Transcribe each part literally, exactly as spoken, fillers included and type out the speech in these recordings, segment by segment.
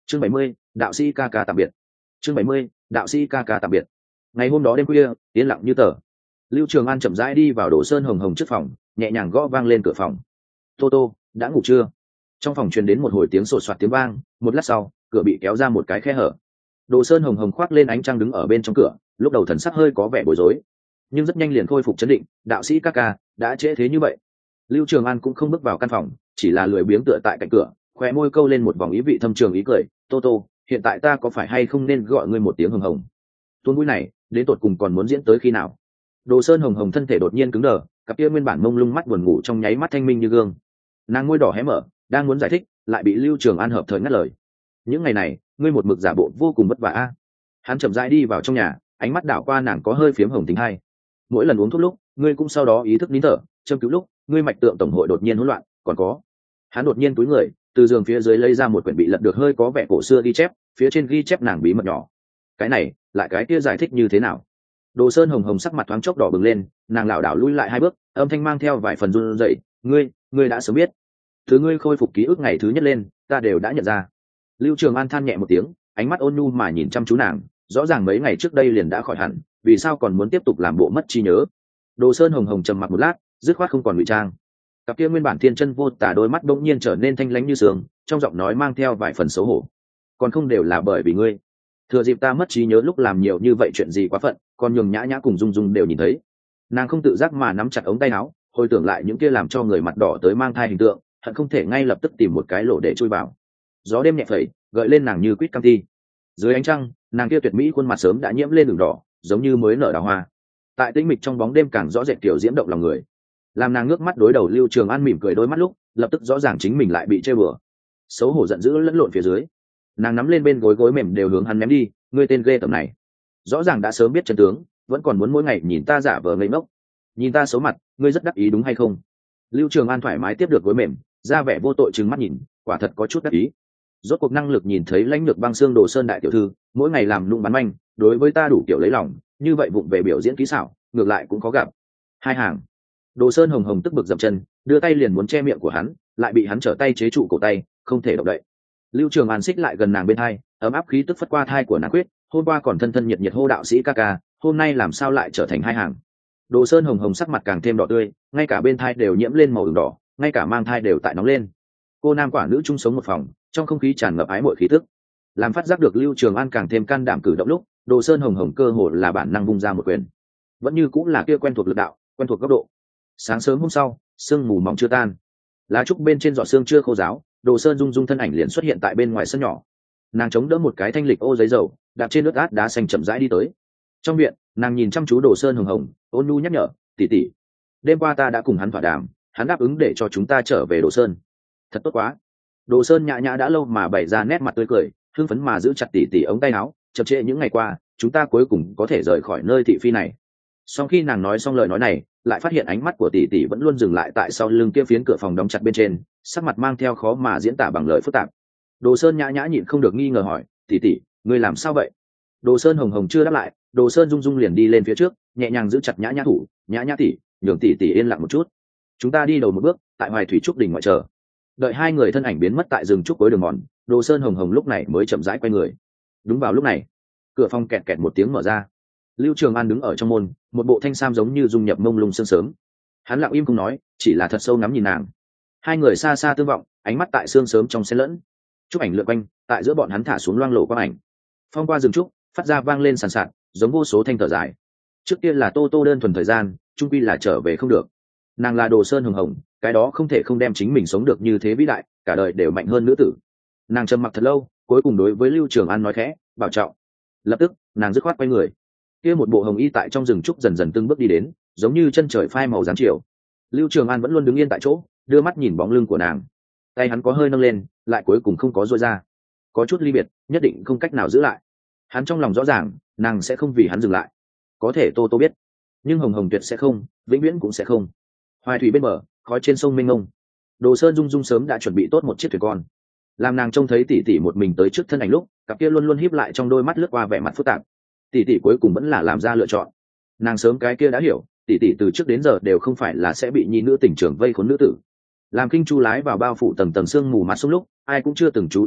chương bảy mươi, đạo sĩ ca ca tạm biệt. chương bảy mươi, đạo sĩ ca ca tạm biệt. Ngày hôm đó đêm khuya, yên lặng như tờ. Lưu Trường An chậm rãi đi vào Đồ Sơn Hồng Hồng trước phòng, nhẹ nhàng gõ vang lên cửa phòng. Tô Tô, đã ngủ chưa? Trong phòng truyền đến một hồi tiếng sột soạt tiếng vang, một lát sau, cửa bị kéo ra một cái khe hở. Đồ Sơn Hồng Hồng khoác lên ánh trăng đứng ở bên trong cửa, lúc đầu thần sắc hơi có vẻ bối rối, nhưng rất nhanh liền khôi phục chấn định. Đạo sĩ ca ca, đã trễ thế như vậy? Lưu Trường An cũng không bước vào căn phòng, chỉ là lười biếng tựa tại cạnh cửa, khóe môi câu lên một vòng ý vị thâm trường ý cười. Tô Tô, hiện tại ta có phải hay không nên gọi ngươi một tiếng Hồng Hồng? Tuôn mũi này, đến tột cùng còn muốn diễn tới khi nào? Đồ Sơn Hồng Hồng thân thể đột nhiên cứng đờ, cặp kia nguyên bản mông lung mắt buồn ngủ trong nháy mắt thanh minh như gương. Nàng môi đỏ hé mở, đang muốn giải thích, lại bị Lưu Trường An hợp thời ngắt lời. Những ngày này, ngươi một mực giả bộ vô cùng vất vả a. Hắn chậm rãi đi vào trong nhà, ánh mắt đảo qua nàng có hơi phiếm hồng tính hay. Mỗi lần uống thuốc lúc, ngươi cũng sau đó ý thức nín thở, châm cứu lúc, ngươi mạch tượng tổng hội đột nhiên hỗn loạn, còn có. Hắn đột nhiên túi người, từ giường phía dưới lấy ra một quyển bị lật được hơi có vẻ cổ xưa ghi chép, phía trên ghi chép nàng bí mật nhỏ. Cái này, lại cái kia giải thích như thế nào? Đồ Sơn Hồng Hồng sắc mặt thoáng chốc đỏ bừng lên, nàng lảo đảo lui lại hai bước, âm thanh mang theo vài phần run rẩy. Ngươi, ngươi đã sớm biết. Thứ ngươi khôi phục ký ức ngày thứ nhất lên, ta đều đã nhận ra. Lưu Trường An than nhẹ một tiếng, ánh mắt ôn nhu mà nhìn chăm chú nàng, rõ ràng mấy ngày trước đây liền đã khỏi hẳn, vì sao còn muốn tiếp tục làm bộ mất trí nhớ? Đồ Sơn Hồng Hồng trầm mặc một lát, dứt khoát không còn ngụy trang. Cặp kia nguyên bản thiên chân vô tả đôi mắt bỗng nhiên trở nên thanh lãnh như sương, trong giọng nói mang theo vài phần xấu hổ. Còn không đều là bởi vì ngươi. Thừa dịp ta mất trí nhớ lúc làm nhiều như vậy chuyện gì quá phận, còn nhường Nhã Nhã cùng Dung Dung đều nhìn thấy. Nàng không tự giác mà nắm chặt ống tay áo, hồi tưởng lại những kia làm cho người mặt đỏ tới mang thai hình tượng, hận không thể ngay lập tức tìm một cái lỗ để chui vào. Gió đêm nhẹ phẩy, gợi lên nàng như quýt cam thi. Dưới ánh trăng, nàng kia tuyệt mỹ khuôn mặt sớm đã nhiễm lên đường đỏ, giống như mới nở đào hoa. Tại tĩnh mịch trong bóng đêm càng rõ rệt kiểu diễm động lòng người. Làm nàng ngước mắt đối đầu Lưu Trường An mỉm cười đôi mắt lúc, lập tức rõ ràng chính mình lại bị chơi bừa. Xấu hổ giận dữ lẫn lộn phía dưới, nàng nắm lên bên gối gối mềm đều hướng hắn ném đi. Ngươi tên ghê tởm này, rõ ràng đã sớm biết chân tướng, vẫn còn muốn mỗi ngày nhìn ta giả vờ ngây ngốc, nhìn ta xấu mặt, ngươi rất đắc ý đúng hay không? Lưu Trường An thoải mái tiếp được gối mềm, ra vẻ vô tội trừng mắt nhìn, quả thật có chút đắc ý. Rốt cuộc năng lực nhìn thấy lãnh lược băng xương Đồ Sơn đại tiểu thư, mỗi ngày làm nung bán manh, đối với ta đủ kiểu lấy lòng, như vậy vụng về biểu diễn kỹ xảo, ngược lại cũng có gặp. Hai hàng. Đồ Sơn Hồng Hồng tức bực dậm chân, đưa tay liền muốn che miệng của hắn, lại bị hắn trở tay chế trụ cổ tay, không thể động đậy. Lưu Trường An xích lại gần nàng bên hai, ấm áp khí tức phất qua thai của nàng quyết, hôm qua còn thân thân nhiệt nhiệt hô đạo sĩ ca ca, hôm nay làm sao lại trở thành hai hàng? Đồ Sơn Hồng Hồng sắc mặt càng thêm đỏ tươi, ngay cả bên thai đều nhiễm lên màu ửng đỏ, ngay cả mang thai đều tại nóng lên. Cô nam quả nữ chung sống một phòng, trong không khí tràn ngập ái muội khí tức. Làm phát giác được Lưu Trường An càng thêm can đảm cử động lúc, Đồ Sơn Hồng Hồng cơ hồ là bản năng vung ra một quyền. Vẫn như cũng là kia quen thuộc lực đạo, quen thuộc góc độ. Sáng sớm hôm sau, sương mù mỏng chưa tan, lá trúc bên trên giọt sương chưa khô ráo, Đồ Sơn Dung Dung thân ảnh liền xuất hiện tại bên ngoài sân nhỏ. Nàng chống đỡ một cái thanh lịch ô giấy dầu, đạp trên nước át đá xanh chậm rãi đi tới. Trong viện, nàng nhìn chăm chú Đồ Sơn Hồng Hồng, ôn nhu nhắc nhở, tỷ tỷ, đêm qua ta đã cùng hắn thỏa đàm, hắn đáp ứng để cho chúng ta trở về Đồ Sơn. Thật tốt quá. Đồ Sơn nhã nhã đã lâu mà bày ra nét mặt tươi cười, hưng phấn mà giữ chặt tỷ tỷ ống tay áo, chậm trễ những ngày qua, chúng ta cuối cùng có thể rời khỏi nơi thị phi này. Sau khi nàng nói xong lời nói này, lại phát hiện ánh mắt của tỷ tỷ vẫn luôn dừng lại tại sau lưng kia phiến cửa phòng đóng chặt bên trên, sắc mặt mang theo khó mà diễn tả bằng lời phức tạp. Đồ Sơn nhã nhã nhịn không được nghi ngờ hỏi, tỷ tỷ, ngươi làm sao vậy? Đồ Sơn Hồng Hồng chưa đáp lại, Đồ Sơn Dung Dung liền đi lên phía trước, nhẹ nhàng giữ chặt nhã nhã thủ, nhã nhã tỷ, nhường tỷ tỷ yên lặng một chút. Chúng ta đi đầu một bước, tại Hoài Thủy trúc đỉnh ngoại chờ. Đợi hai người thân ảnh biến mất tại rừng trúc cuối đường mòn, Đồ Sơn Hồng Hồng lúc này mới chậm rãi quay người. Đúng vào lúc này, cửa phòng kẹt kẹt một tiếng mở ra. Lưu Trường An đứng ở trong môn, một bộ thanh sam giống như dung nhập mông lung sương sớm. Hắn lặng im không nói, chỉ là thật sâu ngắm nhìn nàng. Hai người xa xa tương vọng, ánh mắt tại sương sớm trong xen lẫn. Chúc ảnh lượn quanh, tại giữa bọn hắn thả xuống loang lổ quang ảnh. Phong qua rừng trúc, phát ra vang lên sàn sạt, giống vô số thanh thở dài. Trước tiên là Tô Tô đơn thuần thời gian, trung quy là trở về không được. Nàng là Đồ Sơn Hồng Hồng, cái đó không thể không đem chính mình sống được như thế vĩ đại, cả đời đều mạnh hơn nữ tử. Nàng trầm mặc thật lâu, cuối cùng đối với Lưu Trường An nói khẽ, bảo trọng. Lập tức, nàng dứt khoát quay người. Kia một bộ hồng y tại trong rừng trúc dần dần từng bước đi đến, giống như chân trời phai màu dáng chiều. Lưu Trường An vẫn luôn đứng yên tại chỗ, đưa mắt nhìn bóng lưng của nàng. Tay hắn có hơi nâng lên, lại cuối cùng không có duỗi ra. Có chút ly biệt, nhất định không cách nào giữ lại. Hắn trong lòng rõ ràng, nàng sẽ không vì hắn dừng lại. Có thể Tô Tô biết, nhưng Hồng Hồng tuyệt sẽ không, vĩnh viễn cũng sẽ không. Hoài Thủy bên bờ, khói trên sông mênh mông. Đồ Sơn Dung Dung sớm đã chuẩn bị tốt một chiếc thuyền con. Làm nàng trông thấy tỷ tỷ một mình tới trước thân ảnh lúc, cặp kia luôn luôn híp lại trong đôi mắt lướt qua vẻ mặt phức tạp. Tỷ tỷ cuối cùng vẫn là làm ra lựa chọn. Nàng sớm cái kia đã hiểu, tỷ tỷ từ trước đến giờ đều không phải là sẽ bị nhi nữ tình trường vây khốn nữ tử. Làm kinh chu lái vào bao phủ tầng tầng sương mù mặt sông lúc, ai cũng chưa từng chú ý tới,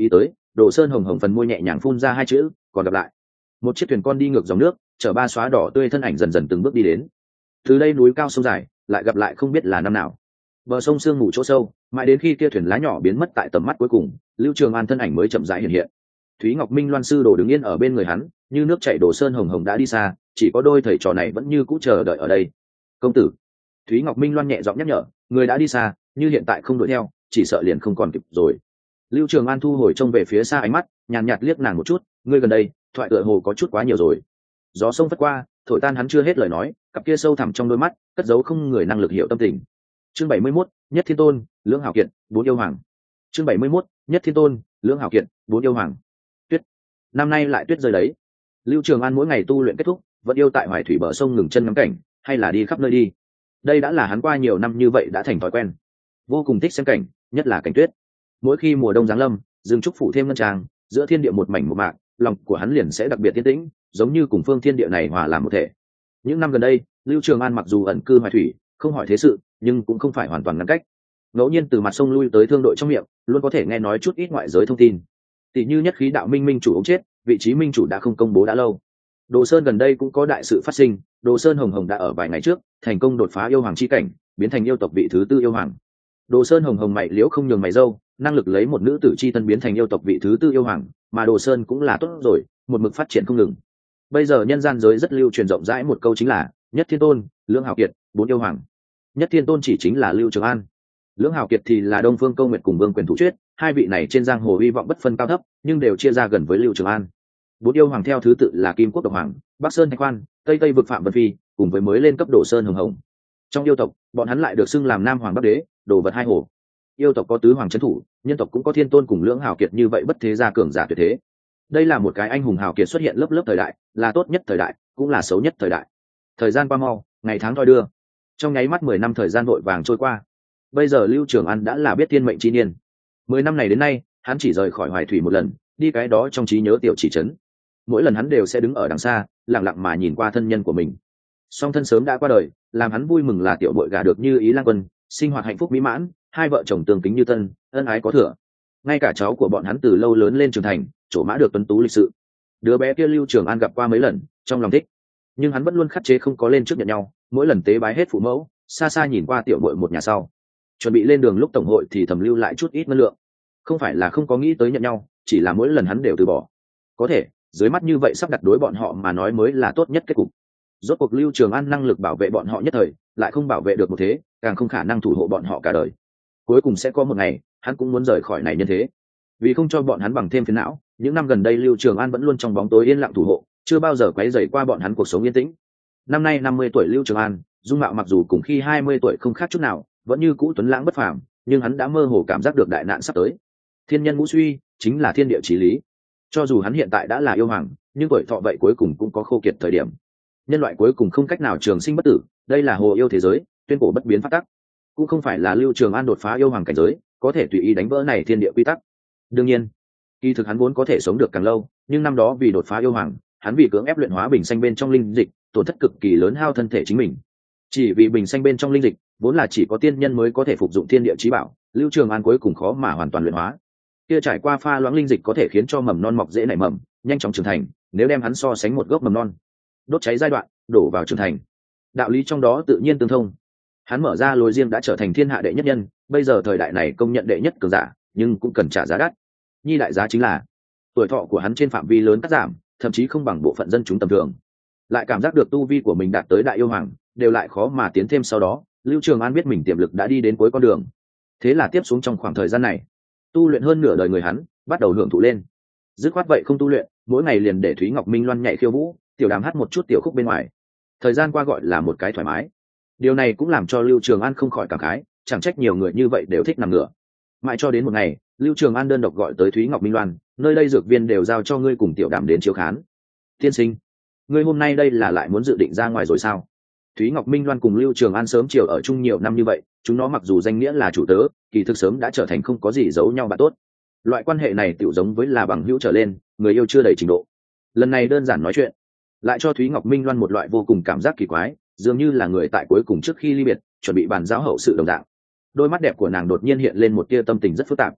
Đồ Sơn Hồng Hồng phần môi nhẹ nhàng phun ra hai chữ còn gặp lại. Một chiếc thuyền con đi ngược dòng nước, chở ba xóa đỏ tươi thân ảnh dần dần từng bước đi đến. Từ đây núi cao sông dài, lại gặp lại không biết là năm nào. Bờ sông sương mù chỗ sâu, mãi đến khi kia thuyền lá nhỏ biến mất tại tầm mắt cuối cùng, Lưu Trường An thân ảnh mới chậm rãi hiện hiện. Thúy Ngọc Minh Loan sư đồ đứng yên ở bên người hắn, như nước chảy. Đồ Sơn Hồng Hồng đã đi xa, chỉ có đôi thầy trò này vẫn như cũ chờ đợi ở đây. Công tử. Thúy Ngọc Minh Loan nhẹ giọng nhắc nhở, người đã đi xa, như hiện tại không đuổi theo, chỉ sợ liền không còn kịp rồi. Lưu Trường An thu hồi trông về phía xa ánh mắt, nhàn nhạt liếc nàng một chút, ngươi gần đây thoại tựa hồ có chút quá nhiều rồi. Gió sông phất qua, thổi tan hắn chưa hết lời nói, cặp kia sâu thẳm trong đôi mắt cất giấu không người năng lực hiểu tâm tình. Chương bảy mươi mốt, Nhất Thiên Tôn, Lưỡng Hảo Kiệt, Bốn Yêu Hoàng. Chương bảy mươi mốt, Nhất Thiên Tôn, Lưỡng Hảo Kiệt, Bốn Yêu Hoàng. Tuyết. Năm nay lại tuyết rơi đấy. Lưu Trường An mỗi ngày tu luyện kết thúc, vẫn yêu tại Hoài Thủy bờ sông ngừng chân ngắm cảnh, hay là đi khắp nơi đi. Đây đã là hắn qua nhiều năm như vậy đã thành thói quen. Vô cùng thích xem cảnh, nhất là cảnh tuyết. Mỗi khi mùa đông giáng lâm, rừng trúc phủ thêm ngân trang, giữa thiên địa một mảnh một mạc, lòng của hắn liền sẽ đặc biệt yên tĩnh, giống như cùng phương thiên địa này hòa làm một thể. Những năm gần đây, Lưu Trường An mặc dù ẩn cư Hoài Thủy, không hỏi thế sự, nhưng cũng không phải hoàn toàn ngăn cách. Ngẫu nhiên từ mặt sông lui tới thương đội trong miệng, luôn có thể nghe nói chút ít ngoại giới thông tin. Tỷ như nhất khí đạo minh minh chủ ông chết, vị trí minh chủ đã không công bố đã lâu. Đồ Sơn gần đây cũng có đại sự phát sinh, Đồ Sơn Hồng Hồng đã ở vài ngày trước thành công đột phá yêu hoàng chi cảnh, biến thành yêu tộc vị thứ tư yêu hoàng. Đồ Sơn Hồng Hồng mày liễu không nhường mày dâu, năng lực lấy một nữ tử chi thân biến thành yêu tộc vị thứ tư yêu hoàng, mà Đồ Sơn cũng là tốt rồi, một mực phát triển không ngừng. Bây giờ nhân gian giới rất lưu truyền rộng rãi một câu chính là Nhất Thiên Tôn, Lưỡng Hảo Kiệt, Bốn Yêu Hoàng. Nhất Thiên Tôn chỉ chính là Lưu Trường An, Lưỡng Hảo Kiệt thì là Đông Phương Câu Nguyệt cùng Vương Quyền Thủ Chuyết, hai vị này trên giang hồ hy vọng bất phân cao thấp, nhưng đều chia ra gần với Lưu Trường An. Bốn Yêu Hoàng theo thứ tự là Kim Quốc Độc Hoàng, Bắc Sơn Thạch Quan, Tây Tây Vực Phạm Vân Phi, cùng với mới lên cấp Đồ Sơn Hồng Hồng. Trong yêu tộc, bọn hắn lại được xưng làm Nam Hoàng Bắc Đế, đồ vật hai hồ. Yêu tộc có tứ hoàng trấn thủ, nhân tộc cũng có Thiên Tôn cùng Lưỡng Hảo Kiệt như vậy bất thế gia cường giả tuyệt thế. Đây là một cái anh hùng hào kiệt xuất hiện lớp lớp thời đại, là tốt nhất thời đại, cũng là xấu nhất thời đại. Thời gian qua mau, ngày tháng thoi đưa, trong nháy mắt mười năm thời gian vội vàng trôi qua. Bây giờ Lưu Trường An đã là biết thiên mệnh chi niên. Mười năm này đến nay, hắn chỉ rời khỏi Hoài Thủy một lần, đi cái đó trong trí nhớ tiểu chỉ trấn. Mỗi lần hắn đều sẽ đứng ở đằng xa, lặng lặng mà nhìn qua thân nhân của mình. Song thân sớm đã qua đời, làm hắn vui mừng là tiểu bội gà được như ý lang quân, sinh hoạt hạnh phúc mỹ mãn, hai vợ chồng tương kính như tân, ân ái có thừa. Ngay cả cháu của bọn hắn từ lâu lớn lên trưởng thành, chỗ mã được tuấn tú lịch sự. Đứa bé kia Lưu Trường An gặp qua mấy lần, trong lòng thích, nhưng hắn vẫn luôn khắt chế không có lên trước nhận nhau. Mỗi lần tế bái hết phụ mẫu, xa xa nhìn qua tiểu bội một nhà sau, chuẩn bị lên đường lúc tổng hội thì thầm lưu lại chút ít ngân lượng. Không phải là không có nghĩ tới nhận nhau, chỉ là mỗi lần hắn đều từ bỏ. Có thể dưới mắt như vậy sắp đặt đối bọn họ mà nói mới là tốt nhất kết cục. Rốt cuộc Lưu Trường An năng lực bảo vệ bọn họ nhất thời, lại không bảo vệ được một thế, càng không khả năng thủ hộ bọn họ cả đời. Cuối cùng sẽ có một ngày, hắn cũng muốn rời khỏi này nhân thế. Vì không cho bọn hắn bằng thêm phiền não, những năm gần đây Lưu Trường An vẫn luôn trong bóng tối yên lặng thủ hộ, chưa bao giờ quấy rầy qua bọn hắn cuộc sống yên tĩnh. Năm nay năm mươi tuổi Lưu Trường An, dung mạo mặc dù cùng khi hai mươi tuổi không khác chút nào, vẫn như cũ tuấn lãng bất phàm, nhưng hắn đã mơ hồ cảm giác được đại nạn sắp tới. Thiên nhân ngũ suy, chính là thiên địa chí lý. Cho dù hắn hiện tại đã là yêu hoàng, nhưng tuổi thọ vậy cuối cùng cũng có khô kiệt thời điểm. Nhân loại cuối cùng không cách nào trường sinh bất tử, đây là hồ yêu thế giới, tuyên cổ bất biến pháp tắc. Cũng không phải là Lưu Trường An đột phá yêu hoàng cảnh giới, có thể tùy ý đánh vỡ này thiên địa quy tắc. Đương nhiên, kỳ thực hắn vốn có thể sống được càng lâu, nhưng năm đó vì đột phá yêu hoàng, hắn vì cưỡng ép luyện hóa bình xanh bên trong linh dịch, tổn thất cực kỳ lớn hao thân thể chính mình. Chỉ vì bình xanh bên trong linh dịch, vốn là chỉ có tiên nhân mới có thể phục dụng thiên địa chí bảo, Lưu Trường An cuối cùng khó mà hoàn toàn luyện hóa. Kia trải qua pha loãng linh dịch có thể khiến cho mầm non mọc dễ nảy mầm, nhanh chóng trưởng thành, nếu đem hắn so sánh một gốc mầm non, đốt cháy giai đoạn, đổ vào trưởng thành. Đạo lý trong đó tự nhiên tương thông. Hắn mở ra lối riêng đã trở thành thiên hạ đệ nhất nhân, bây giờ thời đại này công nhận đệ nhất cường giả, nhưng cũng cần trả giá đắt. Nhi đại giá chính là tuổi thọ của hắn trên phạm vi lớn cắt giảm, thậm chí không bằng bộ phận dân chúng tầm thường. Lại cảm giác được tu vi của mình đạt tới đại yêu hoàng, đều lại khó mà tiến thêm sau đó. Lưu Trường An biết mình tiềm lực đã đi đến cuối con đường. Thế là tiếp xuống trong khoảng thời gian này, tu luyện hơn nửa đời người hắn bắt đầu hưởng thụ lên. Dứt khoát vậy không tu luyện, mỗi ngày liền để Thúy Ngọc Minh Loan nhảy khiêu vũ, tiểu đàm hát một chút tiểu khúc bên ngoài. Thời gian qua gọi là một cái thoải mái. Điều này cũng làm cho Lưu Trường An không khỏi cảm khái, chẳng trách nhiều người như vậy đều thích nằm ngửa. Mãi cho đến một ngày, Lưu Trường An đơn độc gọi tới Thúy Ngọc Minh Loan, nơi đây dược viên đều giao cho ngươi cùng tiểu đàm đến chiếu khán. Tiên sinh, ngươi hôm nay đây là lại muốn dự định ra ngoài rồi sao? Thúy Ngọc Minh Loan cùng Lưu Trường An sớm chiều ở chung nhiều năm như vậy, chúng nó mặc dù danh nghĩa là chủ tớ, kỳ thực sớm đã trở thành không có gì giấu nhau bạn tốt. Loại quan hệ này tiểu giống với là bằng hữu trở lên, người yêu chưa đầy trình độ. Lần này đơn giản nói chuyện, lại cho Thúy Ngọc Minh Loan một loại vô cùng cảm giác kỳ quái, dường như là người tại cuối cùng trước khi ly biệt, chuẩn bị bàn giao hậu sự đồng dạng. Đôi mắt đẹp của nàng đột nhiên hiện lên một tia tâm tình rất phức tạp.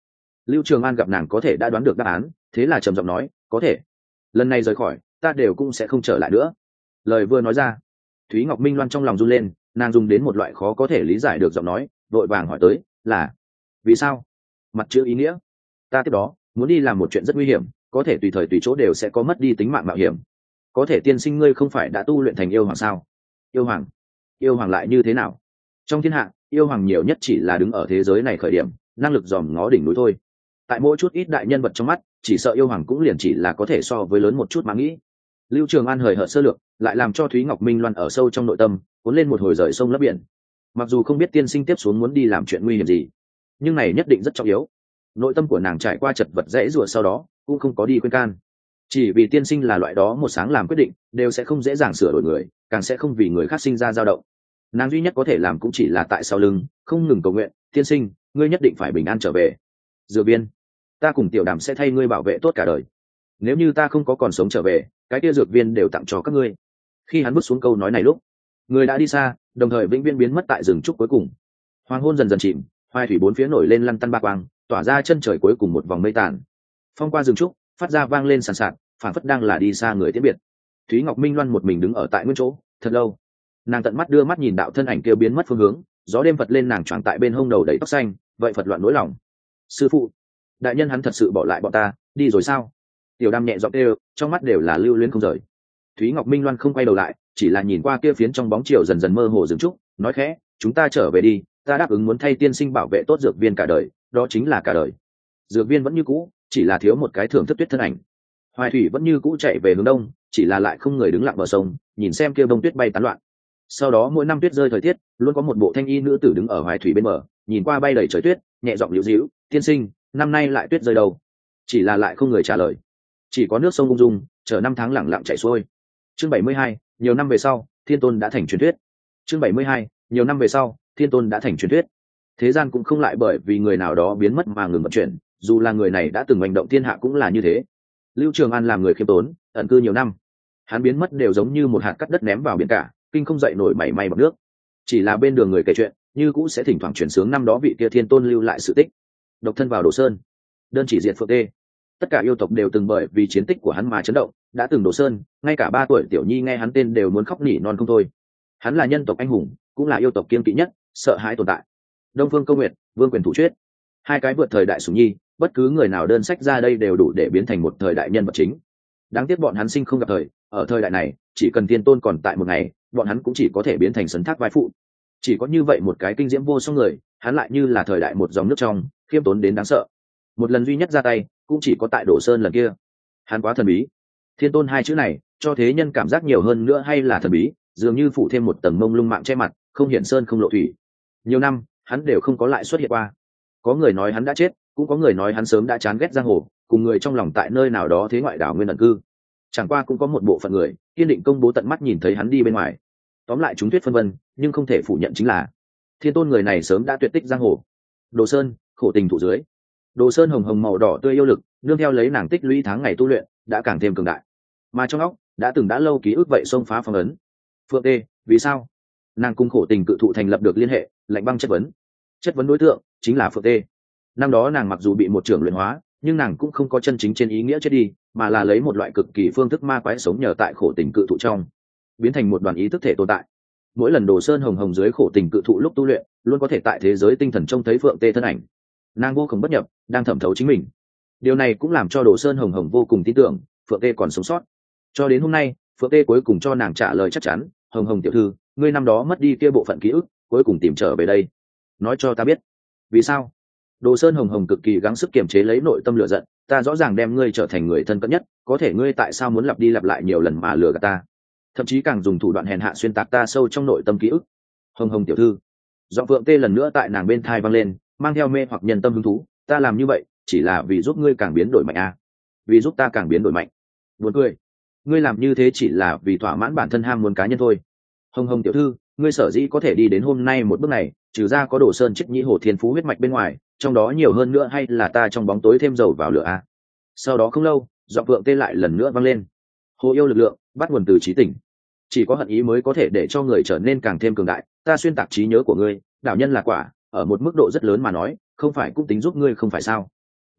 Lưu Trường An gặp nàng có thể đã đoán được đáp án, thế là trầm giọng nói, có thể. Lần này rời khỏi, ta đều cũng sẽ không trở lại nữa. Lời vừa nói ra, Thúy Ngọc Minh Loan trong lòng run lên, nàng dùng đến một loại khó có thể lý giải được giọng nói, vội vàng hỏi tới, là vì sao? Mặt chữ ý nghĩa. Ta tiếp đó muốn đi làm một chuyện rất nguy hiểm, có thể tùy thời tùy chỗ đều sẽ có mất đi tính mạng mạo hiểm. Có thể tiên sinh ngươi không phải đã tu luyện thành yêu hoàng sao? Yêu hoàng? Yêu hoàng lại như thế nào? Trong thiên hạ, yêu hoàng nhiều nhất chỉ là đứng ở thế giới này khởi điểm, năng lực dòm ngó đỉnh núi thôi. Tại mỗi chút ít đại nhân vật trong mắt, chỉ sợ yêu hoàng cũng liền chỉ là có thể so với lớn một chút mà nghĩ. Lưu Trường An hời hợt sơ lược, lại làm cho Thúy Ngọc Minh Loan ở sâu trong nội tâm cuốn lên một hồi rời sông lấp biển. Mặc dù không biết tiên sinh tiếp xuống muốn đi làm chuyện nguy hiểm gì, nhưng này nhất định rất trọng yếu. Nội tâm của nàng trải qua chật vật dễ rủa sau đó cũng không có đi khuyên can, chỉ vì tiên sinh là loại đó một sáng làm quyết định đều sẽ không dễ dàng sửa đổi người, càng sẽ không vì người khác sinh ra dao động. Nàng duy nhất có thể làm cũng chỉ là tại sau lưng không ngừng cầu nguyện, tiên sinh ngươi nhất định phải bình an trở về. Dược viên, ta cùng tiểu đàm sẽ thay ngươi bảo vệ tốt cả đời. Nếu như ta không có còn sống trở về, cái kia dược viên đều tặng cho các ngươi. Khi hắn bước xuống câu nói này lúc, người đã đi xa, đồng thời vĩnh viễn biến mất tại rừng trúc cuối cùng. Hoàng hôn dần dần chìm, hoài thủy bốn phía nổi lên lăn tăn ba quang, tỏa ra chân trời cuối cùng một vòng mây tàn. Phong qua rừng trúc, phát ra vang lên sàn sạt, phản phất đang là đi xa người tiễn biệt. Thúy Ngọc Minh Loan một mình đứng ở tại nguyên chỗ thật lâu, nàng tận mắt đưa mắt nhìn đạo thân ảnh kia biến mất phương hướng, gió đêm phật lên nàng choàng tại bên hông đầu đầy tóc xanh, vậy phật loạn nỗi lòng. Sư phụ, đại nhân hắn thật sự bỏ lại bọn ta đi rồi sao? Tiểu Đam nhẹ giọng kêu, trong mắt đều là lưu luyến không rời. Thúy Ngọc Minh Loan không quay đầu lại, chỉ là nhìn qua kia phiến trong bóng chiều dần dần mơ hồ rừng trúc, nói khẽ, chúng ta trở về đi, ta đáp ứng muốn thay tiên sinh bảo vệ tốt dược viên cả đời, đó chính là cả đời. Dược viên vẫn như cũ, chỉ là thiếu một cái thưởng thức tuyết thân ảnh. Hoài thủy vẫn như cũ chạy về hướng đông, chỉ là lại không người đứng lặng bờ sông, nhìn xem kia bông tuyết bay tán loạn. Sau đó mỗi năm tuyết rơi thời tiết, luôn có một bộ thanh y nữ tử đứng ở hoài thủy bên bờ, nhìn qua bay đầy trời tuyết, nhẹ giọng liễu díu, tiên sinh, năm nay lại tuyết rơi đâu? Chỉ là lại không người trả lời. Chỉ có nước sông ung dung, chờ năm tháng lặng lặng chảy xuôi. Chương bảy mươi hai, nhiều năm về sau, Thiên Tôn đã thành truyền thuyết. Chương bảy mươi hai, nhiều năm về sau, Thiên Tôn đã thành truyền thuyết. Thế gian cũng không lại bởi vì người nào đó biến mất mà ngừng vận chuyển, dù là người này đã từng hành động thiên hạ cũng là như thế. Lưu Trường An làm người khiêm tốn, ẩn cư nhiều năm, hắn biến mất đều giống như một hạt cát đất ném vào biển cả, kinh không dậy nổi mảy may bọt nước. Chỉ là bên đường người kể chuyện, như cũ sẽ thỉnh thoảng truyền sướng năm đó vị kia Thiên Tôn lưu lại sự tích. Độc thân vào Đồ Sơn, đơn chỉ diệt Phượng Tê. Tất cả yêu tộc đều từng bởi vì chiến tích của hắn mà chấn động, đã từng Đồ Sơn, ngay cả ba tuổi tiểu nhi nghe hắn tên đều muốn khóc nỉ non không thôi. Hắn là nhân tộc anh hùng, cũng là yêu tộc kiên kỵ nhất, sợ hãi tồn tại. Đông Phương Câu Nguyệt, Vương Quyền Thủ Chuyết, hai cái vượt thời đại sủng nhi, bất cứ người nào đơn sách ra đây đều đủ để biến thành một thời đại nhân vật chính. Đáng tiếc bọn hắn sinh không gặp thời, ở thời đại này, chỉ cần Thiên Tôn còn tại một ngày, bọn hắn cũng chỉ có thể biến thành sấn thác vai phụ. Chỉ có như vậy một cái kinh diễm vô song người, hắn lại như là thời đại một dòng nước trong, khiêm tốn đến đáng sợ. Một lần duy nhất ra tay, cũng chỉ có tại Đồ Sơn lần kia. Hắn quá thần bí. Thiên Tôn hai chữ này, cho thế nhân cảm giác nhiều hơn nữa hay là thần bí, dường như phủ thêm một tầng mông lung mạng che mặt, không hiển sơn không lộ thủy. Nhiều năm, hắn đều không có lại xuất hiện qua. Có người nói hắn đã chết, cũng có người nói hắn sớm đã chán ghét giang hồ, cùng người trong lòng tại nơi nào đó thế ngoại đảo nguyên ẩn cư. Chẳng qua cũng có một bộ phận người kiên định công bố tận mắt nhìn thấy hắn đi bên ngoài. Tóm lại chúng thuyết phân vân, nhưng không thể phủ nhận chính là Thiên Tôn người này sớm đã tuyệt tích giang hồ. Đồ Sơn, khổ tình thủ dưới. Đồ Sơn hồng hồng màu đỏ tươi yêu lực, nương theo lấy nàng tích lũy tháng ngày tu luyện, đã càng thêm cường đại. Mà trong óc, đã từng đã lâu ký ức vậy xông phá phong ấn. Phượng Tê, vì sao? Nàng cung khổ tình cự thụ thành lập được liên hệ, lạnh băng chất vấn. Chất vấn đối tượng chính là Phượng Tê. Năm đó nàng mặc dù bị một trưởng luyện hóa, nhưng nàng cũng không có chân chính trên ý nghĩa chết đi, mà là lấy một loại cực kỳ phương thức ma quái sống nhờ tại khổ tình cự thụ trong, biến thành một đoàn ý thức thể tồn tại. Mỗi lần Đồ Sơn hồng hồng dưới khổ tình cự thụ lúc tu luyện, luôn có thể tại thế giới tinh thần trông thấy Phượng Tê thân ảnh. Nàng vô cùng bất nhập, đang thẩm thấu chính mình. Điều này cũng làm cho Đồ Sơn hồng hồng vô cùng tin tưởng Phượng Tê còn sống sót. Cho đến hôm nay, Phượng Tê cuối cùng cho nàng trả lời chắc chắn, hồng hồng tiểu thư, ngươi năm đó mất đi kia bộ phận ký ức, cuối cùng tìm trở về đây, nói cho ta biết vì sao. Đồ Sơn hồng hồng cực kỳ gắng sức kiềm chế lấy nội tâm lửa giận, ta rõ ràng đem ngươi trở thành người thân cận nhất, có thể ngươi tại sao muốn lặp đi lặp lại nhiều lần mà lừa gạt ta, thậm chí càng dùng thủ đoạn hèn hạ xuyên tạc ta sâu trong nội tâm ký ức. Hồng hồng tiểu thư, giọng Phượng Tê lần nữa tại nàng bên thai vang lên, mang theo mê hoặc nhân tâm hứng thú, ta làm như vậy chỉ là vì giúp ngươi càng biến đổi mạnh à? Vì giúp ta càng biến đổi mạnh? Buồn cười, ngươi làm như thế chỉ là vì thỏa mãn bản thân ham muốn cá nhân thôi. Hồng hồng tiểu thư, ngươi sở dĩ có thể đi đến hôm nay một bước này, trừ ra có Đồ Sơn Trích Nhĩ Hồ Thiên Phú huyết mạch bên ngoài, trong đó nhiều hơn nữa hay là ta trong bóng tối thêm dầu vào lửa à? Sau đó không lâu, giọng Phượng Tê lại lần nữa vang lên, hồ yêu lực lượng bắt nguồn từ trí tình, chỉ có hận ý mới có thể để cho người trở nên càng thêm cường đại. Ta xuyên tạc trí nhớ của ngươi, đạo nhân là quả, ở một mức độ rất lớn mà nói, không phải cũng tính giúp ngươi không phải sao?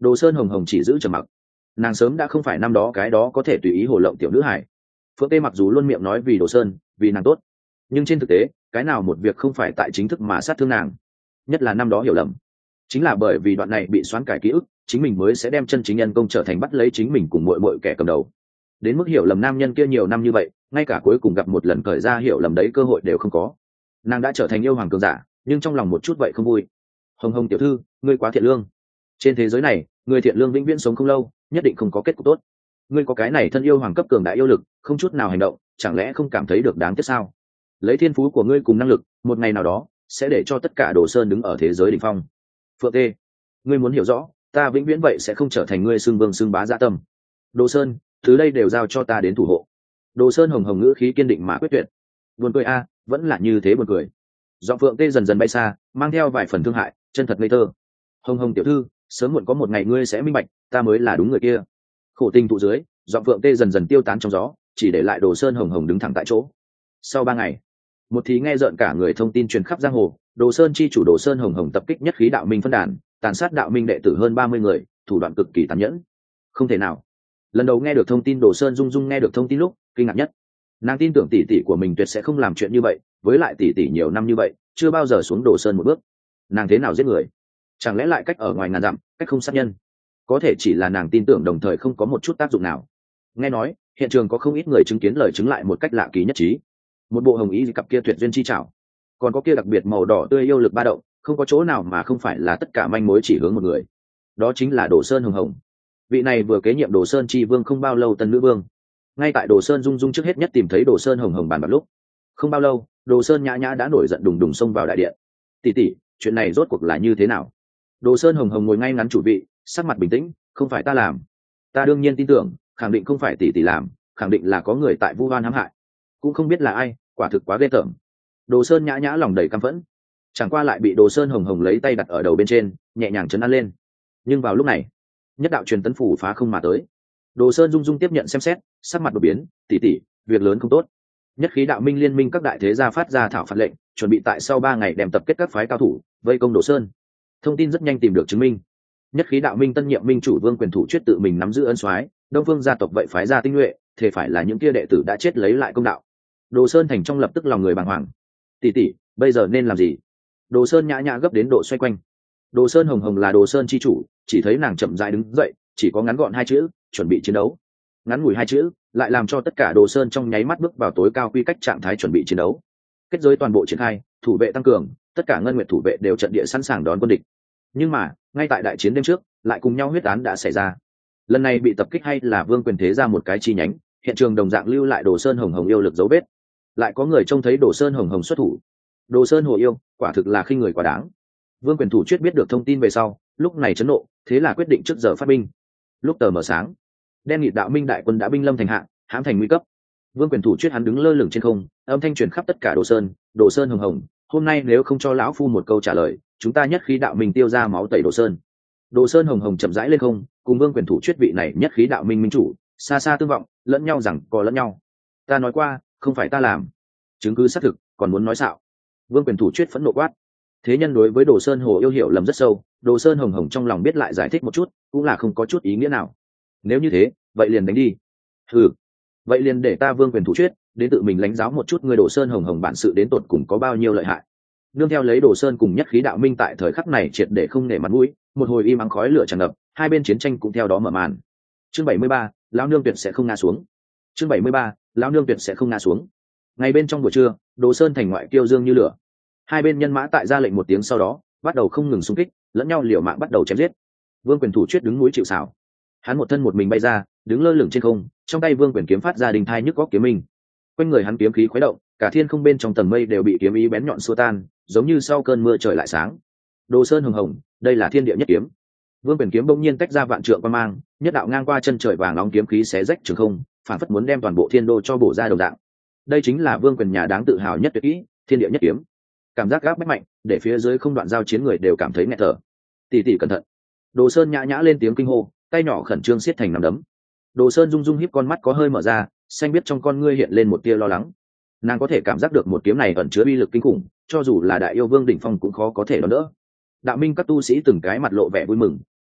Đồ Sơn Hồng Hồng chỉ giữ trầm mặc. Nàng sớm đã không phải năm đó cái đó có thể tùy ý hồ lộng tiểu nữ hải. Phượng Tê mặc dù luôn miệng nói vì Đồ Sơn, vì nàng tốt, nhưng trên thực tế cái nào một việc không phải tại chính thức mà sát thương nàng. Nhất là năm đó hiểu lầm, chính là bởi vì đoạn này bị xoán cải ký ức, chính mình mới sẽ đem chân chính nhân công trở thành bắt lấy chính mình cùng muội muội kẻ cầm đầu. Đến mức hiểu lầm nam nhân kia nhiều năm như vậy, ngay cả cuối cùng gặp một lần cởi ra hiểu lầm đấy cơ hội đều không có. Nàng đã trở thành yêu hoàng cường giả, nhưng trong lòng một chút vậy không vui. Hồng Hồng tiểu thư, ngươi quá thiện lương. Trên thế giới này, người thiện lương vĩnh viễn sống không lâu, nhất định không có kết cục tốt. Ngươi có cái này thân yêu hoàng cấp cường đại yêu lực, không chút nào hành động, chẳng lẽ không cảm thấy được đáng tiếc sao? Lấy thiên phú của ngươi cùng năng lực, một ngày nào đó sẽ để cho tất cả Đồ Sơn đứng ở thế giới đỉnh phong. Phượng Tê, ngươi muốn hiểu rõ, ta vĩnh viễn vậy sẽ không trở thành ngươi xưng vương xưng bá dạ tâm. Đồ Sơn, thứ đây đều giao cho ta đến thủ hộ. Đồ Sơn Hồng Hồng ngữ khí kiên định mà quyết tuyệt. Buồn cười a, vẫn là như thế buồn cười. Giọng Phượng Tê dần dần bay xa, mang theo vài phần thương hại, chân thật ngây thơ. Hồng Hồng tiểu thư, sớm muộn có một ngày ngươi sẽ minh bạch, ta mới là đúng người kia. Khổ tình tụ dưới, giọng Phượng Tê dần dần tiêu tán trong gió, chỉ để lại Đồ Sơn Hồng Hồng đứng thẳng tại chỗ. Sau ba ngày, một thì nghe rợn cả người thông tin truyền khắp giang hồ, Đồ Sơn chi chủ Đồ Sơn Hồng Hồng tập kích nhất khí đạo minh phân đàn, tàn sát đạo minh đệ tử hơn ba mươi người, thủ đoạn cực kỳ tàn nhẫn. Không thể nào. Lần đầu nghe được thông tin Đồ Sơn Dung Dung nghe được thông tin lúc kinh ngạc nhất. Nàng tin tưởng tỷ tỷ của mình tuyệt sẽ không làm chuyện như vậy, với lại tỷ tỷ nhiều năm như vậy chưa bao giờ xuống Đồ Sơn một bước. Nàng thế nào giết người? Chẳng lẽ lại cách ở ngoài ngàn dặm, cách không sát nhân? Có thể chỉ là nàng tin tưởng đồng thời không có một chút tác dụng nào. Nghe nói hiện trường có không ít người chứng kiến lời chứng lại một cách lạ kỳ nhất trí. Một bộ hồng ý cặp kia tuyệt duyên chi trảo, còn có kia đặc biệt màu đỏ tươi yêu lực ba động, không có chỗ nào mà không phải là tất cả manh mối chỉ hướng một người. Đó chính là Đồ Sơn Hồng Hồng. Vị này vừa kế nhiệm Đồ Sơn Chi Vương không bao lâu tân nữ vương. Ngay tại Đồ Sơn Dung Dung trước hết nhất tìm thấy Đồ Sơn Hồng Hồng bàn bạc lúc, không bao lâu, Đồ Sơn Nhã Nhã đã nổi giận đùng đùng xông vào đại điện. Tỷ tỷ, chuyện này rốt cuộc là như thế nào? Đồ Sơn Hồng Hồng ngồi ngay ngắn chủ vị, sắc mặt bình tĩnh, không phải ta làm. Ta đương nhiên tin tưởng, khẳng định không phải tỷ tỷ làm, khẳng định là có người tại vu oan hãm hại. Cũng không biết là ai, quả thực quá ghê tởm. Đồ Sơn Nhã Nhã lòng đầy căm phẫn, chẳng qua lại bị Đồ Sơn Hồng Hồng lấy tay đặt ở đầu bên trên, nhẹ nhàng trấn an lên. Nhưng vào lúc này, nhất đạo truyền tấn phủ phá không mà tới. Đồ Sơn Dung Dung tiếp nhận xem xét, sắc mặt đột biến, tỷ tỷ, việc lớn không tốt. Nhất khí đạo minh liên minh các đại thế gia phát ra thảo phạt lệnh, chuẩn bị tại sau ba ngày đem tập kết các phái cao thủ, vây công Đồ Sơn. Thông tin rất nhanh tìm được chứng minh. Nhất khí đạo minh tân nhiệm minh chủ Vương Quyền Thủ Chuyết tự mình nắm giữ ân soái, Đông Phương gia tộc vậy phái gia tinh nhuệ, thể phải là những kia đệ tử đã chết lấy lại công đạo. Đồ Sơn thành trong lập tức lòng người bàng hoàng. Tỷ tỷ, bây giờ nên làm gì? Đồ Sơn Nhã Nhã gấp đến độ xoay quanh. Đồ Sơn Hồng Hồng là Đồ Sơn chi chủ, chỉ thấy nàng chậm rãi đứng dậy, chỉ có ngắn gọn hai chữ, chuẩn bị chiến đấu. Ngắn ngủi hai chữ, lại làm cho tất cả Đồ Sơn trong nháy mắt bước vào tối cao quy cách trạng thái chuẩn bị chiến đấu. Kết giới toàn bộ triển khai, thủ vệ tăng cường, tất cả ngân nguyệt thủ vệ đều trận địa sẵn sàng đón quân địch. Nhưng mà, ngay tại đại chiến đêm trước, lại cùng nhau huyết án đã xảy ra. Lần này bị tập kích hay là Vương Quyền thế ra một cái chi nhánh, hiện trường đồng dạng lưu lại Đồ Sơn Hồng Hồng yêu lực dấu vết. Lại có người trông thấy Đồ Sơn Hồng Hồng xuất thủ. Đồ Sơn hồ yêu, quả thực là khinh người quá đáng. Vương Quyền Thủ Chuyết biết được thông tin về sau, lúc này chấn nộ, thế là quyết định trước giờ phát binh. Lúc tờ mờ sáng, đen nghịt đạo minh đại quân đã binh lâm thành hạ, hãm thành nguy cấp. Vương Quyền Thủ Chuyết hắn đứng lơ lửng trên không, âm thanh truyền khắp tất cả Đồ Sơn, Đồ Sơn Hồng Hồng, hôm nay nếu không cho lão phu một câu trả lời, chúng ta nhất khí đạo minh tiêu ra máu tẩy Đồ Sơn. Đồ Sơn Hồng Hồng chậm rãi lên không, cùng Vương Quyền Thủ Chuyết vị này nhất khí đạo minh minh chủ, xa xa tương vọng, lẫn nhau rằng có lẫn nhau. Ta nói qua, không phải ta làm. Chứng cứ xác thực, còn muốn nói xạo. Vương Quyền Thủ Chuyết phẫn nộ quát. Thế nhân đối với Đồ Sơn hồ yêu hiểu lầm rất sâu, Đồ Sơn Hồng Hồng trong lòng biết lại giải thích một chút, cũng là không có chút ý nghĩa nào. Nếu như thế, vậy liền đánh đi. Ừ, vậy liền để ta Vương Quyền Thủ Chuyết đến tự mình lãnh giáo một chút người Đồ Sơn Hồng Hồng bản sự đến tột cùng có bao nhiêu lợi hại. Nương theo lấy Đồ Sơn cùng nhất khí đạo minh tại thời khắc này triệt để không nể mặt mũi, một hồi im ắng khói lửa tràn ngập, hai bên chiến tranh cũng theo đó mở màn. Chương bảy mươi ba, lão nương tuyệt sẽ không ngã xuống. Chương bảy mươi ba, lão nương tuyệt sẽ không ngã xuống. Ngay bên trong buổi trưa, Đồ Sơn thành ngoại kiêu dương như lửa. Hai bên nhân mã tại ra lệnh một tiếng sau đó, bắt đầu không ngừng xung kích, lẫn nhau liều mạng bắt đầu chém giết. Vương Quyền Thủ Chuyết đứng núi chịu sào. Hắn một thân một mình bay ra, đứng lơ lửng trên không, trong tay Vương Quyền kiếm phát ra đình thai nhức góc kiếm minh. Quanh người hắn kiếm khí khuấy động, cả thiên không bên trong tầng mây đều bị kiếm ý bén nhọn xua tan, giống như sau cơn mưa trời lại sáng. Đồ Sơn Hồng Hồng, đây là thiên địa nhất kiếm. Vương Quyền kiếm bỗng nhiên tách ra vạn trượng quang mang, nhất đạo ngang qua chân trời vàng nóng kiếm khí xé rách trường không, phản phất muốn đem toàn bộ thiên đô cho bổ ra đồng dạng. Đây chính là Vương Quyền nhà đáng tự hào nhất tuyệt kỹ, thiên địa nhất kiếm. Cảm giác gáp bách mạnh, để phía dưới không đoạn giao chiến người đều cảm thấy nghẹt thở. Tỷ tỷ cẩn thận. Đồ Sơn nhã nhã lên tiếng kinh hô, tay nhỏ khẩn trương siết thành nắm đấm. Đồ Sơn rung rung híp con mắt có hơi mở ra, xanh biết trong con ngươi hiện lên một tia lo lắng. Nàng có thể cảm giác được một kiếm này ẩn chứa uy lực kinh khủng, cho dù là đại yêu vương đỉnh phong cũng khó có thể đón đỡ. Đạo minh các tu sĩ từng cái mặt lộ vẻ vui mừng,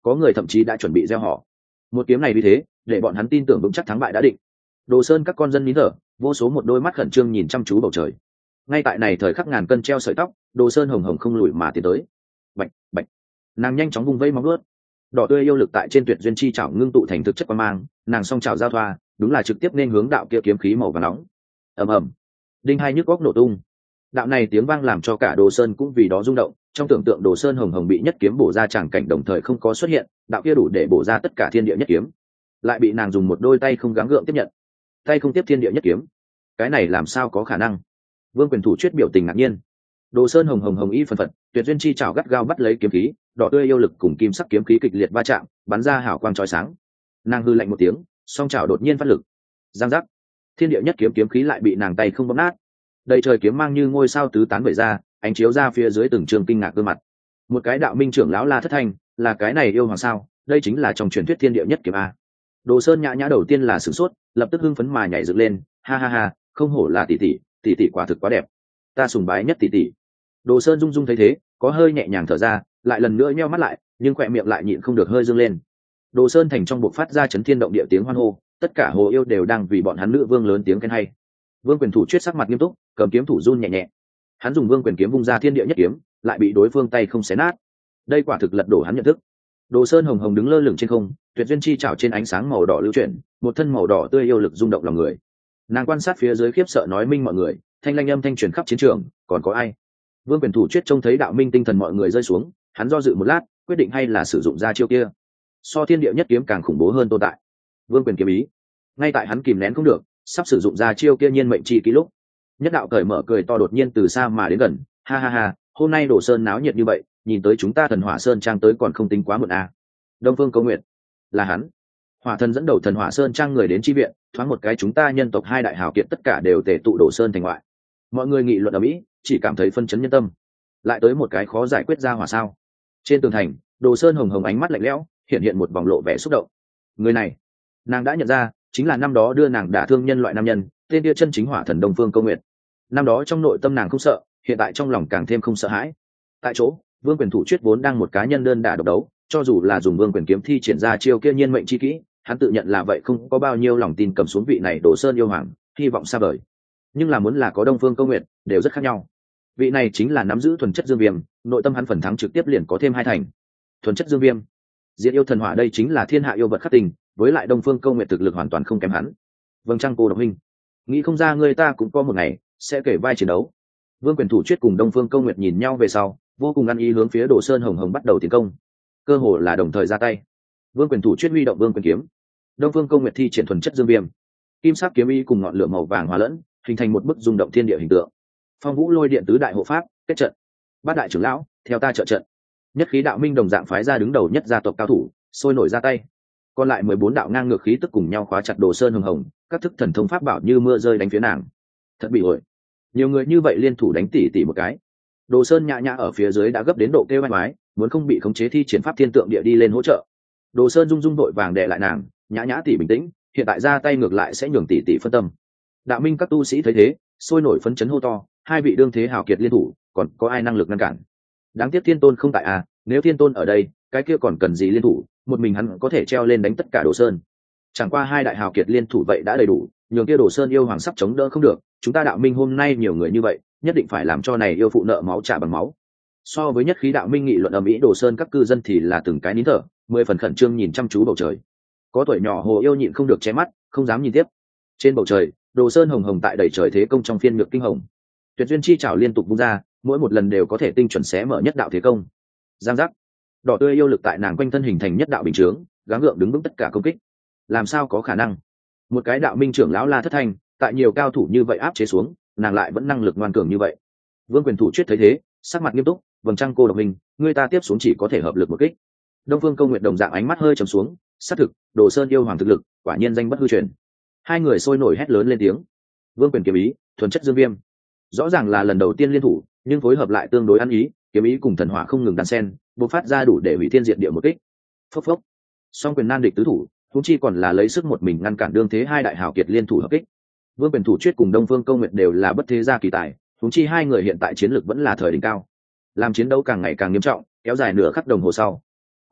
có người thậm chí đã chuẩn bị gieo họ. Một kiếm này vì thế để bọn hắn tin tưởng vững chắc thắng bại đã định. Đồ Sơn các con dân nín thở, vô số một đôi mắt khẩn trương nhìn chăm chú bầu trời. Ngay tại này thời khắc ngàn cân treo sợi tóc, Đồ Sơn hồng hồng không lùi mà tiến tới. Bạch bạch, nàng nhanh chóng vung vây móng vuốt, đỏ tươi yêu lực tại trên tuyệt duyên chi chảo ngưng tụ thành thực chất quang mang, nàng song chảo giao thoa, đúng là trực tiếp nên hướng đạo kia kiếm khí màu vàng nóng. Ầm ầm, đinh hai nhức góc nổ tung. Đạo này tiếng vang làm cho cả Đồ Sơn cũng vì đó rung động, trong tưởng tượng Đồ Sơn hồng hồng bị nhất kiếm bổ ra tràng cảnh đồng thời không có xuất hiện, đạo kia đủ để bổ ra tất cả thiên địa nhất kiếm, lại bị nàng dùng một đôi tay không gắng gượng tiếp nhận. Tay không tiếp thiên địa nhất kiếm, cái này làm sao có khả năng? Vương Quyền Thủ Chuyết biểu tình ngạc nhiên. Đồ Sơn hồng hồng hồng y phần phật, tuyệt duyên chi chảo gắt gao bắt lấy kiếm khí, đỏ tươi yêu lực cùng kim sắc kiếm khí kịch liệt va chạm, bắn ra hào quang chói sáng. Nàng hư lạnh một tiếng, song chảo đột nhiên phát lực. Giang giác, thiên địa nhất kiếm kiếm khí lại bị nàng tay không bóp nát. Đầy trời kiếm mang như ngôi sao tứ tán vẩy ra, ánh chiếu ra phía dưới từng trường kinh ngạc gương mặt. Một cái đạo minh trưởng lão La Thất Thanh, là cái này yêu hoàng sao? Đây chính là trong truyền thuyết thiên địa nhất kiếm a. Đồ Sơn nhã nhã đầu tiên là sửng sốt, lập tức hưng phấn mà nhảy dựng lên, ha ha ha, không hổ là tỷ tỷ, tỷ tỷ quả thực quá đẹp, ta sùng bái nhất tỷ tỷ. Đồ Sơn rung rung thấy thế, có hơi nhẹ nhàng thở ra, lại lần nữa nheo mắt lại, nhưng khỏe miệng lại nhịn không được hơi dương lên. Đồ Sơn thành trong buộc phát ra chấn thiên động địa tiếng hoan hô, tất cả hồ yêu đều đang vì bọn hắn nữ vương lớn tiếng khen hay. Vương Quyền Thủ Chuyết sắc mặt nghiêm túc, cầm kiếm thủ run nhẹ nhẹ. Hắn dùng Vương Quyền kiếm vung ra thiên địa nhất kiếm, lại bị đối phương tay không xé nát. Đây quả thực lật đổ hắn nhận thức. Đồ Sơn hồng hồng đứng lơ lửng trên không, tuyệt duyên chi chảo trên ánh sáng màu đỏ lưu chuyển, một thân màu đỏ tươi yêu lực rung động lòng người. Nàng quan sát phía dưới khiếp sợ nói minh mọi người, thanh lanh âm thanh truyền khắp chiến trường, còn có ai? Vương Quyền Thủ Chuyết trông thấy đạo minh tinh thần mọi người rơi xuống, hắn do dự một lát, quyết định hay là sử dụng ra chiêu kia. So thiên địa nhất kiếm càng khủng bố hơn tồn tại. Vương Quyền kiếm ý. Ngay tại hắn kìm nén không được, sắp sử dụng ra chiêu kia nhiên mệnh chi ký lúc, nhất đạo cởi mở cười to đột nhiên từ xa mà đến gần, ha ha ha, hôm nay Đồ Sơn náo nhiệt như vậy, nhìn tới chúng ta Thần Hỏa Sơn trang tới còn không tính quá muộn à. Đông Phương Câu Nguyệt, là hắn. Hỏa Thần dẫn đầu Thần Hỏa Sơn trang người đến chi viện, thoáng một cái chúng ta nhân tộc hai đại hào kiệt tất cả đều tề tụ Đồ Sơn thành ngoại. Mọi người nghị luận ở mỹ, chỉ cảm thấy phân chấn nhân tâm. Lại tới một cái khó giải quyết ra hỏa sao? Trên tường thành, Đồ Sơn hồng hồng ánh mắt lạnh lẽo, hiện hiện một vòng lộ vẻ xúc động. Người này, nàng đã nhận ra, chính là năm đó đưa nàng đả thương nhân loại nam nhân, tên kia chân chính Hỏa Thần Đông Phương Câu Nguyệt. Năm đó trong nội tâm nàng không sợ, hiện tại trong lòng càng thêm không sợ hãi. Tại chỗ, Vương Quyền Thủ Chuyết vốn đang một cá nhân đơn đả độc đấu, cho dù là dùng Vương Quyền kiếm thi triển ra chiêu kia nhiên mệnh chi kỹ, hắn tự nhận là vậy không có bao nhiêu lòng tin cầm xuống vị này Đồ Sơn yêu hoàng, hy vọng xa vời. Nhưng là muốn là có Đông Phương Câu Nguyệt, đều rất khác nhau. Vị này chính là nắm giữ thuần chất dương viêm, nội tâm hắn phần thắng trực tiếp liền có thêm hai thành. Thuần chất dương viêm, diệt yêu thần hỏa, đây chính là thiên hạ yêu vật khắc tình, với lại Đông Phương Câu Nguyệt thực lực hoàn toàn không kém hắn. Vâng Trăng Cô Độc Huynh, nghĩ không ra người ta cũng có một ngày sẽ kể vai chiến đấu. Vương Quyền Thủ Chuyết cùng Đông Phương Câu Nguyệt nhìn nhau về sau, vô cùng ăn ý hướng phía Đồ Sơn hồng hồng bắt đầu tiến công, cơ hồ là đồng thời ra tay. Vương Quyền Thủ Chuyết huy động Vương Quyền kiếm, Đông Phương Câu Nguyệt thi triển thuần chất dương viêm, kim sắc kiếm ý cùng ngọn lửa màu vàng hòa lẫn, hình thành một bức rung động thiên địa hình tượng. Phong Vũ Lôi Điện tứ đại hộ pháp kết trận, bát đại trưởng lão theo ta trợ trận, nhất khí đạo minh đồng dạng phái ra đứng đầu nhất gia tộc cao thủ sôi nổi ra tay, còn lại mười bốn đạo ngang ngược khí tức cùng nhau khóa chặt Đồ Sơn hồng hồng, các thức thần thông pháp bảo như mưa rơi đánh phía nàng. Thật bị ổi, nhiều người như vậy liên thủ đánh tỷ tỷ một cái. Đồ Sơn nhã nhã ở phía dưới đã gấp đến độ kêu oai oái, muốn không bị khống chế thi triển pháp thiên tượng địa đi lên hỗ trợ. Đồ Sơn rung rung đội vàng đè lại nàng, nhã nhã tỷ bình tĩnh, hiện tại ra tay ngược lại sẽ nhường tỷ tỷ phân tâm. Đạo minh các tu sĩ thấy thế, sôi nổi phấn chấn hô to, hai vị đương thế hào kiệt liên thủ, còn có ai năng lực ngăn cản? Đáng tiếc Thiên Tôn không tại à, nếu Thiên Tôn ở đây, cái kia còn cần gì liên thủ, một mình hắn có thể treo lên đánh tất cả Đồ Sơn. Chẳng qua hai đại hào kiệt liên thủ vậy đã đầy đủ, nhường kia Đồ Sơn yêu hoàng sắp chống đỡ không được, chúng ta đạo minh hôm nay nhiều người như vậy, nhất định phải làm cho này yêu phụ nợ máu trả bằng máu. So với nhất khí đạo minh nghị luận ở mỹ, Đồ Sơn các cư dân thì là từng cái nín thở, mười phần khẩn trương nhìn chăm chú bầu trời. Có tuổi nhỏ hồ yêu nhịn không được che mắt, không dám nhìn tiếp. Trên bầu trời, Đồ Sơn hồng hồng tại đầy trời thế công trong phiên ngược kinh hồng, tuyệt duyên chi chảo liên tục bung ra, mỗi một lần đều có thể tinh chuẩn xé mở nhất đạo thế công. Giang giác, đỏ tươi yêu lực tại nàng quanh thân hình thành nhất đạo bình chướng, gắng gượng đứng vững tất cả công kích. Làm sao có khả năng? Một cái đạo minh trưởng lão La Thất Thanh, tại nhiều cao thủ như vậy áp chế xuống, nàng lại vẫn năng lực ngoan cường như vậy. Vương Quyền Thủ Chuyết thấy thế, sắc mặt nghiêm túc, Vầng Trăng Cô Độc Huynh, người ta tiếp xuống chỉ có thể hợp lực một kích. Đông Phương Câu Nguyệt đồng dạng ánh mắt hơi trầm xuống, xác thực, Đồ Sơn yêu hoàng thực lực, quả nhiên danh bất hư truyền. Hai người sôi nổi hét lớn lên tiếng. Vương Quyền kiếm ý, thuần chất dương viêm, rõ ràng là lần đầu tiên liên thủ, nhưng phối hợp lại tương đối ăn ý, kiếm ý cùng thần hỏa không ngừng đan xen, bộc phát ra đủ để hủy thiên diệt địa một kích. Phốc phốc, song quyền nan địch tứ thủ, huống chi còn là lấy sức một mình ngăn cản đương thế hai đại hào kiệt liên thủ hợp kích. Vương Quyền Thủ Chuyết cùng Đông Phương Câu Nguyệt đều là bất thế gia kỳ tài, huống chi hai người hiện tại chiến lược vẫn là thời đỉnh cao. Làm chiến đấu càng ngày càng nghiêm trọng, kéo dài nửa khắc đồng hồ sau, cuối cùng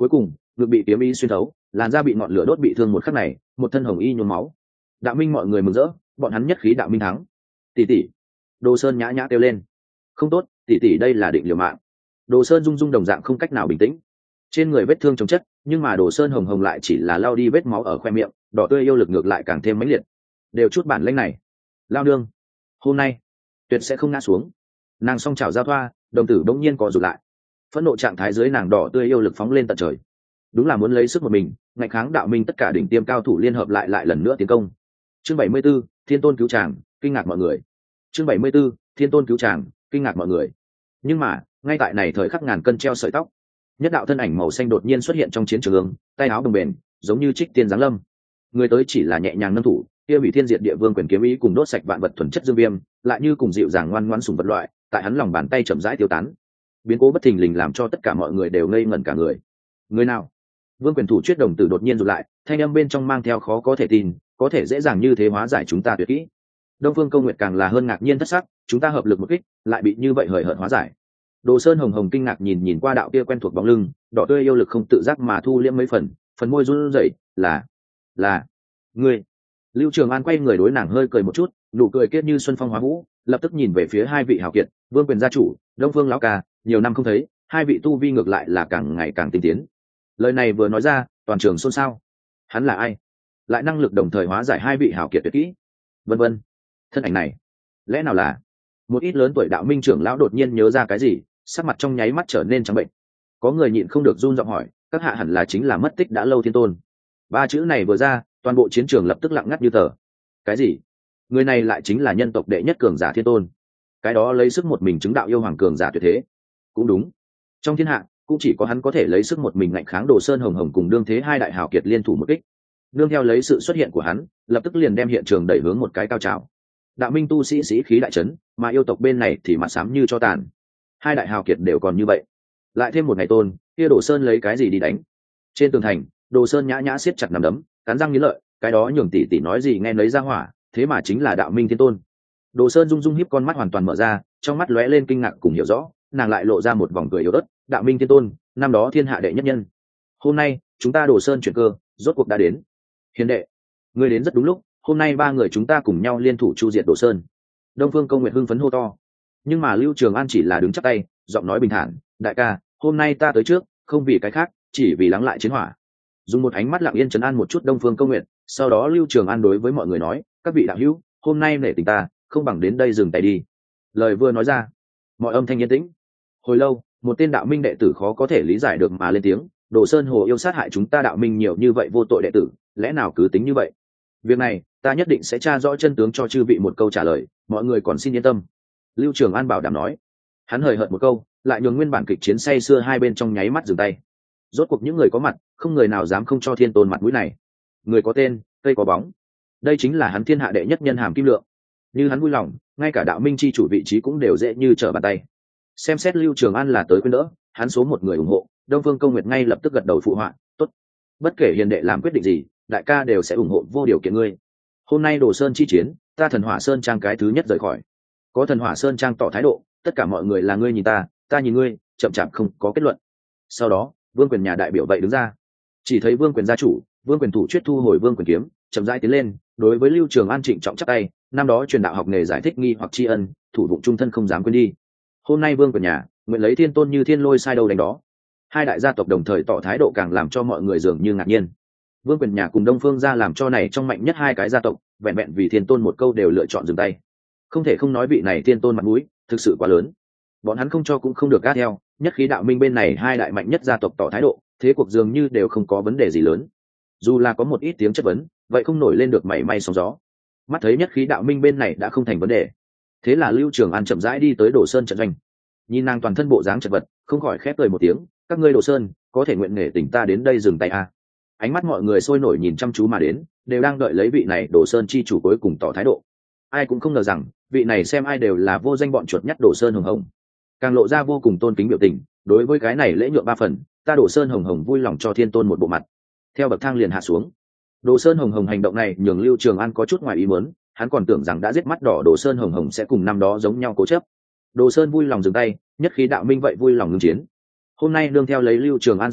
ngực bị kiếm ý xuyên thấu, làn da bị ngọn lửa đốt bị thương một khắc này, một thân hồng y nhuốm máu. Đạo minh mọi người mừng rỡ, bọn hắn nhất khí đạo minh thắng. Tỷ tỷ, Đồ Sơn nhã nhã kêu lên. Không tốt, tỷ tỷ đây là định liều mạng. Đồ Sơn rung rung đồng dạng không cách nào bình tĩnh. Trên người vết thương chồng chất, nhưng mà Đồ Sơn hồng hồng lại chỉ là lao đi vết máu ở khoe miệng, đỏ tươi yêu lực ngược lại càng thêm mãnh liệt. Đều chút bản lĩnh này, lao nương, hôm nay tuyệt sẽ không ngã xuống. Nàng song chảo giao thoa, đồng tử bỗng nhiên co rụt lại. Phẫn nộ trạng thái dưới nàng đỏ tươi yêu lực phóng lên tận trời. Đúng là muốn lấy sức một mình, ngạnh kháng đạo minh tất cả đỉnh tiêm cao thủ liên hợp lại lại lần nữa tiến công. Chương bảy mươi 74, Thiên Tôn cứu tràng, kinh ngạc mọi người. Chương bảy mươi 74, Thiên Tôn cứu tràng, kinh ngạc mọi người. Nhưng mà, ngay tại này thời khắc ngàn cân treo sợi tóc, nhất đạo thân ảnh màu xanh đột nhiên xuất hiện trong chiến trường, tay áo bồng bềnh, giống như trích tiên giáng lâm. Người tới chỉ là nhẹ nhàng nâng thủ, kia bị thiên diệt địa vương quyền kiếm ý cùng đốt sạch vạn vật thuần chất dương viêm, lại như cùng dịu dàng ngoan ngoãn sùng vật loại, tại hắn lòng bàn tay chậm rãi tiêu tán. Biến cố bất thình lình làm cho tất cả mọi người đều ngây ngẩn cả người. Người nào? Vương quyền thủ chuyết đồng tử đột nhiên rụt lại, thanh âm bên trong mang theo khó có thể tin, có thể dễ dàng như thế hóa giải chúng ta tuyệt kỹ. Đông Phương Câu Nguyệt càng là hơn ngạc nhiên thất sắc, chúng ta hợp lực một kích, lại bị như vậy hời hợt hóa giải. Đồ Sơn hồng hồng kinh ngạc nhìn nhìn qua đạo kia quen thuộc bóng lưng, đỏ tươi yêu lực không tự giác mà thu liễm mấy phần, phần môi run rẩy, là là ngươi. Lưu Trường An quay người đối nàng hơi cười một chút, nụ cười kết như xuân phong hóa vũ, lập tức nhìn về phía hai vị hào kiệt, Vương quyền gia chủ, Đông Phương lão ca, nhiều năm không thấy, hai vị tu vi ngược lại là càng ngày càng tinh tiến. Lời này vừa nói ra, toàn trường xôn xao. Hắn là ai? Lại năng lực đồng thời hóa giải hai vị hào kiệt tuyệt kỹ? Vân vân. Thân ảnh này, lẽ nào là một ít lớn tuổi đạo minh trưởng lão đột nhiên nhớ ra cái gì, sắc mặt trong nháy mắt trở nên trắng bệnh. Có người nhịn không được run giọng hỏi, các hạ hẳn là chính là mất tích đã lâu Thiên Tôn. Ba chữ này vừa ra, toàn bộ chiến trường lập tức lặng ngắt như tờ. Cái gì? Người này lại chính là nhân tộc đệ nhất cường giả Thiên Tôn? Cái đó lấy sức một mình chứng đạo yêu hoàng cường giả tuyệt thế? Cũng đúng, trong thiên hạ cũng chỉ có hắn có thể lấy sức một mình ngạnh kháng Đồ Sơn hồng hồng cùng đương thế hai đại hào kiệt liên thủ một kích. Nương theo lấy sự xuất hiện của hắn, lập tức liền đem hiện trường đẩy hướng một cái cao trào. Đạo minh tu sĩ sĩ khí đại trấn, mà yêu tộc bên này thì mặt xám như cho tàn. Hai đại hào kiệt đều còn như vậy, lại thêm một ngày tôn, kia Đồ Sơn lấy cái gì đi đánh? Trên tường thành, Đồ Sơn nhã nhã siết chặt nắm đấm, cắn răng nghiến lợi, cái đó nhường tỷ tỷ nói gì nghe lấy ra hỏa, thế mà chính là đạo minh Thiên Tôn. Đồ Sơn rung rung hiếp con mắt hoàn toàn mở ra, trong mắt lóe lên kinh ngạc cùng hiểu rõ, nàng lại lộ ra một vòng cười yếu ớt, đạo minh Thiên Tôn, năm đó thiên hạ đệ nhất nhân. Hôm nay, chúng ta Đồ Sơn chuyển cơ, rốt cuộc đã đến. Hiền đệ, ngươi đến rất đúng lúc, hôm nay ba người chúng ta cùng nhau liên thủ chu diệt Đồ Sơn. Đông Phương Câu Nguyệt hưng phấn hô to. Nhưng mà Lưu Trường An chỉ là đứng chắp tay, giọng nói bình thản, đại ca, hôm nay ta tới trước, không vì cái khác, chỉ vì lắng lại chiến hỏa. Dùng một ánh mắt lặng yên trấn an một chút Đông Phương Câu Nguyệt, sau đó Lưu Trường An đối với mọi người nói, các vị đạo hữu, hôm nay nể tình ta, không bằng đến đây dừng tay đi. Lời vừa nói ra, mọi âm thanh yên tĩnh. Hồi lâu, một tên đạo minh đệ tử khó có thể lý giải được mà lên tiếng, Đồ Sơn hồ yêu sát hại chúng ta đạo minh nhiều như vậy vô tội đệ tử, lẽ nào cứ tính như vậy? Việc này, ta nhất định sẽ tra rõ chân tướng cho chư vị một câu trả lời, mọi người còn xin yên tâm. Lưu Trường An bảo đảm nói. Hắn hời hợt một câu, lại nhường nguyên bản kịch chiến say xưa hai bên trong nháy mắt dừng tay. Rốt cuộc những người có mặt, không người nào dám không cho Thiên Tôn mặt mũi này. Người có tên, cây có bóng. Đây chính là hắn thiên hạ đệ nhất nhân Hàm Kim Lượng. Như hắn vui lòng, ngay cả đạo minh chi chủ vị trí cũng đều dễ như trở bàn tay. Xem xét Lưu Trường An là tới quên đỡ, hắn số một người ủng hộ, Đông Phương Câu Nguyệt ngay lập tức gật đầu phụ họa, tốt. Bất kể hiền đệ làm quyết định gì, đại ca đều sẽ ủng hộ vô điều kiện ngươi. Hôm nay Đồ Sơn chi chiến, ta Thần Hỏa Sơn trang cái thứ nhất rời khỏi. Có Thần Hỏa Sơn trang tỏ thái độ, tất cả mọi người là ngươi nhìn ta, ta nhìn ngươi, chậm chạp không có kết luận. Sau đó, Vương quyền nhà đại biểu vậy đứng ra. Chỉ thấy Vương quyền gia chủ, Vương quyền thủ chuyết thu hồi Vương quyền kiếm, chậm rãi tiến lên, đối với Lưu Trường An trịnh trọng chắp tay, năm đó truyền đạo học nghề giải thích nghi hoặc tri ân, thủ vụng trung thân không dám quên đi. Hôm nay Vương quyền nhà, nguyện lấy Thiên Tôn như thiên lôi sai đâu đánh đó. Hai đại gia tộc đồng thời tỏ thái độ càng làm cho mọi người dường như ngạc nhiên. Vương quyền nhà cùng Đông Phương gia làm cho này trong mạnh nhất hai cái gia tộc, vẹn vẹn vì Thiên Tôn một câu đều lựa chọn dừng tay. Không thể không nói vị này Thiên Tôn mặt mũi thực sự quá lớn. Bọn hắn không cho cũng không được gác theo, nhất khí đạo minh bên này hai đại mạnh nhất gia tộc tỏ thái độ, thế cuộc dường như đều không có vấn đề gì lớn. Dù là có một ít tiếng chất vấn, vậy không nổi lên được mảy may sóng gió. Mắt thấy nhất khí đạo minh bên này đã không thành vấn đề. Thế là Lưu Trường An chậm rãi đi tới Đồ Sơn trận doanh. Nhìn nàng toàn thân bộ dáng chật vật, không khỏi khép cười một tiếng, các ngươi Đồ Sơn, có thể nguyện nghề tình ta đến đây dừng tay a. À. Ánh mắt mọi người sôi nổi nhìn chăm chú mà đến, đều đang đợi lấy vị này Đồ Sơn chi chủ cuối cùng tỏ thái độ. Ai cũng không ngờ rằng, vị này xem ai đều là vô danh bọn chuột nhắt Đồ Sơn hồng hồng. Càng lộ ra vô cùng tôn kính biểu tình, đối với cái này lễ nhượng ba phần, ta Đồ Sơn hồng hồng vui lòng cho Thiên Tôn một bộ mặt. Theo bậc thang liền hạ xuống. Đồ Sơn hồng hồng hành động này nhường Lưu Trường An có chút ngoài ý muốn, hắn còn tưởng rằng đã giết mắt đỏ Đồ Sơn hồng hồng sẽ cùng năm đó giống nhau cố chấp. Đồ Sơn vui lòng dừng tay, nhất khí đạo minh vậy vui lòng ngưng chiến. Hôm nay nương theo lấy Lưu Trường An xuất hiện,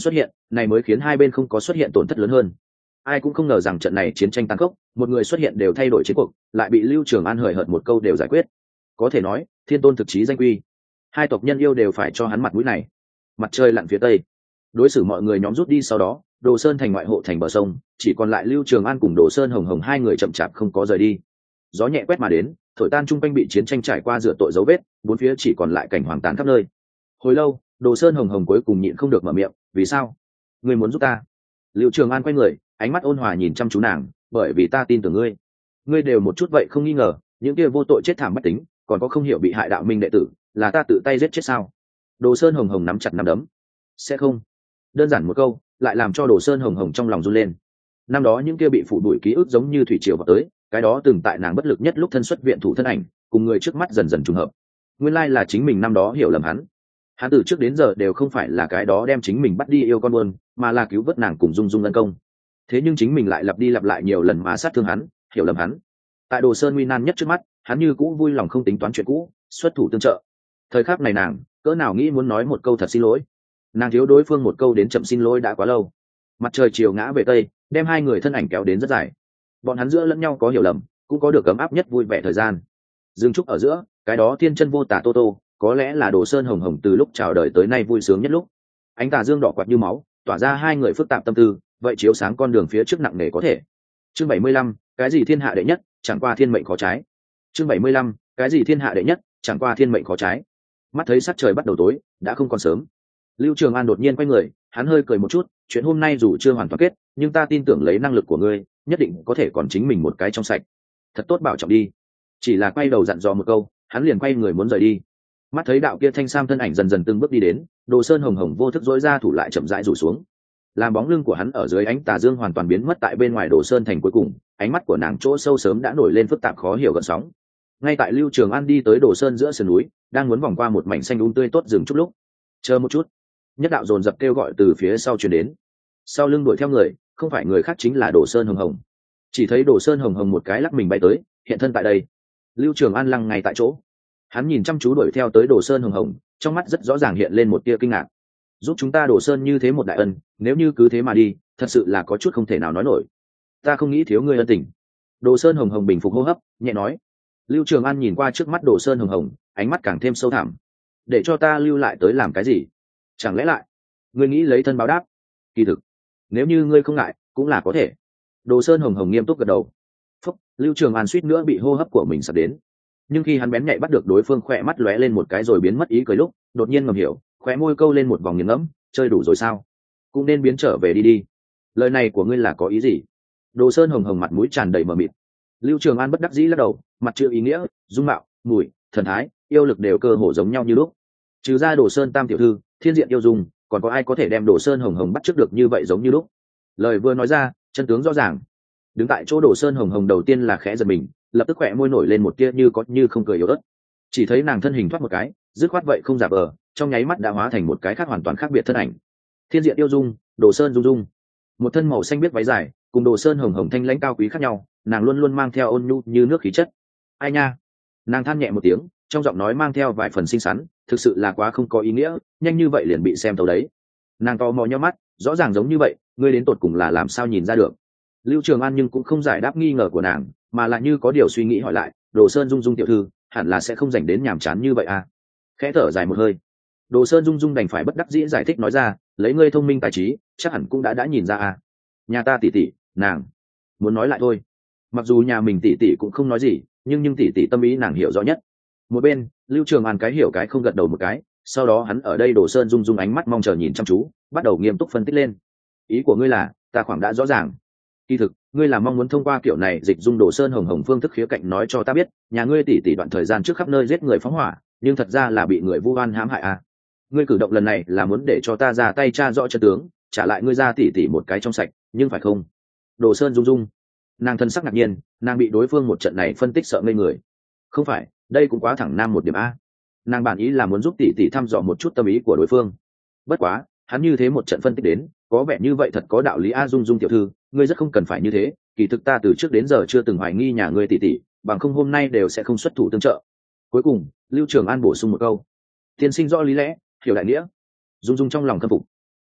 này mới khiến hai bên không có xuất hiện tổn thất lớn hơn. Ai cũng không ngờ rằng trận này chiến tranh tàn khốc, một người xuất hiện đều thay đổi chiến cuộc, lại bị Lưu Trường An hời hợt một câu đều giải quyết. Có thể nói, thiên tôn thực chí danh quy. Hai tộc nhân yêu đều phải cho hắn mặt mũi này. Mặt trời lặn phía tây, đối xử mọi người nhóm rút đi, sau đó Đồ Sơn thành ngoại hộ thành bờ sông, chỉ còn lại Lưu Trường An cùng Đồ Sơn Hồng Hồng hai người chậm chạp không có rời đi. Gió nhẹ quét mà đến, thổi tan trung quanh bị chiến tranh trải qua rửa tội dấu vết, bốn phía chỉ còn lại cảnh hoàng tàn khắp nơi. Hồi lâu, Đồ Sơn Hồng Hồng cuối cùng nhịn không được mở miệng, "Vì sao? Ngươi muốn giúp ta?" Lưu Trường An quay người, ánh mắt ôn hòa nhìn chăm chú nàng, "Bởi vì ta tin tưởng ngươi. Ngươi đều một chút vậy không nghi ngờ, những kia vô tội chết thảm bách tính, còn có không hiểu bị hại đạo minh đệ tử, là ta tự tay giết chết sao?" Đồ Sơn Hồng Hồng nắm chặt nắm đấm. "Sẽ không." Đơn giản một câu, lại làm cho Đồ Sơn Hồng Hồng trong lòng run lên. Năm đó những kia bị phủ đuổi ký ức giống như thủy triều vào tới, cái đó từng tại nàng bất lực nhất lúc thân xuất viện thủ thân ảnh, cùng người trước mắt dần dần trùng hợp. Nguyên lai là chính mình năm đó hiểu lầm hắn. Hắn từ trước đến giờ đều không phải là cái đó đem chính mình bắt đi yêu con buồn, mà là cứu vớt nàng cùng Dung Dung ân công. Thế nhưng chính mình lại lặp đi lặp lại nhiều lần mà sát thương hắn, hiểu lầm hắn. Tại Đồ Sơn nguy nan nhất trước mắt, hắn như cũ vui lòng không tính toán chuyện cũ, xuất thủ tương trợ. Thời khắc này nàng, cỡ nào nghĩ muốn nói một câu thật xin lỗi. Nàng thiếu đối phương một câu đến chậm xin lỗi đã quá lâu. Mặt trời chiều ngã về tây, đem hai người thân ảnh kéo đến rất dài. Bọn hắn giữa lẫn nhau có hiểu lầm, cũng có được ấm áp nhất vui vẻ thời gian. Dương trúc ở giữa, cái đó thiên chân vô tả Tô Tô, có lẽ là Đồ Sơn Hồng Hồng từ lúc chào đời tới nay vui sướng nhất lúc. Ánh tà dương đỏ quạt như máu, tỏa ra hai người phức tạp tâm tư, vậy chiếu sáng con đường phía trước nặng nề có thể. Chương bảy mươi lăm, cái gì thiên hạ đệ nhất, chẳng qua thiên mệnh khó trái. Chương bảy mươi lăm, cái gì thiên hạ đệ nhất, chẳng qua thiên mệnh khó trái. Mắt thấy sắc trời bắt đầu tối, đã không còn sớm. Lưu Trường An đột nhiên quay người, hắn hơi cười một chút, chuyện hôm nay dù chưa hoàn toàn kết, nhưng ta tin tưởng lấy năng lực của ngươi, nhất định có thể còn chính mình một cái trong sạch. Thật tốt bảo trọng đi. Chỉ là quay đầu dặn dò một câu, hắn liền quay người muốn rời đi. Mắt thấy đạo kia thanh sam thân ảnh dần dần từng bước đi đến, Đồ Sơn Hồng Hồng vô thức dỗi ra thủ lại chậm rãi rủ xuống. Làm bóng lưng của hắn ở dưới ánh tà dương hoàn toàn biến mất tại bên ngoài Đồ Sơn thành cuối cùng, ánh mắt của nàng chỗ sâu sớm đã nổi lên phức tạp khó hiểu gợn sóng. Ngay tại Lưu Trường An đi tới Đồ Sơn giữa sườn núi, đang muốn vòng qua một mảnh xanh um tươi tốt rừng chút lúc, chờ một chút, nhất đạo dồn dập kêu gọi từ phía sau truyền đến. Sau lưng đuổi theo người, không phải người khác chính là Đồ Sơn Hồng Hồng. Chỉ thấy Đồ Sơn Hồng Hồng một cái lắc mình bay tới, hiện thân tại đây. Lưu Trường An lăng ngay tại chỗ, hắn nhìn chăm chú đuổi theo tới Đồ Sơn Hồng Hồng, trong mắt rất rõ ràng hiện lên một tia kinh ngạc. Giúp chúng ta Đồ Sơn như thế một đại ân, nếu như cứ thế mà đi, thật sự là có chút không thể nào nói nổi. Ta không nghĩ thiếu ngươi ân tình. Đồ Sơn Hồng Hồng bình phục hô hấp, nhẹ nói. Lưu Trường An nhìn qua trước mắt Đồ Sơn Hồng Hồng, ánh mắt càng thêm sâu thẳm. Để cho ta lưu lại tới làm cái gì? Chẳng lẽ lại ngươi nghĩ lấy thân báo đáp? Kỳ thực, nếu như ngươi không ngại, cũng là có thể. Đồ Sơn Hồng Hồng nghiêm túc gật đầu. Phúc, Lưu Trường An suýt nữa bị hô hấp của mình sập đến. Nhưng khi hắn bén nhạy bắt được đối phương khỏe mắt lóe lên một cái rồi biến mất ý cười lúc, đột nhiên ngầm hiểu, khóe môi câu lên một vòng nghiền ngẫm, chơi đủ rồi sao? Cũng nên biến trở về đi đi. Lời này của ngươi là có ý gì? Đồ Sơn Hồng Hồng mặt mũi tràn đầy mờ mịt. Lưu Trường An bất đắc dĩ lắc đầu, mặt chưa ý nghĩa, dung mạo, mùi, thần thái, yêu lực đều cơ hồ giống nhau như lúc. Trừ ra Đồ Sơn Tam tiểu thư, thiên diện yêu dung, còn có ai có thể đem Đồ Sơn Hồng Hồng bắt chước được như vậy giống như lúc? Lời vừa nói ra, chân tướng rõ ràng. Đứng tại chỗ Đồ Sơn Hồng Hồng đầu tiên là khẽ giật mình, lập tức khỏe môi nổi lên một tia như có như không cười yếu ớt. Chỉ thấy nàng thân hình thoát một cái, dứt khoát vậy không giả vờ, trong nháy mắt đã hóa thành một cái khác hoàn toàn khác biệt thân ảnh. Thiên diện yêu dung, Đồ Sơn dung dung, một thân màu xanh biết váy dài, cùng Đồ Sơn Hồng Hồng thanh lãnh cao quý khác nhau, nàng luôn luôn mang theo ôn nhu như nước khí chất. Ai nha? Nàng than nhẹ một tiếng, trong giọng nói mang theo vài phần xinh xắn, thực sự là quá không có ý nghĩa, nhanh như vậy liền bị xem thấu đấy. Nàng to mò nhíu mắt, rõ ràng giống như vậy, ngươi đến tột cùng là làm sao nhìn ra được? Lưu Trường An nhưng cũng không giải đáp nghi ngờ của nàng, mà là như có điều suy nghĩ hỏi lại, Đồ Sơn dung dung tiểu thư, hẳn là sẽ không dành đến nhàm chán như vậy à? Khẽ thở dài một hơi, Đồ Sơn dung dung đành phải bất đắc dĩ giải thích nói ra, lấy ngươi thông minh tài trí, chắc hẳn cũng đã đã nhìn ra à? Nhà ta tỷ tỷ, nàng muốn nói lại thôi. Mặc dù nhà mình tỷ tỷ cũng không nói gì, nhưng nhưng tỷ tỷ tâm ý nàng hiểu rõ nhất. Một bên, Lưu Trường An cái hiểu cái không gật đầu một cái, sau đó hắn ở đây Đồ Sơn dung dung ánh mắt mong chờ nhìn chăm chú, bắt đầu nghiêm túc phân tích lên. Ý của ngươi là, ta khoảng đã rõ ràng. Kỳ thực, ngươi là mong muốn thông qua kiểu này dịch dung Đồ Sơn Hồng Hồng phương thức khía cạnh nói cho ta biết, nhà ngươi tỷ tỷ đoạn thời gian trước khắp nơi giết người phóng hỏa, nhưng thật ra là bị người vu oan hãm hại à? Ngươi cử động lần này là muốn để cho ta ra tay tra rõ chân tướng, trả lại ngươi ra tỷ tỷ một cái trong sạch, nhưng phải không? Đồ Sơn dung dung, nàng thân sắc ngạc nhiên, nàng bị đối phương một trận này phân tích sợ ngây người. Không phải, đây cũng quá thẳng nam một điểm a. Nàng bản ý là muốn giúp tỷ tỷ thăm dò một chút tâm ý của đối phương. Bất quá, hắn như thế một trận phân tích đến, có vẻ như vậy thật có đạo lý a. Dung dung tiểu thư, ngươi rất không cần phải như thế, kỳ thực ta từ trước đến giờ chưa từng hoài nghi nhà ngươi tỷ tỷ, bằng không hôm nay đều sẽ không xuất thủ tương trợ. Cuối cùng, Lưu Trường An bổ sung một câu, tiên sinh rõ lý lẽ, hiểu đại nghĩa. Dung dung trong lòng khâm phục.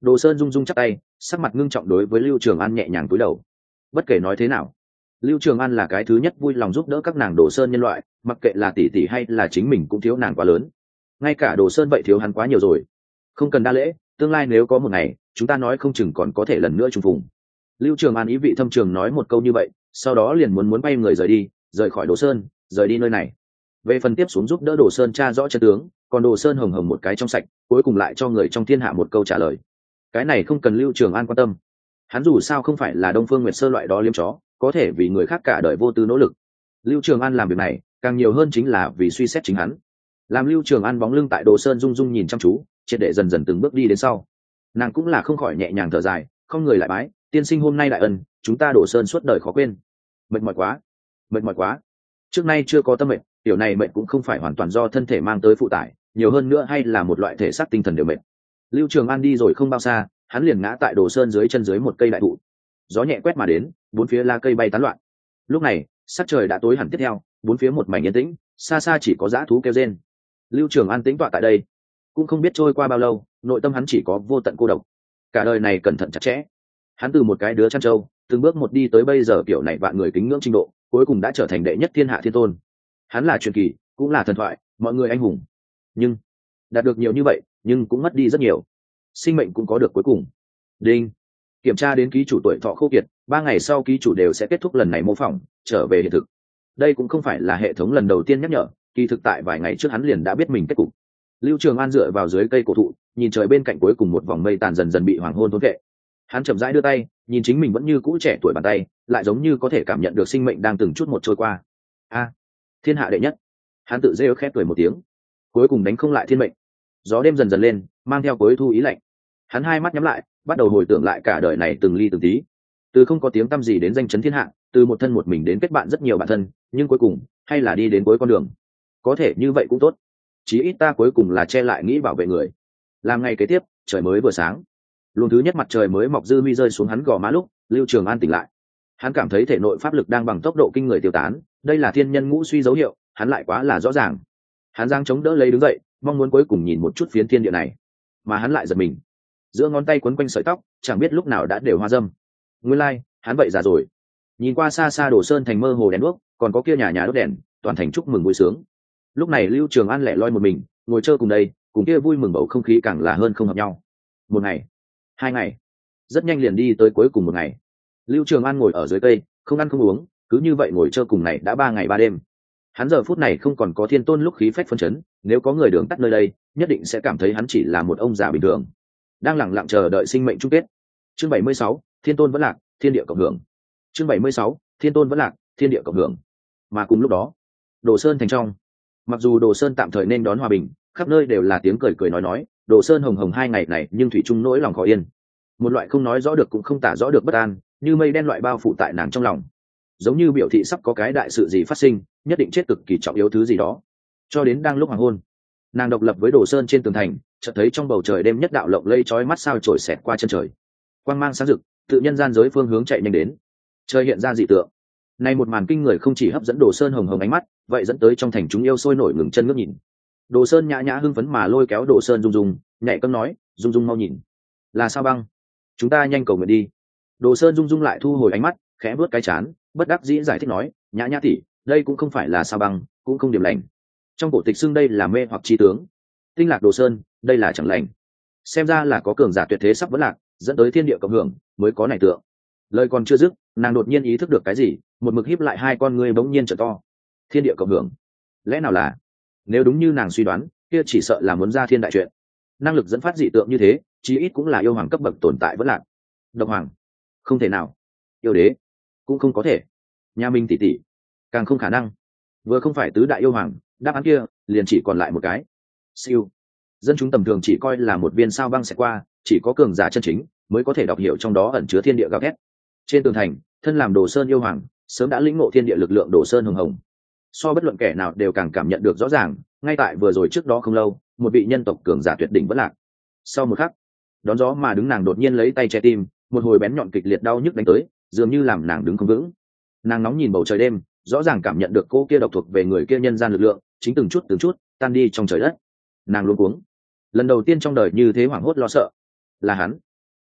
Đồ Sơn rung rung chắc tay, sắc mặt ngưng trọng đối với Lưu Trường An nhẹ nhàng cúi đầu. Bất kể nói thế nào, Lưu Trường An là cái thứ nhất vui lòng giúp đỡ các nàng Đồ Sơn nhân loại, mặc kệ là tỷ tỷ hay là chính mình cũng thiếu nàng quá lớn. Ngay cả Đồ Sơn vậy thiếu hắn quá nhiều rồi. Không cần đa lễ, tương lai nếu có một ngày, chúng ta nói không chừng còn có thể lần nữa trùng phùng. Lưu Trường An ý vị thâm trường nói một câu như vậy, sau đó liền muốn muốn bay người rời đi, rời khỏi Đồ Sơn, rời đi nơi này. Về phần tiếp xuống giúp đỡ Đồ Sơn tra rõ chân tướng, còn Đồ Sơn hồng hồng một cái trong sạch, cuối cùng lại cho người trong thiên hạ một câu trả lời. Cái này không cần Lưu Trường An quan tâm. Hắn dù sao không phải là Đông Phương Nguyệt Sơ loại đó liếm chó, có thể vì người khác cả đời vô tư nỗ lực. Lưu Trường An làm việc này, càng nhiều hơn chính là vì suy xét chính hắn. Làm Lưu Trường An bóng lưng tại Đồ Sơn rung rung nhìn chăm chú, triệt để dần dần từng bước đi đến sau. Nàng cũng là không khỏi nhẹ nhàng thở dài, không người lại bái, tiên sinh hôm nay đại ân, chúng ta Đồ Sơn suốt đời khó quên. Mệt mỏi quá, mệt mỏi quá. Trước nay chưa có tâm mệnh, điều này mệnh cũng không phải hoàn toàn do thân thể mang tới phụ tải, nhiều hơn nữa hay là một loại thể xác tinh thần đều mệnh. Lưu Trường An đi rồi không bao xa, hắn liền ngã tại Đồ Sơn dưới chân dưới một cây đại thụ. Gió nhẹ quét mà đến, bốn phía lá cây bay tán loạn. Lúc này, sắc trời đã tối hẳn tiếp theo, bốn phía một mảnh yên tĩnh, xa xa chỉ có dã thú kêu rên. Lưu Trường An tĩnh tọa tại đây, cũng không biết trôi qua bao lâu, nội tâm hắn chỉ có vô tận cô độc. Cả đời này cẩn thận chặt chẽ. Hắn từ một cái đứa chăn trâu, từng bước một đi tới bây giờ kiểu này vạn người kính ngưỡng trình độ, cuối cùng đã trở thành đệ nhất thiên hạ thiên tôn. Hắn là truyền kỳ, cũng là thần thoại, mọi người anh hùng. Nhưng đạt được nhiều như vậy, nhưng cũng mất đi rất nhiều. Sinh mệnh cũng có được cuối cùng. Đinh. Kiểm tra đến ký chủ tuổi thọ khô kiệt, ba ngày sau ký chủ đều sẽ kết thúc lần này mô phỏng, trở về hiện thực. Đây cũng không phải là hệ thống lần đầu tiên nhắc nhở, kỳ thực tại vài ngày trước hắn liền đã biết mình kết cục. Lưu Trường An dựa vào dưới cây cổ thụ, nhìn trời bên cạnh cuối cùng một vòng mây tàn dần dần bị hoàng hôn thôn vệ. Hắn chậm rãi đưa tay, nhìn chính mình vẫn như cũ trẻ tuổi bàn tay, lại giống như có thể cảm nhận được sinh mệnh đang từng chút một trôi qua. A, thiên hạ đệ nhất. Hắn tự rêu khép cười một tiếng, cuối cùng đánh không lại thiên mệnh. Gió đêm dần dần lên, mang theo cuối thu ý lạnh. Hắn hai mắt nhắm lại, bắt đầu hồi tưởng lại cả đời này từng ly từng tí. Từ không có tiếng tăm gì đến danh chấn thiên hạ, từ một thân một mình đến kết bạn rất nhiều bạn thân, nhưng cuối cùng hay là đi đến cuối con đường. Có thể như vậy cũng tốt, chí ít ta cuối cùng là che lại nghĩ bảo vệ người. Làm ngày kế tiếp, trời mới vừa sáng, luồng thứ nhất mặt trời mới mọc dư mi rơi xuống hắn gò má lúc Lưu Trường An tỉnh lại. Hắn cảm thấy thể nội pháp lực đang bằng tốc độ kinh người tiêu tán, đây là thiên nhân ngũ suy dấu hiệu, hắn lại quá là rõ ràng. Hắn giang chống đỡ lấy đứng dậy, mong muốn cuối cùng nhìn một chút phiến thiên địa này, mà hắn lại giật mình, giữa ngón tay quấn quanh sợi tóc, chẳng biết lúc nào đã đều hoa dâm. Nguyên lai, like, hắn vậy già rồi. Nhìn qua xa xa Đồ Sơn thành mơ hồ đèn đuốc, còn có kia nhà nhà đốt đèn, toàn thành chúc mừng vui sướng. Lúc này Lưu Trường An lẻ loi một mình, ngồi chơi cùng đây, cùng kia vui mừng bầu không khí càng là hơn không hợp nhau. Một ngày, hai ngày, rất nhanh liền đi tới cuối cùng một ngày. Lưu Trường An ngồi ở dưới cây, không ăn không uống, cứ như vậy ngồi chơi cùng này đã ba ngày ba đêm. Hắn giờ phút này không còn có thiên tôn lúc khí phách phân chấn, nếu có người đường tắt nơi đây, nhất định sẽ cảm thấy hắn chỉ là một ông già bình thường, đang lẳng lặng chờ đợi sinh mệnh chung kết. Chương bảy mươi sáu, thiên tôn vẫn lạc, thiên địa cộng hưởng. Chương bảy mươi sáu, thiên tôn vẫn lạc, thiên địa cộng hưởng. Mà cùng lúc đó, Đồ Sơn thành trong, mặc dù Đồ Sơn tạm thời nên đón hòa bình, khắp nơi đều là tiếng cười cười nói nói, Đồ Sơn hồng hồng hai ngày này nhưng thủy chung nỗi lòng khó yên. Một loại không nói rõ được cũng không tả rõ được bất an, như mây đen loại bao phủ tại nàng trong lòng, giống như biểu thị sắp có cái đại sự gì phát sinh, nhất định chết cực kỳ trọng yếu thứ gì đó. Cho đến đang lúc hoàng hôn, nàng độc lập với Đồ Sơn trên tường thành, chợt thấy trong bầu trời đêm nhất đạo lộng lây chói mắt sao chổi xẹt qua chân trời, quang mang sáng rực, tự nhân gian giới phương hướng chạy nhanh đến. Trời hiện ra dị tượng, nay một màn kinh người không chỉ hấp dẫn Đồ Sơn hồng hồng ánh mắt, vậy dẫn tới trong thành chúng yêu sôi nổi ngừng chân ngước nhìn. Đồ Sơn nhã nhã hưng phấn mà lôi kéo Đồ Sơn Dung Dung, nhẹ cấm nói, Dung Dung mau nhìn, là sao băng, chúng ta nhanh cầu nguyện đi. Đồ Sơn Dung Dung lại thu hồi ánh mắt, khẽ vuốt cái chán, bất đắc dĩ giải thích nói, nhã nhã tỷ, đây cũng không phải là sao băng, cũng không điểm lành. Trong cổ tịch xưng đây là mê hoặc chi tướng. Tinh lạc Đồ Sơn, đây là chẳng lành. Xem ra là có cường giả tuyệt thế sắp vẫn lạc, dẫn tới thiên địa cộng hưởng, mới có này tượng. Lời còn chưa dứt, nàng đột nhiên ý thức được cái gì, một mực híp lại hai con ngươi bỗng nhiên trở to. Thiên địa cộng hưởng, lẽ nào là? Nếu đúng như nàng suy đoán, kia chỉ sợ là muốn ra thiên đại chuyện. Năng lực dẫn phát dị tượng như thế, chí ít cũng là yêu hoàng cấp bậc tồn tại vẫn lạc. Độc hoàng, không thể nào. Yêu đế, cũng không có thể. Nhà Minh tỷ tỷ, càng không khả năng. Vừa không phải tứ đại yêu hoàng, đáp án kia liền chỉ còn lại một cái. Siêu. Dân chúng tầm thường chỉ coi là một viên sao băng sẽ qua, chỉ có cường giả chân chính mới có thể đọc hiểu trong đó ẩn chứa thiên địa gào thét. Trên tường thành, thân làm Đồ Sơn yêu hoàng, sớm đã lĩnh ngộ thiên địa lực lượng Đồ Sơn hồng hồng. So bất luận kẻ nào đều càng cảm nhận được rõ ràng, ngay tại vừa rồi trước đó không lâu, một vị nhân tộc cường giả tuyệt đỉnh vẫn lạc. Sau một khắc, đón gió mà đứng nàng đột nhiên lấy tay che tim, một hồi bén nhọn kịch liệt đau nhức đánh tới, dường như làm nàng đứng không vững. Nàng nóng nhìn bầu trời đêm, rõ ràng cảm nhận được cô kia độc thuộc về người kia nhân gian lực lượng, chính từng chút từng chút tan đi trong trời đất. Nàng luống cuống, lần đầu tiên trong đời như thế hoảng hốt lo sợ. Là hắn,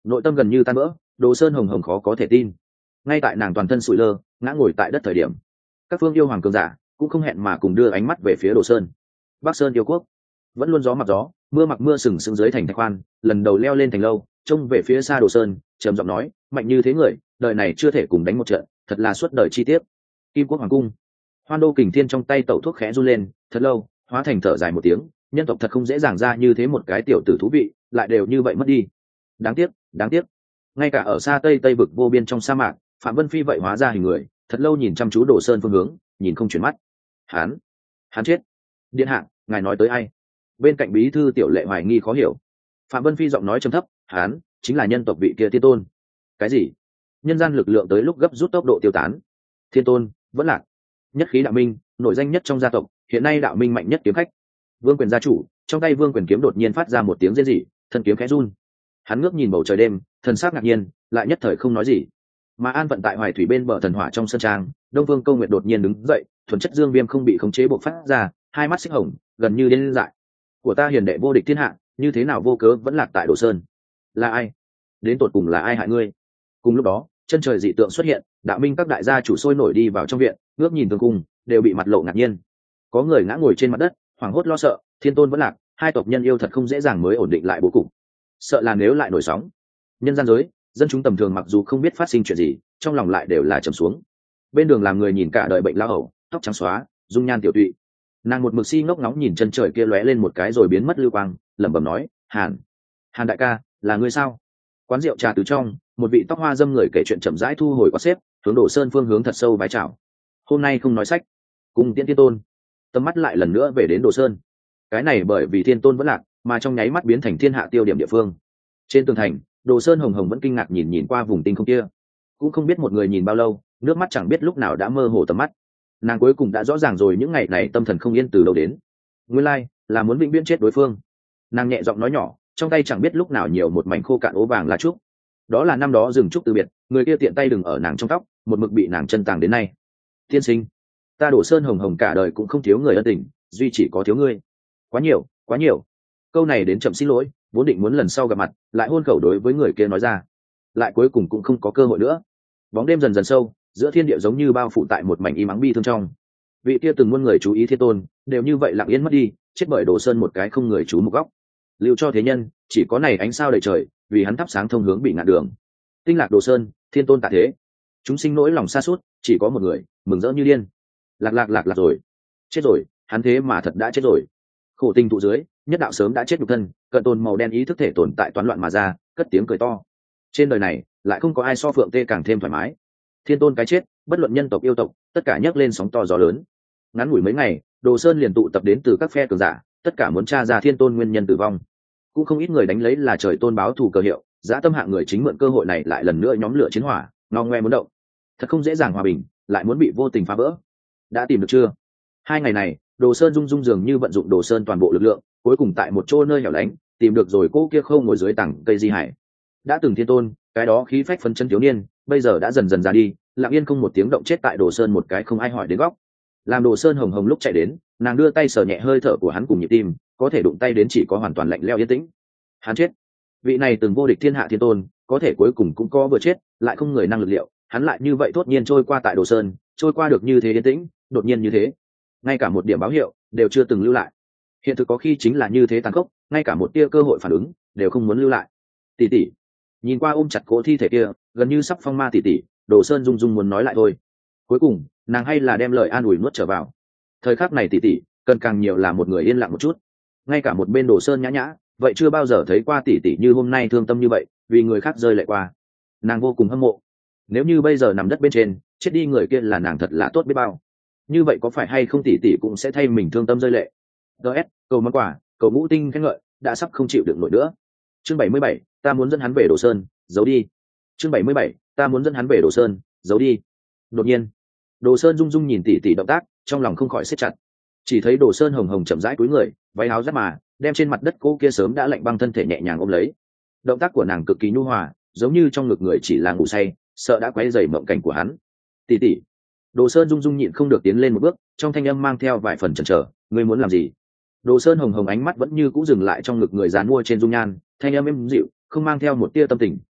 nội tâm gần như tan vỡ. Đồ Sơn hồng hồng khó có thể tin. Ngay tại nàng toàn thân sụi lơ ngã ngồi tại đất thời điểm, các phương yêu hoàng cường giả cũng không hẹn mà cùng đưa ánh mắt về phía Đồ Sơn. Bắc Sơn yêu quốc vẫn luôn gió mặc gió, mưa mặc mưa, sừng sững dưới thành thạch khoan, lần đầu leo lên thành lâu, trông về phía xa Đồ Sơn, trầm giọng nói, mạnh như thế người, đời này chưa thể cùng đánh một trận, thật là suốt đời chi tiết. Kim quốc hoàng cung, Hoan Đô Kình Thiên trong tay tẩu thuốc khẽ run lên, thật lâu, hóa thành thở dài một tiếng, nhân tộc thật không dễ dàng ra như thế một cái tiểu tử thú vị, lại đều như vậy mất đi. Đáng tiếc, đáng tiếc. Ngay cả ở xa Tây Tây vực vô biên trong sa mạc, Phạm Vân Phi vậy hóa ra hình người, thật lâu nhìn chăm chú Đồ Sơn phương hướng, nhìn không chuyển mắt. Hắn, hắn chết. Điện hạ, ngài nói tới ai? Bên cạnh bí thư Tiểu Lệ hoài nghi khó hiểu. Phạm Vân Phi giọng nói trầm thấp, hắn chính là nhân tộc vị kia Thiên Tôn. Cái gì? Nhân gian lực lượng tới lúc gấp rút tốc độ tiêu tán. Thiên Tôn vẫn lạc. Nhất khí đạo minh, nổi danh nhất trong gia tộc, hiện nay đạo minh mạnh nhất kiếm khách. Vương Quyền gia chủ, trong tay Vương Quyền kiếm đột nhiên phát ra một tiếng rên rỉ, thân kiếm khẽ run. Hắn ngước nhìn bầu trời đêm, thần sắc ngạc nhiên, lại nhất thời không nói gì. Mà an vận tại Hoài Thủy bên bờ thần hỏa trong sân trang, Đông Vương Câu Nguyệt đột nhiên đứng dậy, thuần chất dương viêm không bị khống chế bộc phát ra, hai mắt xích hồng, gần như điên dại. Của ta hiền đệ vô địch thiên hạ, như thế nào vô cớ vẫn lạc tại Đồ Sơn? Là ai? Đến tột cùng là ai hại ngươi? Cùng lúc đó, chân trời dị tượng xuất hiện, đạo minh các đại gia chủ sôi nổi đi vào trong viện, ngước nhìn thương cung, đều bị mặt lộ ngạc nhiên. Có người ngã ngồi trên mặt đất, hoảng hốt lo sợ, Thiên Tôn vẫn lạc, hai tộc nhân yêu thật không dễ dàng mới ổn định lại bố cục. Sợ là nếu lại nổi sóng, nhân gian giới, dân chúng tầm thường mặc dù không biết phát sinh chuyện gì, trong lòng lại đều là trầm xuống. Bên đường làm người nhìn cả đời bệnh lao hầu, tóc trắng xóa, dung nhan tiểu tụy, nàng một mực si ngốc ngóng nhìn chân trời kia lóe lên một cái rồi biến mất lưu quang, lẩm bẩm nói, hàn hàn đại ca, là ngươi sao? Quán rượu trà từ trong, một vị tóc hoa dâm người kể chuyện chậm rãi thu hồi quạt xếp, hướng Đồ Sơn phương hướng thật sâu vái chào. Hôm nay không nói sách, cùng tiễn Thiên Tôn. Tầm mắt lại lần nữa về đến Đồ Sơn. Cái này bởi vì Thiên Tôn vẫn lạc, mà trong nháy mắt biến thành thiên hạ tiêu điểm địa phương. Trên tường thành, Đồ Sơn hồng hồng vẫn kinh ngạc nhìn nhìn qua vùng tinh không kia, cũng không biết một người nhìn bao lâu, nước mắt chẳng biết lúc nào đã mơ hồ tầm mắt. Nàng cuối cùng đã rõ ràng rồi những ngày này tâm thần không yên từ đâu đến. Nguyên lai là muốn vĩnh viễn chết đối phương. Nàng nhẹ giọng nói nhỏ, trong tay chẳng biết lúc nào nhiều một mảnh khô cạn ố vàng lá trúc. Đó là năm đó rừng trúc từ biệt, người kia tiện tay đừng ở nàng trong tóc, một mực bị nàng chân tàng đến nay. Tiên sinh, ta Đồ Sơn hồng hồng cả đời cũng không thiếu người ân tình, duy chỉ có thiếu ngươi. Quá nhiều, quá nhiều. Câu này đến chậm xin lỗi, vốn định muốn lần sau gặp mặt, lại hôn khẩu đối với người kia nói ra, lại cuối cùng cũng không có cơ hội nữa. Bóng đêm dần dần sâu, giữa thiên địa giống như bao phủ tại một mảnh im ắng bi thương trong. Vị kia từng muôn người chú ý Thiên Tôn, đều như vậy lặng yên mất đi, chết bởi Đồ Sơn một cái không người chú một góc. Lưu cho thế nhân, chỉ có này ánh sao đầy trời, vì hắn thắp sáng thông hướng bị ngạn đường. Tinh lạc Đồ Sơn, Thiên Tôn tạ thế. Chúng sinh nỗi lòng xa suốt, chỉ có một người, mừng rỡ như điên. Lạc lạc lạc lạc rồi, chết rồi, hắn thế mà thật đã chết rồi. Khổ tình tụ dưới, nhất đạo sớm đã chết nhục thân, cận tồn màu đen ý thức thể tồn tại toán loạn mà ra, cất tiếng cười to. Trên đời này, lại không có ai so Phượng Tê càng thêm thoải mái. Thiên Tôn cái chết, bất luận nhân tộc yêu tộc, tất cả nhấc lên sóng to gió lớn. Ngắn ngủi mấy ngày, Đồ Sơn liền tụ tập đến từ các phe cường giả, tất cả muốn tra ra Thiên Tôn nguyên nhân tử vong. Cũng không ít người đánh lấy là trời tôn báo thù cơ hiệu, dã tâm hạng người chính mượn cơ hội này lại lần nữa nhóm lửa chiến hỏa, ngao ngoe muốn động. Thật không dễ dàng hòa bình, lại muốn bị vô tình phá vỡ. Đã tìm được chưa? Hai ngày này, Đồ Sơn rung rung dường như vận dụng Đồ Sơn toàn bộ lực lượng, cuối cùng tại một chỗ nơi hẻo lánh, tìm được rồi cô kia khâu ngồi dưới tảng cây di hải. Đã từng Thiên Tôn, cái đó khí phách phấn chân thiếu niên, bây giờ đã dần dần ra đi, lặng yên không một tiếng động chết tại Đồ Sơn một cái không ai hỏi đến góc. Làm Đồ Sơn hồng hồng lúc chạy đến, nàng đưa tay sờ nhẹ hơi thở của hắn cùng nhịp tim, có thể đụng tay đến chỉ có hoàn toàn lạnh lẽo yên tĩnh. Hắn chết. Vị này từng vô địch thiên hạ Thiên Tôn, có thể cuối cùng cũng có vừa chết, lại không người năng lực liệu, hắn lại như vậy thốt nhiên trôi qua tại Đồ Sơn, trôi qua được như thế yên tĩnh, đột nhiên như thế, ngay cả một điểm báo hiệu đều chưa từng lưu lại. Hiện thực có khi chính là như thế tàn khốc, ngay cả một tia cơ hội phản ứng đều không muốn lưu lại. Tỷ tỷ, nhìn qua ôm chặt cỗ thi thể kia, gần như sắp phong ma tỷ tỷ, Đồ Sơn rung rung muốn nói lại thôi. Cuối cùng, nàng hay là đem lời an ủi nuốt trở vào. Thời khắc này tỷ tỷ cần càng nhiều là một người yên lặng một chút. Ngay cả một bên Đồ Sơn nhã nhã, vậy chưa bao giờ thấy qua tỷ tỷ như hôm nay thương tâm như vậy, vì người khác rơi lệ qua. Nàng vô cùng hâm mộ. Nếu như bây giờ nằm đất bên trên, chết đi người kia là nàng thật là tốt biết bao. Như vậy có phải hay không tỷ tỷ cũng sẽ thay mình thương tâm rơi lệ. ds cầu món quà, cầu ngũ tinh khen ngợi, đã sắp không chịu được nổi nữa. Chương bảy mươi bảy, ta muốn dẫn hắn về Đồ Sơn, giấu đi. Chương bảy mươi bảy, ta muốn dẫn hắn về Đồ Sơn, giấu đi. Đột nhiên, Đồ Sơn rung rung nhìn tỷ tỷ động tác, trong lòng không khỏi siết chặt. Chỉ thấy Đồ Sơn hồng hồng chậm rãi cúi người, váy áo giáp mà, đem trên mặt đất cô kia sớm đã lạnh băng thân thể nhẹ nhàng ôm lấy. Động tác của nàng cực kỳ nhu hòa, giống như trong ngực người chỉ là ngủ say, sợ đã quấy rầy mộng cảnh của hắn. Tỷ tỷ. Đồ Sơn rung rung nhịn không được tiến lên một bước, trong thanh âm mang theo vài phần chần chờ, ngươi muốn làm gì? Đồ Sơn hồng hồng ánh mắt vẫn như cũ dừng lại trong ngực người dán mua trên dung nhan, thanh âm êm dịu, không mang theo một tia tâm tình,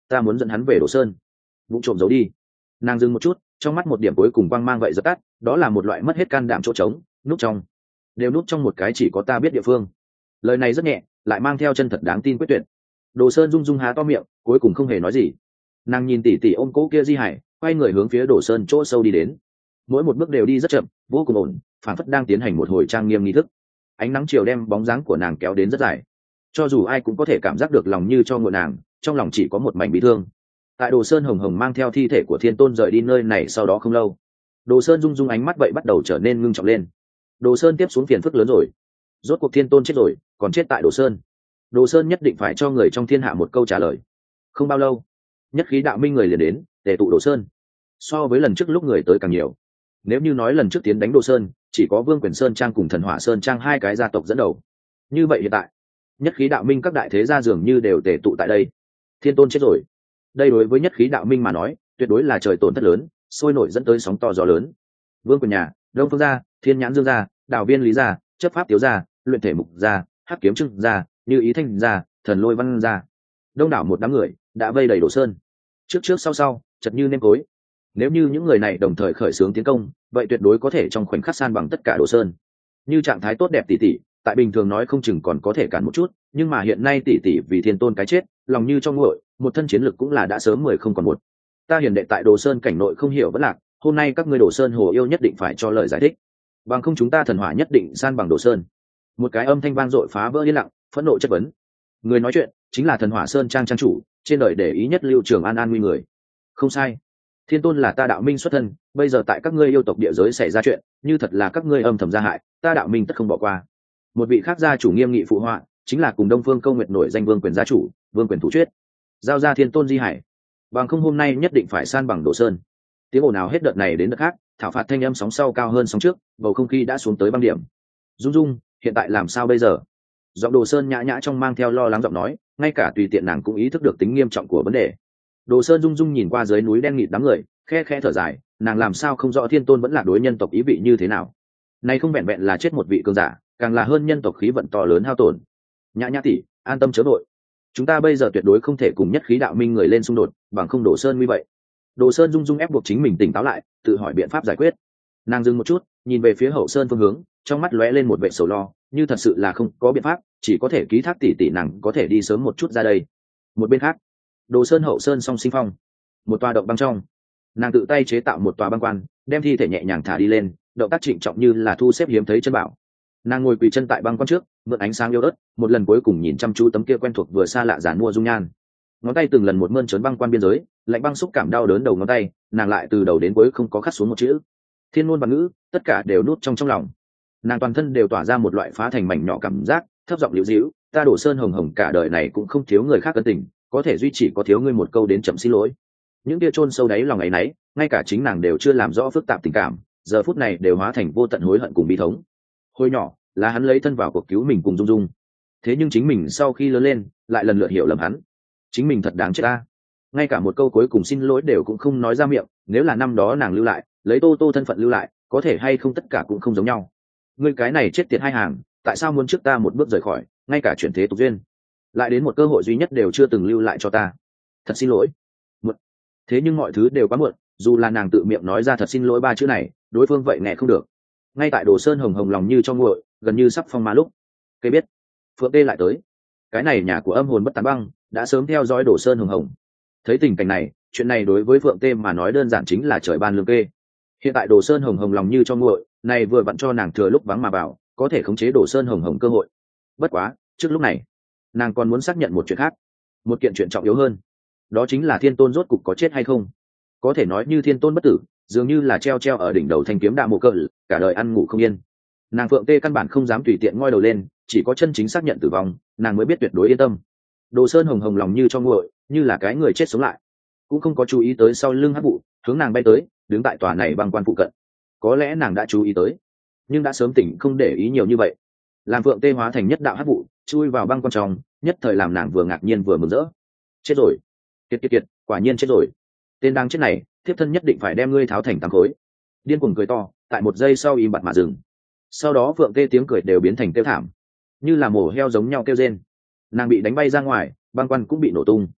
ta muốn dẫn hắn về Đồ Sơn. Vụ trộm giấu đi. Nàng dừng một chút, trong mắt một điểm cuối cùng quang mang vậy dập tắt, đó là một loại mất hết can đảm chỗ trống, núp trong, đều núp trong một cái chỉ có ta biết địa phương. Lời này rất nhẹ, lại mang theo chân thật đáng tin quyết tuyệt. Đồ Sơn rung rung há to miệng, cuối cùng không hề nói gì. Nàng nhìn tỉ tỉ ôm cố kia Di Hải, quay người hướng phía Đồ Sơn chỗ sâu đi đến. Mỗi một bước đều đi rất chậm, vô cùng ổn, phản phất đang tiến hành một hồi trang nghiêm nghi thức. Ánh nắng chiều đem bóng dáng của nàng kéo đến rất dài, cho dù ai cũng có thể cảm giác được lòng như cho ngựa nàng, trong lòng chỉ có một mảnh bị thương. Tại Đồ Sơn hồng hồng mang theo thi thể của Thiên Tôn rời đi nơi này sau đó không lâu, Đồ Sơn rung rung ánh mắt vậy bắt đầu trở nên ngưng trọng lên. Đồ Sơn tiếp xuống phiền phức lớn rồi. Rốt cuộc Thiên Tôn chết rồi, còn chết tại Đồ Sơn. Đồ Sơn nhất định phải cho người trong thiên hạ một câu trả lời. Không bao lâu, nhất khí đạo minh người liền đến để tụ Đồ Sơn. So với lần trước lúc người tới càng nhiều. Nếu như nói lần trước tiến đánh Đồ Sơn chỉ có Vương Quyền Sơn Trang cùng Thần Hỏa Sơn Trang hai cái gia tộc dẫn đầu, như vậy hiện tại nhất khí đạo minh các đại thế gia dường như đều tề tụ tại đây. Thiên Tôn chết rồi, đây đối với nhất khí đạo minh mà nói tuyệt đối là trời tổn thất lớn, sôi nổi dẫn tới sóng to gió lớn. Vương Quyền nhà, Đông Phương gia, Thiên Nhãn Dương gia, Đào Viên Lý gia, Chấp Pháp Tiếu gia, Luyện Thể Mục gia, Hắc Kiếm Trưng gia, Như Ý Thanh gia, Thần Lôi Văn gia, đông đảo một đám người đã vây đầy Đồ Sơn, trước trước sau sau chật như nêm cối. Nếu như những người này đồng thời khởi xướng tiến công, vậy tuyệt đối có thể trong khoảnh khắc san bằng tất cả Đồ Sơn. Như trạng thái tốt đẹp tỷ tỷ, tại bình thường nói không chừng còn có thể cản một chút, nhưng mà hiện nay tỷ tỷ vì Thiên Tôn cái chết, lòng như cho nguội, một thân chiến lực cũng là đã sớm mười không còn một. Ta hiển đệ tại Đồ Sơn cảnh nội không hiểu vẫn lạc, hôm nay các ngươi Đồ Sơn hồ yêu nhất định phải cho lời giải thích, bằng không chúng ta thần hỏa nhất định san bằng Đồ Sơn. Một cái âm thanh vang dội phá vỡ yên lặng, phẫn nộ chất vấn. Người nói chuyện chính là Thần Hỏa Sơn Trang trang chủ, trên đời để ý nhất Lưu Trường An an nguy người. Không sai, Thiên Tôn là ta đạo minh xuất thân, bây giờ tại các ngươi yêu tộc địa giới xảy ra chuyện, như thật là các ngươi âm thầm gia hại, ta đạo minh tất không bỏ qua. Một vị khác gia chủ nghiêm nghị phụ họa, chính là cùng Đông Phương Câu Nguyệt nổi danh Vương Quyền gia chủ, Vương Quyền Thủ Chuyết. Giao ra Thiên Tôn Di Hải, bằng không hôm nay nhất định phải san bằng Đồ Sơn. Tiếng ồn ào hết đợt này đến đợt khác, thảo phạt thanh âm sóng sau cao hơn sóng trước, bầu không khí đã xuống tới băng điểm. Dung Dung, hiện tại làm sao bây giờ? Giọng Đồ Sơn nhã nhã trong mang theo lo lắng giọng nói, ngay cả tùy tiện nàng cũng ý thức được tính nghiêm trọng của vấn đề. Đồ Sơn rung rung nhìn qua dưới núi đen nghịt đám người, khe khe thở dài, nàng làm sao không rõ Thiên Tôn vẫn là đối nhân tộc ý vị như thế nào. Này không vẹn vẹn là chết một vị cường giả, càng là hơn nhân tộc khí vận to lớn hao tổn. Nhã nhã tỷ, an tâm chớ vội. Chúng ta bây giờ tuyệt đối không thể cùng nhất khí đạo minh người lên xung đột, bằng không Đồ Sơn như vậy. Đồ Sơn rung rung ép buộc chính mình tỉnh táo lại, tự hỏi biện pháp giải quyết. Nàng dừng một chút, nhìn về phía Hậu Sơn phương hướng, trong mắt lóe lên một vẻ sầu lo, như thật sự là không có biện pháp, chỉ có thể ký thác tỷ tỷ nàng có thể đi sớm một chút ra đây. Một bên khác, Đồ Sơn Hậu Sơn song sinh phong, một tòa động băng trong, nàng tự tay chế tạo một tòa băng quan, đem thi thể nhẹ nhàng thả đi lên, động tác trịnh trọng như là thu xếp hiếm thấy chân bảo. Nàng ngồi quỳ chân tại băng quan trước, mượn ánh sáng yếu ớt, một lần cuối cùng nhìn chăm chú tấm kia quen thuộc vừa xa lạ giản mua dung nhan. Ngón tay từng lần một mơn trớn băng quan biên giới, lạnh băng xúc cảm đau đớn đầu ngón tay, nàng lại từ đầu đến cuối không có khắc xuống một chữ. Thiên ngôn và ngữ, tất cả đều nuốt trong trong lòng. Nàng toàn thân đều tỏa ra một loại phá thành mảnh nhỏ cảm giác, thấp giọng liễu dĩu, ta Đồ Sơn hồng hồng cả đời này cũng không thiếu người khác ân tình, có thể duy chỉ có thiếu ngươi một câu đến chậm xin lỗi. Những kia chôn sâu đáy lòng ấy nấy, ngay cả chính nàng đều chưa làm rõ phức tạp tình cảm, giờ phút này đều hóa thành vô tận hối hận cùng bi thống. Hồi nhỏ, là hắn lấy thân vào cuộc cứu mình cùng Dung Dung, thế nhưng chính mình sau khi lớn lên, lại lần lượt hiểu lầm hắn. Chính mình thật đáng chết ta. Ngay cả một câu cuối cùng xin lỗi đều cũng không nói ra miệng, nếu là năm đó nàng lưu lại, lấy Tô Tô thân phận lưu lại, có thể hay không tất cả cũng không giống nhau. Ngươi cái này chết tiệt hai hàng, tại sao muốn trước ta một bước rời khỏi, ngay cả chuyển thế tục duyên, lại đến một cơ hội duy nhất đều chưa từng lưu lại cho ta. Thật xin lỗi. Muộn. Thế nhưng mọi thứ đều quá muộn, dù là nàng tự miệng nói ra thật xin lỗi ba chữ này, đối phương vậy nghe không được. Ngay tại Đồ Sơn hồng hồng lòng như cho nguội, gần như sắp phong ma lúc, cây biết Phượng Tê lại tới. Cái này nhà của âm hồn bất tán băng đã sớm theo dõi Đồ Sơn hồng hồng. Thấy tình cảnh này, chuyện này đối với Phượng Tê mà nói đơn giản chính là trời ban lương kê. Hiện tại Đồ Sơn hồng hồng lòng như cho nguội, này vừa vặn cho nàng thừa lúc vắng mà vào, có thể khống chế Đồ Sơn hồng hồng cơ hội. Bất quá, trước lúc này, nàng còn muốn xác nhận một chuyện khác, một kiện chuyện trọng yếu hơn, đó chính là Thiên Tôn rốt cục có chết hay không. Có thể nói như Thiên Tôn bất tử, dường như là treo treo ở đỉnh đầu thanh kiếm đạm mộ cỡ, cả đời ăn ngủ không yên. Nàng Phượng Tê căn bản không dám tùy tiện ngoi đầu lên, chỉ có chân chính xác nhận tử vong, nàng mới biết tuyệt đối yên tâm. Đồ Sơn hồng hồng lòng như cho nguội, như là cái người chết sống lại, cũng không có chú ý tới sau lưng hắc vụ hướng nàng bay tới, đứng tại tòa này băng quan phụ cận. Có lẽ nàng đã chú ý tới, nhưng đã sớm tỉnh không để ý nhiều như vậy. Làm Phượng Tê hóa thành nhất đạo hắc vụ, chui vào băng quan trong, nhất thời làm nàng vừa ngạc nhiên vừa mừng rỡ. Chết rồi, kiệt kiệt kiệt, quả nhiên chết rồi. Tên đang chết này, thiếp thân nhất định phải đem ngươi tháo thành tám khối. Điên cuồng cười to, tại một giây sau im bặt mà dừng. Sau đó Phượng Tê tiếng cười đều biến thành kêu thảm, như là mổ heo giống nhau kêu rên. Nàng bị đánh bay ra ngoài, băng quan cũng bị nổ tung.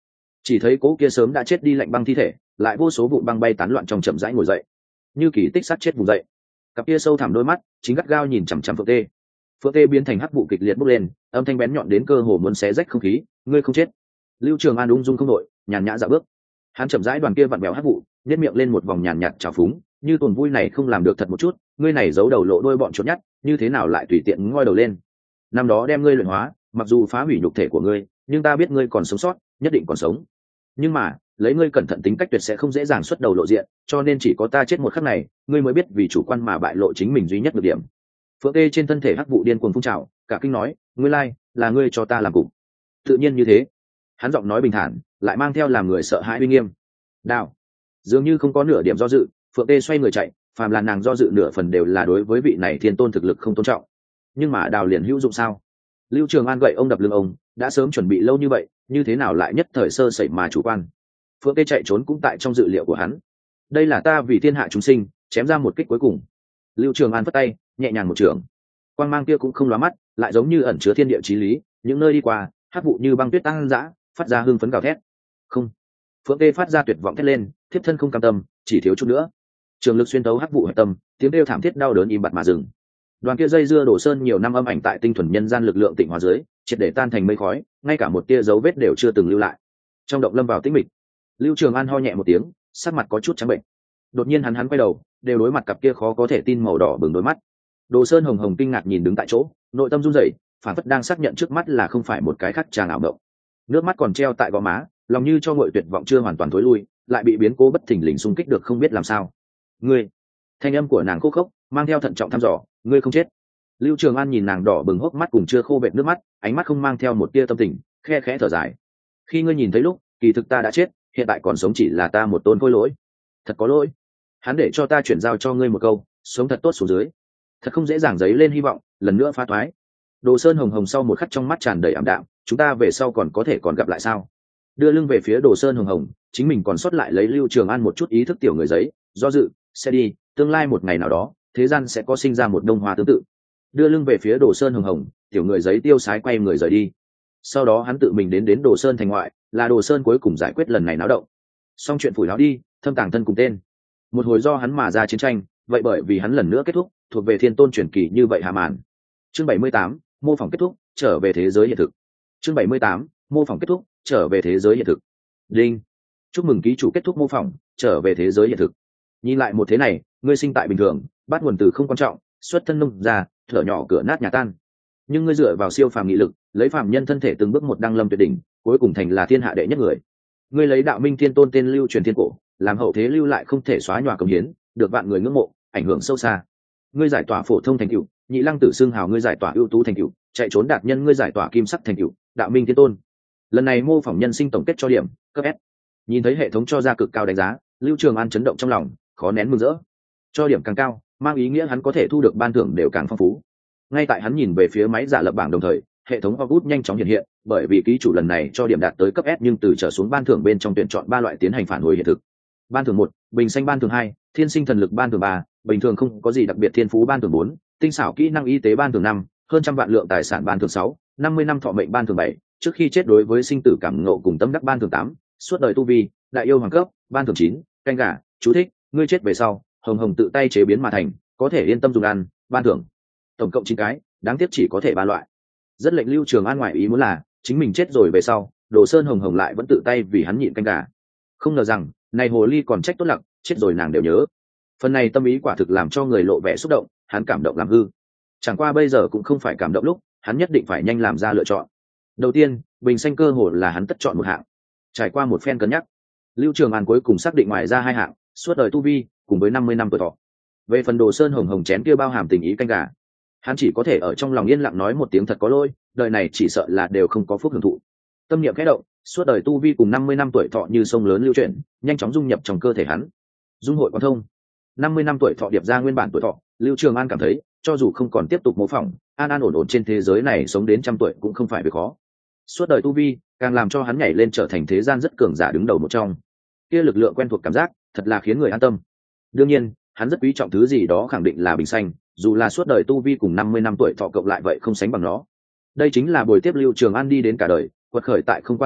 chỉ thấy cố kia sớm đã chết đi lạnh băng thi thể lại vô số vụ băng bay tán loạn trong chậm rãi ngồi dậy, như kỳ tích sát chết vùng dậy. Cặp kia sâu thẳm đôi mắt chính gắt gao nhìn chằm chằm Phượng Tê. Phượng Tê biến thành hắc vụ kịch liệt bốc lên, âm thanh bén nhọn đến cơ hồ muốn xé rách không khí. Ngươi không chết. Lưu Trường An ung dung không đội, nhàn nhã dạo bước. Hắn chậm rãi đoàn kia vặn bèo hắc vụ, nhếch miệng lên một vòng nhàn nhạt trào phúng, như tuần vui này không làm được thật một chút, ngươi này giấu đầu lộ đôi bọn chốt nhắt, như thế nào lại tùy tiện ngoi đầu lên. Năm đó đem ngươi luyện hóa, mặc dù phá hủy nhục thể của ngươi, nhưng ta biết ngươi còn sống sót, nhất định còn sống. Nhưng mà lấy ngươi cẩn thận tính cách tuyệt sẽ không dễ dàng xuất đầu lộ diện, cho nên chỉ có ta chết một khắc này ngươi mới biết vì chủ quan mà bại lộ chính mình duy nhất được điểm. Phượng Tê trên thân thể hắc vụ điên cuồng phun trào, cả kinh nói, ngươi lai là ngươi cho ta làm cục. Tự nhiên như thế. Hắn giọng nói bình thản lại mang theo làm người sợ hãi uy nghiêm. Đào dường như không có nửa điểm do dự, Phượng Tê xoay người chạy, phàm là nàng do dự nửa phần đều là đối với vị này thiên tôn thực lực không tôn trọng. Nhưng mà Đào liền hữu dụng sao? Lưu Trường An gậy ông đập lưng ông, đã sớm chuẩn bị lâu như vậy, như thế nào lại nhất thời sơ sẩy mà chủ quan. Phượng Tê chạy trốn cũng tại trong dự liệu của hắn. Đây là ta vì thiên hạ chúng sinh chém ra một kích cuối cùng. Lưu Trường An vất tay nhẹ nhàng một trường, quang mang kia cũng không lóa mắt, lại giống như ẩn chứa thiên địa chí lý, những nơi đi qua hắc vụ như băng tuyết tăng dã, phát ra hương phấn gào thét. Không. Phượng Tê phát ra tuyệt vọng thét lên, thiếp thân không cam tâm, chỉ thiếu chút nữa. Trường lực xuyên tấu hắc vụ hệ tâm, tiếng kêu thảm thiết đau đớn im bặt mà dừng. Đoàn kia dây dưa đổ sơn nhiều năm âm ảnh tại tinh thuần nhân gian lực lượng tịnh hóa dưới, triệt để tan thành mây khói, ngay cả một tia dấu vết đều chưa từng lưu lại. Trong động lâm vào tĩnh mịch, Lưu Trường An ho nhẹ một tiếng, sắc mặt có chút trắng bệnh. Đột nhiên hắn hắn quay đầu, đều đối mặt cặp kia khó có thể tin màu đỏ bừng đôi mắt. Đồ Sơn hồng hồng kinh ngạc nhìn đứng tại chỗ, nội tâm run rẩy, phản phất đang xác nhận trước mắt là không phải một cái khác chàng ảo động. Nước mắt còn treo tại gò má, lòng như cho ngội tuyệt vọng chưa hoàn toàn thối lui, lại bị biến cố bất thình lình xung kích được không biết làm sao. Ngươi, thanh âm của nàng khô khốc, mang theo thận trọng thăm dò, ngươi không chết. Lưu Trường An nhìn nàng đỏ bừng hốc mắt cùng chưa khô vệt nước mắt, ánh mắt không mang theo một tia tâm tình, khe khẽ thở dài. Khi ngươi nhìn thấy lúc, kỳ thực ta đã chết, hiện tại còn sống chỉ là ta một tôn khôi lỗi. Thật có lỗi. Hắn để cho ta chuyển giao cho ngươi một câu, sống thật tốt xuống dưới. Thật không dễ dàng giấy lên hy vọng, lần nữa phá toái. Đồ Sơn hồng hồng sau một khắc trong mắt tràn đầy ảm đạm, chúng ta về sau còn có thể còn gặp lại sao? Đưa lưng về phía Đồ Sơn hồng hồng, chính mình còn sót lại lấy Lưu Trường An một chút ý thức tiểu người giấy, do dự, sẽ đi, tương lai một ngày nào đó, thế gian sẽ có sinh ra một đông hoa tương tự. Đưa lưng về phía Đồ Sơn hồng hồng, tiểu người giấy tiêu sái quay người rời đi. Sau đó hắn tự mình đến đến Đồ Sơn thành ngoại, là Đồ Sơn cuối cùng giải quyết lần này náo động. Xong chuyện phủi láo đi, thâm tàng thân cùng tên. Một hồi do hắn mà ra chiến tranh, vậy bởi vì hắn lần nữa kết thúc, thuộc về thiên tôn truyền kỳ như vậy hạ màn. Chương bảy mươi tám, mô phỏng kết thúc, trở về thế giới hiện thực. Chương bảy mươi tám, mô phỏng kết thúc, trở về thế giới hiện thực. Đinh. Chúc mừng ký chủ kết thúc mô phỏng, trở về thế giới hiện thực. Nhìn lại một thế này, ngươi sinh tại bình thường, bắt nguồn từ không quan trọng, xuất thân nông gia, thở nhỏ cửa nát nhà tan. Nhưng ngươi dựa vào siêu phàm nghị lực, lấy phàm nhân thân thể từng bước một đăng lâm tuyệt đỉnh, cuối cùng thành là thiên hạ đệ nhất người. Ngươi lấy đạo minh thiên tôn tên lưu truyền thiên cổ, làm hậu thế lưu lại không thể xóa nhòa công hiến, được vạn người ngưỡng mộ, ảnh hưởng sâu xa. Ngươi giải tỏa phổ thông thành tựu, nhị lăng tử xưng hào ngươi giải tỏa ưu tú thành tựu, chạy trốn đạt nhân ngươi giải tỏa kim sắc thành tựu, đạo minh thiên tôn. Lần này mô phỏng nhân sinh tổng kết cho điểm cấp S. Nhìn thấy hệ thống cho ra cực cao đánh giá, Lưu Trường An chấn động trong lòng, khó nén mừng rỡ. Cho điểm càng cao, mang ý nghĩa hắn có thể thu được ban thưởng đều càng phong phú. Ngay tại hắn nhìn về phía máy giả lập bảng đồng thời, hệ thống August nhanh chóng hiện hiện, bởi vì ký chủ lần này cho điểm đạt tới cấp S nhưng từ trở xuống ban thưởng bên trong tuyển chọn ba loại tiến hành phản hồi hiện thực. Ban thưởng một, bình xanh ban thưởng hai, thiên sinh thần lực ban thưởng ba, bình thường không có gì đặc biệt thiên phú ban thưởng bốn, tinh xảo kỹ năng y tế ban thưởng năm, hơn trăm vạn lượng tài sản ban thưởng sáu, năm mươi năm thọ mệnh ban thưởng bảy, trước khi chết đối với sinh tử cảm ngộ cùng tâm đắc ban thưởng tám, suốt đời tu vi, đại yêu hoàng cấp, ban thưởng chín, canh gà, chú thích, ngươi chết về sau, hồng hồng tự tay chế biến mà thành, có thể yên tâm dùng ăn, ban thưởng. Tổng cộng chín cái, đáng tiếc chỉ có thể ba loại. Rất lệnh Lưu Trường An ngoại ý muốn là, chính mình chết rồi về sau, Đồ Sơn hồng hồng lại vẫn tự tay vì hắn nhịn canh gà. Không ngờ rằng, này hồ ly còn trách tốt lặng, chết rồi nàng đều nhớ. Phần này tâm ý quả thực làm cho người lộ vẻ xúc động, hắn cảm động làm hư. Chẳng qua bây giờ cũng không phải cảm động lúc, hắn nhất định phải nhanh làm ra lựa chọn. Đầu tiên, bình xanh cơ hồ là hắn tất chọn một hạng. Trải qua một phen cân nhắc, Lưu Trường An cuối cùng xác định ngoài ra hai hạng, suốt đời tu vi cùng với năm mươi năm tuổi thọ. Về phần Đồ Sơn hồng hồng chén kia bao hàm tình ý canh gà, hắn chỉ có thể ở trong lòng yên lặng nói một tiếng thật có lỗi, đời này chỉ sợ là đều không có phúc hưởng thụ. Tâm niệm khẽ động, suốt đời tu vi cùng năm mươi năm tuổi thọ như sông lớn lưu chuyển, nhanh chóng dung nhập trong cơ thể hắn. Dung hội quan thông, năm mươi năm tuổi thọ điệp ra nguyên bản tuổi thọ, Lưu Trường An cảm thấy, cho dù không còn tiếp tục mô phỏng, an an ổn ổn trên thế giới này sống đến trăm tuổi cũng không phải việc khó. Suốt đời tu vi, càng làm cho hắn nhảy lên trở thành thế gian rất cường giả đứng đầu một trong. Kia lực lượng quen thuộc cảm giác, thật là khiến người an tâm. Đương nhiên, hắn rất quý trọng thứ gì đó khẳng định là bình xanh, dù là suốt đời tu vi cùng năm mươi năm tuổi thọ cộng lại vậy không sánh bằng nó. Đây chính là buổi tiếp Lưu Trường An đi đến cả đời, quật khởi tại không quan trọng vật,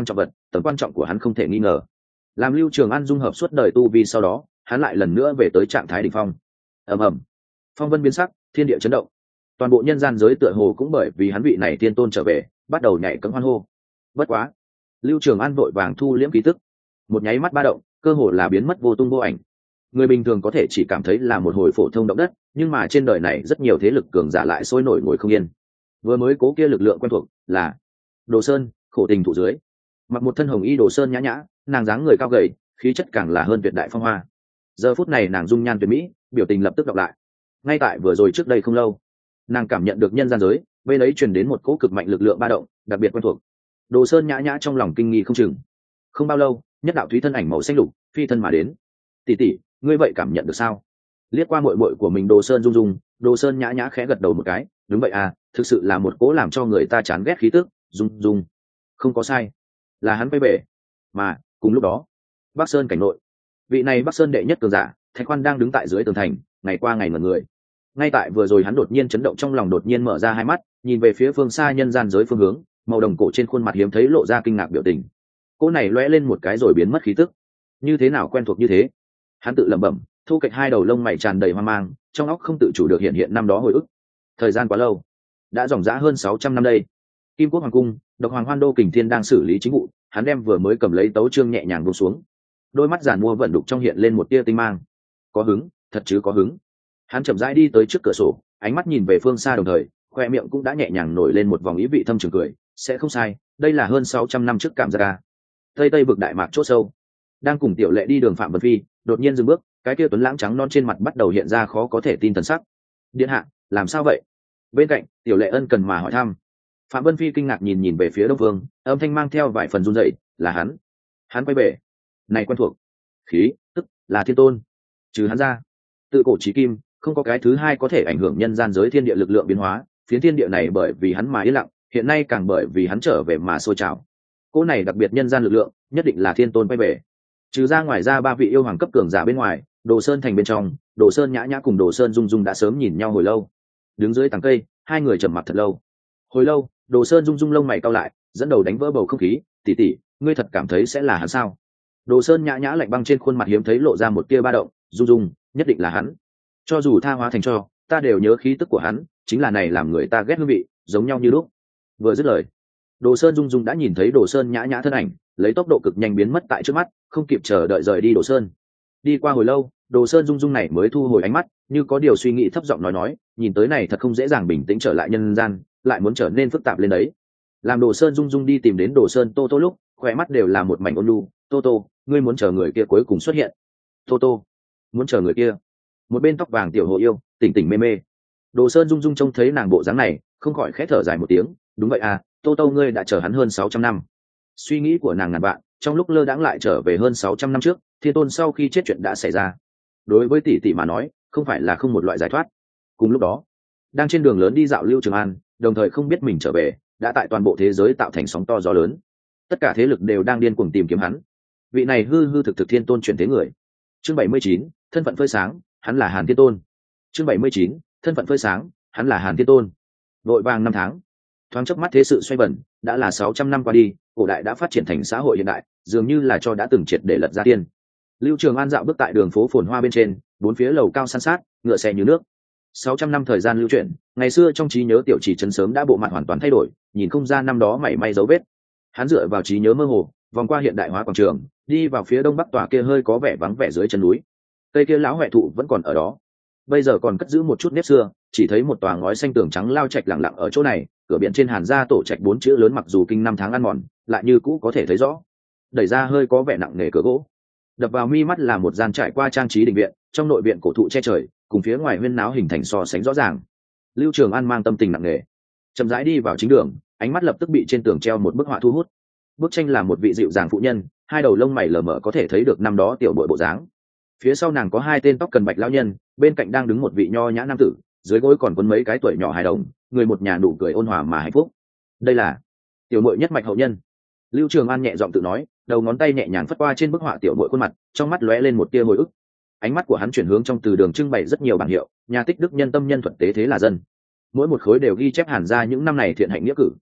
tầm quan trọng của hắn không thể nghi ngờ. Làm Lưu Trường An dung hợp suốt đời tu vi sau đó, hắn lại lần nữa về tới trạng thái đỉnh phong. Ầm ầm, phong vân biến sắc, thiên địa chấn động. Toàn bộ nhân gian giới tựa hồ cũng bởi vì hắn vị này tiên tôn trở về, bắt đầu nhảy cẫng hoan hô. Bất quá, Lưu Trường An vội vàng thu liễm khí tức, một nháy mắt ba động, cơ hồ là biến mất vô tung vô ảnh. Người bình thường có thể chỉ cảm thấy là một hồi phổ thông động đất, nhưng mà trên đời này rất nhiều thế lực cường giả lại sôi nổi ngồi không yên. Vừa mới cố kia lực lượng quen thuộc là Đồ Sơn, khổ tình thủ dưới. Mặc một thân hồng y Đồ Sơn nhã nhã, nàng dáng người cao gầy, khí chất càng là hơn tuyệt đại phong hoa. Giờ phút này nàng dung nhan tuyệt mỹ, biểu tình lập tức đọc lại. Ngay tại vừa rồi trước đây không lâu, nàng cảm nhận được nhân gian giới bên ấy truyền đến một cỗ cực mạnh lực lượng ba động, đặc biệt quen thuộc. Đồ Sơn nhã nhã trong lòng kinh nghi không chừng. Không bao lâu, nhất đạo thúy thân ảnh màu xanh lục phi thân mà đến. Tỷ tỷ, ngươi vậy cảm nhận được sao? Liếc qua muội muội của mình Đồ Sơn Dung Dung, Đồ Sơn nhã nhã khẽ gật đầu một cái, đúng vậy à, thực sự là một cỗ làm cho người ta chán ghét khí tức. Dung Dung, không có sai, là hắn quay về. Mà cùng lúc đó, Bắc Sơn cảnh nội, vị này Bắc Sơn đệ nhất cường giả Thạch Quan đang đứng tại dưới tường thành, ngày qua ngày ngẩn người. Ngay tại vừa rồi hắn đột nhiên chấn động trong lòng, đột nhiên mở ra hai mắt, nhìn về phía phương xa nhân gian giới phương hướng, màu đồng cổ trên khuôn mặt hiếm thấy lộ ra kinh ngạc biểu tình. Cỗ này lóe lên một cái rồi biến mất khí tức, như thế nào quen thuộc như thế? Hắn tự lẩm bẩm, thu kịch hai đầu lông mày tràn đầy hoang mang, trong óc không tự chủ được hiện hiện năm đó hồi ức. Thời gian quá lâu, đã dòng dã hơn sáu trăm năm đây. Kim Quốc hoàng cung, Độc Hoàng Hoan Đô Kình Thiên đang xử lý chính vụ, hắn đem vừa mới cầm lấy tấu chương nhẹ nhàng buông xuống. Đôi mắt giàn mua vận đục trong hiện lên một tia tinh mang. Có hứng, thật chứ có hứng. Hắn chậm rãi đi tới trước cửa sổ, ánh mắt nhìn về phương xa, đồng thời khoe miệng cũng đã nhẹ nhàng nổi lên một vòng ý vị thâm trường cười. Sẽ không sai, đây là hơn sáu trăm năm trước cảm giác. Tây Tây vực đại mạc chốt sâu, đang cùng Tiểu Lệ đi đường Phạm Vân Phi đột nhiên dừng bước, cái kia tuấn lãng trắng non trên mặt bắt đầu hiện ra khó có thể tin thần sắc. Điện hạ, làm sao vậy? Bên cạnh Tiểu Lệ ân cần mà hỏi thăm. Phạm Vân Phi kinh ngạc nhìn nhìn về phía Đông Vương, âm thanh mang theo vài phần run rẩy, là hắn. Hắn quay về, này quen thuộc, khí tức là thiên tôn. Trừ hắn ra, tự cổ chí kim, không có cái thứ hai có thể ảnh hưởng nhân gian giới thiên địa lực lượng biến hóa. Phiến thiên địa này bởi vì hắn mà yên lặng, hiện nay càng bởi vì hắn trở về mà sôi trào. Cỗ này đặc biệt nhân gian lực lượng, nhất định là thiên tôn quay về. Trừ ra ngoài ra ba vị yêu hoàng cấp cường giả bên ngoài, Đồ Sơn thành bên trong, Đồ Sơn nhã nhã cùng Đồ Sơn Dung Dung đã sớm nhìn nhau hồi lâu. Đứng dưới tàng cây, hai người trầm mặc thật lâu. Hồi lâu, Đồ Sơn Dung Dung lông mày cau lại, dẫn đầu đánh vỡ bầu không khí, "Tỷ tỷ, ngươi thật cảm thấy sẽ là hắn sao?" Đồ Sơn nhã nhã lạnh băng trên khuôn mặt hiếm thấy lộ ra một tia ba động, "Dung Dung, nhất định là hắn. Cho dù tha hóa thành tro, ta đều nhớ khí tức của hắn, chính là này làm người ta ghét hương vị, giống nhau như lúc." Vừa dứt lời, Đồ Sơn Dung Dung đã nhìn thấy Đồ Sơn nhã nhã thân ảnh, lấy tốc độ cực nhanh biến mất tại trước mắt, không kịp chờ đợi rời đi Đồ Sơn. Đi qua hồi lâu, Đồ Sơn Dung Dung này mới thu hồi ánh mắt, như có điều suy nghĩ thấp giọng nói nói, nhìn tới này thật không dễ dàng bình tĩnh trở lại nhân gian, lại muốn trở nên phức tạp lên đấy. Làm Đồ Sơn Dung Dung đi tìm đến Đồ Sơn Tô Tô lúc, khỏe mắt đều là một mảnh ôn nhu, "Tô Tô, ngươi muốn chờ người kia cuối cùng xuất hiện." "Tô Tô, muốn chờ người kia?" Một bên tóc vàng tiểu hồ yêu, tỉnh tỉnh mê mê. Đồ Sơn Dung Dung trông thấy nàng bộ dáng này, không khỏi khẽ thở dài một tiếng, "Đúng vậy à, Tô Tô ngươi đã chờ hắn hơn sáu trăm năm." Suy nghĩ của nàng ngàn vạn, trong lúc lơ đãng lại trở về hơn sáu trăm năm trước, thiên tôn sau khi chết chuyện đã xảy ra. Đối với tỷ tỷ mà nói, không phải là không một loại giải thoát. Cùng lúc đó, đang trên đường lớn đi dạo Lưu Trường An, đồng thời không biết mình trở về, đã tại toàn bộ thế giới tạo thành sóng to gió lớn. Tất cả thế lực đều đang điên cuồng tìm kiếm hắn. Vị này hư hư thực thực thiên tôn chuyển thế người. Chương bảy mươi chín, thân phận phơi sáng, hắn là Hàn Thiên Tôn. Chương bảy mươi chín, thân phận phơi sáng, hắn là Hàn Thiên Tôn. Vội vàng năm tháng, thoáng chớp mắt thế sự xoay vần, đã là sáu trăm năm qua đi, cổ đại đã phát triển thành xã hội hiện đại, dường như là cho đã từng triệt để lật ra tiên. Lưu Trường An dạo bước tại đường phố phồn hoa bên trên, bốn phía lầu cao san sát, ngựa xe như nước. sáu trăm năm thời gian lưu chuyển, ngày xưa trong trí nhớ tiểu chỉ trấn sớm đã bộ mặt hoàn toàn thay đổi, nhìn không ra năm đó mảy may dấu vết. Hắn dựa vào trí nhớ mơ hồ, vòng qua hiện đại hóa quảng trường, đi vào phía đông bắc tòa kia hơi có vẻ vắng vẻ dưới chân núi. Cây kia lão huệ thụ vẫn còn ở đó, bây giờ còn cất giữ một chút nếp xưa, chỉ thấy một tòa ngói xanh tường trắng lao trạch lặng lặng ở chỗ này, cửa biển trên Hàn gia tổ trạch bốn chữ lớn mặc dù kinh năm tháng ăn mòn, lại như cũ có thể thấy rõ. Đẩy ra hơi có vẻ nặng nề cửa gỗ, đập vào mi mắt là một gian trải qua trang trí đình viện, trong nội viện cổ thụ che trời, cùng phía ngoài huyên náo hình thành so sánh rõ ràng. Lưu Trường An mang tâm tình nặng nề, chậm rãi đi vào chính đường, ánh mắt lập tức bị trên tường treo một bức họa thu hút. Bức tranh là một vị dịu dàng phụ nhân, hai đầu lông mày lờ mờ có thể thấy được năm đó tiểu bội bộ dáng. Phía sau nàng có hai tên tóc cần bạch lão nhân, bên cạnh đang đứng một vị nho nhã nam tử, dưới gối còn quấn mấy cái tuổi nhỏ hài đồng, người một nhà nụ cười ôn hòa mà hạnh phúc. Đây là tiểu muội nhất mạch hậu nhân. Lưu Trường An nhẹ giọng tự nói, đầu ngón tay nhẹ nhàng phất qua trên bức họa tiểu muội khuôn mặt, trong mắt lóe lên một tia hồi ức. Ánh mắt của hắn chuyển hướng trong từ đường trưng bày rất nhiều bảng hiệu, nhà tích đức nhân tâm nhân thuật tế thế là dân. Mỗi một khối đều ghi chép Hàn gia những năm này thiện hạnh nghĩa cử.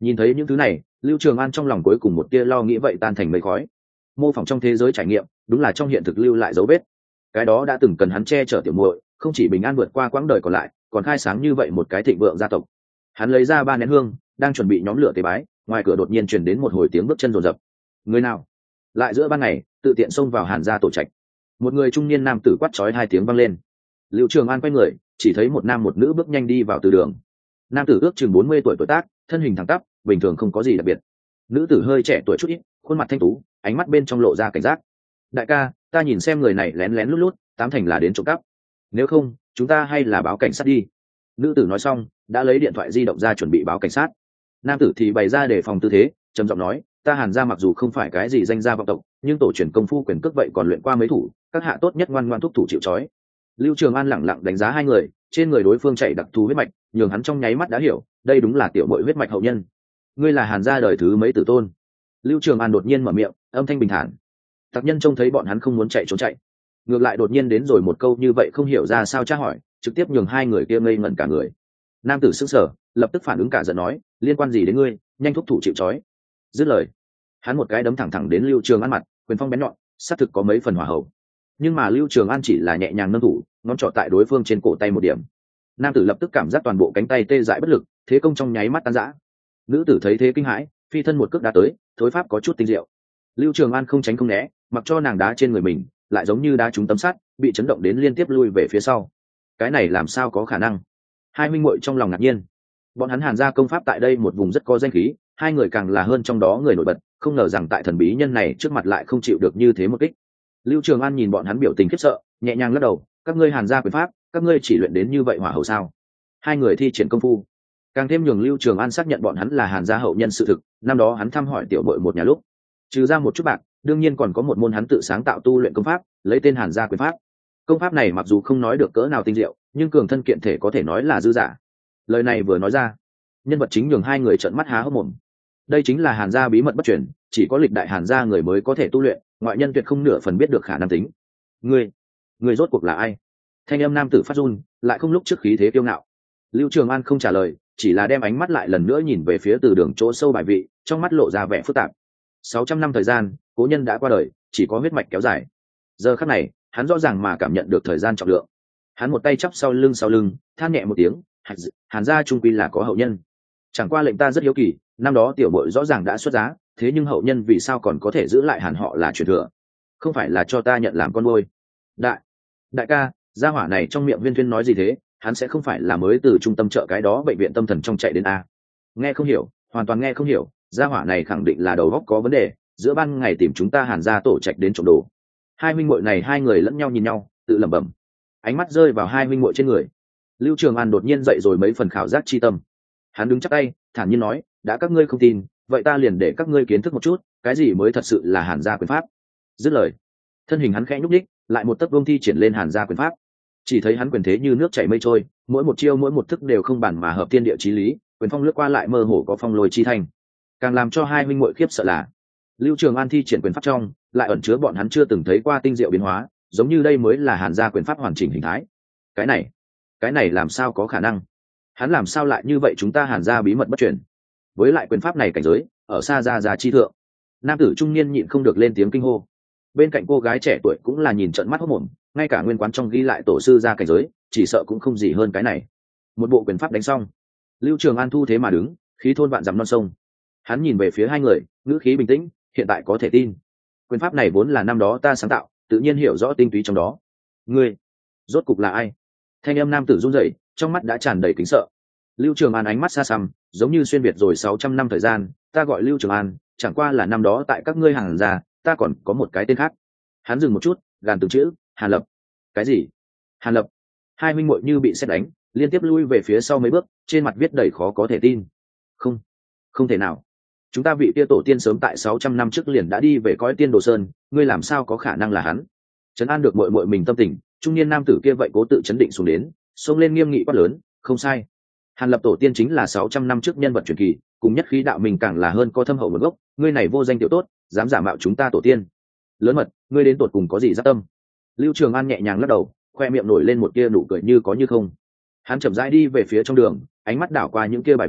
Nhìn thấy những thứ này, Lưu Trường An trong lòng cuối cùng một tia lo nghĩ vậy tan thành mây khói. Mô phỏng trong thế giới trải nghiệm, đúng là trong hiện thực lưu lại dấu vết. Cái đó đã từng cần hắn che chở tiểu muội, không chỉ bình an vượt qua quãng đời còn lại, còn khai sáng như vậy một cái thịnh vượng gia tộc. Hắn lấy ra ba nén hương, đang chuẩn bị nhóm lửa tế bái, ngoài cửa đột nhiên truyền đến một hồi tiếng bước chân rồn rập. Người nào? Lại giữa ban ngày, tự tiện xông vào Hàn gia tổ trạch. Một người trung niên nam tử quát chói hai tiếng vang lên. Lưu Trường An quay người, chỉ thấy một nam một nữ bước nhanh đi vào từ đường. Nam tử ước chừng bốn mươi tuổi tuổi tác, thân hình thẳng tắp, bình thường không có gì đặc biệt. Nữ tử hơi trẻ tuổi chút ít, khuôn mặt thanh tú, ánh mắt bên trong lộ ra cảnh giác. Đại ca, ta nhìn xem người này lén lén lút lút, tám thành là đến trộm cắp. Nếu không, chúng ta hay là báo cảnh sát đi. Nữ tử nói xong, đã lấy điện thoại di động ra chuẩn bị báo cảnh sát. Nam tử thì bày ra để phòng tư thế, trầm giọng nói, ta Hàn gia mặc dù không phải cái gì danh gia vọng tộc, nhưng tổ truyền công phu quyền cước vậy còn luyện qua mấy thủ, các hạ tốt nhất ngoan ngoan thúc thủ chịu trói. Lưu Trường An lẳng lặng đánh giá hai người, trên người đối phương chạy đặc thù huyết mạch, nhường hắn trong nháy mắt đã hiểu, đây đúng là tiểu muội huyết mạch hậu nhân. Ngươi là Hàn gia đời thứ mấy tử tôn? Lưu Trường An đột nhiên mở miệng, âm thanh bình thản. Tặc nhân trông thấy bọn hắn không muốn chạy trốn chạy, ngược lại đột nhiên đến rồi một câu như vậy không hiểu ra sao tra hỏi, trực tiếp nhường hai người kia ngây ngẩn cả người. Nam tử sững sờ, lập tức phản ứng cả giận nói, liên quan gì đến ngươi, nhanh thúc thủ chịu trói. Dứt lời, hắn một cái đấm thẳng thẳng đến Lưu Trường An mặt, quyền phong bén nhọn, xác thực có mấy phần hỏa hậu. Nhưng mà Lưu Trường An chỉ là nhẹ nhàng nâng thủ, ngón trỏ tại đối phương trên cổ tay một điểm. Nam tử lập tức cảm giác toàn bộ cánh tay tê dại bất lực, thế công trong nháy mắt tan rã. Nữ tử thấy thế kinh hãi, phi thân một cước đá tới, thối pháp có chút tinh diệu. Lưu Trường An không tránh không né, mặc cho nàng đá trên người mình, lại giống như đá trúng tấm sắt, bị chấn động đến liên tiếp lui về phía sau. Cái này làm sao có khả năng? Hai huynh muội trong lòng ngạc nhiên. Bọn hắn Hàn gia công pháp tại đây một vùng rất có danh khí, hai người càng là hơn trong đó người nổi bật, không ngờ rằng tại thần bí nhân này trước mặt lại không chịu được như thế một kích. Lưu Trường An nhìn bọn hắn biểu tình khiếp sợ, nhẹ nhàng lắc đầu, các ngươi Hàn gia quyền pháp, các ngươi chỉ luyện đến như vậy hỏa hậu sao? Hai người thi triển công phu, càng thêm nhường Lưu Trường An xác nhận bọn hắn là Hàn gia hậu nhân sự thực. Năm đó hắn thăm hỏi tiểu muội một nhà lúc, trừ ra một chút bạc, đương nhiên còn có một môn hắn tự sáng tạo tu luyện công pháp, lấy tên Hàn gia quyền pháp. Công pháp này mặc dù không nói được cỡ nào tinh diệu, nhưng cường thân kiện thể có thể nói là dư giả. Lời này vừa nói ra, nhân vật chính nhường hai người trợn mắt há hốc mồm. Đây chính là Hàn gia bí mật bất truyền, chỉ có lịch đại Hàn gia người mới có thể tu luyện, ngoại nhân tuyệt không nửa phần biết được khả năng tính. Ngươi, ngươi rốt cuộc là ai? Thanh âm nam tử phát run, lại không lúc trước khí thế kiêu ngạo. Lưu Trường An không trả lời, chỉ là đem ánh mắt lại lần nữa nhìn về phía từ đường chỗ sâu bài vị, trong mắt lộ ra vẻ phức tạp. Sáu trăm năm thời gian, cố nhân đã qua đời, chỉ có huyết mạch kéo dài. Giờ khắc này, hắn rõ ràng mà cảm nhận được thời gian trọng lượng. Hắn một tay chắp sau lưng sau lưng, than nhẹ một tiếng, Hàn gia trung quy là có hậu nhân. Chẳng qua lệnh ta rất hiếu kỳ, năm đó tiểu bội rõ ràng đã xuất giá, thế nhưng hậu nhân vì sao còn có thể giữ lại Hàn họ là truyền thừa? Không phải là cho ta nhận làm con nuôi? Đại, đại ca, gia hỏa này trong miệng Viên Thuyên nói gì thế? Hắn sẽ không phải là mới từ trung tâm chợ cái đó bệnh viện tâm thần trong chạy đến a? Nghe không hiểu, hoàn toàn nghe không hiểu, gia hỏa này khẳng định là đầu óc có vấn đề, giữa ban ngày tìm chúng ta Hàn gia tổ trạch đến trộm đồ. Hai huynh muội này hai người lẫn nhau nhìn nhau, tự lẩm bẩm. Ánh mắt rơi vào hai huynh muội trên người. Lưu Trường An đột nhiên dậy rồi mấy phần khảo giác chi tâm. Hắn đứng chắp tay, thản nhiên nói, đã các ngươi không tin, vậy ta liền để các ngươi kiến thức một chút, cái gì mới thật sự là Hàn gia quyền pháp. Dứt lời, thân hình hắn khẽ nhúc nhích, lại một tấc vương thi triển lên Hàn gia quyền pháp. Chỉ thấy hắn quyền thế như nước chảy mây trôi, mỗi một chiêu mỗi một thức đều không bản mà hợp thiên địa chí lý, quyền phong lướt qua lại mơ hồ có phong lôi chi thành. Càng làm cho hai huynh muội khiếp sợ là, Lưu Trường An thi triển quyền pháp trong, lại ẩn chứa bọn hắn chưa từng thấy qua tinh diệu biến hóa, giống như đây mới là Hàn gia quyền pháp hoàn chỉnh hình thái. Cái này, cái này làm sao có khả năng? Hắn làm sao lại như vậy? Chúng ta Hàn gia bí mật bất truyền. Với lại quyền pháp này cảnh giới, ở xa gia gia chi thượng. Nam tử trung niên nhịn không được lên tiếng kinh hô. Bên cạnh cô gái trẻ tuổi cũng là nhìn trợn mắt hốt mồm, ngay cả nguyên quán trong ghi lại tổ sư gia cảnh giới, chỉ sợ cũng không gì hơn cái này. Một bộ quyền pháp đánh xong, Lưu Trường An thu thế mà đứng, khí thôn vạn dặm non sông. Hắn nhìn về phía hai người, ngữ khí bình tĩnh, hiện tại có thể tin. Quyền pháp này vốn là năm đó ta sáng tạo, tự nhiên hiểu rõ tinh túy trong đó. Ngươi, rốt cục là ai? Thanh âm nam tử run rẩy, trong mắt đã tràn đầy kính sợ. Lưu Trường An ánh mắt xa xăm, giống như xuyên việt rồi sáu trăm năm thời gian, ta gọi Lưu Trường An, chẳng qua là năm đó tại các ngươi Hàn gia, ta còn có một cái tên khác. Hắn dừng một chút, gàn từng chữ, Hàn Lập. Cái gì? Hàn Lập? Hai huynh muội như bị sét đánh, liên tiếp lui về phía sau mấy bước, trên mặt viết đầy khó có thể tin. Không, không thể nào. Chúng ta vị kia tổ tiên sớm tại sáu trăm năm trước liền đã đi về cõi tiên đồ sơn, ngươi làm sao có khả năng là hắn? Trấn an được muội muội mình tâm tình, trung niên nam tử kia vậy cố tự chấn định xuống đến, xông lên nghiêm nghị quát lớn, không sai. Hàn Lập tổ tiên chính là sáu trăm năm trước nhân vật truyền kỳ, cùng nhất khí đạo mình càng là hơn có thâm hậu nguồn gốc, ngươi này vô danh tiểu tốt, dám giả mạo chúng ta tổ tiên. Lớn mật, ngươi đến tột cùng có gì dã tâm? Lưu Trường An nhẹ nhàng lắc đầu, khoe miệng nổi lên một tia nụ cười như có như không. Hắn chậm rãi đi về phía trong đường, ánh mắt đảo qua những kia bài vị,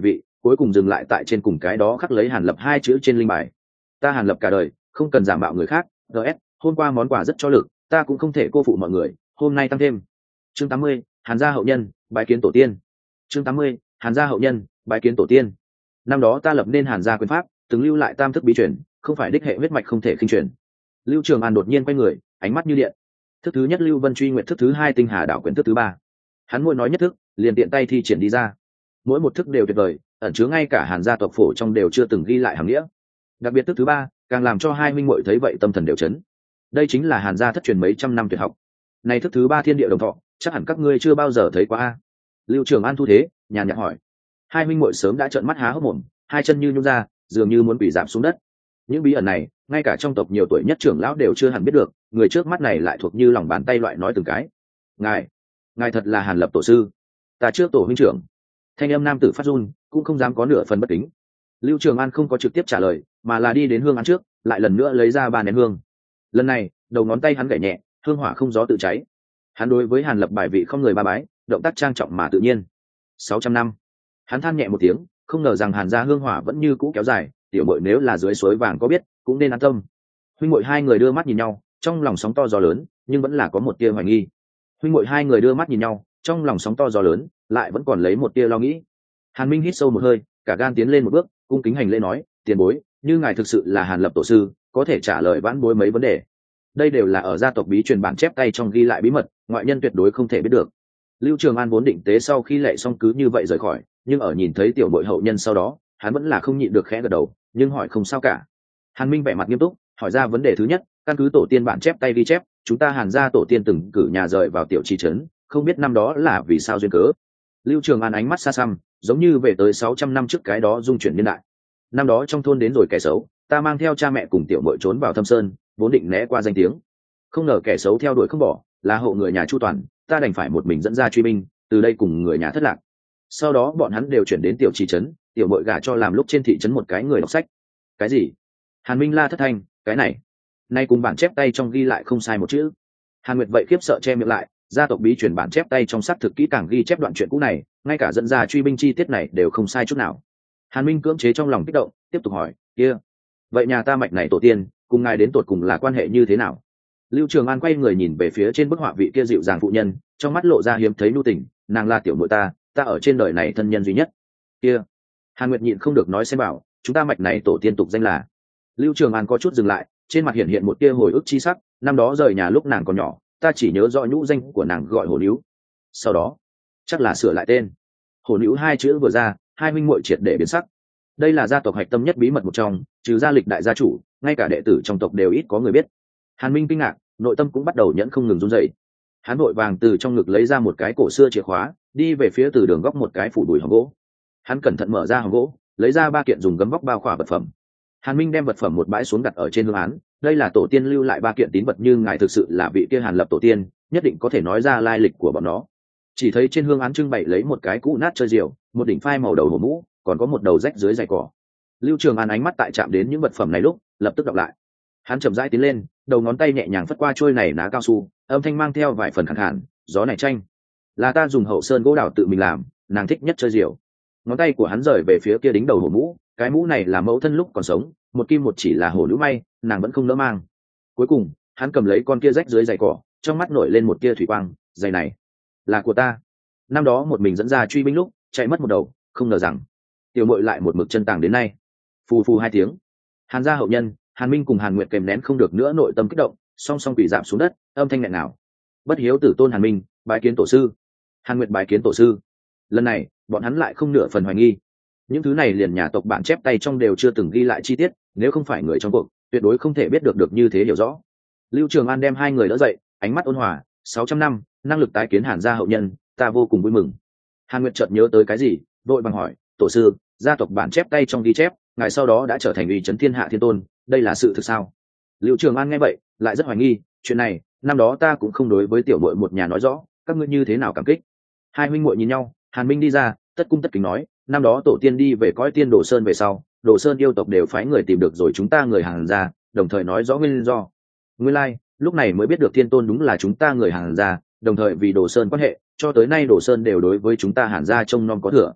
cuối cùng dừng lại tại trên cùng cái đó khắc lấy Hàn Lập hai chữ trên linh bài. Ta Hàn Lập cả đời không cần giả mạo người khác. gs hôm qua món quà rất cho lực, ta cũng không thể cô phụ mọi người, hôm nay tăng thêm. Chương tám mươi, Hàn gia hậu nhân bái kiến tổ tiên. Chương tám mươi, Hàn gia hậu nhân bái kiến tổ tiên. Năm đó ta lập nên Hàn gia quyền pháp, từng lưu lại tam thức bí truyền, không phải đích hệ huyết mạch không thể khinh truyền. Lưu Trường An đột nhiên quay người, ánh mắt như điện. Thức thứ nhất Lưu Vân Truy Nguyện, thức thứ hai Tinh Hà Đảo Quyền, thức thứ ba. Hắn mỗi nói nhất thức, liền tiện tay thi triển đi ra. Mỗi một thức đều tuyệt vời, ẩn chứa ngay cả Hàn gia tộc phổ trong đều chưa từng ghi lại hàm nghĩa. Đặc biệt thức thứ ba, càng làm cho hai huynh muội thấy vậy tâm thần đều chấn. Đây chính là Hàn gia thất truyền mấy trăm năm tuyệt học. Này thức thứ ba thiên địa đồng thọ, chắc hẳn các ngươi chưa bao giờ thấy qua a. Lưu Trường An thu thế, nhàn nhạt hỏi. Hai huynh muội sớm đã trợn mắt há hốc mồm, hai chân như nhún ra, dường như muốn quỳ rạp xuống đất. Những bí ẩn này, ngay cả trong tộc nhiều tuổi nhất trưởng lão đều chưa hẳn biết được, người trước mắt này lại thuộc như lòng bàn tay loại nói từng cái. Ngài, ngài thật là Hàn Lập tổ sư. Ta trước tổ huynh trưởng. Thanh âm nam tử phát run, cũng không dám có nửa phần bất kính. Lưu Trường An không có trực tiếp trả lời, mà là đi đến hương án trước, lại lần nữa lấy ra ba nén hương. Lần này, đầu ngón tay hắn gảy nhẹ, hương hỏa không gió tự cháy. Hắn đối với Hàn Lập bài vị không người ba bái, động tác trang trọng mà tự nhiên. Sáu trăm năm. Hắn than nhẹ một tiếng, không ngờ rằng Hàn gia hương hỏa vẫn như cũ kéo dài, tiểu muội nếu là dưới suối vàng có biết, cũng nên an tâm. Huynh muội hai người đưa mắt nhìn nhau, trong lòng sóng to gió lớn, nhưng vẫn là có một tia hoài nghi. Huynh muội hai người đưa mắt nhìn nhau, trong lòng sóng to gió lớn, lại vẫn còn lấy một tia lo nghĩ. Hàn Minh hít sâu một hơi, cả gan tiến lên một bước, cung kính hành lễ nói, tiền bối, như ngài thực sự là Hàn Lập tổ sư, có thể trả lời vãn bối mấy vấn đề. Đây đều là ở gia tộc bí truyền bản chép tay trong ghi lại bí mật, ngoại nhân tuyệt đối không thể biết được. Lưu Trường An vốn định tế sau khi lệ xong cứ như vậy rời khỏi, nhưng ở nhìn thấy tiểu muội hậu nhân sau đó, hắn vẫn là không nhịn được khẽ gật đầu, nhưng hỏi không sao cả. Hàn Minh vẻ mặt nghiêm túc, hỏi ra vấn đề thứ nhất, căn cứ tổ tiên bản chép tay ghi chép, chúng ta Hàn gia tổ tiên từng cử nhà rời vào tiểu trì trấn, không biết năm đó là vì sao duyên cớ. Lưu Trường An ánh mắt xa xăm, giống như về tới sáu trăm năm trước cái đó dung chuyển niên đại. Năm đó trong thôn đến rồi kẻ xấu, ta mang theo cha mẹ cùng tiểu muội trốn vào thâm sơn, vốn định né qua danh tiếng, không ngờ kẻ xấu theo đuổi không bỏ, là hộ người nhà chu toàn, ta đành phải một mình dẫn ra truy binh, từ đây cùng người nhà thất lạc. Sau đó bọn hắn đều chuyển đến tiểu trì trấn, tiểu muội gả cho làm lúc trên thị trấn một cái người đọc sách. Cái gì? Hàn Minh la thất thanh, cái này, nay cùng bản chép tay trong ghi lại không sai một chữ. Hàn Nguyệt vậy khiếp sợ che miệng lại, gia tộc bí truyền bản chép tay trong xác thực kỹ càng ghi chép đoạn chuyện cũ này, ngay cả dẫn ra truy binh chi tiết này đều không sai chút nào. Hàn Minh cưỡng chế trong lòng kích động, tiếp tục hỏi, kia, vậy nhà ta mạch này tổ tiên, cùng ngài đến tột cùng là quan hệ như thế nào? Lưu Trường An quay người nhìn về phía trên bức họa vị kia dịu dàng phụ nhân, trong mắt lộ ra hiếm thấy nhu tình, nàng là tiểu muội ta, ta ở trên đời này thân nhân duy nhất. Kia, Hàn Nguyệt nhịn không được nói xem bảo, chúng ta mạch này tổ tiên tục danh là. Lưu Trường An có chút dừng lại, trên mặt hiện hiện một tia hồi ức chi sắc, năm đó rời nhà lúc nàng còn nhỏ, ta chỉ nhớ rõ nhũ danh của nàng gọi Hồ Nữu. Sau đó, chắc là sửa lại tên. Hồ Nữu hai chữ vừa ra, hai huynh muội triệt để biến sắc. Đây là gia tộc hạch tâm nhất bí mật một trong, trừ gia lịch đại gia chủ, ngay cả đệ tử trong tộc đều ít có người biết. Hàn Minh kinh ngạc, nội tâm cũng bắt đầu nhẫn không ngừng run rẩy. Hắn vội vàng từ trong ngực lấy ra một cái cổ xưa chìa khóa, đi về phía từ đường góc một cái phủ đùi hòm gỗ. Hắn cẩn thận mở ra hòm gỗ, lấy ra ba kiện dùng gấm vóc bao khỏa vật phẩm. Hàn Minh đem vật phẩm một bãi xuống đặt ở trên hương án, đây là tổ tiên lưu lại ba kiện tín vật, như ngài thực sự là vị kia Hàn Lập tổ tiên, nhất định có thể nói ra lai lịch của bọn nó. Chỉ thấy trên hương án trưng bày lấy một cái cũ nát chơi diều, một đỉnh phai màu đầu hổ mũ, còn có một đầu rách dưới giày cỏ. Lưu Trường An ánh mắt tại chạm đến những vật phẩm này lúc, lập tức đọc lại. Hắn chậm rãi tiến lên, đầu ngón tay nhẹ nhàng phất qua trôi này ná cao su, âm thanh mang theo vài phần khàn khàn, gió này tranh, là ta dùng hậu sơn gỗ đào tự mình làm, nàng thích nhất chơi diều. Ngón tay của hắn rời về phía kia đính đầu hổ mũ, cái mũ này là mẫu thân lúc còn sống, một kim một chỉ là hổ nữ may, nàng vẫn không nỡ mang. Cuối cùng, hắn cầm lấy con kia rách dưới giày cỏ, trong mắt nổi lên một tia thủy quang, giày này là của ta. Năm đó một mình dẫn ra truy binh lúc, chạy mất một đầu, không ngờ rằng tiểu muội lại một mực chân tàng đến nay. Phù phù hai tiếng, Hàn gia hậu nhân, Hàn Minh cùng Hàn Nguyệt kèm nén không được nữa nội tâm kích động, song song quỳ rạp xuống đất, âm thanh nghẹn nào. Bất hiếu tử tôn Hàn Minh, bái kiến tổ sư. Hàn Nguyệt bái kiến tổ sư. Lần này, bọn hắn lại không nửa phần hoài nghi. Những thứ này liền nhà tộc bản chép tay trong đều chưa từng ghi lại chi tiết, nếu không phải người trong cuộc, tuyệt đối không thể biết được được như thế hiểu rõ. Lưu Trường An đem hai người đỡ dậy, ánh mắt ôn hòa, sáu trăm năm, năng lực tái kiến Hàn gia hậu nhân, ta vô cùng vui mừng. Hàn Nguyệt chợt nhớ tới cái gì, vội bằng hỏi, tổ sư, gia tộc bản chép tay trong ghi chép, ngài sau đó đã trở thành uy chấn thiên hạ thiên tôn, đây là sự thực sao? Lưu Trường An nghe vậy, lại rất hoài nghi, chuyện này, năm đó ta cũng không đối với tiểu muội một nhà nói rõ, các ngươi như thế nào cảm kích? Hai huynh muội nhìn nhau, Hàn Minh đi ra, tất cung tất kính nói, năm đó tổ tiên đi về cõi tiên Đồ Sơn về sau, Đồ Sơn yêu tộc đều phái người tìm được rồi chúng ta người Hàn gia, đồng thời nói rõ nguyên do. Nguyên lai, like, lúc này mới biết được thiên tôn đúng là chúng ta người Hàn gia, đồng thời vì Đồ Sơn quan hệ, cho tới nay Đồ Sơn đều đối với chúng ta Hàn gia trông nom có thừa.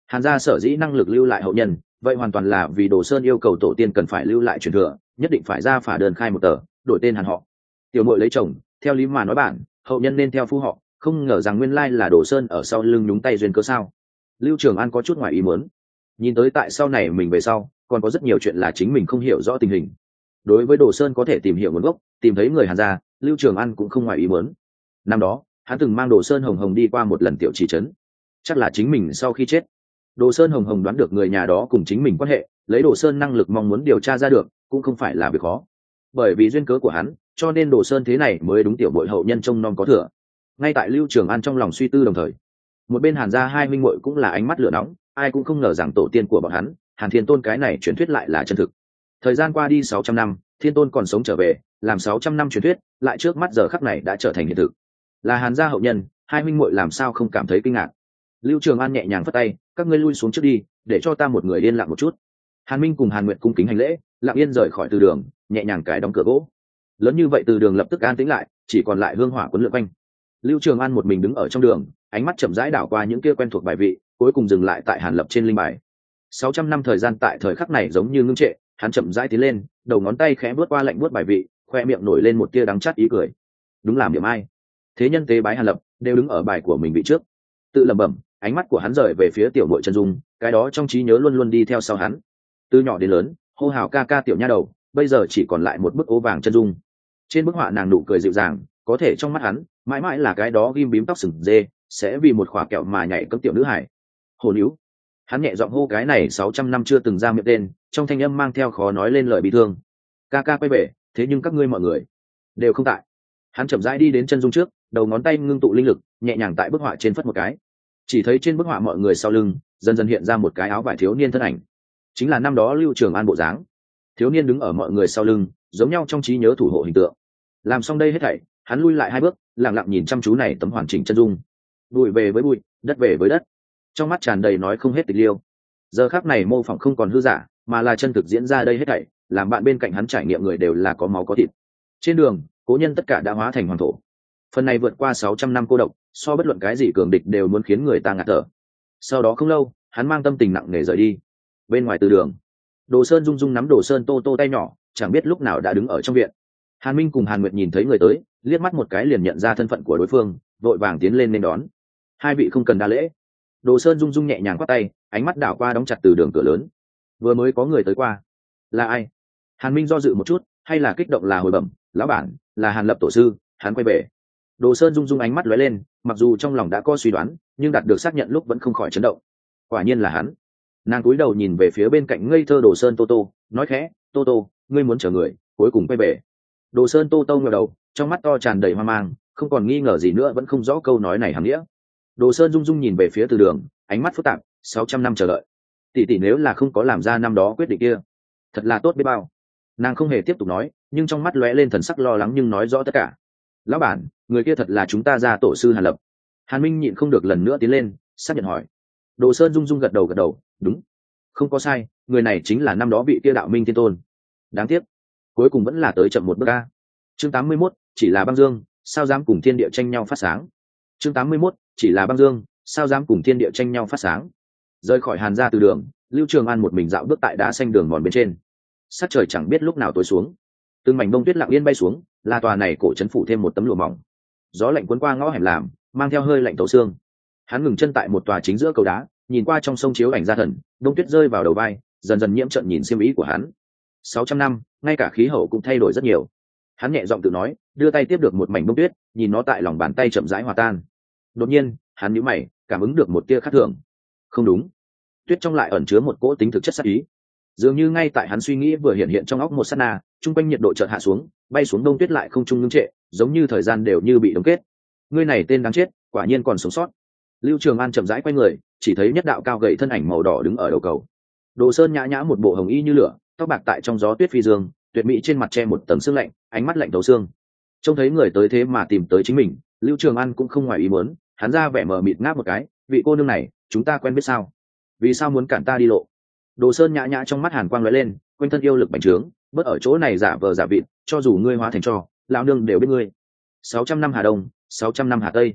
Hàn gia sở dĩ năng lực lưu lại hậu nhân, vậy hoàn toàn là vì Đồ Sơn yêu cầu tổ tiên cần phải lưu lại truyền thừa, nhất định phải ra phả đơn khai một tờ, đổi tên Hàn họ. Tiểu muội lấy chồng, theo lý mà nói bản, hậu nhân nên theo phu họ, không ngờ rằng nguyên lai là Đồ Sơn ở sau lưng nhúng tay duyên cớ sao? Lưu Trường An có chút ngoài ý muốn. Nhìn tới tại sau này mình về sau, còn có rất nhiều chuyện là chính mình không hiểu rõ tình hình. Đối với Đồ Sơn có thể tìm hiểu nguồn gốc, tìm thấy người Hàn gia, Lưu Trường An cũng không ngoài ý muốn. Năm đó, hắn từng mang Đồ Sơn Hồng Hồng đi qua một lần tiểu chỉ trấn, chắc là chính mình sau khi chết. Đồ Sơn Hồng Hồng đoán được người nhà đó cùng chính mình quan hệ, lấy Đồ Sơn năng lực mong muốn điều tra ra được, cũng không phải là việc khó. Bởi vì duyên cớ của hắn, cho nên Đồ Sơn thế này mới đúng tiểu muội hậu nhân trông non có thừa. Ngay tại Lưu Trường An trong lòng suy tư đồng thời, một bên Hàn gia hai minh muội cũng là ánh mắt lửa nóng, ai cũng không ngờ rằng tổ tiên của bọn hắn, Hàn Thiên Tôn cái này truyền thuyết lại là chân thực. Thời gian qua đi sáu trăm năm, Thiên Tôn còn sống trở về, làm sáu trăm năm truyền thuyết, lại trước mắt giờ khắc này đã trở thành hiện thực. Là Hàn gia hậu nhân, hai minh muội làm sao không cảm thấy kinh ngạc. Lưu Trường An nhẹ nhàng phất tay, các ngươi lui xuống trước đi, để cho ta một người yên lặng một chút. Hàn Minh cùng Hàn Nguyệt cung kính hành lễ, lặng yên rời khỏi từ đường, nhẹ nhàng cài đóng cửa gỗ. Lớn như vậy từ đường lập tức an tĩnh lại, chỉ còn lại hương hỏa cuốn lượn quanh. Lưu Trường An một mình đứng ở trong đường, ánh mắt chậm rãi đảo qua những kia quen thuộc bài vị, cuối cùng dừng lại tại Hàn Lập trên linh bài. sáu trăm năm thời gian tại thời khắc này giống như ngưng trệ, hắn chậm rãi tiến lên, đầu ngón tay khẽ bước qua lạnh buốt bài vị, khoe miệng nổi lên một tia đắng chát ý cười. Đúng làm điểm ai? Thế nhân tế bái Hàn Lập, đều đứng ở bài của mình vị trước. Tự lẩm bẩm, ánh mắt của hắn rời về phía tiểu muội chân dung, cái đó trong trí nhớ luôn luôn đi theo sau hắn. Từ nhỏ đến lớn, hô hào ca ca tiểu nha đầu, bây giờ chỉ còn lại một bức ố vàng chân dung. Trên bức họa nàng nụ cười dịu dàng, có thể trong mắt hắn, mãi mãi là cái đó ghim bím tóc sừng dê, sẽ vì một khỏa kẹo mà nhảy cấm tiểu nữ hải. Hồ níu. Hắn nhẹ giọng hô cái này sáu trăm năm chưa từng ra miệng tên, trong thanh âm mang theo khó nói lên lời bi thương. Ca ca quay về, thế nhưng các ngươi mọi người đều không tại. Hắn chậm rãi đi đến chân dung trước, đầu ngón tay ngưng tụ linh lực, nhẹ nhàng tại bức họa trên phất một cái. Chỉ thấy trên bức họa mọi người sau lưng dần dần hiện ra một cái áo vải thiếu niên thân ảnh, chính là năm đó Lưu Trường An bộ dáng. Thiếu niên đứng ở mọi người sau lưng, giống nhau trong trí nhớ thủ hộ hình tượng. Làm xong đây hết thảy, hắn lui lại hai bước, lặng lặng nhìn chăm chú này tấm hoàn chỉnh chân dung. Bụi về với bụi, đất về với đất, trong mắt tràn đầy nói không hết tịch liêu. Giờ khắc này mô phỏng không còn hư giả, mà là chân thực diễn ra đây hết thảy, làm bạn bên cạnh hắn trải nghiệm người đều là có máu có thịt. Trên đường, cố nhân tất cả đã hóa thành hoàng thổ. Phần này vượt qua sáu trăm năm cô độc, so bất luận cái gì cường địch đều muốn khiến người ta ngạt thở. Sau đó không lâu, hắn mang tâm tình nặng nề rời đi. Bên ngoài từ đường, Đồ Sơn rung rung nắm Đồ Sơn tô tô tay nhỏ, chẳng biết lúc nào đã đứng ở trong viện. Hàn Minh cùng Hàn Nguyệt nhìn thấy người tới, liếc mắt một cái liền nhận ra thân phận của đối phương, vội vàng tiến lên nên đón. Hai vị không cần đa lễ. Đồ Sơn rung rung nhẹ nhàng quát tay, ánh mắt đảo qua đóng chặt từ đường cửa lớn. Vừa mới có người tới qua. Là ai? Hàn Minh do dự một chút, hay là kích động là hồi bẩm, lão bản, là Hàn Lập tổ sư, hắn quay về. Đồ Sơn rung rung ánh mắt lóe lên, mặc dù trong lòng đã có suy đoán, nhưng đạt được xác nhận lúc vẫn không khỏi chấn động. Quả nhiên là hắn. Nàng cúi đầu nhìn về phía bên cạnh ngây thơ Đồ Sơn Tô Tô, nói khẽ, Tô Tô, ngươi muốn chờ người, cuối cùng quay về. Đồ Sơn Tô Tô ngẩng đầu, trong mắt to tràn đầy hoang mang, không còn nghi ngờ gì nữa, vẫn không rõ câu nói này hàm nghĩa. Đồ Sơn rung rung nhìn về phía từ đường, ánh mắt phức tạp, sáu trăm năm chờ đợi. Tỷ tỷ nếu là không có làm ra năm đó quyết định kia, thật là tốt biết bao. Nàng không hề tiếp tục nói, nhưng trong mắt lóe lên thần sắc lo lắng nhưng nói rõ tất cả. Lão bản, người kia thật là chúng ta gia tổ sư Hàn Lập. Hàn Minh nhịn không được lần nữa tiến lên, xác nhận hỏi. Đồ Sơn rung rung gật đầu gật đầu, đúng, không có sai, người này chính là năm đó bị kia đạo minh thiên tôn. Đáng tiếc, cuối cùng vẫn là tới chậm một bước a. Chương tám mươi mốt, chỉ là băng dương, sao dám cùng thiên địa tranh nhau phát sáng. Chương tám mươi mốt, chỉ là băng dương, sao dám cùng thiên địa tranh nhau phát sáng. Rời khỏi Hàn gia từ đường, Lưu Trường An một mình dạo bước tại đá xanh đường mòn bên trên. Sắc trời chẳng biết lúc nào tối xuống, từng mảnh bông tuyết lặng yên bay xuống, là tòa này cổ trấn phủ thêm một tấm lụa mỏng. Gió lạnh cuốn qua ngõ hẻm làm, mang theo hơi lạnh tấu xương. Hắn ngừng chân tại một tòa chính giữa cầu đá, nhìn qua trong sông chiếu ảnh ra thần, đông tuyết rơi vào đầu vai, dần dần nhiễm trận nhìn xiêm ý của hắn. Sáu trăm năm, ngay cả khí hậu cũng thay đổi rất nhiều. Hắn nhẹ giọng tự nói, đưa tay tiếp được một mảnh bông tuyết, nhìn nó tại lòng bàn tay chậm rãi hòa tan. Đột nhiên, hắn nhíu mày, cảm ứng được một tia khác thường. Không đúng, tuyết trong lại ẩn chứa một cỗ tính thực chất sát ý. Dường như ngay tại hắn suy nghĩ vừa hiện hiện trong óc một sát na, trung quanh nhiệt độ chợt hạ xuống, bay xuống đông tuyết lại không trung ngưng trệ, giống như thời gian đều như bị đóng kết. Ngươi này tên đáng chết, quả nhiên còn sống sót. Lưu Trường An chậm rãi quay người, chỉ thấy nhất đạo cao gầy thân ảnh màu đỏ đứng ở đầu cầu. Đồ Sơn nhã nhã một bộ hồng y như lửa, tóc bạc tại trong gió tuyết phi dương, tuyệt mỹ trên mặt che một tầng sương lạnh, ánh mắt lạnh thấu xương. Trông thấy người tới thế mà tìm tới chính mình, Lưu Trường An cũng không ngoài ý muốn, hắn ra vẻ mờ mịt ngáp một cái, vị cô nương này, chúng ta quen biết sao? Vì sao muốn cản ta đi lộ? Đồ Sơn nhã nhã trong mắt hàn quang lóe lên, quanh thân yêu lực bành trướng, bớt ở chỗ này giả vờ giả vịt, cho dù ngươi hóa thành trò, lão nương đều biết ngươi. Sáu trăm năm Hà Đông, sáu trăm năm Hà Tây.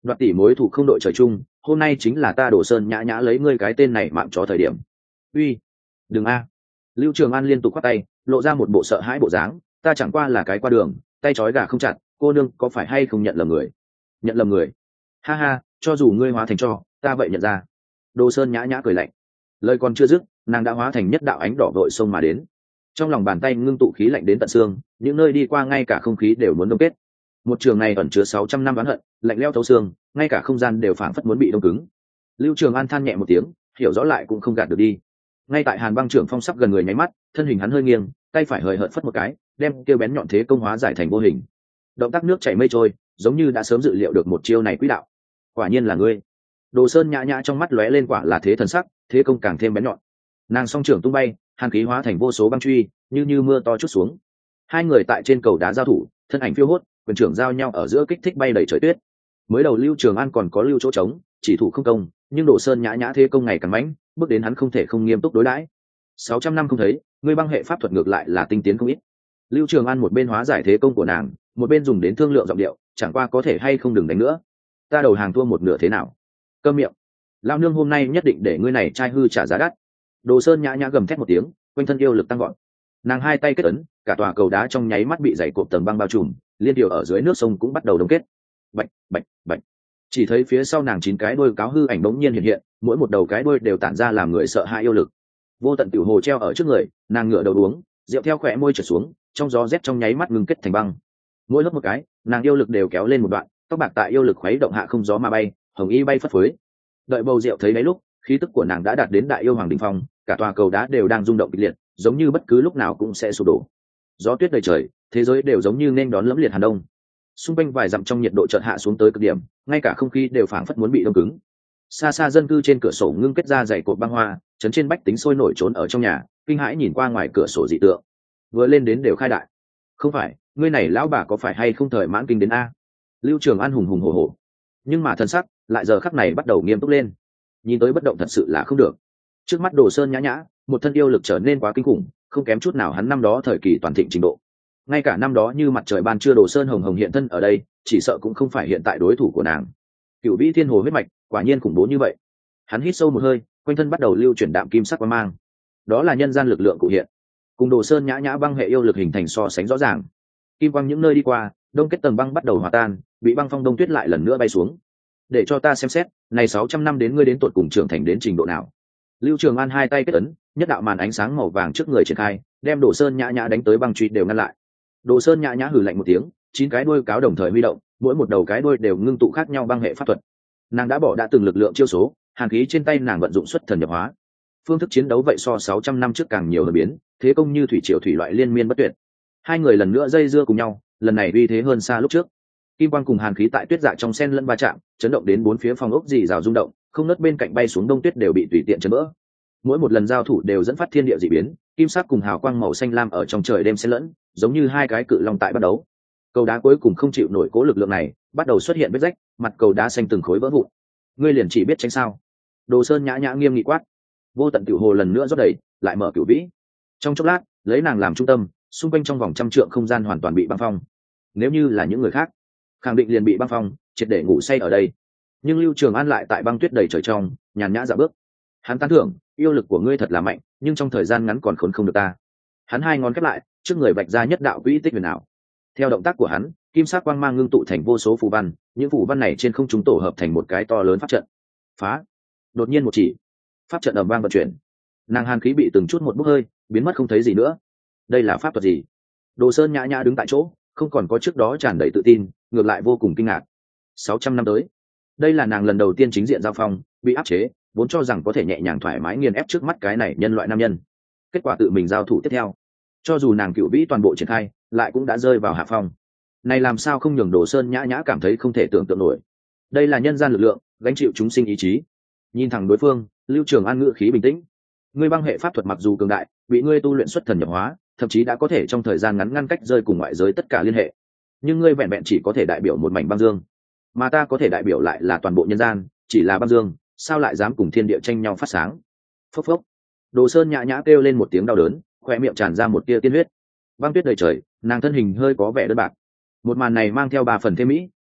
Đoạt tỷ mối thủ không đội trời chung, hôm nay chính là ta Đồ Sơn nhã nhã lấy ngươi cái tên này mạng chó thời điểm. Uy, đừng a. Lưu Trường An liên tục quát tay, lộ ra một bộ sợ hãi bộ dáng, ta chẳng qua là cái qua đường, tay trói gà không chặt, cô nương có phải hay không nhận lầm người? Nhận lầm người? Ha ha, cho dù ngươi hóa thành cho, ta vậy nhận ra. Đồ Sơn nhã nhã cười lạnh, lời còn chưa dứt, nàng đã hóa thành nhất đạo ánh đỏ vội xông mà đến. Trong lòng bàn tay ngưng tụ khí lạnh đến tận xương, những nơi đi qua ngay cả không khí đều muốn đông kết. Một trường này ẩn chứa sáu trăm năm oán hận, lạnh lẽo thấu xương, ngay cả không gian đều phảng phất muốn bị đông cứng. Lưu Trường An than nhẹ một tiếng, hiểu rõ lại cũng không gạt được đi. Ngay tại Hàn Băng trưởng phong sắp gần người nháy mắt, thân hình hắn hơi nghiêng, tay phải hời hợt phất một cái, đem kêu bén nhọn thế công hóa giải thành vô hình. Động tác nước chảy mây trôi, giống như đã sớm dự liệu được một chiêu này quỹ đạo. Quả nhiên là ngươi. Đồ Sơn nhã nhã trong mắt lóe lên quả là thế thần sắc, thế công càng thêm bén nhọn. Nàng song trưởng tung bay, hàn khí hóa thành vô số băng truy, như như mưa to chút xuống. Hai người tại trên cầu đá giao thủ, thân ảnh phiêu hốt, quyền trưởng giao nhau ở giữa kích thích bay đầy trời tuyết. Mới đầu Lưu Trường An còn có lưu chỗ trống, chỉ thủ không công, nhưng Đồ Sơn nhã nhã thế công ngày càng mãnh, bước đến hắn không thể không nghiêm túc đối đãi. Sáu trăm năm không thấy, ngươi băng hệ pháp thuật ngược lại là tinh tiến không ít. Lưu Trường An một bên hóa giải thế công của nàng, một bên dùng đến thương lượng giọng điệu, chẳng qua có thể hay không đừng đánh nữa. Ta đầu hàng thua một nửa thế nào? Câm miệng. Lão nương hôm nay nhất định để ngươi này trai hư trả giá đắt. Đồ Sơn nhã nhã gầm thét một tiếng, quanh thân yêu lực tăng gọn. Nàng hai tay kết ấn, cả tòa cầu đá trong nháy mắt bị dày cộp tầng băng bao trùm, liên điều ở dưới nước sông cũng bắt đầu đông kết. Bạch, bạch, bạch. Chỉ thấy phía sau nàng chín cái đuôi cáo hư ảnh bỗng nhiên hiện hiện, mỗi một đầu cái đuôi đều tản ra làm người sợ hãi yêu lực. Vô tận tiểu hồ treo ở trước người, nàng ngửa đầu uống, rượu theo khỏe môi trượt xuống, trong gió rét trong nháy mắt ngừng kết thành băng. Mỗi lớp một cái, nàng yêu lực đều kéo lên một đoạn, tóc bạc tại yêu lực khuấy động hạ không gió mà bay, hồng y bay phất phới. Đợi bầu rượu thấy đấy lúc, khí tức của nàng đã đạt đến đại yêu hoàng đỉnh phong, cả tòa cầu đá đều đang rung động kịch liệt, giống như bất cứ lúc nào cũng sẽ sụp đổ. Gió tuyết đầy trời, thế giới đều giống như nên đón lẫm liệt hàn đông. Xung quanh vài dặm trong nhiệt độ chợt hạ xuống tới cực điểm, ngay cả không khí đều phảng phất muốn bị đông cứng. Xa xa dân cư trên cửa sổ ngưng kết ra dày cột băng hoa, chấn trên bách tính sôi nổi trốn ở trong nhà, kinh hãi nhìn qua ngoài cửa sổ dị tượng. Vừa lên đến đều khai đại. Không phải, ngươi này lão bà có phải hay không thời mãn kinh đến a? Lưu Trường An hùng hùng hổ hổ, nhưng mà thân sắc lại giờ khắc này bắt đầu nghiêm túc lên. Nhìn tới bất động thật sự là không được. Trước mắt Đồ Sơn nhã nhã, một thân yêu lực trở nên quá kinh khủng, không kém chút nào hắn năm đó thời kỳ toàn thịnh trình độ. Ngay cả năm đó như mặt trời ban trưa Đồ Sơn hồng hồng hiện thân ở đây, chỉ sợ cũng không phải hiện tại đối thủ của nàng. Cửu vĩ thiên hồ huyết mạch, quả nhiên khủng bố như vậy. Hắn hít sâu một hơi, quanh thân bắt đầu lưu chuyển đạm kim sắc quang mang. Đó là nhân gian lực lượng cụ hiện, cùng Đồ Sơn nhã nhã băng hệ yêu lực hình thành so sánh rõ ràng. Kim quang những nơi đi qua, đông kết tầng băng bắt đầu hòa tan, bị băng phong đông tuyết lại lần nữa bay xuống. Để cho ta xem xét, này sáu trăm năm đến ngươi đến tột cùng trưởng thành đến trình độ nào. Lưu Trường An hai tay kết ấn, nhất đạo màn ánh sáng màu vàng trước người triển khai, đem Đồ Sơn nhã nhã đánh tới băng truy đều ngăn lại. Đồ Sơn nhã nhã hừ lạnh một tiếng, chín cái đuôi cáo đồng thời huy động, mỗi một đầu cái đuôi đều ngưng tụ khác nhau băng hệ pháp thuật. Nàng đã bỏ đã từng lực lượng chiêu số, hàn khí trên tay nàng vận dụng xuất thần nhập hóa. Phương thức chiến đấu vậy so sáu trăm năm trước càng nhiều hơn biến, thế công như thủy triều thủy loại liên miên bất tuyệt. Hai người lần nữa dây dưa cùng nhau, lần này uy thế hơn xa lúc trước. Kim quang cùng hàn khí tại tuyết dạ trong sen lẫn va chạm, chấn động đến bốn phía phòng ốc dì rào rung động, không nớt bên cạnh bay xuống đông tuyết đều bị tùy tiện chấn vỡ. Mỗi một lần giao thủ đều dẫn phát thiên địa dị biến, kim sắc cùng hào quang màu xanh lam ở trong trời đêm xen lẫn, giống như hai cái cự long tại bắt đấu. Cầu đá cuối cùng không chịu nổi cố lực lượng này, bắt đầu xuất hiện vết rách, mặt cầu đá xanh từng khối vỡ vụn. Ngươi liền chỉ biết tránh sao? Đồ Sơn nhã nhã nghiêm nghị quát. Vô tận tiểu hồ lần nữa rót đầy, lại mở cửu vĩ. Trong chốc lát, lấy nàng làm trung tâm, xung quanh trong vòng trăm trượng không gian hoàn toàn bị băng phong. Nếu như là những người khác, khẳng định liền bị băng phong, triệt để ngủ say ở đây. Nhưng Lưu Trường An lại tại băng tuyết đầy trời trong, nhàn nhã dạo bước. Hắn tán thưởng, yêu lực của ngươi thật là mạnh, nhưng trong thời gian ngắn còn khốn không được ta. Hắn hai ngón khép lại, trước người vạch ra nhất đạo quỹ tích huyền ảo. Theo động tác của hắn, kim sắc quang mang ngưng tụ thành vô số phù văn, những phù văn này trên không trung tổ hợp thành một cái to lớn pháp trận. Phá! Đột nhiên một chỉ, pháp trận ầm vang vận chuyển. Nàng hàn khí bị từng chút một bốc hơi, biến mất không thấy gì nữa. Đây là pháp thuật gì? Đồ Sơn nhã nhã đứng tại chỗ, không còn có trước đó tràn đầy tự tin, ngược lại vô cùng kinh ngạc. Sáu trăm năm tới, đây là nàng lần đầu tiên chính diện giao phong, bị áp chế, vốn cho rằng có thể nhẹ nhàng thoải mái nghiền ép trước mắt cái này nhân loại nam nhân. Kết quả tự mình giao thủ tiếp theo, cho dù nàng cựu vĩ toàn bộ triển khai, lại cũng đã rơi vào hạ phong. Này làm sao không nhường Đồ Sơn nhã nhã cảm thấy không thể tưởng tượng nổi. Đây là nhân gian lực lượng, gánh chịu chúng sinh ý chí. Nhìn thẳng đối phương, Lưu Trường An ngữ khí bình tĩnh. Ngươi băng hệ pháp thuật mặc dù cường đại, bị ngươi tu luyện xuất thần nhập hóa, thậm chí đã có thể trong thời gian ngắn ngăn cách rơi cùng ngoại giới tất cả liên hệ. Nhưng ngươi vẹn vẹn chỉ có thể đại biểu một mảnh băng dương, mà ta có thể đại biểu lại là toàn bộ nhân gian, chỉ là băng dương, sao lại dám cùng thiên địa tranh nhau phát sáng? Phốc phốc. Đồ Sơn nhã nhã kêu lên một tiếng đau đớn, khoe miệng tràn ra một tia tiên huyết. Băng tuyết đầy trời, nàng thân hình hơi có vẻ đơn bạc. Một màn này mang theo ba phần thêm mỹ.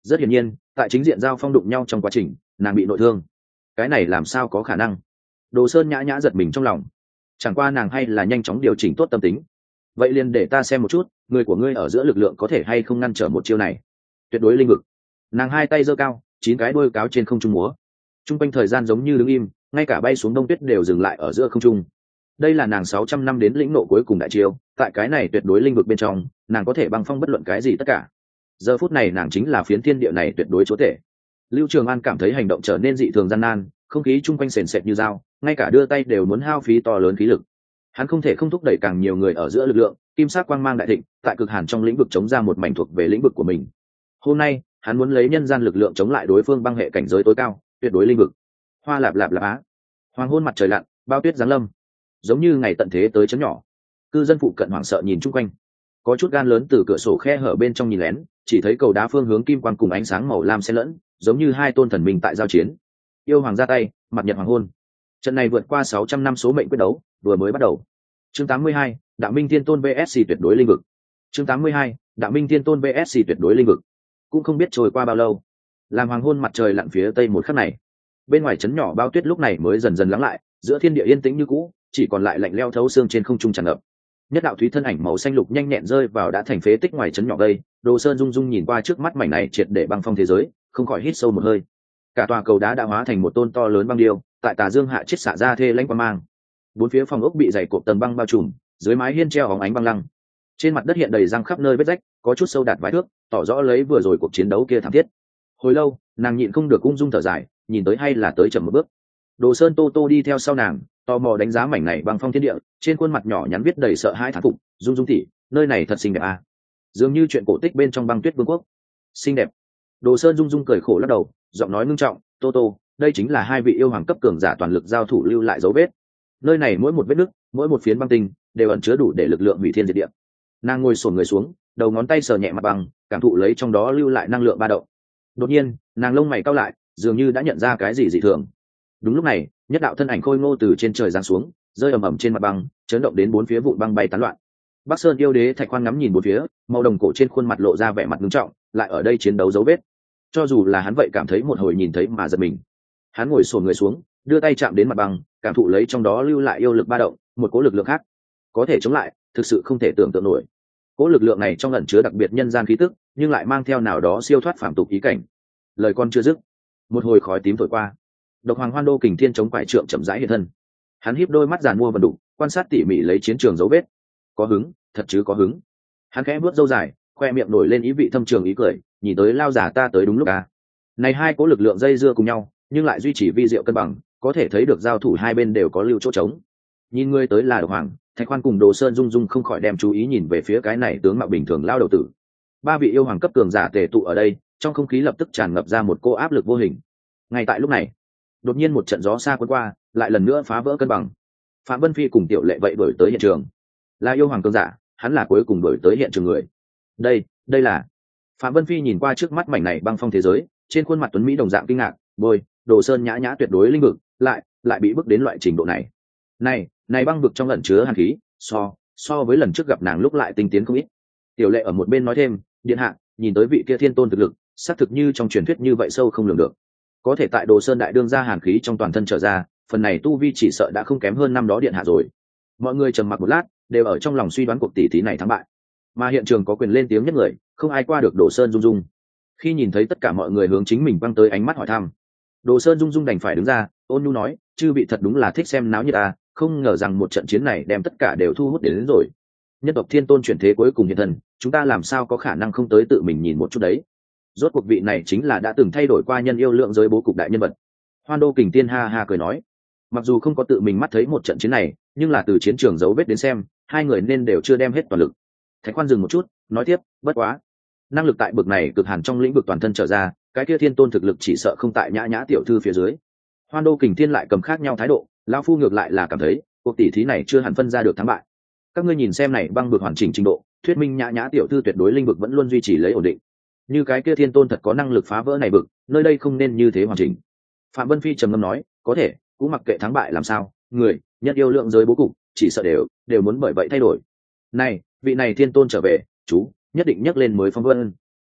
Rất hiển nhiên tại chính diện giao phong đụng nhau trong quá trình nàng bị nội thương. Cái này làm sao có khả năng? Đồ Sơn nhã nhã giật mình trong lòng. Chẳng qua nàng hay là nhanh chóng điều chỉnh tốt tâm tính. Vậy liền để ta xem một chút người của ngươi ở giữa lực lượng có thể hay không ngăn trở một chiêu này. Tuyệt đối linh vực. Nàng hai tay giơ cao, chín cái đuôi cáo trên không trung múa. Trung quanh thời gian giống như đứng im, ngay cả bay xuống đông tuyết đều dừng lại ở giữa không trung. Đây là nàng sáu trăm năm đến lĩnh nộ cuối cùng đại chiêu, tại cái này tuyệt đối linh vực bên trong, nàng có thể băng phong bất luận cái gì tất cả. Giờ phút này nàng chính là phiến thiên địa này tuyệt đối chúa tể. Lưu Trường An cảm thấy hành động trở nên dị thường gian nan, không khí chung quanh sền sệt như dao, ngay cả đưa tay đều muốn hao phí to lớn khí lực. Hắn không thể không thúc đẩy càng nhiều người ở giữa lực lượng, kim sắc quang mang đại thịnh, tại cực hàn trong lĩnh vực chống ra một mảnh thuộc về lĩnh vực của mình. Hôm nay, hắn muốn lấy nhân gian lực lượng chống lại đối phương băng hệ cảnh giới tối cao, tuyệt đối linh vực. Hoa lạp lạp lạp á. Hoàng hôn mặt trời lặn, bao tuyết giáng lâm, giống như ngày tận thế tới chấm nhỏ. Cư dân phụ cận hoảng sợ nhìn chung quanh, có chút gan lớn từ cửa sổ khe hở bên trong nhìn lén, chỉ thấy cầu đá phương hướng kim quang cùng ánh sáng màu lam xen lẫn, giống như hai tôn thần minh tại giao chiến. Yêu hoàng ra tay, mặt nhật hoàng hôn. Trận này vượt qua sáu trăm năm số mệnh quyết đấu, vừa mới bắt đầu. Chương tám mươi hai, Đạo Minh Thiên Tôn vs tuyệt đối linh vực. Chương tám mươi hai, Đạo Minh Thiên Tôn vs tuyệt đối linh vực. Cũng không biết trôi qua bao lâu, làm hoàng hôn mặt trời lặn phía tây một khắc này, bên ngoài trấn nhỏ bao tuyết lúc này mới dần dần lắng lại, giữa thiên địa yên tĩnh như cũ, chỉ còn lại lạnh leo thấu xương trên không trung tràn ngập. Nhất đạo thúy thân ảnh màu xanh lục nhanh nhẹn rơi vào đã thành phế tích ngoài trấn nhỏ đây. Đồ Sơn rung rung nhìn qua trước mắt mảnh này triệt để băng phong thế giới, không khỏi hít sâu một hơi. Cả tòa cầu đá đã hóa thành một tôn to lớn băng điêu, tại tà dương hạ chiết xạ ra thê lãnh quang mang. Bốn phía phòng ốc bị dày cộp tầng băng bao trùm, dưới mái hiên treo óng ánh băng lăng. Trên mặt đất hiện đầy răng khắp nơi vết rách, có chút sâu đạt vài thước, tỏ rõ lấy vừa rồi cuộc chiến đấu kia thảm thiết. Hồi lâu, nàng nhịn không được ung dung thở dài, nhìn tới hay là tới chậm một bước. Đồ Sơn tô tô đi theo sau nàng, tò mò đánh giá mảnh này băng phong thiên địa, trên khuôn mặt nhỏ nhắn viết đầy sợ hãi thán phục. Dung Dung tỉ, nơi này thật xinh đẹp à? Dường như chuyện cổ tích bên trong băng tuyết vương quốc. Xinh đẹp. Đồ Sơn Dung Dung cười khổ lắc đầu, giọng nói ngưng trọng, tô tô, đây chính là hai vị yêu hoàng cấp cường giả toàn lực giao thủ lưu lại dấu vết. Nơi này mỗi một vết nứt, mỗi một phiến băng tinh đều ẩn chứa đủ để lực lượng hủy thiên diệt địa. Nàng ngồi xổm người xuống, đầu ngón tay sờ nhẹ mặt băng, cảm thụ lấy trong đó lưu lại năng lượng ba động. Đột nhiên, nàng lông mày cau lại, dường như đã nhận ra cái gì dị thường. Đúng lúc này, nhất đạo thân ảnh khôi ngô từ trên trời giáng xuống, rơi ầm ầm trên mặt băng, chấn động đến bốn phía vụn băng bay tán loạn. Bắc Sơn yêu đế Thạch Khoan ngắm nhìn bốn phía, màu đồng cổ trên khuôn mặt lộ ra vẻ mặt nghiêm trọng, lại ở đây chiến đấu dấu vết. Cho dù là hắn vậy cảm thấy một hồi nhìn thấy mà giật mình. Hắn ngồi xổm người xuống, đưa tay chạm đến mặt băng, cảm thụ lấy trong đó lưu lại yêu lực ba động, một cỗ lực lượng khác có thể chống lại, thực sự không thể tưởng tượng nổi. Cỗ lực lượng này trong ẩn chứa đặc biệt nhân gian khí tức, nhưng lại mang theo nào đó siêu thoát phàm tục ý cảnh. Lời con chưa dứt, một hồi khói tím thổi qua. Độc Hoàng Hoan Đô Kình Thiên chống quải trượng chậm rãi hiện thân. Hắn híp đôi mắt giàn mua vần đục, quan sát tỉ mỉ lấy chiến trường dấu vết. Có hứng, thật chứ có hứng. Hắn khẽ vuốt râu dài, khoe miệng nổi lên ý vị thâm trường ý cười, nhìn tới lao giả ta tới đúng lúc à. Này hai cố lực lượng dây dưa cùng nhau, nhưng lại duy trì vi diệu cân bằng, có thể thấy được giao thủ hai bên đều có lưu chỗ trống. Nhìn ngươi tới là Độc Hoàng, Thạch Khoan cùng Đồ Sơn Dung Dung không khỏi đem chú ý nhìn về phía cái này tướng mạo bình thường lao đầu tử. Ba vị yêu hoàng cấp cường giả tề tụ ở đây, trong không khí lập tức tràn ngập ra một cô áp lực vô hình. Ngay tại lúc này, đột nhiên một trận gió xa cuốn qua, lại lần nữa phá vỡ cân bằng. Phạm Vân Phi cùng Tiểu Lệ vậy đổi tới hiện trường. Là yêu hoàng cường giả, hắn là cuối cùng đổi tới hiện trường người. Đây, đây là. Phạm Vân Phi nhìn qua trước mắt mảnh này băng phong thế giới, trên khuôn mặt tuấn mỹ đồng dạng kinh ngạc, bôi, Đồ Sơn nhã nhã tuyệt đối linh vực, lại, lại bị bước đến loại trình độ này. Này, này băng vực trong ẩn chứa hàn khí, so, so với lần trước gặp nàng lúc lại tinh tiến không ít. Tiểu Lệ ở một bên nói thêm, điện hạ, nhìn tới vị kia thiên tôn thực lực, xác thực như trong truyền thuyết như vậy sâu không lường được. Có thể tại Đồ Sơn đại đương ra hàn khí trong toàn thân trở ra, phần này tu vi chỉ sợ đã không kém hơn năm đó điện hạ rồi. Mọi người trầm mặc một lát, đều ở trong lòng suy đoán cuộc tỷ thí này thắng bại. Mà hiện trường có quyền lên tiếng nhất người, không ai qua được Đồ Sơn Dung Dung. Khi nhìn thấy tất cả mọi người hướng chính mình băng tới ánh mắt hỏi thăm, Đồ Sơn Dung Dung đành phải đứng ra, ôn nhu nói, chư vị thật đúng là thích xem náo nhiệt à, không ngờ rằng một trận chiến này đem tất cả đều thu hút đến, đến rồi. Nhân tộc thiên tôn chuyển thế cuối cùng hiện thần, chúng ta làm sao có khả năng không tới tự mình nhìn một chút đấy. Rốt cuộc vị này chính là đã từng thay đổi qua nhân yêu lượng giới bố cục đại nhân vật. Hoan Đô Kình Tiên ha ha cười nói, mặc dù không có tự mình mắt thấy một trận chiến này, nhưng là từ chiến trường dấu vết đến xem, hai người nên đều chưa đem hết toàn lực. Thạch Khoan dừng một chút, nói tiếp, bất quá, năng lực tại bực này cực hàn trong lĩnh vực toàn thân trở ra, cái kia thiên tôn thực lực chỉ sợ không tại nhã nhã tiểu thư phía dưới. Hoan Đô Kình Thiên lại cầm khác nhau thái độ, lão phu ngược lại là cảm thấy cuộc tỷ thí này chưa hẳn phân ra được thắng bại. Các ngươi nhìn xem này băng vực hoàn chỉnh trình độ, thuyết minh nhã nhã tiểu thư tuyệt đối linh vực vẫn luôn duy trì lấy ổn định. Như cái kia thiên tôn thật có năng lực phá vỡ này vực, nơi đây không nên như thế hoàn chỉnh. Phạm Vân Phi trầm ngâm nói, có thể, cũng mặc kệ thắng bại làm sao, người nhất yêu lượng giới bố cục, chỉ sợ đều đều muốn bởi vậy thay đổi. Này, vị này thiên tôn trở về, chú nhất định nhắc lên mới phong vân.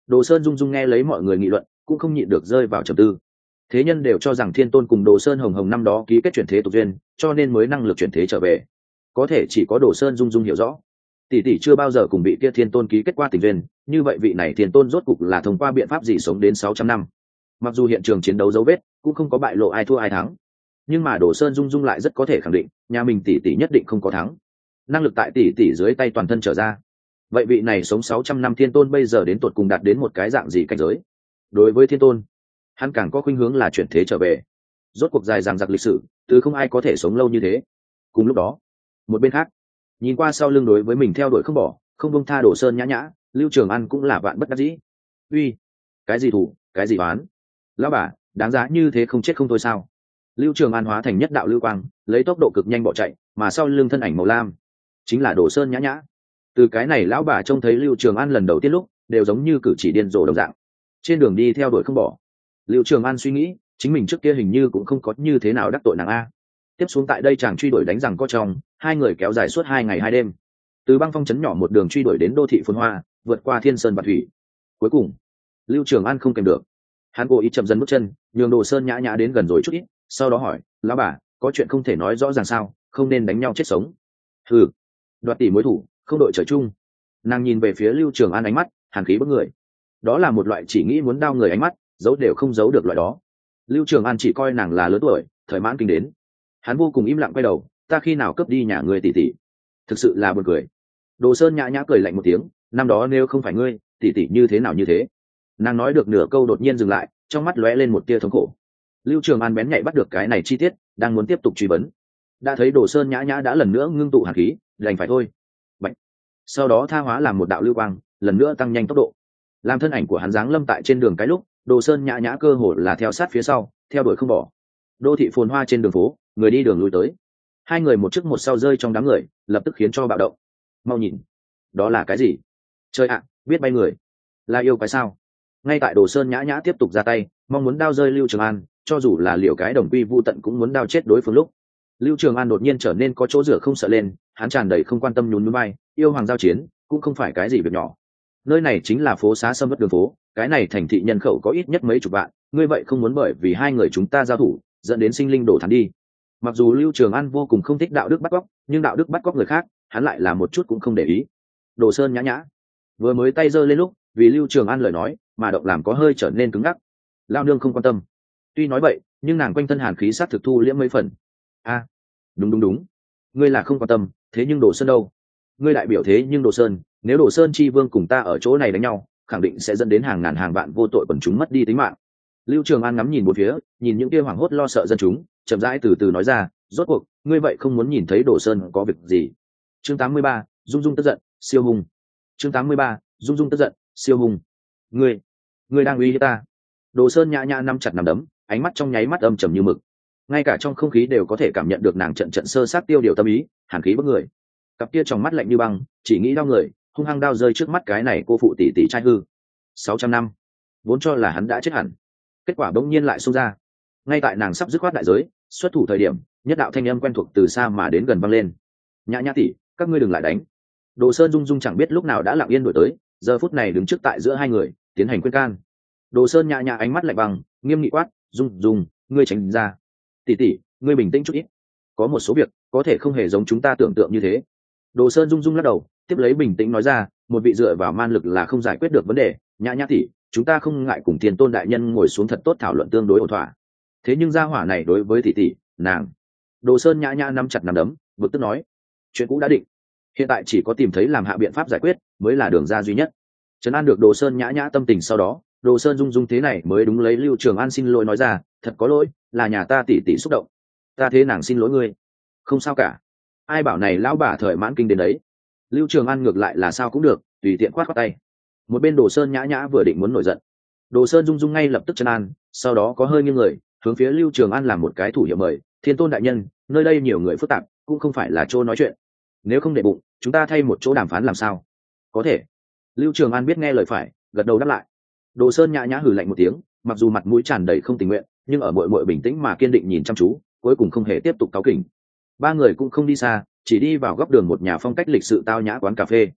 Đồ Sơn Dung Dung nghe lấy mọi người nghị luận, cũng không nhịn được rơi vào trầm tư. Thế nhân đều cho rằng Thiên Tôn cùng Đồ Sơn Hồng Hồng năm đó ký kết chuyển thế tục duyên, cho nên mới năng lực chuyển thế trở về. Có thể chỉ có Đồ Sơn Dung Dung hiểu rõ, tỷ tỷ chưa bao giờ cùng vị kia Thiên Tôn ký kết qua tình duyên, như vậy vị này Thiên Tôn rốt cục là thông qua biện pháp gì sống đến sáu trăm năm. Mặc dù hiện trường chiến đấu dấu vết cũng không có bại lộ ai thua ai thắng, nhưng mà Đồ Sơn Dung Dung lại rất có thể khẳng định, nhà mình tỷ tỷ nhất định không có thắng. Năng lực tại tỷ tỷ dưới tay toàn thân trở ra. Vậy vị này sống sáu trăm năm Thiên Tôn bây giờ đến tột cùng đạt đến một cái dạng gì cảnh giới? Đối với Thiên Tôn, hắn càng có khuynh hướng là chuyển thế trở về. Rốt cuộc dài dằng dặc lịch sử, từ không ai có thể sống lâu như thế. Cùng lúc đó, một bên khác, nhìn qua sau lưng đối với mình theo đuổi không bỏ, không buông tha Đồ Sơn nhã nhã, Lưu Trường An cũng là vạn bất đắc dĩ. Uy, cái gì thủ, cái gì oán? Lão bà, đáng giá như thế không chết không thôi sao? Lưu Trường An hóa thành nhất đạo lưu quang, lấy tốc độ cực nhanh bỏ chạy, mà sau lưng thân ảnh màu lam chính là Đồ Sơn nhã nhã. Từ cái này lão bà trông thấy Lưu Trường An lần đầu tiên lúc, đều giống như cử chỉ điên rồ đồng dạng. Trên đường đi theo đuổi không bỏ. Lưu Trường An suy nghĩ, chính mình trước kia hình như cũng không có như thế nào đắc tội nàng a. Tiếp xuống tại đây chàng truy đuổi đánh rằng có trong, hai người kéo dài suốt hai ngày hai đêm. Từ băng phong trấn nhỏ một đường truy đuổi đến đô thị phồn hoa, vượt qua thiên sơn và thủy. Cuối cùng, Lưu Trường An không kèm được, hắn cố ý chậm dần bước chân, nhường Đồ Sơn nhã nhã đến gần rồi chút ít, sau đó hỏi, lão bà, có chuyện không thể nói rõ ràng sao, không nên đánh nhau chết sống. Hừ, đoạt tỷ mối thủ, không đội trời chung. Nàng nhìn về phía Lưu Trường An ánh mắt hàn khí bức người, đó là một loại chỉ nghĩ muốn đao người ánh mắt, giấu đều không giấu được loại đó. Lưu Trường An chỉ coi nàng là lớn tuổi, thời mãn kinh đến, hắn vô cùng im lặng quay đầu, ta khi nào cướp đi nhà ngươi tỷ tỷ? Thực sự là buồn cười. Đồ Sơn nhã nhã cười lạnh một tiếng, năm đó nếu không phải ngươi, tỷ tỷ như thế nào như thế? Nàng nói được nửa câu đột nhiên dừng lại, trong mắt lóe lên một tia thống khổ. Lưu Trường An bén nhạy bắt được cái này chi tiết, đang muốn tiếp tục truy vấn, đã thấy Đồ Sơn nhã nhã đã lần nữa ngưng tụ hàn khí, đành phải thôi. Bạch. Sau đó tha hóa làm một đạo lưu quang, lần nữa tăng nhanh tốc độ. Làm thân ảnh của hắn giáng lâm tại trên đường cái lúc, Đồ Sơn nhã nhã cơ hồ là theo sát phía sau, theo đuổi không bỏ. Đô thị phồn hoa trên đường phố, người đi đường lui tới. Hai người một trước một sau rơi trong đám người, lập tức khiến cho bạo động. Mau nhìn, đó là cái gì? Trời ạ, biết bay người, là yêu cái sao? Ngay tại Đồ Sơn nhã nhã tiếp tục ra tay, mong muốn đao rơi Lưu Trường An, cho dù là liều cái đồng quy vu tận cũng muốn đao chết đối phương lúc, Lưu Trường An đột nhiên trở nên có chỗ dựa không sợ lên, hắn tràn đầy không quan tâm nhún nhún bay, yêu hoàng giao chiến cũng không phải cái gì việc nhỏ. Nơi này chính là phố xá sâm uất đường phố, cái này thành thị nhân khẩu có ít nhất mấy chục vạn, ngươi vậy không muốn bởi vì hai người chúng ta giao thủ dẫn đến sinh linh đổ thán đi. Mặc dù Lưu Trường An vô cùng không thích đạo đức bắt cóc, nhưng đạo đức bắt cóc người khác, hắn lại là một chút cũng không để ý. Đồ Sơn nhã nhã vừa mới tay giơ lên lúc, vì Lưu Trường An lời nói mà động làm có hơi trở nên cứng ngắc. Lao nương không quan tâm. Tuy nói vậy, nhưng nàng quanh thân hàn khí sát thực thu liễm mấy phần. A, đúng đúng đúng, ngươi là không quan tâm, thế nhưng Đồ Sơn đâu? Ngươi đại biểu thế nhưng Đồ Sơn, nếu Đồ Sơn chi vương cùng ta ở chỗ này đánh nhau, khẳng định sẽ dẫn đến hàng ngàn hàng vạn vô tội quần chúng mất đi tính mạng. Lưu Trường An ngắm nhìn một phía, nhìn những kia hoảng hốt lo sợ dân chúng, chậm rãi từ từ nói ra, rốt cuộc, ngươi vậy không muốn nhìn thấy Đồ Sơn có việc gì? Chương tám mươi ba, Dung Dung tức giận, siêu hùng. Chương tám mươi ba, Dung Dung tức giận, siêu hùng. Ngươi, ngươi đang uy hiếp ta? Đồ Sơn nhã nhã nắm chặt nắm đấm, ánh mắt trong nháy mắt âm trầm như mực. Ngay cả trong không khí đều có thể cảm nhận được nàng trận trận sơ sát tiêu điều tâm ý, hàn khí bức người. Cặp kia trong mắt lạnh như băng, chỉ nghĩ đau người, hung hăng đao rơi trước mắt cái này cô phụ tỷ tỷ trai hư. sáu trăm năm, vốn cho là hắn đã chết hẳn, kết quả bỗng nhiên lại xông ra. Ngay tại nàng sắp dứt khoát đại giới, xuất thủ thời điểm, nhất đạo thanh âm quen thuộc từ xa mà đến gần vang lên. Nhã nhã tỷ, các ngươi đừng lại đánh. Đồ Sơn Dung Dung chẳng biết lúc nào đã lặng yên đuổi tới, giờ phút này đứng trước tại giữa hai người, tiến hành khuyên can. Đồ Sơn nhã nhã ánh mắt lạnh băng, nghiêm nghị quát, Dung Dung, ngươi tránh ra. Tỷ tỷ, ngươi bình tĩnh chút ít, có một số việc có thể không hề giống chúng ta tưởng tượng như thế. Đồ Sơn Dung Dung lắc đầu, tiếp lấy bình tĩnh nói ra, một vị dựa vào man lực là không giải quyết được vấn đề. Nhã nhã tỷ, chúng ta không ngại cùng Tiền Tôn đại nhân ngồi xuống thật tốt thảo luận tương đối ổn thỏa. Thế nhưng gia hỏa này đối với tỷ tỷ, nàng. Đồ Sơn nhã nhã nắm chặt nắm đấm, bực tức nói, chuyện cũ đã định, hiện tại chỉ có tìm thấy làm hạ biện pháp giải quyết mới là đường ra duy nhất. Trấn an được Đồ Sơn nhã nhã tâm tình sau đó, Đồ Sơn Dung Dung thế này mới đúng lấy Lưu Trường An xin lỗi nói ra, thật có lỗi, là nhà ta tỷ tỷ xúc động, ta thế nàng xin lỗi ngươi. Không sao cả, ai bảo này lão bà thời mãn kinh đến đấy. Lưu Trường An ngược lại là sao cũng được, tùy tiện khoát khoát tay. Một bên Đồ Sơn nhã nhã vừa định muốn nổi giận, Đồ Sơn Dung Dung ngay lập tức trấn an, sau đó có hơi nghiêng người hướng phía Lưu Trường An làm một cái thủ hiệu mời, Thiên Tôn đại nhân, nơi đây nhiều người phức tạp, cũng không phải là chỗ nói chuyện, nếu không để bụng chúng ta thay một chỗ đàm phán làm sao? Có thể. Lưu Trường An biết nghe lời phải, gật đầu đáp lại. Đồ Sơn nhã nhã hừ lạnh một tiếng, mặc dù mặt mũi tràn đầy không tình nguyện, nhưng ở muội muội bình tĩnh mà kiên định nhìn chăm chú, cuối cùng không hề tiếp tục cáu kỉnh. Ba người cũng không đi xa, chỉ đi vào góc đường một nhà phong cách lịch sự tao nhã quán cà phê.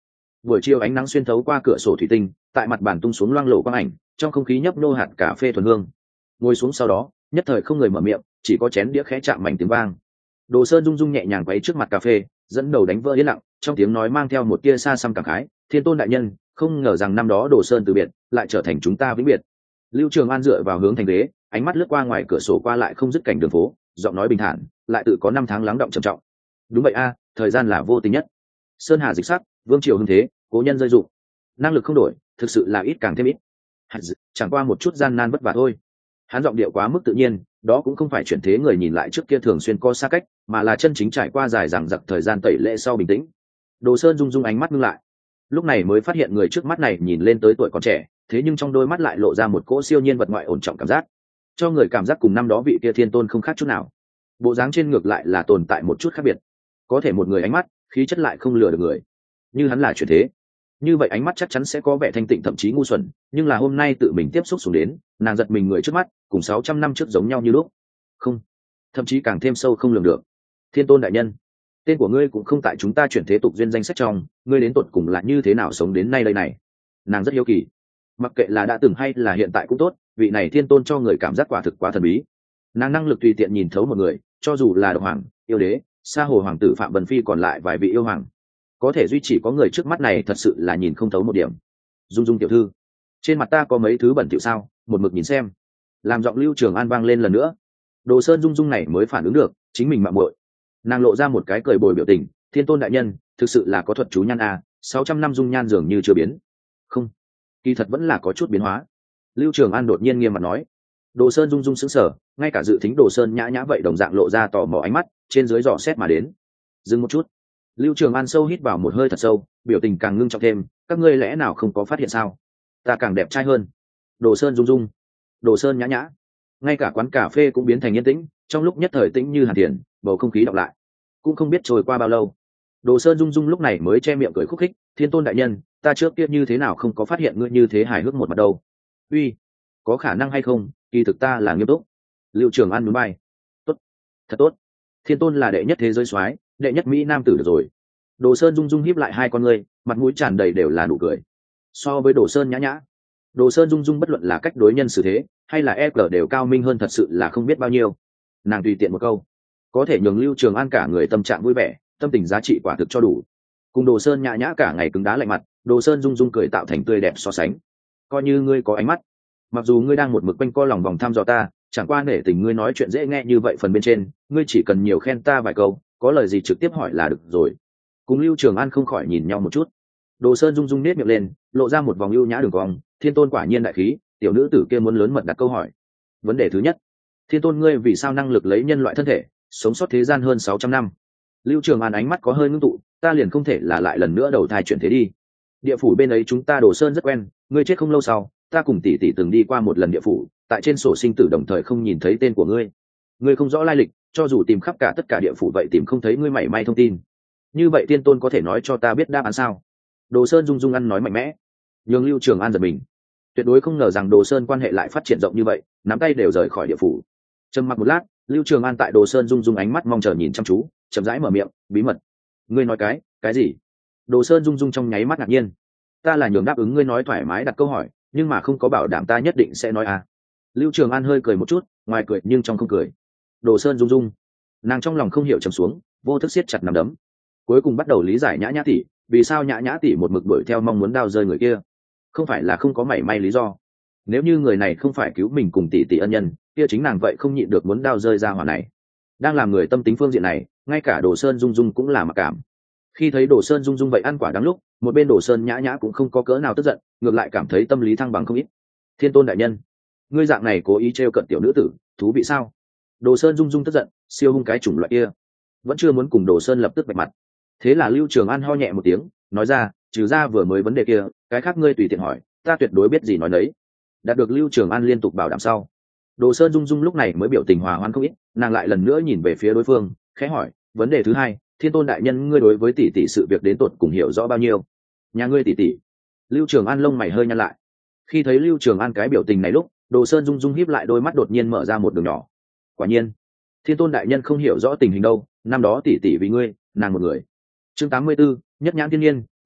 Buổi chiều ánh nắng xuyên thấu qua cửa sổ thủy tinh, tại mặt bàn tung xuống loang lổ quang ảnh, trong không khí nhấp nô hạt cà phê thuần hương. Ngồi xuống sau đó, nhất thời không người mở miệng, chỉ có chén đĩa khẽ chạm mảnh tiếng vang. Đồ Sơn rung rung nhẹ nhàng quấy trước mặt cà phê, dẫn đầu đánh vỡ yên lặng, trong tiếng nói mang theo một tia xa xăm cảm khái, "Thiên Tôn đại nhân, không ngờ rằng năm đó Đồ Sơn từ biệt, lại trở thành chúng ta vĩnh biệt." Lưu Trường An dựa vào hướng thành ghế, ánh mắt lướt qua ngoài cửa sổ qua lại không dứt cảnh đường phố, giọng nói bình thản, lại tự có năm tháng lắng động trầm trọng. "Đúng vậy a, thời gian là vô tình nhất. Sơn hà dịch sắc, vương triều hưng thế, cố nhân rơi dụng, năng lực không đổi, thực sự là ít càng thêm ít. Chẳng qua một chút gian nan vất vả thôi." Hắn giọng điệu quá mức tự nhiên, đó cũng không phải chuyển thế người nhìn lại trước kia thường xuyên co xa cách, mà là chân chính trải qua dài dằng dặc thời gian tẩy lễ sau bình tĩnh. Đồ Sơn rung rung ánh mắt ngưng lại, lúc này mới phát hiện người trước mắt này nhìn lên tới tuổi còn trẻ, thế nhưng trong đôi mắt lại lộ ra một cỗ siêu nhiên vật ngoại ổn trọng cảm giác, cho người cảm giác cùng năm đó vị kia thiên tôn không khác chút nào. Bộ dáng trên ngược lại là tồn tại một chút khác biệt, có thể một người ánh mắt, khí chất lại không lừa được người. Như hắn là chuyển thế, như vậy ánh mắt chắc chắn sẽ có vẻ thanh tịnh thậm chí ngu xuẩn, nhưng là hôm nay tự mình tiếp xúc xuống đến, nàng giật mình người trước mắt cùng sáu trăm năm trước giống nhau như lúc, không, thậm chí càng thêm sâu không lường được. "Thiên Tôn đại nhân, tên của ngươi cũng không tại chúng ta chuyển thế tục duyên danh sách trong, ngươi đến tột cùng là như thế nào sống đến nay đây này?" Nàng rất hiếu kỳ, mặc kệ là đã từng hay là hiện tại cũng tốt, vị này thiên tôn cho người cảm giác quả thực quá thần bí. Nàng năng lực tùy tiện nhìn thấu một người, cho dù là độc hoàng, yêu đế, sa hồ hoàng tử Phạm Vân Phi, còn lại vài vị yêu hoàng, có thể duy chỉ có người trước mắt này thật sự là nhìn không thấu một điểm. "Dung Dung tiểu thư, trên mặt ta có mấy thứ bẩn thỉu sao, một mực nhìn xem." Làm giọng Lưu Trường An vang lên lần nữa. Đồ Sơn Dung Dung này mới phản ứng được chính mình mạo muội, nàng lộ ra một cái cười bồi biểu tình, "Thiên Tôn đại nhân, thực sự là có thuật chú nhan à, sáu trăm năm dung nhan dường như chưa biến." "Không, kỳ thật vẫn là có chút biến hóa." Lưu Trường An đột nhiên nghiêm mặt nói. Đồ Sơn Dung Dung sững sờ, ngay cả dự thính Đồ Sơn nhã nhã vậy đồng dạng lộ ra tò mò ánh mắt, trên dưới dò xét mà đến. Dừng một chút, Lưu Trường An sâu hít vào một hơi thật sâu, biểu tình càng ngưng trọng thêm, "Các ngươi lẽ nào không có phát hiện sao? Ta càng đẹp trai hơn." Đồ Sơn Dung Dung, Đồ Sơn nhã nhã, ngay cả quán cà phê cũng biến thành yên tĩnh, trong lúc nhất thời tĩnh như hàn thiền, bầu không khí đọc lại. Cũng không biết trôi qua bao lâu, Đồ Sơn Dung Dung lúc này mới che miệng cười khúc khích, "Thiên Tôn đại nhân, ta trước kia như thế nào không có phát hiện ngươi như thế hài hước một mặt đâu. Uy, có khả năng hay không, kỳ thực ta là nghiêm túc." Lưu Trường An núi bay, "Tốt, thật tốt. Thiên Tôn là đệ nhất thế giới soái, đệ nhất mỹ nam tử được rồi." Đồ Sơn Dung Dung híp lại hai con ngươi, mặt mũi tràn đầy đều là nụ cười. So với Đồ Sơn nhã nhã, Đồ Sơn Dung Dung bất luận là cách đối nhân xử thế hay là e cờ đều cao minh hơn thật sự là không biết bao nhiêu. Nàng tùy tiện một câu có thể nhường Lưu Trường An cả người tâm trạng vui vẻ, tâm tình giá trị quả thực cho đủ. Cùng Đồ Sơn nhã nhã cả ngày cứng đá lạnh mặt, Đồ Sơn Dung Dung cười tạo thành tươi đẹp so sánh. "Coi như ngươi có ánh mắt, mặc dù ngươi đang một mực quanh co lòng vòng thăm dò ta, chẳng qua nể tình ngươi nói chuyện dễ nghe như vậy, phần bên trên ngươi chỉ cần nhiều khen ta vài câu, có lời gì trực tiếp hỏi là được rồi." Cùng Lưu Trường An không khỏi nhìn nhau một chút. Đồ Sơn Dung Dung nét miệng lên, lộ ra một vòng ưu nhã đường cong, "Thiên Tôn quả nhiên đại khí." Tiểu nữ tử kia muốn lớn mật đặt câu hỏi. "Vấn đề thứ nhất, Thiên Tôn ngươi vì sao năng lực lấy nhân loại thân thể sống sót thế gian hơn sáu trăm năm?" Lưu Trường An ánh mắt có hơi ngưng tụ, "Ta liền không thể là lại lần nữa đầu thai chuyển thế đi. Địa phủ bên ấy chúng ta Đồ Sơn rất quen, ngươi chết không lâu sau, ta cùng tỷ tỷ từng đi qua một lần địa phủ, tại trên sổ sinh tử đồng thời không nhìn thấy tên của ngươi. Ngươi không rõ lai lịch, cho dù tìm khắp cả tất cả địa phủ vậy tìm không thấy ngươi mảy may thông tin. Như vậy Thiên Tôn có thể nói cho ta biết đáp án sao?" Đồ Sơn Dung Dung ăn nói mạnh mẽ, nhường Lưu Trường An giật mình. Tuyệt đối không ngờ rằng Đồ Sơn quan hệ lại phát triển rộng như vậy, nắm tay đều rời khỏi địa phủ. Trầm mặc một lát, Lưu Trường An tại Đồ Sơn Dung Dung ánh mắt mong chờ nhìn chăm chú, chậm rãi mở miệng, "Bí mật." "Ngươi nói cái cái gì?" Đồ Sơn Dung Dung trong nháy mắt ngạc nhiên. "Ta là nhường đáp ứng ngươi nói thoải mái đặt câu hỏi, nhưng mà không có bảo đảm ta nhất định sẽ nói à." Lưu Trường An hơi cười một chút, ngoài cười nhưng trong không cười. Đồ Sơn Dung Dung, nàng trong lòng không hiểu trầm xuống, vô thức siết chặt nắm đấm, cuối cùng bắt đầu lý giải nhã nhã tỷ vì sao nhã nhã tỷ một mực đuổi theo mong muốn đao rơi người kia. Không phải là không có mảy may lý do. Nếu như người này không phải cứu mình cùng tỷ tỷ ân nhân, kia chính nàng vậy không nhịn được muốn đao rơi ra hỏa này. Đang làm người tâm tính phương diện này, ngay cả Đồ Sơn Dung Dung cũng là mặc cảm. Khi thấy Đồ Sơn Dung Dung vậy ăn quả đáng lúc, một bên Đồ Sơn nhã nhã cũng không có cỡ nào tức giận, ngược lại cảm thấy tâm lý thăng bằng không ít. "Thiên Tôn đại nhân, ngươi dạng này cố ý trêu cận tiểu nữ tử, thú vị sao?" Đồ Sơn Dung Dung tức giận, siêu hung cái chủng loại kia, vẫn chưa muốn cùng Đồ Sơn lập tức bạch mặt. Thế là Lưu Trường An ho nhẹ một tiếng, nói ra, "Trừ ra vừa mới vấn đề kia, cái khác ngươi tùy tiện hỏi, ta tuyệt đối biết gì nói đấy." Đạt được Lưu Trường An liên tục bảo đảm sau, Đồ Sơn Dung Dung lúc này mới biểu tình hòa hoãn không ít, nàng lại lần nữa nhìn về phía đối phương, khẽ hỏi, "Vấn đề thứ hai, Thiên Tôn đại nhân ngươi đối với tỷ tỷ sự việc đến tột cùng hiểu rõ bao nhiêu?" "Nhà ngươi tỷ tỷ?" Lưu Trường An lông mày hơi nhăn lại. Khi thấy Lưu Trường An cái biểu tình này lúc, Đồ Sơn Dung Dung híp lại đôi mắt đột nhiên mở ra một đường nhỏ. "Quả nhiên, Thiên Tôn đại nhân không hiểu rõ tình hình đâu, năm đó tỷ tỷ vì ngươi, nàng một người." Chương tám mươi 84, nhất nhãn thiên nhiên,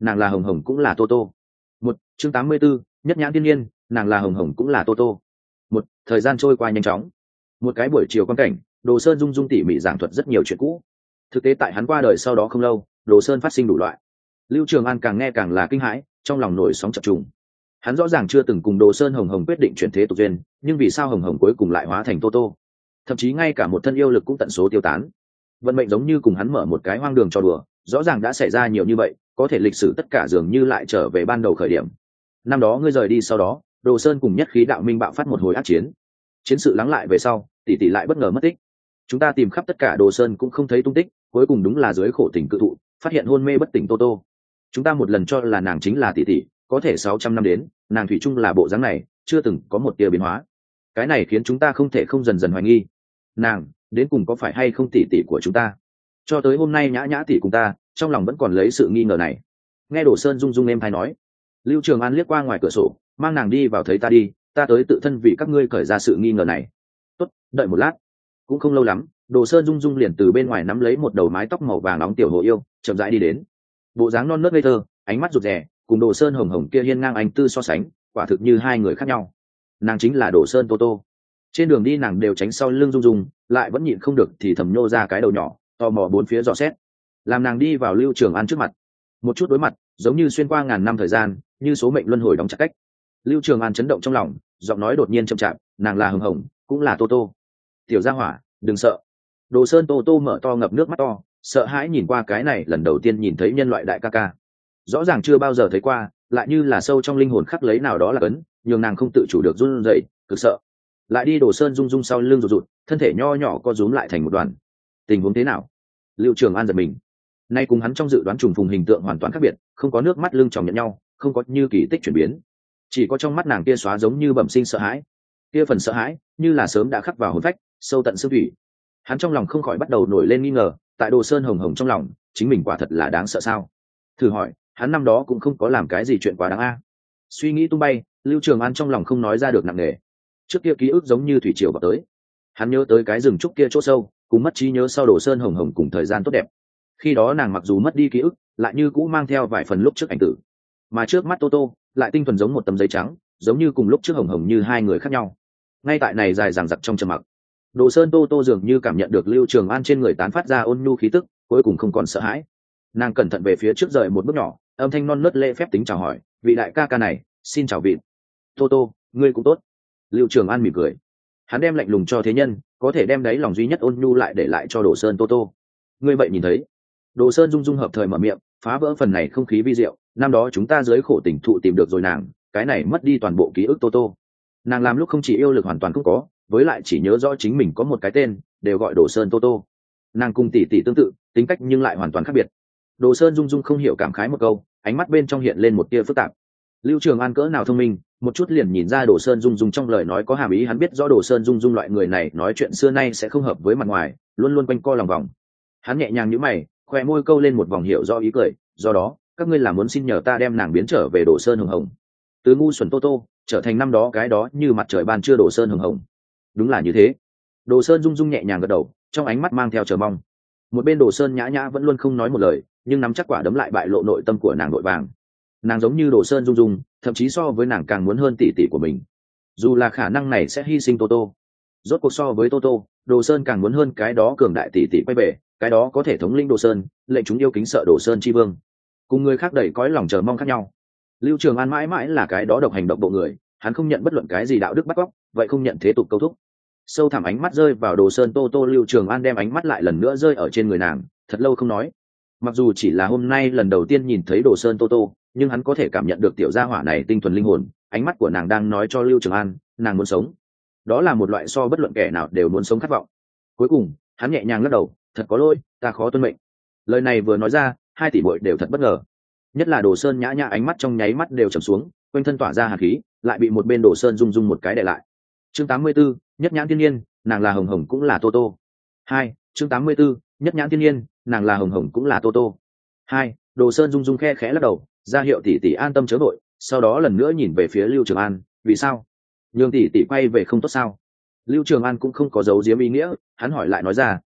nàng là hồng hồng cũng là tô tô. Một chương tám mươi 84, nhất nhãn thiên nhiên, nàng là hồng hồng cũng là tô tô. Một thời gian trôi qua nhanh chóng. Một cái buổi chiều quan cảnh, Đồ Sơn dung dung tỉ mỉ giảng thuật rất nhiều chuyện cũ. Thực tế tại hắn qua đời sau đó không lâu, Đồ Sơn phát sinh đủ loại. Lưu Trường An càng nghe càng là kinh hãi, trong lòng nổi sóng chập trùng. Hắn rõ ràng chưa từng cùng Đồ Sơn hồng hồng quyết định chuyển thế tục duyên, nhưng vì sao hồng hồng cuối cùng lại hóa thành tô tô? Thậm chí ngay cả một thân yêu lực cũng tận số tiêu tán. Vận mệnh giống như cùng hắn mở một cái hoang đường cho đùa, rõ ràng đã xảy ra nhiều như vậy, có thể lịch sử tất cả dường như lại trở về ban đầu khởi điểm. Năm đó ngươi rời đi sau đó, Đồ Sơn cùng nhất khí đạo minh bạo phát một hồi ác chiến. Chiến sự lắng lại về sau, tỷ tỷ lại bất ngờ mất tích. Chúng ta tìm khắp tất cả Đồ Sơn cũng không thấy tung tích, cuối cùng đúng là dưới khổ tình cự thụ, phát hiện hôn mê bất tỉnh tô tô. Chúng ta một lần cho là nàng chính là tỷ tỷ, có thể sáu trăm năm đến, nàng thủy chung là bộ dáng này, chưa từng có một tia biến hóa. Cái này khiến chúng ta không thể không dần dần hoài nghi, nàng đến cùng có phải hay không tỷ tỷ của chúng ta. Cho tới hôm nay nhã nhã tỷ cùng ta, trong lòng vẫn còn lấy sự nghi ngờ này. Nghe Đồ Sơn rung rung em thay nói, Lưu Trường An liếc qua ngoài cửa sổ, mang nàng đi vào thấy ta đi, ta tới tự thân vì các ngươi khởi ra sự nghi ngờ này. Tốt, đợi một lát. Cũng không lâu lắm, Đồ Sơn rung rung liền từ bên ngoài nắm lấy một đầu mái tóc màu vàng nóng tiểu hồ yêu, chậm rãi đi đến. Bộ dáng non nớt ngây thơ, ánh mắt rụt rè, cùng Đồ Sơn hồng hồng kia hiên ngang anh tư so sánh, quả thực như hai người khác nhau. Nàng chính là Đồ Sơn Tô Tô. Trên đường đi nàng đều tránh sau lưng rung rung, lại vẫn nhịn không được thì thầm nhô ra cái đầu nhỏ, tò mò bốn phía dò xét. Làm nàng đi vào Lưu Trường An trước mặt, một chút đối mặt, giống như xuyên qua ngàn năm thời gian, như số mệnh luân hồi đóng chặt cách. Lưu Trường An chấn động trong lòng, giọng nói đột nhiên chậm chạp, nàng là hồng hồng, cũng là Tô Tô. Tiểu gia hỏa, đừng sợ. Đồ Sơn Tô Tô mở to ngập nước mắt to, sợ hãi nhìn qua cái này lần đầu tiên nhìn thấy nhân loại đại ca ca. Rõ ràng chưa bao giờ thấy qua, lại như là sâu trong linh hồn khắc lấy nào đó là ấn, nhường nàng không tự chủ được run rẩy, cực sợ. Lại đi Đồ Sơn rung rung sau lưng rụt rụt, thân thể nho nhỏ co rúm lại thành một đoàn. Tình huống thế nào? Lưu Trường An giật mình. Nay cùng hắn trong dự đoán trùng phùng hình tượng hoàn toàn khác biệt, không có nước mắt lưng tròng nhận nhau, không có như kỳ tích chuyển biến, chỉ có trong mắt nàng kia xóa giống như bẩm sinh sợ hãi, kia phần sợ hãi như là sớm đã khắc vào hồn phách, sâu tận xương thủy. Hắn trong lòng không khỏi bắt đầu nổi lên nghi ngờ, tại Đồ Sơn hồng hồng trong lòng, chính mình quả thật là đáng sợ sao? Thử hỏi, hắn năm đó cũng không có làm cái gì chuyện quá đáng a. Suy nghĩ tung bay, Lưu Trường An trong lòng không nói ra được nặng nề. Trước kia ký ức giống như thủy triều vào tới, hắn nhớ tới cái rừng trúc kia chỗ sâu, cùng mất trí nhớ sau Đồ Sơn hồng hồng cùng thời gian tốt đẹp. Khi đó nàng mặc dù mất đi ký ức, lại như cũ mang theo vài phần lúc trước ảnh tử, mà trước mắt Tô Tô lại tinh thuần giống một tấm giấy trắng, giống như cùng lúc trước hồng hồng như hai người khác nhau. Ngay tại này dài dằng dặc trong trầm mặc, Đồ Sơn Tô Tô dường như cảm nhận được Lưu Trường An trên người tán phát ra ôn nhu khí tức, cuối cùng không còn sợ hãi. Nàng cẩn thận về phía trước rời một bước nhỏ, âm thanh non nớt lễ phép tính chào hỏi, vị đại ca ca này, xin chào vị. Tô Tô, ngươi cũng tốt. Lưu Trường An mỉm cười, hắn đem lạnh lùng cho thế nhân, có thể đem đấy lòng duy nhất ôn nhu lại để lại cho Đồ Sơn Tô Tô. Ngươi vậy nhìn thấy? Đồ Sơn rung rung hợp thời mở miệng, phá vỡ phần này không khí vi diệu. Năm đó chúng ta dưới khổ tình thụ tìm được rồi nàng, cái này mất đi toàn bộ ký ức Tô Tô. Nàng làm lúc không chỉ yêu lực hoàn toàn không có, với lại chỉ nhớ rõ chính mình có một cái tên, đều gọi Đồ Sơn Tô Tô. Nàng cùng tỷ tỷ tương tự, tính cách nhưng lại hoàn toàn khác biệt. Đồ Sơn rung rung không hiểu cảm khái một câu, ánh mắt bên trong hiện lên một tia phức tạp. Lưu Trường An cỡ nào thông minh, một chút liền nhìn ra Đồ Sơn rung rung trong lời nói có hàm ý, hắn biết rõ Đồ Sơn rung rung loại người này nói chuyện xưa nay sẽ không hợp với mặt ngoài, luôn luôn quanh co lòng vòng. Hắn nhẹ nhàng nhíu mày, khoe môi câu lên một vòng hiểu do ý cười, do đó các ngươi là muốn xin nhờ ta đem nàng biến trở về Đồ Sơn hồng hồng, từ ngu xuẩn Tô Tô trở thành năm đó cái đó như mặt trời ban trưa Đồ Sơn hồng hồng. Đúng là như thế. Đồ Sơn rung rung nhẹ nhàng gật đầu, trong ánh mắt mang theo chờ mong. Một bên Đồ Sơn nhã nhã vẫn luôn không nói một lời, nhưng nắm chắc quả đấm lại bại lộ nội tâm của nàng nội vàng. Nàng giống như Đồ Sơn rung rung, thậm chí so với nàng càng muốn hơn tỷ tỷ của mình. Dù là khả năng này sẽ hy sinh Tô Tô, rốt cuộc so với Tô Tô, Đồ Sơn càng muốn hơn cái đó cường đại tỷ tỷ quay về, cái đó có thể thống lĩnh Đồ Sơn, lệnh chúng yêu kính sợ Đồ Sơn chi vương. Cùng người khác đẩy cõi lòng chờ mong khác nhau. Lưu Trường An mãi mãi là cái đó độc hành động bộ người, hắn không nhận bất luận cái gì đạo đức bắt cóc, vậy không nhận thế tục câu thúc. Sâu thẳm ánh mắt rơi vào Đồ Sơn Tô Tô, Lưu Trường An đem ánh mắt lại lần nữa rơi ở trên người nàng, thật lâu không nói. Mặc dù chỉ là hôm nay lần đầu tiên nhìn thấy Đồ Sơn Tô Tô, nhưng hắn có thể cảm nhận được tiểu gia hỏa này tinh thuần linh hồn, ánh mắt của nàng đang nói cho Lưu Trường An, nàng muốn sống. Đó là một loại so bất luận kẻ nào đều muốn sống khát vọng. Cuối cùng, hắn nhẹ nhàng lắc đầu, thật có lỗi, ta khó tuân mệnh. Lời này vừa nói ra, hai tỷ muội đều thật bất ngờ. Nhất là Đồ Sơn nhã nhã ánh mắt trong nháy mắt đều trầm xuống, quanh thân tỏa ra hàn khí, lại bị một bên Đồ Sơn rung rung một cái đè lại. Chương tám mươi 84, nhất nhãn thiên nhiên, nàng là hồng hồng cũng là Tô Tô. Hai, chương tám mươi 84, nhất nhãn thiên nhiên, nàng là hồng hồng cũng là Tô Tô. Hai, Đồ Sơn rung rung khe khẽ lắc đầu, ra hiệu tỷ tỷ an tâm chớ vội, sau đó lần nữa nhìn về phía Lưu Trường An, vì sao? Nhường tỷ tỷ quay về không tốt sao? Lưu Trường An cũng không có giấu giếm ý nghĩa, hắn hỏi lại nói ra,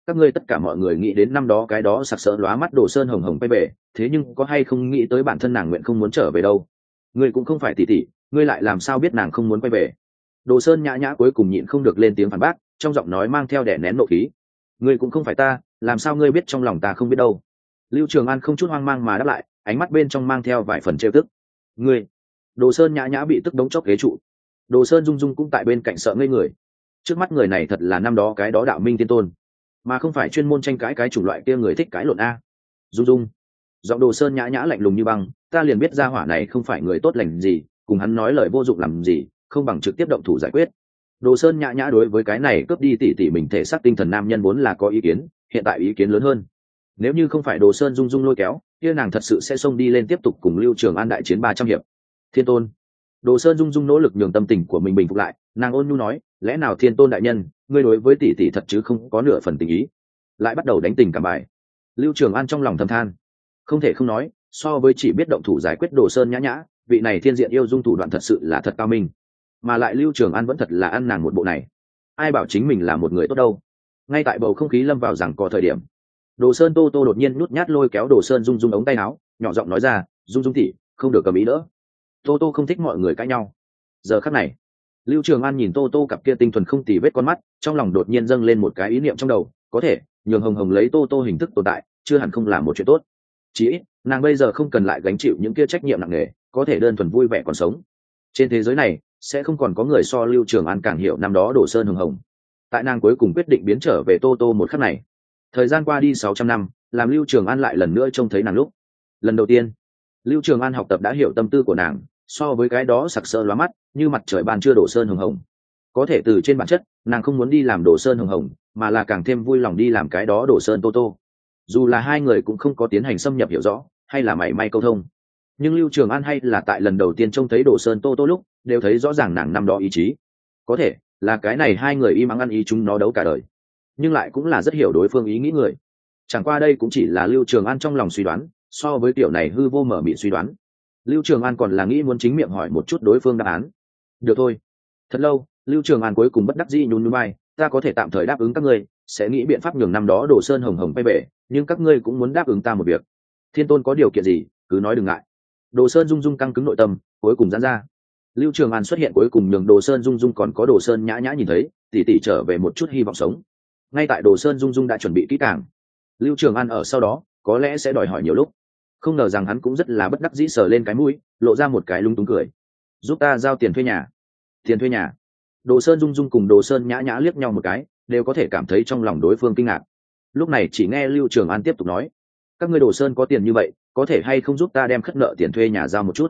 các ngươi tất cả mọi người nghĩ đến năm đó cái đó sặc sỡ lóa mắt Đồ Sơn hồng hồng quay về, thế nhưng có hay không nghĩ tới bản thân nàng nguyện không muốn trở về đâu? Ngươi cũng không phải tỷ tỷ, ngươi lại làm sao biết nàng không muốn quay về? Đồ Sơn nhã nhã cuối cùng nhịn không được lên tiếng phản bác, trong giọng nói mang theo đè nén nộ khí. Ngươi cũng không phải ta, làm sao ngươi biết trong lòng ta không biết đâu? Lưu Trường An không chút hoang mang mà đáp lại, ánh mắt bên trong mang theo vài phần trêu tức. Ngươi? Đồ Sơn nhã nhã bị tức đống chốc ghế trụ. Đồ Sơn Dung Dung cũng tại bên cạnh sợ ngây người. Trước mắt người này thật là năm đó cái đó đạo minh tiên tôn, mà không phải chuyên môn tranh cãi cái chủng loại kia người thích cãi lộn a. Dung Dung, giọng Đồ Sơn nhã nhã lạnh lùng như băng, ta liền biết gia hỏa này không phải người tốt lành gì, cùng hắn nói lời vô dụng làm gì, không bằng trực tiếp động thủ giải quyết. Đồ Sơn nhã nhã đối với cái này cướp đi tỷ tỷ mình thể xác tinh thần nam nhân vốn là có ý kiến, hiện tại ý kiến lớn hơn. Nếu như không phải Đồ Sơn Dung Dung lôi kéo, kia nàng thật sự sẽ xông đi lên tiếp tục cùng Lưu Trường An đại chiến ba trăm hiệp. Thiên tôn. Đồ Sơn Dung Dung nỗ lực nhường tâm tình của mình bình phục lại, nàng ôn nhu nói, lẽ nào Thiên tôn đại nhân, ngươi đối với tỷ tỷ thật chứ không có nửa phần tình ý? Lại bắt đầu đánh tình cảm bài. Lưu Trường An trong lòng thầm than, không thể không nói, so với chỉ biết động thủ giải quyết Đồ Sơn nhã nhã, vị này thiên diện yêu dung thủ đoạn thật sự là thật cao minh, mà lại Lưu Trường An vẫn thật là ăn nàng một bộ này. Ai bảo chính mình là một người tốt đâu? Ngay tại bầu không khí lâm vào rằng có thời điểm, Đồ Sơn Tô Tô đột nhiên nhút nhát lôi kéo Đồ Sơn Dung Dung ống tay áo, nhỏ giọng nói ra, Dung Dung tỷ, không được cầm ý nữa. Tô Tô không thích mọi người cãi nhau. Giờ khắc này, Lưu Trường An nhìn Tô Tô cặp kia tinh thuần không tì vết con mắt, trong lòng đột nhiên dâng lên một cái ý niệm trong đầu, có thể nhường hồng hồng lấy Tô Tô hình thức tồn tại, chưa hẳn không làm một chuyện tốt. Chỉ ít nàng bây giờ không cần lại gánh chịu những kia trách nhiệm nặng nề, có thể đơn thuần vui vẻ còn sống. Trên thế giới này sẽ không còn có người so Lưu Trường An càng hiểu năm đó Đồ Sơn hồng hồng. Tại nàng cuối cùng quyết định biến trở về Tô Tô một khắc này, thời gian qua đi sáu trăm năm, làm Lưu Trường An lại lần nữa trông thấy nàng lúc lần đầu tiên. Lưu Trường An học tập đã hiểu tâm tư của nàng, so với cái đó sặc sỡ lóa mắt như mặt trời ban trưa Đồ Sơn hồng hồng, có thể từ trên bản chất nàng không muốn đi làm Đồ Sơn hồng hồng, mà là càng thêm vui lòng đi làm cái đó Đồ Sơn Tô Tô. Dù là hai người cũng không có tiến hành xâm nhập hiểu rõ hay là mảy may câu thông, nhưng Lưu Trường An hay là tại lần đầu tiên trông thấy Đồ Sơn Tô Tô lúc đều thấy rõ ràng nàng năm đó ý chí. Có thể là cái này hai người im ắng ăn ý chúng nó đấu cả đời, nhưng lại cũng là rất hiểu đối phương ý nghĩ người. Chẳng qua đây cũng chỉ là Lưu Trường An trong lòng suy đoán, so với kiểu này hư vô mở mịn suy đoán, Lưu Trường An còn là nghĩ muốn chính miệng hỏi một chút đối phương đáp án. Được thôi. Thật lâu, Lưu Trường An cuối cùng bất đắc dĩ nhún nhún vai, ta có thể tạm thời đáp ứng các ngươi, sẽ nghĩ biện pháp nhường năm đó Đồ Sơn hồng hồng bay về, nhưng các ngươi cũng muốn đáp ứng ta một việc. Thiên tôn có điều kiện gì, cứ nói đừng ngại. Đồ Sơn Dung Dung căng cứng nội tâm, cuối cùng giãn ra. Lưu Trường An xuất hiện cuối cùng nhường Đồ Sơn Dung Dung còn có Đồ Sơn nhã nhã nhìn thấy, tỉ tỉ trở về một chút hy vọng sống. Ngay tại Đồ Sơn Dung Dung đã chuẩn bị kỹ càng, Lưu Trường An ở sau đó có lẽ sẽ đòi hỏi nhiều lúc. Không ngờ rằng hắn cũng rất là bất đắc dĩ sờ lên cái mũi, lộ ra một cái lung túng cười. Giúp ta giao tiền thuê nhà. Tiền thuê nhà. Đồ Sơn Dung Dung cùng Đồ Sơn nhã nhã liếc nhau một cái, đều có thể cảm thấy trong lòng đối phương kinh ngạc. Lúc này chỉ nghe Lưu Trường An tiếp tục nói, các ngươi Đồ Sơn có tiền như vậy, có thể hay không giúp ta đem khất nợ tiền thuê nhà giao một chút?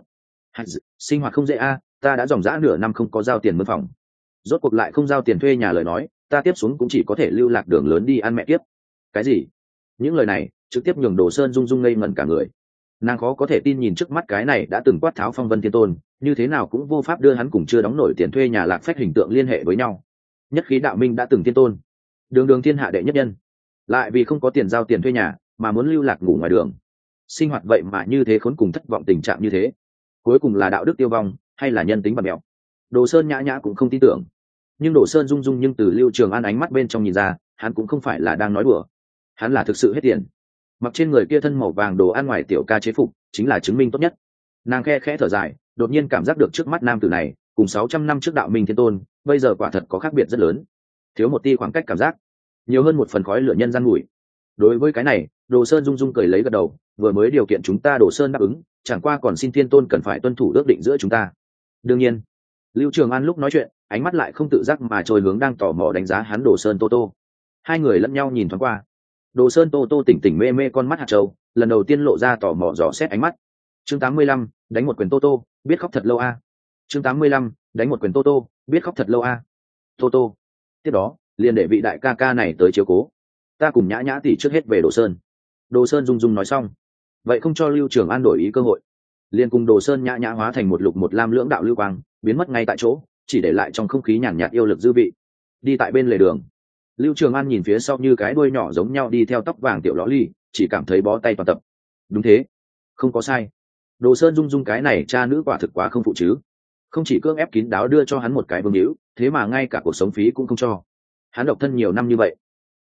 Sinh hoạt không dễ a, ta đã dòng dã nửa năm không có giao tiền mướn phòng, rốt cuộc lại không giao tiền thuê nhà lời nói, ta tiếp xuống cũng chỉ có thể lưu lạc đường lớn đi ăn mẹ tiếp. Cái gì? Những lời này trực tiếp nhường Đồ Sơn Dung Dung ngây ngẩn cả người. Nàng khó có thể tin nhìn trước mắt cái này đã từng quát tháo phong vân thiên tôn, như thế nào cũng vô pháp đưa hắn cùng chưa đóng nổi tiền thuê nhà lạc phách hình tượng liên hệ với nhau. Nhất khí đạo minh đã từng thiên tôn, đường đường thiên hạ đệ nhất nhân, lại vì không có tiền giao tiền thuê nhà mà muốn lưu lạc ngủ ngoài đường, sinh hoạt vậy mà như thế khốn cùng thất vọng tình trạng như thế, cuối cùng là đạo đức tiêu vong hay là nhân tính bạt mẹo? Đồ Sơn nhã nhã cũng không tin tưởng, nhưng Đồ Sơn Dung Dung nhưng từ Lưu Trường An ánh mắt bên trong nhìn ra, hắn cũng không phải là đang nói đùa, hắn là thực sự hết tiền. Mặc trên người kia thân màu vàng đồ ăn ngoài tiểu ca chế phục chính là chứng minh tốt nhất. Nàng khe khẽ thở dài, đột nhiên cảm giác được trước mắt nam tử này cùng sáu trăm năm trước đạo minh thiên tôn bây giờ quả thật có khác biệt rất lớn, thiếu một tia khoảng cách cảm giác, nhiều hơn một phần khói lửa nhân gian mùi. Đối với cái này, Đồ Sơn Dung Dung cười lấy gật đầu, vừa mới điều kiện chúng ta Đồ Sơn đáp ứng, chẳng qua còn xin thiên tôn cần phải tuân thủ ước định giữa chúng ta. Đương nhiên. Lưu Trường An lúc nói chuyện, ánh mắt lại không tự giác mà trôi hướng đang tò mò đánh giá hắn Đồ Sơn Tô Tô. Hai người lẫn nhau nhìn thoáng qua. Đồ Sơn Tô Tô tỉnh tỉnh mê mê con mắt hạt trâu, lần đầu tiên lộ ra tò mò dò xét ánh mắt. Chương tám mươi lăm, đánh một quyền Tô Tô, biết khóc thật lâu a. À. Chương tám mươi lăm, đánh một quyền Tô Tô, biết khóc thật lâu a. À. Tô Tô. Tiếp đó, liền để vị đại ca ca này tới chiếu cố. Ta cùng Nhã Nhã tỷ trước hết về Đồ Sơn. Đồ Sơn Dung Dung nói xong, vậy không cho Lưu Trường An đổi ý cơ hội, liền cùng Đồ Sơn Nhã Nhã hóa thành một lục một lam lưỡng đạo lưu quang, biến mất ngay tại chỗ, chỉ để lại trong không khí nhàn nhạt yêu lực dư vị. Đi tại bên lề đường, Lưu Trường An nhìn phía sau như cái đuôi nhỏ giống nhau đi theo tóc vàng tiểu lõ ly, chỉ cảm thấy bó tay toàn tập. Đúng thế, không có sai. Đồ Sơn Dung Dung cái này cha nữ quả thực quá không phụ chứ, không chỉ cưỡng ép kín đáo đưa cho hắn một cái vương hữu, thế mà ngay cả cuộc sống phí cũng không cho. Hắn độc thân nhiều năm như vậy,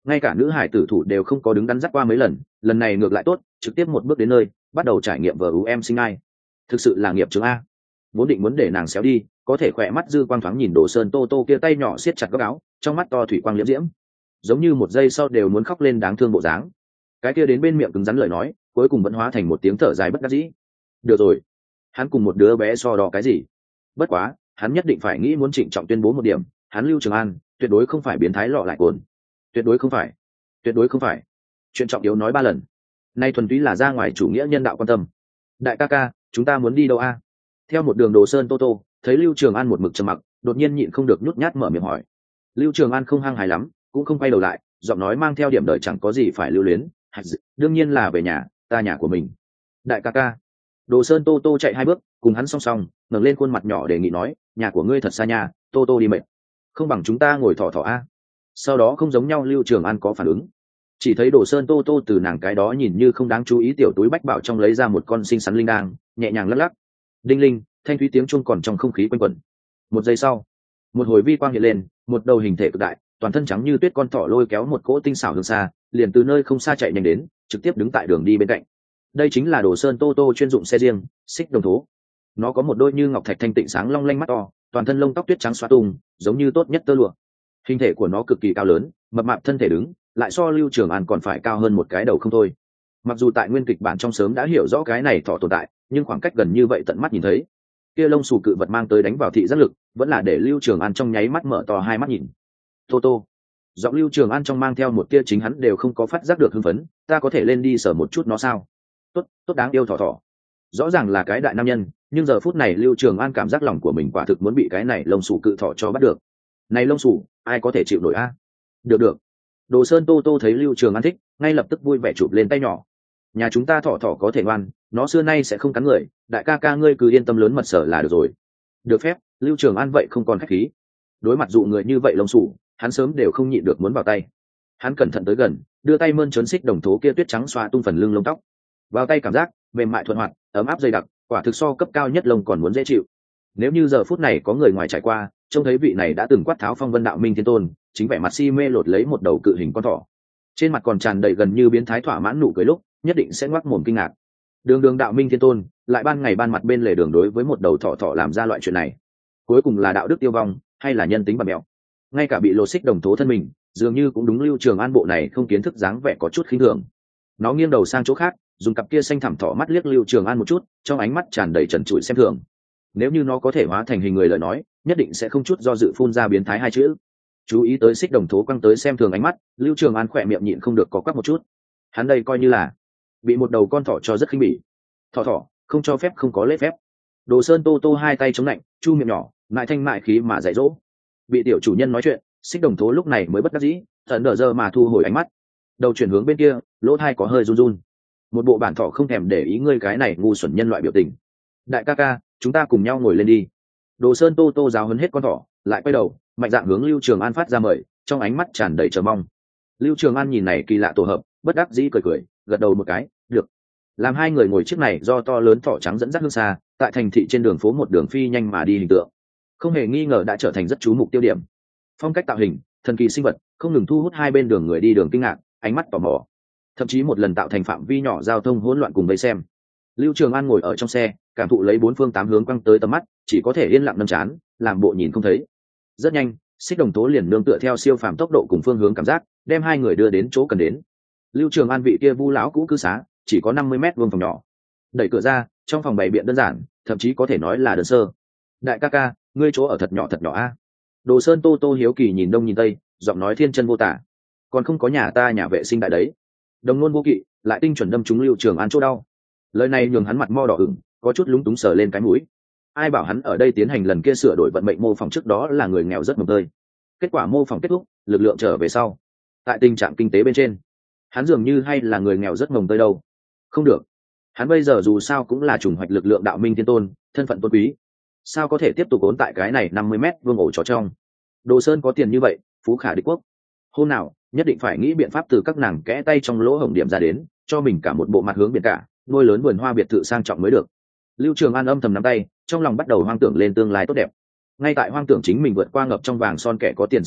ngay cả nữ hải tử thủ đều không có đứng đắn dắt qua mấy lần, lần này ngược lại tốt, trực tiếp một bước đến nơi, bắt đầu trải nghiệm vờ u em sinh ai. Thực sự là nghiệp chứng a. Vốn định muốn để nàng xéo đi, có thể khỏe mắt dư quang thoáng nhìn Đồ Sơn Tô Tô kia tay nhỏ siết chặt góc áo, trong mắt to thủy quang liễm diễm, giống như một giây sau đều muốn khóc lên đáng thương bộ dáng. Cái kia đến bên miệng cứng rắn lời nói, cuối cùng vẫn hóa thành một tiếng thở dài bất đắc dĩ. Được rồi, hắn cùng một đứa bé so đo cái gì? Bất quá, hắn nhất định phải nghĩ muốn trịnh trọng tuyên bố một điểm, hắn Lưu Trường An tuyệt đối không phải biến thái lọ lại cồn, tuyệt đối không phải, tuyệt đối không phải. Chuyện trọng yếu nói ba lần, nay thuần túy là ra ngoài chủ nghĩa nhân đạo quan tâm. Đại ca ca, chúng ta muốn đi đâu a? Theo một đường Đồ Sơn Tô Tô thấy Lưu Trường An một mực trầm mặc, đột nhiên nhịn không được nhút nhát mở miệng hỏi. Lưu Trường An không hăng hài lắm, cũng không quay đầu lại, giọng nói mang theo điểm đời chẳng có gì phải lưu luyến. Đương nhiên là về nhà, ta nhà của mình. Đại ca ca. Đồ Sơn Tô Tô chạy hai bước, cùng hắn song song, ngẩng lên khuôn mặt nhỏ đề nghị nói, nhà của ngươi thật xa nhà, Tô Tô đi mệt, không bằng chúng ta ngồi thỏ thỏ a. Sau đó không giống nhau Lưu Trường An có phản ứng, chỉ thấy Đồ Sơn Tô Tô từ nàng cái đó nhìn như không đáng chú ý tiểu túi bách bảo trong lấy ra một con xinh xắn linh đang, nhẹ nhàng lắc lắc. Đinh linh, thanh thúy tiếng chuông còn trong không khí quanh quẩn. Một giây sau, một hồi vi quang hiện lên, một đầu hình thể cực đại, toàn thân trắng như tuyết con thỏ lôi kéo một cỗ tinh xảo hương xa, liền từ nơi không xa chạy nhanh đến, trực tiếp đứng tại đường đi bên cạnh. Đây chính là Đồ Sơn Tô Tô chuyên dụng xe riêng, xích đồng thố. Nó có một đôi như ngọc thạch thanh tịnh sáng long lanh mắt to, toàn thân lông tóc tuyết trắng xóa tung, giống như tốt nhất tơ lụa. Hình thể của nó cực kỳ cao lớn, mập mạp thân thể đứng, lại so Lưu Trường An còn phải cao hơn một cái đầu không thôi. Mặc dù tại nguyên kịch bản trong sớm đã hiểu rõ cái này thỏ tồn tại, nhưng khoảng cách gần như vậy tận mắt nhìn thấy, kia lông xù cự vật mang tới đánh vào thị giác lực, vẫn là để Lưu Trường An trong nháy mắt mở to hai mắt nhìn. Tô Tô, giọng Lưu Trường An trong mang theo một tia chính hắn đều không có phát giác được hưng phấn, ta có thể lên đi sờ một chút nó sao? Tốt, tốt đáng yêu thỏ thỏ. Rõ ràng là cái đại nam nhân, nhưng giờ phút này Lưu Trường An cảm giác lòng của mình quả thực muốn bị cái này lông xù cự thỏ cho bắt được. Này lông xù, ai có thể chịu nổi a? Được được. Đồ Sơn Tô Tô thấy Lưu Trường An thích, ngay lập tức vui vẻ chụp lên tay nhỏ. Nhà chúng ta thỏ thỏ có thể ngoan, nó xưa nay sẽ không cắn người, đại ca ca ngươi cứ yên tâm lớn mật sở là được rồi. Được phép, Lưu Trường An vậy không còn khách khí. Đối mặt dụ người như vậy lông xù, hắn sớm đều không nhịn được muốn vào tay. Hắn cẩn thận tới gần, đưa tay mơn trớn xích đồng thố kia tuyết trắng xoa tung phần lưng lông tóc. Vào tay cảm giác mềm mại thuận hoạt, ấm áp dày đặc, quả thực so cấp cao nhất lông còn muốn dễ chịu. Nếu như giờ phút này có người ngoài trải qua, trông thấy vị này đã từng quát tháo phong vân đạo minh thiên tôn, chính vẻ mặt si mê lột lấy một đầu cự hình con thỏ, trên mặt còn tràn đầy gần như biến thái thỏa mãn nụ cười lúc, nhất định sẽ ngoác mồm kinh ngạc. Đường đường đạo minh thiên tôn, lại ban ngày ban mặt bên lề đường đối với một đầu thỏ thỏ làm ra loại chuyện này, cuối cùng là đạo đức tiêu vong hay là nhân tính bẩm mẹo? Ngay cả bị lột xích đồng thố thân mình, dường như cũng đúng Lưu Trường An bộ này không kiến thức dáng vẻ có chút khinh thường. Nó nghiêng đầu sang chỗ khác, dùng cặp kia xanh thẳm thỏ mắt liếc Lưu Trường An một chút, trong ánh mắt tràn đầy trần trụi xem thường. Nếu như nó có thể hóa thành hình người lời nói, nhất định sẽ không chút do dự phun ra biến thái hai chữ. Chú ý tới xích đồng thố quăng tới xem thường ánh mắt, Lưu Trường An khỏe miệng nhịn không được có quắc một chút. Hắn đây coi như là bị một đầu con thỏ cho rất khinh bỉ. Thỏ thỏ, không cho phép, không có lễ phép. Đồ Sơn Tô Tô hai tay chống lạnh, chu miệng nhỏ, mại thanh mại khí mà dạy dỗ. Bị tiểu chủ nhân nói chuyện, xích đồng thố lúc này mới bất đắc dĩ, tận đờ giờ mà thu hồi ánh mắt, đầu chuyển hướng bên kia, lỗ thai có hơi run run. Một bộ bản thỏ không thèm để ý ngươi cái này ngu xuẩn nhân loại biểu tình. Đại ca ca, chúng ta cùng nhau ngồi lên đi. Đồ Sơn Tô Tô giáo huấn hết con thỏ, lại quay đầu, mạnh dạn hướng Lưu Trường An phát ra mời, trong ánh mắt tràn đầy chờ mong. Lưu Trường An nhìn này kỳ lạ tổ hợp, bất đắc dĩ cười cười, gật đầu một cái, được. Làm hai người ngồi chiếc này do to lớn thỏ trắng dẫn dắt hương xa, tại thành thị trên đường phố một đường phi nhanh mà đi hình tượng, không hề nghi ngờ đã trở thành rất chú mục tiêu điểm. Phong cách tạo hình, thần kỳ sinh vật, không ngừng thu hút hai bên đường người đi đường kinh ngạc, ánh mắt tò mò, thậm chí một lần tạo thành phạm vi nhỏ giao thông hỗn loạn cùng vây xem. Lưu Trường An ngồi ở trong xe, cảm thụ lấy bốn phương tám hướng quăng tới tầm mắt, chỉ có thể yên lặng nâm chán, làm bộ nhìn không thấy. Rất nhanh, xích đồng tố liền nương tựa theo siêu phàm tốc độ cùng phương hướng cảm giác, đem hai người đưa đến chỗ cần đến. Lưu Trường An vị kia vu lão cũ cư xá, chỉ có năm mươi mét vuông phòng nhỏ. Đẩy cửa ra, trong phòng bày biện đơn giản, thậm chí có thể nói là đơn sơ. Đại ca ca, ngươi chỗ ở thật nhỏ thật nhỏ a. Đồ Sơn Tô Tô hiếu kỳ nhìn đông nhìn tây, giọng nói thiên chân vô tả. Còn không có nhà ta nhà vệ sinh đại đấy. Đồng nôn vô kỵ, lại tinh chuẩn đâm trúng Lưu Trường An chỗ đau. Lời này nhường hắn mặt mo đỏ ửng, có chút lúng túng sờ lên cái mũi. Ai bảo hắn ở đây tiến hành lần kia sửa đổi vận mệnh mô phỏng trước đó là người nghèo rất mồng tơi. Kết quả mô phỏng kết thúc, lực lượng trở về sau. Tại tình trạng kinh tế bên trên, hắn dường như hay là người nghèo rất mồng tơi đâu. Không được, hắn bây giờ dù sao cũng là trùng hoạch lực lượng đạo minh thiên tôn, thân phận tôn quý, sao có thể tiếp tục ốn tại cái này năm mươi mét vuông ổ chó trong. Đồ Sơn có tiền như vậy, phú khả địch quốc, hôm nào nhất định phải nghĩ biện pháp từ các nàng kẽ tay trong lỗ hổng điểm ra đến, cho mình cả một bộ mặt hướng biển cả, nuôi lớn vườn hoa biệt thự sang trọng mới được. Lưu Trường An âm thầm nắm tay, trong lòng bắt đầu hoang tưởng lên tương lai tốt đẹp. Ngay tại hoang tưởng chính mình vượt qua ngập trong vàng son kẻ có tiền sinh hoạt,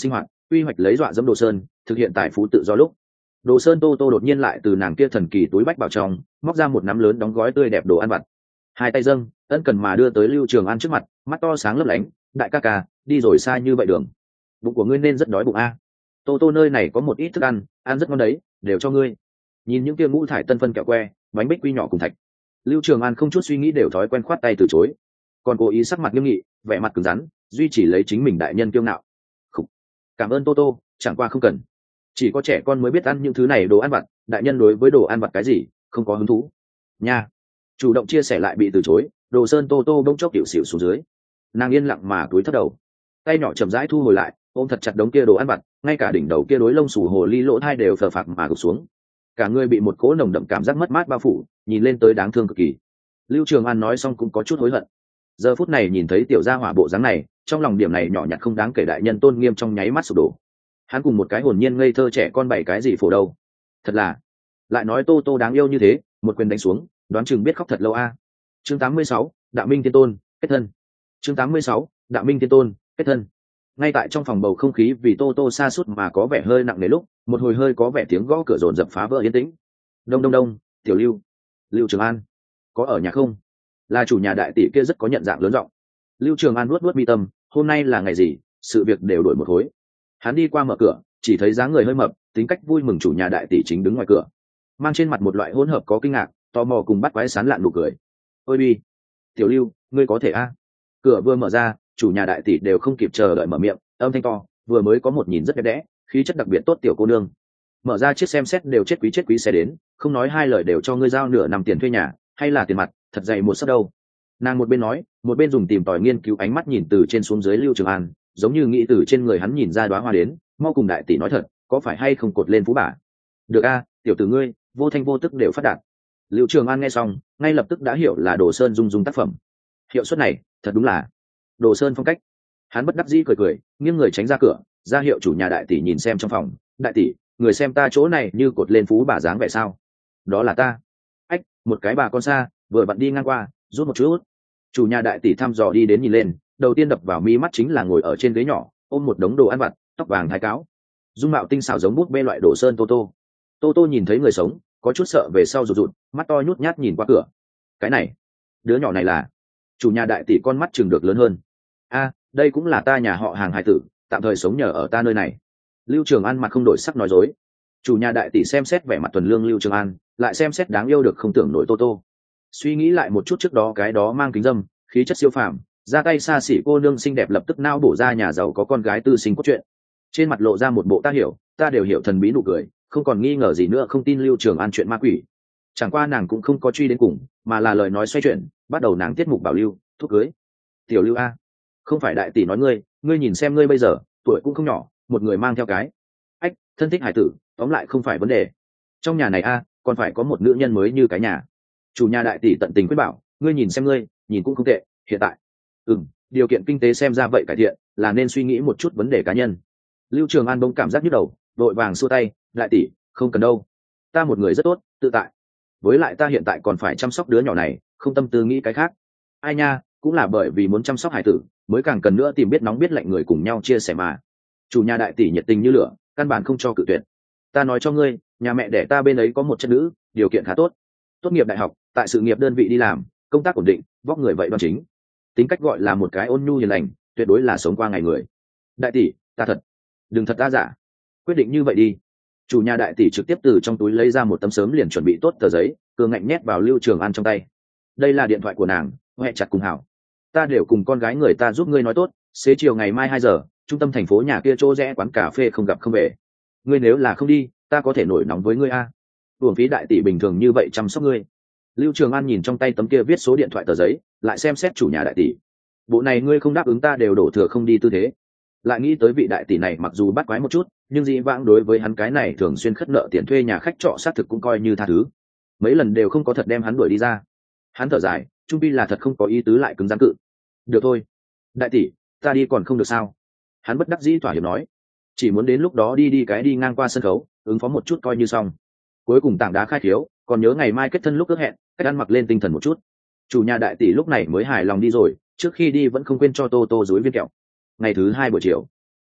quy hoạch lấy dọa dẫm Đồ Sơn thực hiện tài phú tự do lúc, Đồ Sơn tô tô đột nhiên lại từ nàng kia thần kỳ túi bách bảo trong móc ra một nắm lớn đóng gói tươi đẹp đồ ăn vặt, hai tay dâng ân cần mà đưa tới Lưu Trường An trước mặt, mắt to sáng lấp lánh. Đại ca ca, đi rồi xa như vậy đường, bụng của ngươi nên rất đói bụng a. Tô tô nơi này có một ít thức ăn, ăn rất ngon đấy, đều cho ngươi. Nhìn những kia ngũ thải tân phân kẹo que, bánh bích quy nhỏ cùng thạch, Lưu Trường An không chút suy nghĩ đều thói quen khoát tay từ chối, còn cố ý sắc mặt nghiêm nghị, vẻ mặt cứng rắn, duy chỉ lấy chính mình đại nhân kiêu ngạo. Khủ. Cảm ơn tô tô, chẳng qua không cần, chỉ có trẻ con mới biết ăn những thứ này đồ ăn vặt, đại nhân đối với đồ ăn vặt cái gì không có hứng thú nha. Chủ động chia sẻ lại bị từ chối, Đồ Sơn tô tô bỗng chốc điệu xỉu xuống dưới, nàng yên lặng mà cúi thấp đầu, tay nhỏ chậm rãi thu hồi lại, ôm thật chặt đống kia đồ ăn vặt, ngay cả đỉnh đầu kia đối lông xù hồ ly lỗ thai đều phờ phạc mà gục xuống, cả người bị một cỗ nồng đậm cảm giác mất mát bao phủ, nhìn lên tới đáng thương cực kỳ. Lưu Trường An nói xong cũng có chút hối hận, giờ phút này nhìn thấy tiểu gia hỏa bộ dáng này, trong lòng điểm này nhỏ nhặt không đáng kể đại nhân tôn nghiêm trong nháy mắt sụp đổ. Hắn cùng một cái hồn nhiên ngây thơ trẻ con bảy cái gì phổ đâu, thật là lại nói tô tô đáng yêu như thế, một quyền đánh xuống đoán chừng biết khóc thật lâu a. Chương tám mươi sáu, Đạo Minh Thiên Tôn kết thân. Chương tám mươi sáu, Đạo Minh Thiên Tôn kết thân. Ngay tại trong phòng bầu không khí vì tô tô xa suốt mà có vẻ hơi nặng nề lúc, một hồi hơi có vẻ tiếng gõ cửa rồn rập phá vỡ yên tĩnh. Đông đông đông, tiểu Lưu, Lưu Trường An, có ở nhà không? Là chủ nhà đại tỷ kia rất có nhận dạng lớn giọng. Lưu Trường An nuốt nuốt mi tâm, hôm nay là ngày gì, sự việc đều đổi một khối. Hắn đi qua mở cửa, chỉ thấy dáng người hơi mập, tính cách vui mừng chủ nhà đại tỷ chính đứng ngoài cửa, mang trên mặt một loại hỗn hợp có kinh ngạc, tò mò cùng bắt quái sán lạn nụ cười. Ôi bi, tiểu Lưu, ngươi có thể a? Cửa vừa mở ra, chủ nhà đại tỷ đều không kịp chờ đợi mở miệng, âm thanh to, vừa mới có một nhìn rất đẹp đẽ, khí chất đặc biệt tốt tiểu cô nương. Mở ra chiếc xem xét đều chết quý chết quý xe đến, không nói hai lời đều cho ngươi giao nửa năm tiền thuê nhà, hay là tiền mặt, thật dày một sấp đâu. Nàng một bên nói, một bên dùng tìm tòi nghiên cứu ánh mắt nhìn từ trên xuống dưới Lưu Trường An, giống như nghĩ từ trên người hắn nhìn ra đóa hoa đến, mau cùng đại tỷ nói thật, có phải hay không cột lên phú bà? Được a, tiểu tử ngươi, vô thanh vô tức đều phát đạt. Lưu Trường An nghe xong, ngay lập tức đã hiểu là Đồ Sơn dung dung tác phẩm. Hiệu suất này, thật đúng là Đồ Sơn phong cách. Hắn bất đắc dĩ cười cười, nghiêng người tránh ra cửa, ra hiệu chủ nhà đại tỷ nhìn xem trong phòng. Đại tỷ, người xem ta chỗ này như cột lên phú bà dáng vẻ sao? Đó là ta. Ách, một cái bà con xa, vừa vặn đi ngang qua, rút một chút. Chủ nhà đại tỷ thăm dò đi đến nhìn lên, đầu tiên đập vào mi mắt chính là ngồi ở trên ghế nhỏ, ôm một đống đồ ăn vặt, tóc vàng thái cáo, dung mạo tinh xảo giống bút bê loại Đồ Sơn tô tô. Tô tô nhìn thấy người sống, có chút sợ về sau rụt rụt, mắt to nhút nhát nhìn qua cửa. Cái này, đứa nhỏ này là? Chủ nhà đại tỷ con mắt chừng được lớn hơn. A, đây cũng là ta nhà họ hàng hải tử, tạm thời sống nhờ ở ta nơi này. Lưu Trường An mặt không đổi sắc nói dối. Chủ nhà đại tỷ xem xét vẻ mặt tuần lương Lưu Trường An, lại xem xét đáng yêu được không tưởng nổi tô tô. Suy nghĩ lại một chút trước đó cái đó mang kính dâm, khí chất siêu phàm, ra tay xa xỉ cô nương xinh đẹp lập tức nao bổ ra nhà giàu có con gái tư sinh cốt truyện. Trên mặt lộ ra một bộ ta hiểu, ta đều hiểu thần bí nụ cười, không còn nghi ngờ gì nữa không tin Lưu Trường An chuyện ma quỷ. Chẳng qua nàng cũng không có truy đến cùng, mà là lời nói xoay chuyển, bắt đầu nàng tiết mục bảo Lưu, thúc cưới. Tiểu Lưu a, không phải đại tỷ nói ngươi, ngươi nhìn xem ngươi bây giờ, tuổi cũng không nhỏ, một người mang theo cái ách, thân thích hải tử, tóm lại không phải vấn đề. Trong nhà này a, còn phải có một nữ nhân mới như cái nhà. Chủ nhà đại tỷ tận tình khuyên bảo, ngươi nhìn xem ngươi, nhìn cũng không tệ, hiện tại ừm điều kiện kinh tế xem ra vậy cải thiện, là nên suy nghĩ một chút vấn đề cá nhân. Lưu Trường An bỗng cảm giác nhức đầu, vội vàng xua tay, đại tỷ, không cần đâu, ta một người rất tốt, tự tại, với lại ta hiện tại còn phải chăm sóc đứa nhỏ này, không tâm tư nghĩ cái khác. Ai nha, cũng là bởi vì muốn chăm sóc hải tử, mới càng cần nữa tìm biết nóng biết lạnh người cùng nhau chia sẻ mà. Chủ nhà đại tỷ nhiệt tình như lửa, căn bản không cho cự tuyệt. Ta nói cho ngươi, nhà mẹ đẻ ta bên ấy có một chất nữ, điều kiện khá tốt, tốt nghiệp đại học, tại sự nghiệp đơn vị đi làm, công tác ổn định, vóc người vậy đoan chính, tính cách gọi là một cái ôn nhu hiền lành, tuyệt đối là sống qua ngày người. Đại tỷ, ta thật, đừng thật ta giả, quyết định như vậy đi. Chủ nhà đại tỷ trực tiếp từ trong túi lấy ra một tấm sớm liền chuẩn bị tốt tờ giấy, cường ngạnh nhét vào Lưu Trường An trong tay. Đây là điện thoại của nàng, hẹn chặt cùng hảo, ta đều cùng con gái người ta giúp ngươi nói tốt, xế chiều ngày mai hai giờ, trung tâm thành phố nhà kia chỗ rẽ quán cà phê không gặp không về. Ngươi nếu là không đi, ta có thể nổi nóng với ngươi a. Uổng phí đại tỷ bình thường như vậy chăm sóc ngươi. Lưu Trường An nhìn trong tay tấm kia viết số điện thoại tờ giấy, lại xem xét chủ nhà đại tỷ. Bộ này ngươi không đáp ứng ta đều đổ thừa không đi tư thế. Lại nghĩ tới vị đại tỷ này mặc dù bắt quái một chút, nhưng dĩ vãng đối với hắn cái này thường xuyên khất nợ tiền thuê nhà khách trọ xác thực cũng coi như tha thứ. Mấy lần đều không có thật đem hắn đuổi đi ra. Hắn thở dài, trung pi là thật không có ý tứ lại cứng rắn cự. Được thôi, đại tỷ, ta đi còn không được sao? Hắn bất đắc dĩ thỏa hiệp nói, chỉ muốn đến lúc đó đi đi cái đi ngang qua sân khấu, ứng phó một chút coi như xong. Cuối cùng tảng đá khai thiếu, còn nhớ ngày mai kết thân lúc ước hẹn, cách ăn mặc lên tinh thần một chút. Chủ nhà đại tỷ lúc này mới hài lòng đi rồi, trước khi đi vẫn không quên cho tô tô dối viên kẹo. Ngày thứ hai buổi chiều,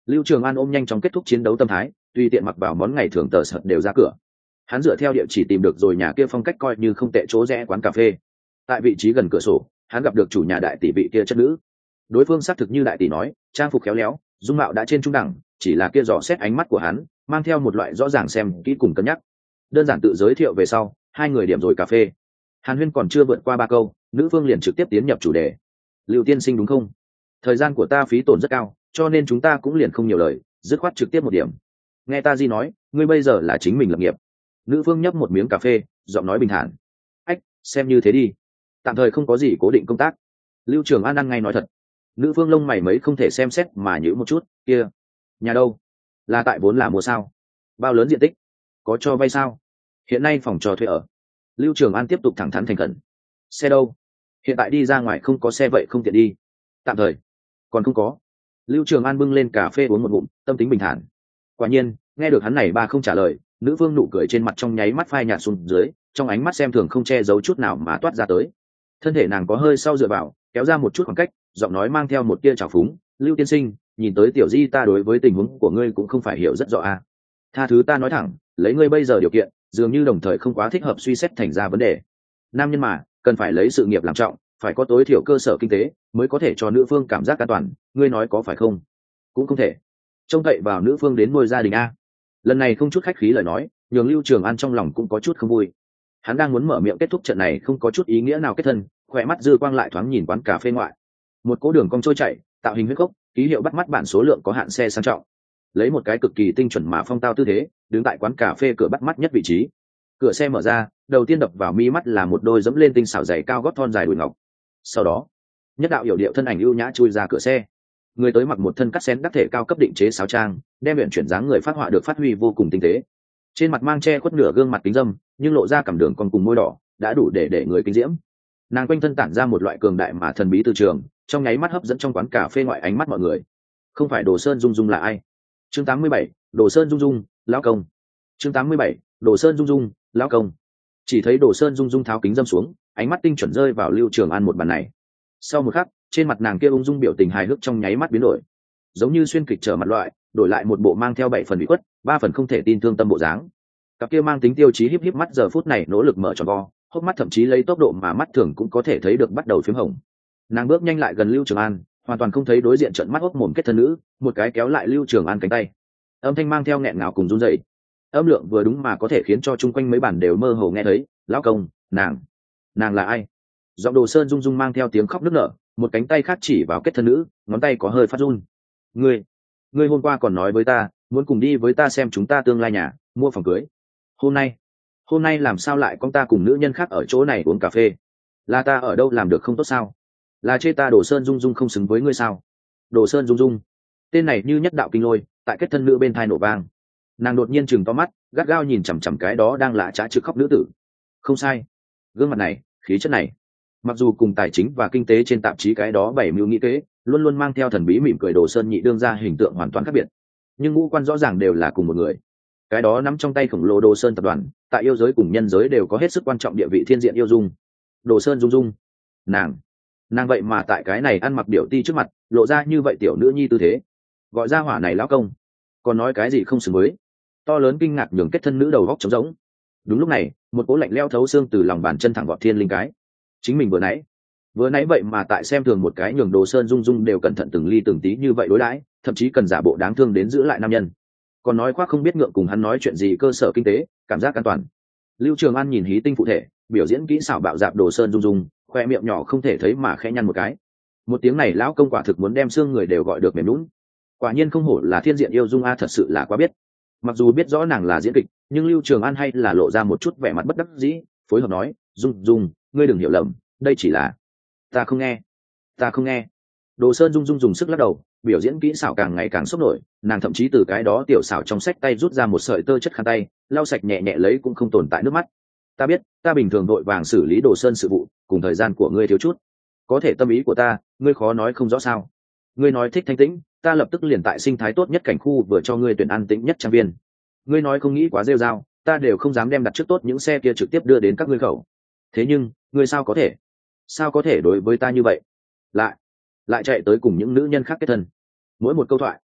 Lưu Trường An ôm nhanh chóng kết thúc chiến đấu tâm thái, tùy tiện mặc vào món ngày thường tờ sợt đều ra cửa. Hắn dựa theo địa chỉ tìm được rồi nhà kia phong cách coi như không tệ chỗ rẽ quán cà phê. Tại vị trí gần cửa sổ, hắn gặp được chủ nhà đại tỷ vị kia chất nữ. Đối phương xác thực như đại tỷ nói, trang phục khéo léo, dung mạo đã trên trung đẳng, chỉ là kia dò xét ánh mắt của hắn, mang theo một loại rõ ràng xem kỹ cùng cân nhắc. Đơn giản tự giới thiệu về sau, hai người điểm rồi cà phê. Hàn Huyên còn chưa vượt qua ba câu, nữ phương liền trực tiếp tiến nhập chủ đề. Lưu tiên sinh đúng không? Thời gian của ta phí tổn rất cao, cho nên chúng ta cũng liền không nhiều lời, dứt khoát trực tiếp một điểm. Nghe ta di nói, ngươi bây giờ là chính mình lập nghiệp. Nữ phương nhấp một miếng cà phê, giọng nói bình thản. Ách, xem như thế đi. Tạm thời không có gì cố định công tác. Lưu Trường An ăn ngay nói thật. Nữ phương lông mày mấy không thể xem xét mà nhíu một chút. Kia, nhà đâu? Là tại vốn là mua sao? Bao lớn diện tích? Có cho vay sao? Hiện nay phòng cho thuê ở. Lưu Trường An tiếp tục thẳng thắn thành khẩn. Xe đâu? Hiện tại đi ra ngoài không có xe vậy không tiện đi. Tạm thời còn không có. Lưu Trường An bưng lên cà phê uống một ngụm, tâm tính bình thản. Quả nhiên, nghe được hắn này ba không trả lời, nữ phương nụ cười trên mặt trong nháy mắt phai nhạt xuống dưới, trong ánh mắt xem thường không che giấu chút nào mà toát ra tới. Thân thể nàng có hơi sau dựa vào, kéo ra một chút khoảng cách, giọng nói mang theo một tia trào phúng. Lưu tiên sinh, nhìn tới tiểu di ta đối với tình huống của ngươi cũng không phải hiểu rất rõ à. Tha thứ ta nói thẳng, lấy ngươi bây giờ điều kiện, dường như đồng thời không quá thích hợp suy xét thành ra vấn đề. Nam nhân mà, cần phải lấy sự nghiệp làm trọng, phải có tối thiểu cơ sở kinh tế mới có thể cho nữ phương cảm giác an toàn, ngươi nói có phải không? Cũng không thể trông cậy vào nữ phương đến nuôi gia đình a. Lần này không chút khách khí lời nói, nhường Lưu Trường An trong lòng cũng có chút không vui. Hắn đang muốn mở miệng kết thúc trận này không có chút ý nghĩa nào kết thân, khỏe mắt dư quang lại thoáng nhìn quán cà phê ngoại. Một cỗ đường cong trôi chảy, tạo hình huyết gốc, ký hiệu bắt mắt bản số lượng có hạn xe sang trọng. Lấy một cái cực kỳ tinh chuẩn mà phong tao tư thế, đứng tại quán cà phê cửa bắt mắt nhất vị trí. Cửa xe mở ra, đầu tiên đập vào mi mắt là một đôi dẫm lên tinh xảo giày cao gót thon dài đùi ngọc. Sau đó, nhất đạo hiểu điệu thân ảnh ưu nhã chui ra cửa xe. Người tới mặc một thân cắt xén đắc thể cao cấp định chế sáo trang, đem luyện chuyển dáng người phát họa được phát huy vô cùng tinh tế. Trên mặt mang che khuất nửa gương mặt kính dâm, nhưng lộ ra cằm đường còn cùng môi đỏ, đã đủ để để người kinh diễm. Nàng quanh thân tản ra một loại cường đại mà thần bí từ trường, trong nháy mắt hấp dẫn trong quán cà phê ngoại ánh mắt mọi người. Không phải Đồ Sơn Dung Dung là ai? Chương tám mươi bảy, Đồ Sơn Dung Dung, lão công. Chương tám mươi bảy, Đồ Sơn Dung Dung, lão công. Chỉ thấy Đồ Sơn Dung Dung tháo kính dâm xuống, ánh mắt tinh chuẩn rơi vào Lưu Trường An một bàn này. Sau một khắc, trên mặt nàng kia ung dung biểu tình hài hước trong nháy mắt biến đổi, giống như xuyên kịch trở mặt loại, đổi lại một bộ mang theo bảy phần bị khuất, ba phần không thể tin thương tâm bộ dáng. Cặp kia mang tính tiêu chí híp híp mắt giờ phút này nỗ lực mở tròn vo, hốc mắt thậm chí lấy tốc độ mà mắt thường cũng có thể thấy được bắt đầu phím hồng. Nàng bước nhanh lại gần Lưu Trường An, hoàn toàn không thấy đối diện trợn mắt hốc mồm kết thân nữ, một cái kéo lại Lưu Trường An cánh tay. Âm thanh mang theo nghẹn ngào cùng run rẩy. Âm lượng vừa đúng mà có thể khiến cho chung quanh mấy bản đều mơ hồ nghe thấy. Lão công, nàng, nàng là ai? Giọng Đồ Sơn Dung Dung mang theo tiếng khóc nức nở, một cánh tay khác chỉ vào kết thân nữ, ngón tay có hơi phát run. Ngươi, ngươi hôm qua còn nói với ta, muốn cùng đi với ta xem chúng ta tương lai nhà, mua phòng cưới. Hôm nay, hôm nay làm sao lại con ta cùng nữ nhân khác ở chỗ này uống cà phê? Là ta ở đâu làm được không tốt sao? Là chê ta Đồ Sơn Dung Dung không xứng với ngươi sao? Đồ Sơn Dung Dung, tên này như nhất đạo kinh lôi, tại kết thân nữ bên thai nổ vang. Nàng đột nhiên chừng to mắt, gắt gao nhìn chằm chằm cái đó đang lạ trá trực khóc nữ tử. Không sai, gương mặt này, khí chất này, mặc dù cùng tài chính và kinh tế trên tạp chí cái đó bảy mưu nghĩ kế, luôn luôn mang theo thần bí mỉm cười Đồ Sơn nhị đương ra hình tượng hoàn toàn khác biệt, nhưng ngũ quan rõ ràng đều là cùng một người. Cái đó nắm trong tay khổng lồ Đồ Sơn tập đoàn, tại yêu giới cùng nhân giới đều có hết sức quan trọng địa vị thiên diện yêu dung. Đồ Sơn Dung Dung, nàng, nàng vậy mà tại cái này ăn mặc điệu ti trước mặt, lộ ra như vậy tiểu nữ nhi tư thế, gọi ra hỏa này lão công, còn nói cái gì không xứng với. To lớn kinh ngạc nhường kết thân nữ đầu góc trống rỗng. Đúng lúc này, một cỗ lạnh leo thấu xương từ lòng bàn chân thẳng vọt thiên linh cái. Chính mình vừa nãy, vừa nãy vậy mà tại xem thường một cái nhường Đồ Sơn Dung Dung đều cẩn thận từng ly từng tí như vậy đối đãi, thậm chí cần giả bộ đáng thương đến giữ lại nam nhân, còn nói khoác không biết ngượng cùng hắn nói chuyện gì cơ sở kinh tế, cảm giác an toàn. Lưu Trường An nhìn hí tinh phụ thể, biểu diễn kỹ xảo bạo dạp Đồ Sơn Dung Dung, khoe miệng nhỏ không thể thấy mà khẽ nhăn một cái. Một tiếng này lão công quả thực muốn đem xương người đều gọi được mềm nhũn. Quả nhiên không hổ là thiên diện yêu dung a, thật sự là quá biết. Mặc dù biết rõ nàng là diễn kịch, nhưng Lưu Trường An hay là lộ ra một chút vẻ mặt bất đắc dĩ, phối hợp nói, Dung Dung, ngươi đừng hiểu lầm, đây chỉ là, ta không nghe, ta không nghe. Đồ Sơn Dung Dung dùng sức lắc đầu, biểu diễn kỹ xảo càng ngày càng sốc nổi, nàng thậm chí từ cái đó tiểu xảo trong sách tay rút ra một sợi tơ chất khăn tay, lau sạch nhẹ nhẹ lấy cũng không tồn tại nước mắt. Ta biết, ta bình thường vội vàng xử lý Đồ Sơn sự vụ, cùng thời gian của ngươi thiếu chút, có thể tâm ý của ta, ngươi khó nói không rõ sao? Ngươi nói thích thanh tĩnh, ta lập tức liền tại sinh thái tốt nhất cảnh khu vừa cho ngươi tuyển an tĩnh nhất trang viên. Ngươi nói không nghĩ quá rêu rao, ta đều không dám đem đặt trước tốt những xe kia trực tiếp đưa đến các ngươi khẩu. Thế nhưng, ngươi sao có thể? Sao có thể đối với ta như vậy? Lại, lại chạy tới cùng những nữ nhân khác kết thân. Mỗi một câu thoại,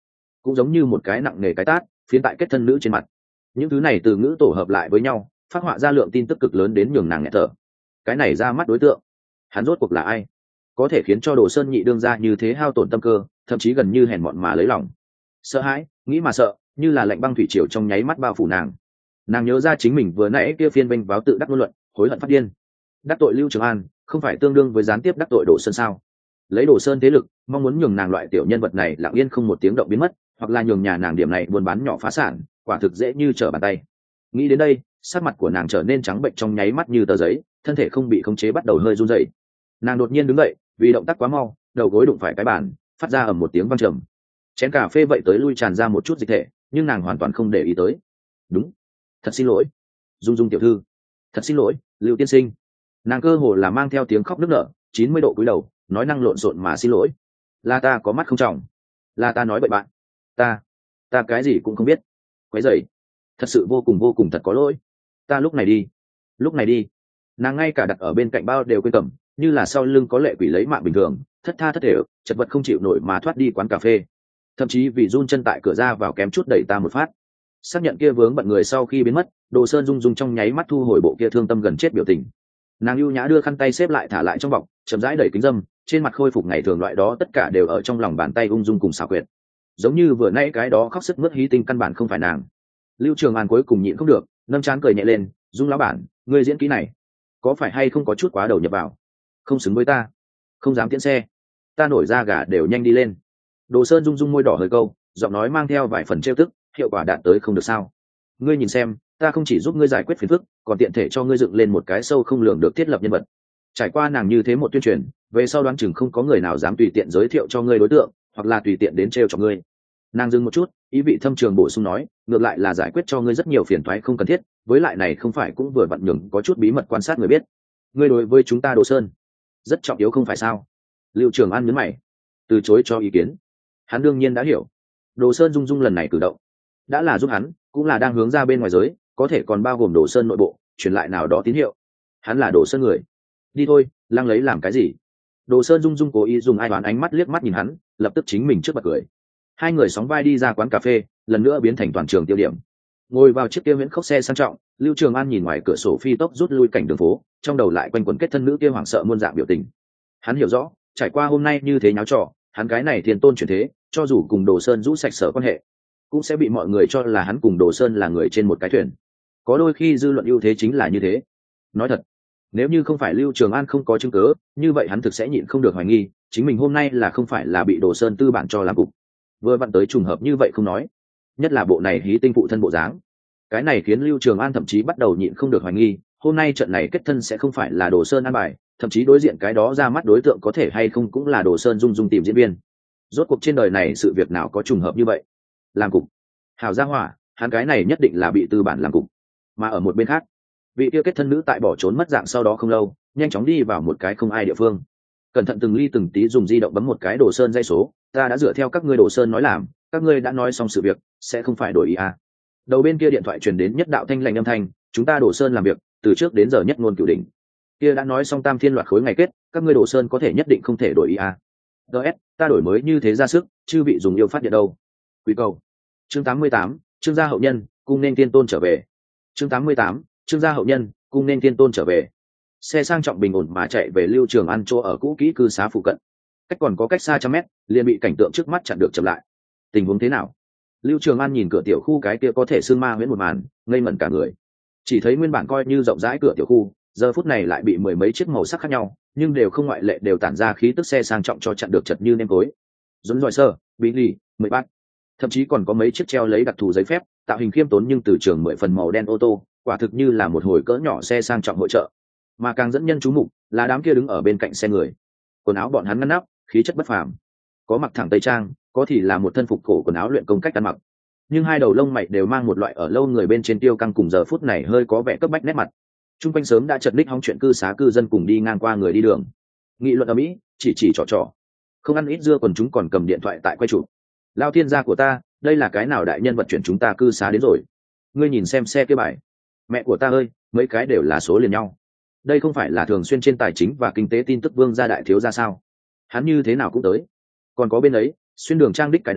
cũng giống như một cái nặng nề cái tát phiến tại kết thân nữ trên mặt. Những thứ này từ ngữ tổ hợp lại với nhau phát họa ra lượng tin tức cực lớn đến nhường nàng nghẹt thở. Cái này ra mắt đối tượng, hắn rốt cuộc là ai, có thể khiến cho Đồ Sơn nhị đương ra như thế hao tổn tâm cơ, thậm chí gần như hèn mọn mà lấy lòng. Sợ hãi, nghĩ mà sợ, như là lạnh băng thủy triều trong nháy mắt bao phủ nàng. Nàng nhớ ra chính mình vừa nãy kia phiên bênh váo tự đắc ngôn luận, hối hận phát điên. Đắc tội Lưu Trường An không phải tương đương với gián tiếp đắc tội Đồ Sơn sao? Lấy Đồ Sơn thế lực, mong muốn nhường nàng loại tiểu nhân vật này lặng yên không một tiếng động biến mất, hoặc là nhường nhà nàng điểm này buôn bán nhỏ phá sản, quả thực dễ như trở bàn tay. Nghĩ đến đây, sắc mặt của nàng trở nên trắng bệnh trong nháy mắt như tờ giấy, thân thể không bị khống chế bắt đầu hơi run rẩy. Nàng đột nhiên đứng dậy, vì động tác quá mau, đầu gối đụng phải cái bàn, phát ra ầm một tiếng vang trầm. Chén cà phê vậy tới lui tràn ra một chút dịch thể, nhưng nàng hoàn toàn không để ý tới. Đúng, thật xin lỗi, Dung Dung tiểu thư, thật xin lỗi, Lưu tiên sinh. Nàng cơ hồ là mang theo tiếng khóc nức nở, chín mươi độ cúi đầu, nói năng lộn xộn mà xin lỗi. Là ta có mắt không trọng, là ta nói bậy bạn, ta, ta cái gì cũng không biết, quấy rầy, thật sự vô cùng vô cùng thật có lỗi. Ta lúc này đi, lúc này đi. Nàng ngay cả đặt ở bên cạnh bao đều quên cầm, như là sau lưng có lệ quỷ lấy mạng bình thường, thất tha thất thể, chật vật không chịu nổi mà thoát đi quán cà phê. Thậm chí vì run chân tại cửa ra vào kém chút đẩy ta một phát. Xác nhận kia vướng bận người sau khi biến mất, Đồ Sơn Dung Dung trong nháy mắt thu hồi bộ kia thương tâm gần chết biểu tình. Nàng ưu nhã đưa khăn tay xếp lại thả lại trong bọc, chậm rãi đẩy kính dâm, trên mặt khôi phục ngày thường loại đó tất cả đều ở trong lòng bàn tay ung dung cùng xảo quyệt. Giống như vừa nãy cái đó khóc sức mướt hí tinh căn bản không phải nàng. Lưu Trường An cuối cùng nhịn không được, nâng trán cười nhẹ lên, Dung lão bản, ngươi diễn kỹ này có phải hay không có chút quá đầu nhập vào, không xứng với ta, không dám tiễn xe, ta nổi da gà đều nhanh đi lên. Đồ Sơn Dung Dung môi đỏ hơi câu, giọng nói mang theo vài phần trêu tức, hiệu quả đạt tới không được sao? Ngươi nhìn xem, ta không chỉ giúp ngươi giải quyết phiền phức, còn tiện thể cho ngươi dựng lên một cái sâu không lường được thiết lập nhân vật. Trải qua nàng như thế một tuyên truyền, về sau đoán chừng không có người nào dám tùy tiện giới thiệu cho ngươi đối tượng, hoặc là tùy tiện đến trêu cho ngươi. Nàng dừng một chút, ý vị thâm trường bổ sung nói, ngược lại là giải quyết cho ngươi rất nhiều phiền toái không cần thiết, với lại này không phải cũng vừa vặn nhường có chút bí mật quan sát người biết. Ngươi đối với chúng ta Đồ Sơn rất trọng yếu không phải sao? Lưu Trường An nhấn mày, từ chối cho ý kiến. Hắn đương nhiên đã hiểu, Đồ Sơn Dung Dung lần này cử động đã là giúp hắn, cũng là đang hướng ra bên ngoài giới, có thể còn bao gồm Đồ Sơn nội bộ, truyền lại nào đó tín hiệu. Hắn là Đồ Sơn người. Đi thôi, lăng lấy làm cái gì? Đồ Sơn Dung Dung cố ý dùng ai đoán ánh mắt liếc mắt nhìn hắn, lập tức chính mình trước bật cười. Hai người sóng vai đi ra quán cà phê, lần nữa biến thành toàn trường tiêu điểm. Ngồi vào chiếc kia viễn khốc xe sang trọng, Lưu Trường An nhìn ngoài cửa sổ phi tốc rút lui cảnh đường phố, trong đầu lại quanh quẩn kết thân nữ kia hoảng sợ muôn dạng biểu tình. Hắn hiểu rõ, trải qua hôm nay như thế nháo trò, hắn cái này thiên tôn chuyển thế, cho dù cùng Đồ Sơn rũ sạch sở quan hệ, cũng sẽ bị mọi người cho là hắn cùng Đồ Sơn là người trên một cái thuyền. Có đôi khi dư luận ưu thế chính là như thế. Nói thật, nếu như không phải Lưu Trường An không có chứng cứ, như vậy hắn thực sẽ nhịn không được hoài nghi, chính mình hôm nay là không phải là bị Đồ Sơn tư bản cho làm cục. Vừa vặn tới trùng hợp như vậy không nói, nhất là bộ này hí tinh phụ thân bộ dáng, cái này khiến Lưu Trường An thậm chí bắt đầu nhịn không được hoài nghi, hôm nay trận này kết thân sẽ không phải là Đồ Sơn an bài, thậm chí đối diện cái đó ra mắt đối tượng có thể hay không cũng là Đồ Sơn Dung Dung tìm diễn viên. Rốt cuộc trên đời này sự việc nào có trùng hợp như vậy? Làm cục, hào gia hỏa, hắn cái này nhất định là bị tư bản làm cục. Mà ở một bên khác, vị kia kết thân nữ tại bỏ trốn mất dạng sau đó không lâu, nhanh chóng đi vào một cái không ai địa phương, cẩn thận từng ly từng tí dùng di động bấm một cái Đồ Sơn dây số, ta đã dựa theo các ngươi Đồ Sơn nói làm, các ngươi đã nói xong sự việc, sẽ không phải đổi ý à? Đầu bên kia điện thoại truyền đến nhất đạo thanh lành âm thanh, chúng ta Đồ Sơn làm việc từ trước đến giờ nhất ngôn cửu đỉnh, kia đã nói xong tam thiên loạt khối ngày kết, các ngươi Đồ Sơn có thể nhất định không thể đổi ý à? ds ta đổi mới như thế ra sức, chư vị dùng yêu phát điện đâu. Quý cầu. Chương tám mươi tám, Trương gia hậu nhân, cung nên tiên tôn trở về. Chương tám mươi tám, Trương gia hậu nhân, cung nên tiên tôn trở về. Xe sang trọng bình ổn mà chạy về Lưu Trường An chỗ ở cũ kỹ cư xá phụ cận. Cách còn có cách xa trăm mét, liền bị cảnh tượng trước mắt chặn được chậm lại. Tình huống thế nào? Lưu Trường An nhìn cửa tiểu khu cái kia có thể xương ma huyễn một màn, ngây ngẩn cả người. Chỉ thấy nguyên bản coi như rộng rãi cửa tiểu khu, giờ phút này lại bị mười mấy chiếc màu sắc khác nhau, nhưng đều không ngoại lệ đều tản ra khí tức xe sang trọng cho chặn được chật như nêm tối. Dũng dòi sơ, bí lì, mười bát. Thậm chí còn có mấy chiếc treo lấy đặc thù giấy phép, tạo hình khiêm tốn nhưng từ trường mười phần màu đen ô tô, quả thực như là một hồi cỡ nhỏ xe sang trọng hội trợ. Mà càng dẫn nhân chú mục là đám kia đứng ở bên cạnh xe người. Quần áo bọn hắn ngăn nắp, khí chất bất phàm. Có mặc thẳng tây trang, có thì là một thân phục cổ quần áo luyện công cách ăn mặc. Nhưng hai đầu lông mày đều mang một loại ở lâu người bên trên tiêu căng, cùng giờ phút này hơi có vẻ cấp bách nét mặt. Trung quanh sớm đã chật ních hóng chuyện cư xá cư dân cùng đi ngang qua người đi đường. Nghị luận ở mỹ, chỉ chỉ trò trò. Không ăn ít dưa còn chúng còn cầm điện thoại tại quay chụp. Lao thiên gia của ta, đây là cái nào đại nhân vật chuyển chúng ta cư xá đến rồi? Ngươi nhìn xem xe kia bài. Mẹ của ta ơi, mấy cái đều là số liền nhau. Đây không phải là thường xuyên trên tài chính và kinh tế tin tức vương gia đại thiếu gia sao? Hắn như thế nào cũng tới. Còn có bên ấy, xuyên đường trang đích cái đó,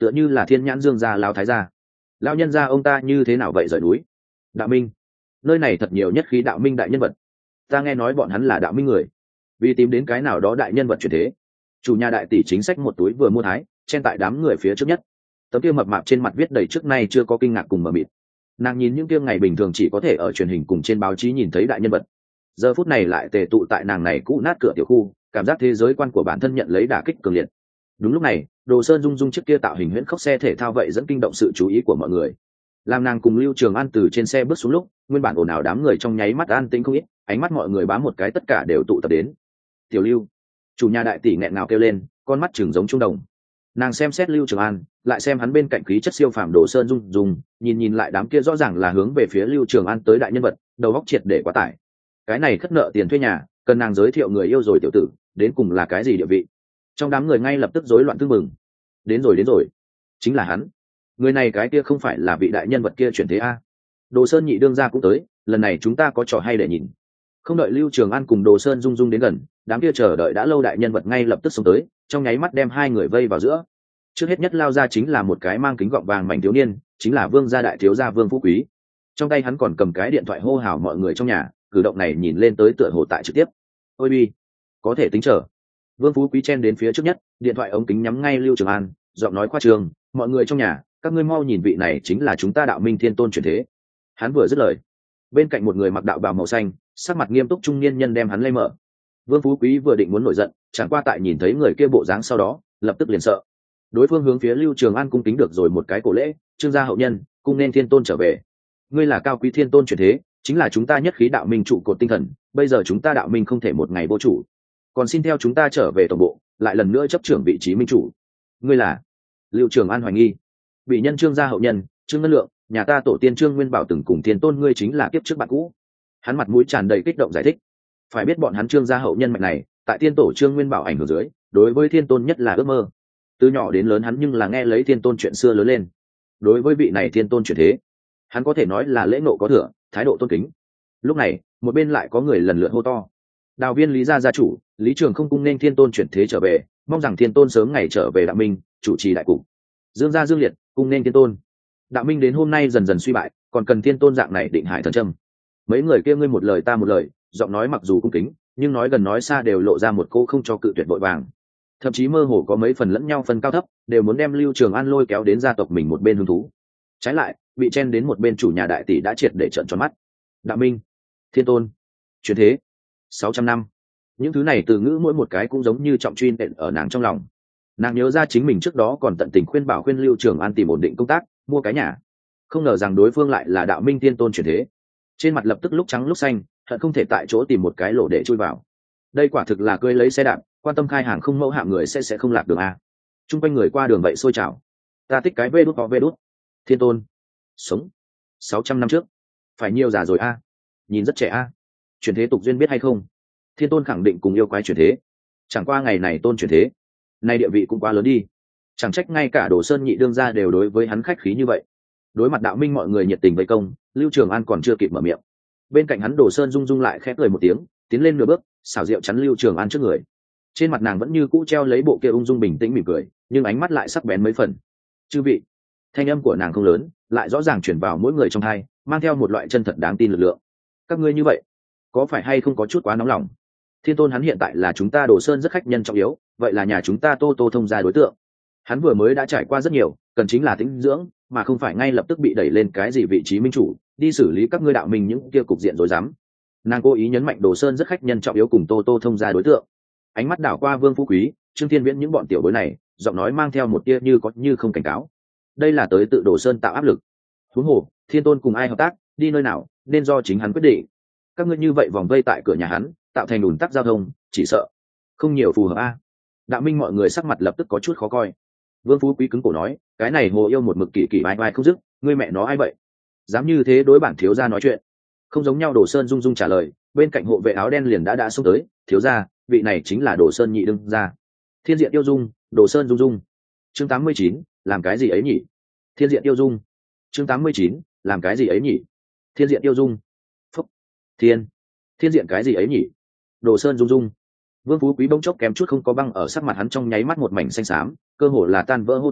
tựa như là thiên nhãn dương gia lao thái gia. Lao nhân gia ông ta như thế nào vậy rời núi? Đạo minh, nơi này thật nhiều nhất khí đạo minh đại nhân vật. Ta nghe nói bọn hắn là đạo minh người, vì tìm đến cái nào đó đại nhân vật chuyển thế. Chủ nhà đại tỷ chính sách một túi vừa mua thái, chen tại đám người phía trước nhất. Tấm kia mập mạp trên mặt viết đầy trước nay chưa có kinh ngạc cùng mờ mịt. Nàng nhìn những kia ngày bình thường chỉ có thể ở truyền hình cùng trên báo chí nhìn thấy đại nhân vật, giờ phút này lại tề tụ tại nàng này cũ nát cửa tiểu khu, cảm giác thế giới quan của bản thân nhận lấy đả kích cường liệt. Đúng lúc này, Đồ Sơn Dung Dung chiếc kia tạo hình huyễn khốc xe thể thao vậy dẫn kinh động sự chú ý của mọi người. Làm nàng cùng Lưu Trường An từ trên xe bước xuống lúc, nguyên bản ồn ào đám người trong nháy mắt an tĩnh không ít, ánh mắt mọi người bám một cái tất cả đều tụ tập đến. Tiểu Lưu, chủ nhà đại tỷ nghẹn ngào kêu lên, con mắt trừng giống trung đồng. Nàng xem xét Lưu Trường An, lại xem hắn bên cạnh khí chất siêu phàm Đồ Sơn Dung Dung, nhìn nhìn lại đám kia rõ ràng là hướng về phía Lưu Trường An tới đại nhân vật, đầu óc triệt để quá tải. Cái này khất nợ tiền thuê nhà, cần nàng giới thiệu người yêu rồi tiểu tử, đến cùng là cái gì địa vị? Trong đám người ngay lập tức rối loạn tương mừng. Đến rồi đến rồi, chính là hắn. Người này cái kia không phải là vị đại nhân vật kia chuyển thế a? Đồ Sơn nhị đương gia cũng tới, lần này chúng ta có trò hay để nhìn. Không đợi Lưu Trường An cùng Đồ Sơn Dung Dung đến gần, đám kia chờ đợi đã lâu đại nhân vật ngay lập tức xông tới, trong nháy mắt đem hai người vây vào giữa. Trước hết nhất lao ra chính là một cái mang kính gọng vàng mảnh thiếu niên, chính là Vương gia đại thiếu gia Vương Phú Quý. Trong tay hắn còn cầm cái điện thoại hô hào mọi người trong nhà, cử động này nhìn lên tới tựa hồ tại trực tiếp. Ôi bi, có thể tính chờ. Vương Phú Quý chen đến phía trước nhất, điện thoại ống kính nhắm ngay Lưu Trường An, giọng nói khoa trương, mọi người trong nhà, các ngươi mau nhìn vị này chính là chúng ta đạo minh thiên tôn chuyển thế. Hắn vừa dứt lời, bên cạnh một người mặc đạo bào màu xanh, sắc mặt nghiêm túc trung niên nhân đem hắn lay mở. Vương Phú Quý vừa định muốn nổi giận, chẳng qua tại nhìn thấy người kia bộ dáng sau đó, lập tức liền sợ. Đối phương hướng phía Lưu Trường An cung kính được rồi một cái cổ lễ, trương gia hậu nhân, cung nên thiên tôn trở về. Ngươi là cao quý thiên tôn chuyển thế, chính là chúng ta nhất khí đạo minh trụ cột tinh thần, bây giờ chúng ta đạo minh không thể một ngày vô chủ, còn xin theo chúng ta trở về tổng bộ, lại lần nữa chấp trưởng vị trí minh chủ. Ngươi là? Lưu Trường An hoài nghi. Bị nhân trương gia hậu nhân, Trương Ngân Lượng, nhà ta tổ tiên Trương Nguyên Bảo từng cùng thiên tôn ngươi chính là kiếp trước bạn cũ. Hắn mặt mũi tràn đầy kích động giải thích. Phải biết bọn hắn Trương gia hậu nhân mạch này, tại tiên tổ Trương Nguyên Bảo ảnh hưởng dưới, đối với thiên tôn nhất là ước mơ. Từ nhỏ đến lớn hắn nhưng là nghe lấy thiên tôn chuyện xưa lớn lên. Đối với vị này thiên tôn chuyển thế, hắn có thể nói là lễ nộ có thừa, thái độ tôn kính. Lúc này, một bên lại có người lần lượt hô to. Đào viên Lý gia gia chủ, Lý Trường không cung nên thiên tôn chuyển thế trở về, mong rằng thiên tôn sớm ngày trở về đạo minh, chủ trì đại cục. Dương gia Dương Liệt, cung nên thiên tôn. Đạo minh đến hôm nay dần dần suy bại, còn cần thiên tôn dạng này định hải thần trâm. Mấy người kia ngươi một lời ta một lời, giọng nói mặc dù cung kính, nhưng nói gần nói xa đều lộ ra một cô không cho cự tuyệt vội vàng. Thậm chí mơ hồ có mấy phần lẫn nhau phân cao thấp, đều muốn đem Lưu Trường An lôi kéo đến gia tộc mình một bên hứng thú. Trái lại, bị chen đến một bên chủ nhà đại tỷ đã triệt để trợn tròn mắt. Đạo minh, thiên tôn, chuyển thế, sáu trăm năm. Những thứ này từ ngữ mỗi một cái cũng giống như trọng truy nện ở nàng trong lòng. Nàng nhớ ra chính mình trước đó còn tận tình khuyên bảo khuyên Lưu Trường An tìm ổn định công tác, mua cái nhà. Không ngờ rằng đối phương lại là đạo minh thiên tôn chuyển thế. Trên mặt lập tức lúc trắng lúc xanh, hận không thể tại chỗ tìm một cái lỗ để chui vào. Đây quả thực là cưỡi lấy xe đạp, quan tâm khai hàng không mẫu hạng người sẽ sẽ không lạc đường a. Trung quanh người qua đường vậy sôi trào. Ta thích cái vê đút có vê đút. Thiên tôn, sống sáu trăm năm trước, phải nhiều già rồi a. Nhìn rất trẻ a. Chuyển thế tục duyên biết hay không? Thiên tôn khẳng định cùng yêu quái chuyển thế. Chẳng qua ngày này tôn chuyển thế, nay địa vị cũng quá lớn đi. Chẳng trách ngay cả Đồ Sơn nhị đương gia đều đối với hắn khách khí như vậy. Đối mặt đạo minh mọi người nhiệt tình vây công, Lưu Trường An còn chưa kịp mở miệng. Bên cạnh hắn Đồ Sơn rung rung lại khẽ cười một tiếng, tiến lên nửa bước, xảo diệu chắn Lưu Trường An trước người. Trên mặt nàng vẫn như cũ treo lấy bộ kia ung dung bình tĩnh mỉm cười, nhưng ánh mắt lại sắc bén mấy phần. Chư vị, thanh âm của nàng không lớn, lại rõ ràng chuyển vào mỗi người trong hai, mang theo một loại chân thật đáng tin lực lượng. Các ngươi như vậy, có phải hay không có chút quá nóng lòng? Thiên tôn hắn hiện tại là chúng ta Đồ Sơn rất khách nhân trọng yếu, vậy là nhà chúng ta Tô Tô thông gia đối tượng. Hắn vừa mới đã trải qua rất nhiều, cần chính là tĩnh dưỡng, mà không phải ngay lập tức bị đẩy lên cái gì vị trí minh chủ, đi xử lý các ngươi đạo mình những kia cục diện rối rắm. Nàng cố ý nhấn mạnh Đồ Sơn rất khách nhân trọng yếu cùng Tô Tô thông gia đối tượng. Ánh mắt đảo qua Vương Phú Quý, Trương Thiên Viễn những bọn tiểu bối này, giọng nói mang theo một tia như có như không cảnh cáo. Đây là tới tự Đồ Sơn tạo áp lực. Huống hồ, thiên tôn cùng ai hợp tác, đi nơi nào, nên do chính hắn quyết định. Các ngươi như vậy vòng vây tại cửa nhà hắn, tạo thành ùn tắc giao thông, chỉ sợ không nhiều phù hợp a. Đạo minh mọi người sắc mặt lập tức có chút khó coi. Vương Phú Quý cứng cổ nói, cái này hồ yêu một mực kỳ kỳ vai vai không dứt, ngươi mẹ nó ai vậy? Dám như thế đối bản thiếu gia nói chuyện. Không giống nhau. Đồ Sơn rung rung trả lời, bên cạnh hộ vệ áo đen liền đã đã xông tới, thiếu gia, vị này chính là Đồ Sơn nhị đương gia. Thiên diện yêu dung, Đồ Sơn dung dung. Chương tám mươi chín, làm cái gì ấy nhỉ? Thiên diện yêu dung. Chương tám mươi chín, làm cái gì ấy nhỉ? Thiên diện yêu dung. Phúc. Thiên. Thiên diện cái gì ấy nhỉ? Đồ Sơn dung dung. Vương Phú Quý bỗng chốc kém chút không có băng ở sắc mặt hắn trong nháy mắt một mảnh xanh xám, cơ hồ là tan vỡ hô to,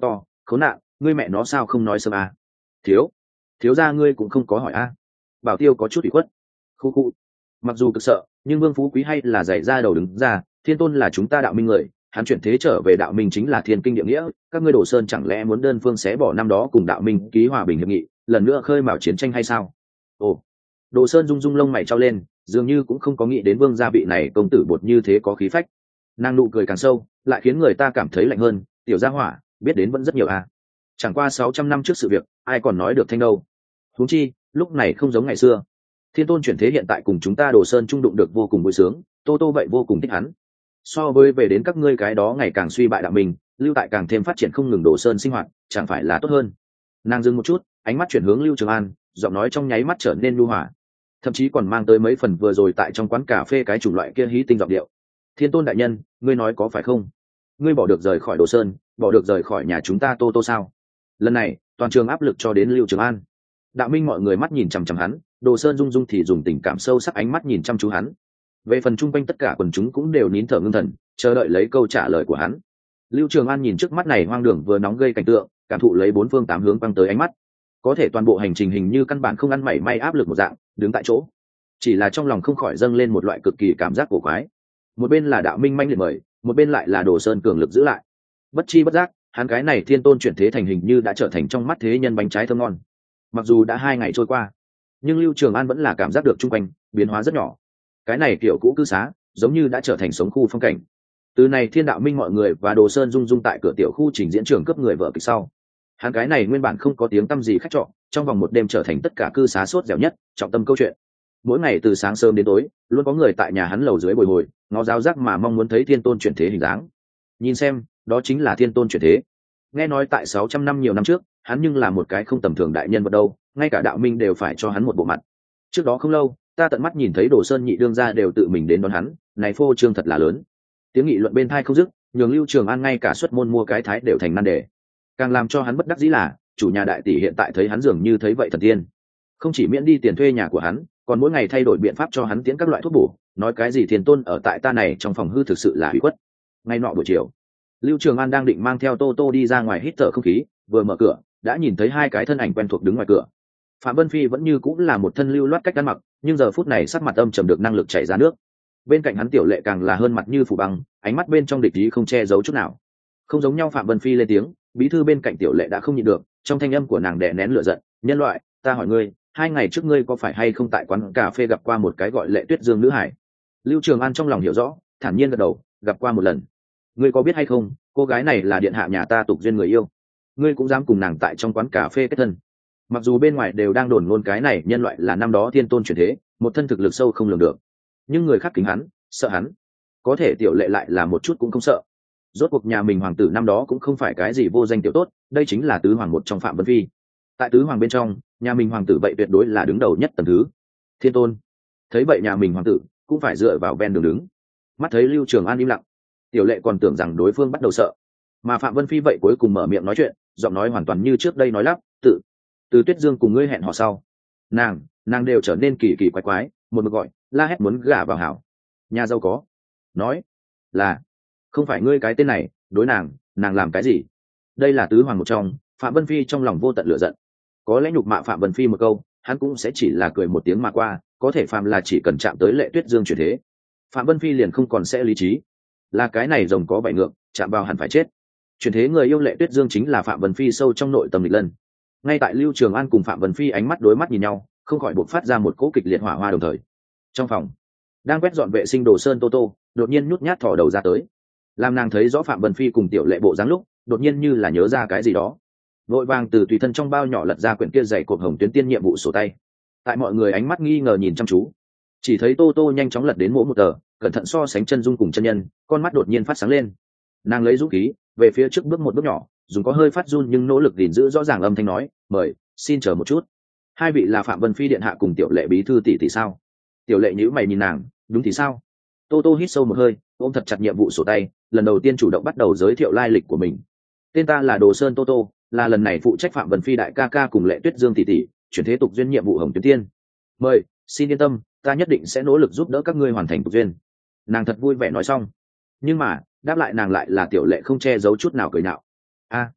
khốn nạn, ngươi mẹ nó sao không nói sớm à? thiếu thiếu gia ngươi cũng không có hỏi a. Bảo Tiêu có chút ủy khuất. Khu khu. Mặc dù cực sợ, nhưng Vương Phú Quý hay là dạy ra đầu đứng ra, Thiên Tôn là chúng ta đạo minh người, hắn chuyển thế trở về đạo minh chính là thiên kinh địa nghĩa, các ngươi Đồ Sơn chẳng lẽ muốn đơn phương xé bỏ năm đó cùng đạo minh ký hòa bình hiệp nghị, lần nữa khơi mào chiến tranh hay sao? Ồ. Đồ Sơn rung rung lông mày trao lên, dường như cũng không có nghĩ đến Vương gia vị này công tử bột như thế có khí phách. Nàng nụ cười càng sâu, lại khiến người ta cảm thấy lạnh hơn, tiểu gia hỏa, biết đến vẫn rất nhiều à. Chẳng qua sáu trăm năm trước sự việc, ai còn nói được thanh đâu. Huống chi, lúc này không giống ngày xưa. Thiên Tôn chuyển thế hiện tại cùng chúng ta Đồ Sơn trung đụng được vô cùng vui sướng, Tô Tô vậy vô cùng thích hắn. So với về đến các ngươi cái đó ngày càng suy bại đạo mình, lưu tại càng thêm phát triển không ngừng Đồ Sơn sinh hoạt, chẳng phải là tốt hơn. Nàng dừng một chút, ánh mắt chuyển hướng Lưu Trường An, giọng nói trong nháy mắt trở nên nhu hòa, thậm chí còn mang tới mấy phần vừa rồi tại trong quán cà phê cái chủng loại kia hí tinh giọng điệu. Thiên Tôn đại nhân, ngươi nói có phải không? Ngươi bỏ được rời khỏi Đồ Sơn, bỏ được rời khỏi nhà chúng ta Tô Tô sao? Lần này, toàn trường áp lực cho đến Lưu Trường An. Đạo minh mọi người mắt nhìn chằm chằm hắn, Đồ Sơn rung rung thì dùng tình cảm sâu sắc ánh mắt nhìn chăm chú hắn. Về phần chung quanh tất cả quần chúng cũng đều nín thở ngưng thần, chờ đợi lấy câu trả lời của hắn. Lưu Trường An nhìn trước mắt này hoang đường vừa nóng gây cảnh tượng, cảm thụ lấy bốn phương tám hướng quăng tới ánh mắt. Có thể toàn bộ hành trình hình như căn bản không ăn mảy may áp lực một dạng, đứng tại chỗ. Chỉ là trong lòng không khỏi dâng lên một loại cực kỳ cảm giác cổ quái. Một bên là đạo minh manh liệt mời, một bên lại là Đồ Sơn cường lực giữ lại. Bất chi bất giác, hắn cái này Thiên Tôn chuyển thế thành hình như đã trở thành trong mắt thế nhân bánh trái thơm ngon. Mặc dù đã hai ngày trôi qua, nhưng Lưu Trường An vẫn là cảm giác được chung quanh biến hóa rất nhỏ. Cái này kiểu cũ cư xá giống như đã trở thành sống khu phong cảnh. Từ này Thiên Đạo Minh mọi người và Đồ Sơn rung rung tại cửa tiểu khu trình diễn trường cấp người vợ kịch sau, hắn cái này nguyên bản không có tiếng tăm gì khách trọ, trong vòng một đêm trở thành tất cả cư xá sốt dẻo nhất trọng tâm câu chuyện. Mỗi ngày từ sáng sớm đến tối, luôn có người tại nhà hắn lầu dưới bồi hồi, ngó giáo giác mà mong muốn thấy Thiên Tôn chuyển thế hình dáng. Nhìn xem, đó chính là Thiên Tôn chuyển thế. Nghe nói tại sáu trăm năm nhiều năm trước, hắn nhưng là một cái không tầm thường đại nhân vật đâu, ngay cả đạo minh đều phải cho hắn một bộ mặt. Trước đó không lâu, ta tận mắt nhìn thấy Đồ Sơn nhị đương gia đều tự mình đến đón hắn, này phô trương thật là lớn. Tiếng nghị luận bên tai không dứt, nhường Lưu Trường An ngay cả xuất môn mua cái thái đều thành nan đề. Càng làm cho hắn bất đắc dĩ là, chủ nhà đại tỷ hiện tại thấy hắn dường như thấy vậy thần tiên, không chỉ miễn đi tiền thuê nhà của hắn, còn mỗi ngày thay đổi biện pháp cho hắn tiễn các loại thuốc bổ, nói cái gì Thiên Tôn ở tại ta này trong phòng hư thực sự là hủy khuất. Ngay nọ buổi chiều, Lưu Trường An đang định mang theo Tô Tô đi ra ngoài hít thở không khí, vừa mở cửa, đã nhìn thấy hai cái thân ảnh quen thuộc đứng ngoài cửa. Phạm Vân Phi vẫn như cũng là một thân lưu loát cách ăn mặc, nhưng giờ phút này sắc mặt âm trầm được năng lực chảy ra nước. Bên cạnh hắn Tiểu Lệ càng là hơn mặt như phủ băng, ánh mắt bên trong địch ý không che giấu chút nào. Không giống nhau, Phạm Vân Phi lên tiếng, bí thư bên cạnh Tiểu Lệ đã không nhịn được, trong thanh âm của nàng đè nén lửa giận, "Nhân loại, ta hỏi ngươi, hai ngày trước ngươi có phải hay không tại quán cà phê gặp qua một cái gọi Lệ Tuyết Dương nữ hải?" Lưu Trường An trong lòng hiểu rõ, thản nhiên gật đầu, "Gặp qua một lần." "Ngươi có biết hay không, cô gái này là điện hạ nhà ta Tục Duyên người yêu. Ngươi cũng dám cùng nàng tại trong quán cà phê kết thân?" Mặc dù bên ngoài đều đang đồn ngôn cái này nhân loại là năm đó Thiên Tôn chuyển thế, một thân thực lực sâu không lường được, nhưng người khác kính hắn, sợ hắn. Có thể Tiểu Lệ lại là một chút cũng không sợ. Rốt cuộc nhà mình hoàng tử năm đó cũng không phải cái gì vô danh tiểu tốt, đây chính là tứ hoàng một trong Phạm Vân Phi. Tại tứ hoàng bên trong, nhà mình hoàng tử vậy tuyệt đối là đứng đầu nhất tầng thứ. Thiên Tôn thấy vậy, nhà mình hoàng tử cũng phải dựa vào ven đường đứng. Mắt thấy Lưu Trường An im lặng, Tiểu Lệ còn tưởng rằng đối phương bắt đầu sợ, mà Phạm Vân Phi vậy cuối cùng mở miệng nói chuyện, giọng nói hoàn toàn như trước đây nói lắp, tự từ Tuyết Dương cùng ngươi hẹn hò sau, nàng nàng đều trở nên kỳ kỳ quái quái, một mực gọi la hét muốn gả vào hảo nhà giàu có, nói là không phải ngươi cái tên này đối nàng nàng làm cái gì. Đây là tứ hoàng một trong. Phạm Vân Phi trong lòng vô tận lửa giận, có lẽ nhục mạ Phạm Vân Phi một câu hắn cũng sẽ chỉ là cười một tiếng mà qua, có thể Phạm là chỉ cần chạm tới Lệ Tuyết Dương chuyển thế, Phạm Vân Phi liền không còn sẽ lý trí, là cái này rồng có bảy ngượng, chạm vào hẳn phải chết. Chuyển thế người yêu Lệ Tuyết Dương chính là Phạm Vân Phi sâu trong nội tâm địch lân. Ngay tại Lưu Trường An cùng Phạm Vân Phi ánh mắt đối mắt nhìn nhau, không khỏi buộc phát ra một cỗ kịch liệt hỏa hoa đồng thời. Trong phòng đang quét dọn vệ sinh Đồ Sơn Tô Tô đột nhiên nhút nhát thò đầu ra tới, làm nàng thấy rõ Phạm Vân Phi cùng Tiểu Lệ bộ dáng lúc, đột nhiên như là nhớ ra cái gì đó, vội vàng từ tùy thân trong bao nhỏ lật ra quyển kia dày cộp hồng tuyến tiên nhiệm vụ sổ tay. Tại mọi người ánh mắt nghi ngờ nhìn chăm chú, chỉ thấy Tô Tô nhanh chóng lật đến mỗi một tờ, cẩn thận so sánh chân dung cùng chân nhân, con mắt đột nhiên phát sáng lên. Nàng lấy dũng khí về phía trước bước một bước nhỏ, dùng có hơi phát run nhưng nỗ lực gìn giữ rõ ràng âm thanh nói, "Mời, xin chờ một chút. Hai vị là Phạm Vân Phi điện hạ cùng Tiểu Lệ bí thư tỷ tỷ sao?" Tiểu Lệ nhíu mày nhìn nàng, "Đúng thì sao?" Tô Tô hít sâu một hơi, ôm thật chặt nhiệm vụ sổ tay, lần đầu tiên chủ động bắt đầu giới thiệu lai lịch của mình. "Tên ta là Đồ Sơn Tô Tô, là lần này phụ trách Phạm Vân Phi đại ca ca cùng Lệ Tuyết Dương tỷ tỷ chuyển thế tục duyên nhiệm vụ hồng tuyến tiên. Mời, xin yên tâm, ta nhất định sẽ nỗ lực giúp đỡ các ngươi hoàn thành tục duyên." Nàng thật vui vẻ nói xong, nhưng mà đáp lại nàng lại là Tiểu Lệ không che giấu chút nào cười nhạo. "A,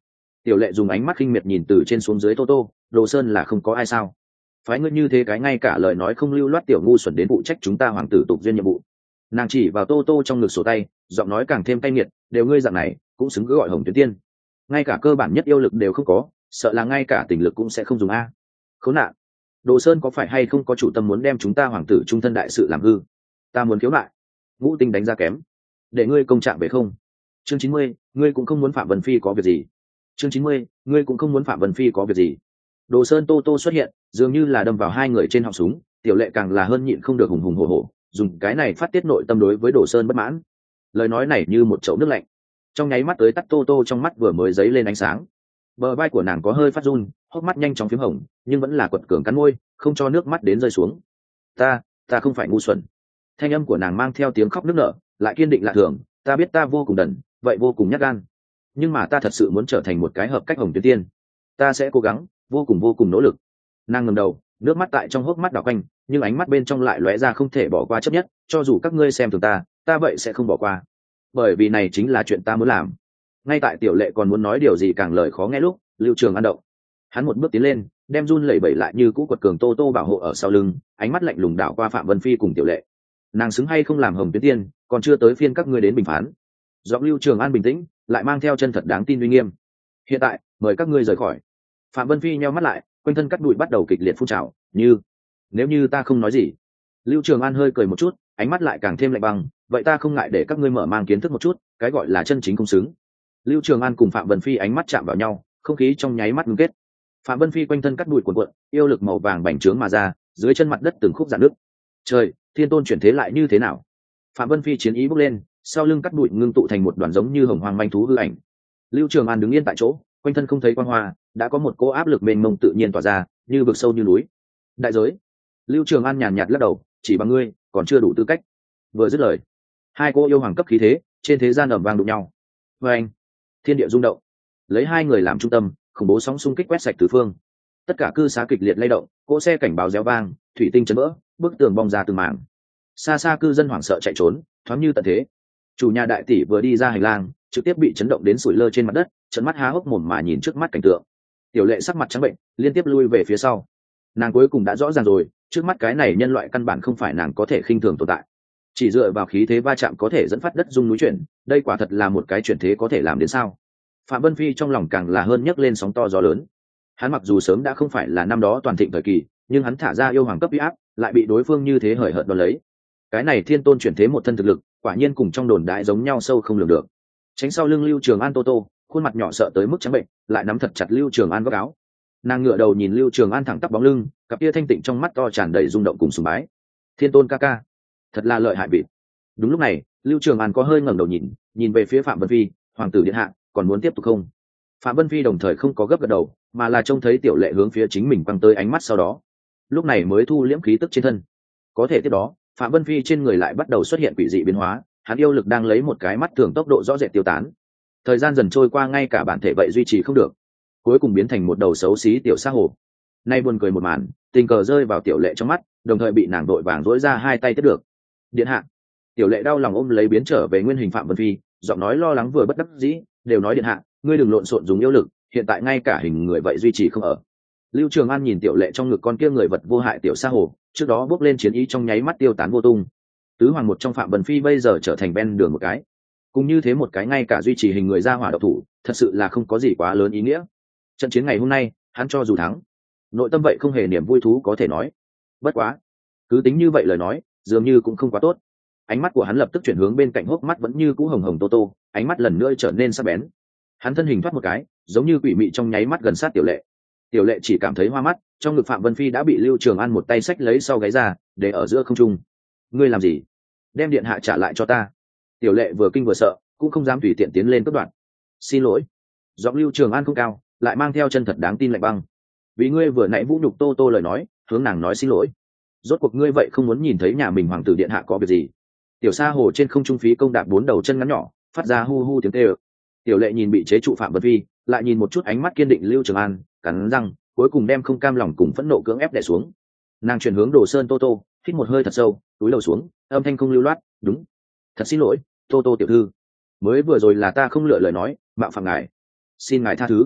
Tiểu lệ dùng ánh mắt khinh miệt nhìn từ trên xuống dưới tô tô. Đồ Sơn là không có ai sao? Phái ngươi như thế cái ngay cả lời nói không lưu loát tiểu ngu xuẩn đến phụ trách chúng ta hoàng tử tục duyên nhiệm vụ. Nàng chỉ vào tô tô trong ngực sổ tay, giọng nói càng thêm cay nghiệt, đều ngươi dạng này cũng xứng cứ gọi hồng tuyến tiên. Ngay cả cơ bản nhất yêu lực đều không có, sợ là ngay cả tình lực cũng sẽ không dùng a. Khốn nạn. Đồ Sơn có phải hay không có chủ tâm muốn đem chúng ta hoàng tử trung thân đại sự làm hư? Ta muốn khiếu nại. Ngũ Tinh đánh giá kém, để ngươi công trạng về không? Chương chín mươi, ngươi cũng không muốn Phạm Vân Phi có việc gì. Chương chín mươi, ngươi cũng không muốn Phạm Vân Phi có việc gì. Đồ Sơn tô tô xuất hiện, dường như là đâm vào hai người trên họng súng, tiểu lệ càng là hơn nhịn không được hùng hùng hổ hổ, dùng cái này phát tiết nội tâm đối với Đồ Sơn bất mãn. Lời nói này như một chậu nước lạnh, trong nháy mắt tới tắt tô tô trong mắt vừa mới dấy lên ánh sáng. Bờ vai của nàng có hơi phát run, hốc mắt nhanh chóng phím hồng, nhưng vẫn là quật cường cắn môi, không cho nước mắt đến rơi xuống. Ta, ta không phải ngu xuẩn. Thanh âm của nàng mang theo tiếng khóc nức nở, lại kiên định lạ thường. Ta biết ta vô cùng đần, vậy vô cùng nhát gan, nhưng mà ta thật sự muốn trở thành một cái hợp cách hồng tuyến tiên. Ta sẽ cố gắng, vô cùng vô cùng nỗ lực. Nàng ngẩng đầu, nước mắt tại trong hốc mắt đảo quanh, nhưng ánh mắt bên trong lại lóe ra không thể bỏ qua chấp nhất. Cho dù các ngươi xem thường ta, ta vậy sẽ không bỏ qua, bởi vì này chính là chuyện ta muốn làm. Ngay tại tiểu lệ còn muốn nói điều gì càng lời khó nghe lúc, Lưu Trường An động. Hắn một bước tiến lên, đem run lẩy bẩy lại như cũ quật cường tô tô bảo hộ ở sau lưng, ánh mắt lạnh lùng đảo qua Phạm Vân Phi cùng tiểu lệ. Nàng xứng hay không làm hồng tuyến tiên, còn chưa tới phiên các ngươi đến bình phán. Giọng Lưu Trường An bình tĩnh, lại mang theo chân thật đáng tin uy nghiêm. Hiện tại, mời các ngươi rời khỏi. Phạm Vân Phi nheo mắt lại, quanh thân cắt đùi bắt đầu kịch liệt phun trào. Như nếu như ta không nói gì. Lưu Trường An hơi cười một chút, ánh mắt lại càng thêm lạnh băng. Vậy ta không ngại để các ngươi mở mang kiến thức một chút, cái gọi là chân chính công xứng. Lưu Trường An cùng Phạm Vân Phi ánh mắt chạm vào nhau, không khí trong nháy mắt ngưng kết. Phạm Vân Phi quanh thân cắt đùi cuộn cuộn, yêu lực màu vàng bành trướng mà ra, dưới chân mặt đất từng khúc rạn nứt. Trời, thiên tôn chuyển thế lại như thế nào? Phạm Vân Phi chiến ý bốc lên, sau lưng cắt đùi ngưng tụ thành một đoàn giống như hồng hoang manh thú hư ảnh. Lưu Trường An đứng yên tại chỗ, quanh thân không thấy quang hoa, đã có một cỗ áp lực mênh mông tự nhiên tỏa ra, như vực sâu như núi. Đại giới. Lưu Trường An nhàn nhạt lắc đầu, chỉ bằng ngươi, còn chưa đủ tư cách. Vừa dứt lời, hai cô yêu hoàng cấp khí thế, trên thế gian ầm vang đụng nhau. Và anh, thiên địa rung động, lấy hai người làm trung tâm, khủng bố sóng xung kích quét sạch tứ phương. Tất cả cư xá kịch liệt lay động, cỗ xe cảnh báo réo vang, thủy tinh chấn vỡ, bức tường bong ra từng mảng. Xa xa cư dân hoảng sợ chạy trốn, thoáng như tận thế. Chủ nhà đại tỷ vừa đi ra hành lang, trực tiếp bị chấn động đến sủi lơ trên mặt đất, trợn mắt há hốc mồm mà nhìn trước mắt cảnh tượng. Tiểu lệ sắc mặt trắng bệnh, liên tiếp lui về phía sau. Nàng cuối cùng đã rõ ràng rồi, trước mắt cái này nhân loại căn bản không phải nàng có thể khinh thường tồn tại. Chỉ dựa vào khí thế va chạm có thể dẫn phát đất rung núi chuyển, đây quả thật là một cái chuyển thế có thể làm đến sao? Phạm Vân Phi trong lòng càng là hơn nhấc lên sóng to gió lớn. Hắn mặc dù sớm đã không phải là năm đó toàn thịnh thời kỳ, nhưng hắn thả ra yêu hoàng cấp uy áp, lại bị đối phương như thế hời hợt đón lấy. Cái này thiên tôn chuyển thế một thân thực lực, quả nhiên cùng trong đồn đại giống nhau sâu không lường được. Tránh sau lưng Lưu Trường An tô tô, khuôn mặt nhỏ sợ tới mức trắng bệnh, lại nắm thật chặt Lưu Trường An góc áo. Nàng ngửa đầu nhìn Lưu Trường An thẳng tắp bóng lưng, cặp kia thanh tịnh trong mắt to tràn đầy rung động cùng sùng bái. Thiên tôn ca ca, thật là lợi hại vịt. Đúng lúc này, Lưu Trường An có hơi ngẩng đầu nhìn, nhìn về phía Phạm Vân Phi, hoàng tử điện hạ, còn muốn tiếp tục không? Phạm Vân Phi đồng thời không có gấp gật đầu, mà là trông thấy tiểu lệ hướng phía chính mình quăng tới ánh mắt sau đó, lúc này mới thu liễm khí tức trên thân. Có thể tiếp đó, Phạm Vân Phi trên người lại bắt đầu xuất hiện quỷ dị biến hóa, hắn yêu lực đang lấy một cái mắt thường tốc độ rõ rệt tiêu tán. Thời gian dần trôi qua, ngay cả bản thể vậy duy trì không được, cuối cùng biến thành một đầu xấu xí tiểu sa hồ. Nay buồn cười một màn, tình cờ rơi vào tiểu lệ trong mắt, đồng thời bị nàng đội vàng dỗi ra hai tay tiếp được. Điện hạ. Tiểu lệ đau lòng ôm lấy biến trở về nguyên hình Phạm Vân Phi, giọng nói lo lắng vừa bất đắc dĩ, đều nói điện hạ, ngươi đừng lộn xộn dùng yêu lực, hiện tại ngay cả hình người vậy duy trì không ở. Lưu Trường An nhìn tiểu lệ trong ngực con kia người vật vô hại tiểu sa hồ, trước đó bước lên chiến ý trong nháy mắt tiêu tán vô tung. Tứ hoàng một trong Phạm Vân Phi bây giờ trở thành bên đường một cái, cũng như thế một cái ngay cả duy trì hình người ra hỏa độc thủ, thật sự là không có gì quá lớn ý nghĩa. Trận chiến ngày hôm nay, hắn cho dù thắng, nội tâm vậy không hề niềm vui thú có thể nói. Bất quá, cứ tính như vậy lời nói, dường như cũng không quá tốt. Ánh mắt của hắn lập tức chuyển hướng bên cạnh hốc mắt vẫn như cũ hồng hồng tô tô, ánh mắt lần nữa trở nên sắc bén. Hắn thân hình thoát một cái, giống như quỷ mị trong nháy mắt gần sát tiểu lệ. Tiểu lệ chỉ cảm thấy hoa mắt, trong ngực Phạm Vân Phi đã bị Lưu Trường An một tay xách lấy sau gáy ra, để ở giữa không trung. Ngươi làm gì? Đem điện hạ trả lại cho ta. Tiểu lệ vừa kinh vừa sợ, cũng không dám tùy tiện tiến lên cướp đoạt. Xin lỗi. Giọng Lưu Trường An không cao, lại mang theo chân thật đáng tin lạnh băng. Vì ngươi vừa nãy vũ nhục tô tô lời nói, hướng nàng nói xin lỗi. Rốt cuộc ngươi vậy không muốn nhìn thấy nhà mình hoàng tử điện hạ có việc gì? Tiểu sa hồ trên không trung phí công đạp bốn đầu chân ngắn nhỏ, phát ra hu hu tiếng kêu. Tiểu lệ nhìn bị chế trụ Phạm Vân Phi, lại nhìn một chút ánh mắt kiên định Lưu Trường An, cắn răng, cuối cùng đem không cam lòng cùng phẫn nộ cưỡng ép đè xuống. Nàng chuyển hướng Đồ Sơn tô tô, hít một hơi thật sâu, túi đầu xuống, âm thanh không lưu loát, đúng, thật xin lỗi, tô tô tiểu thư, mới vừa rồi là ta không lựa lời nói, mạo phạm ngài, xin ngài tha thứ.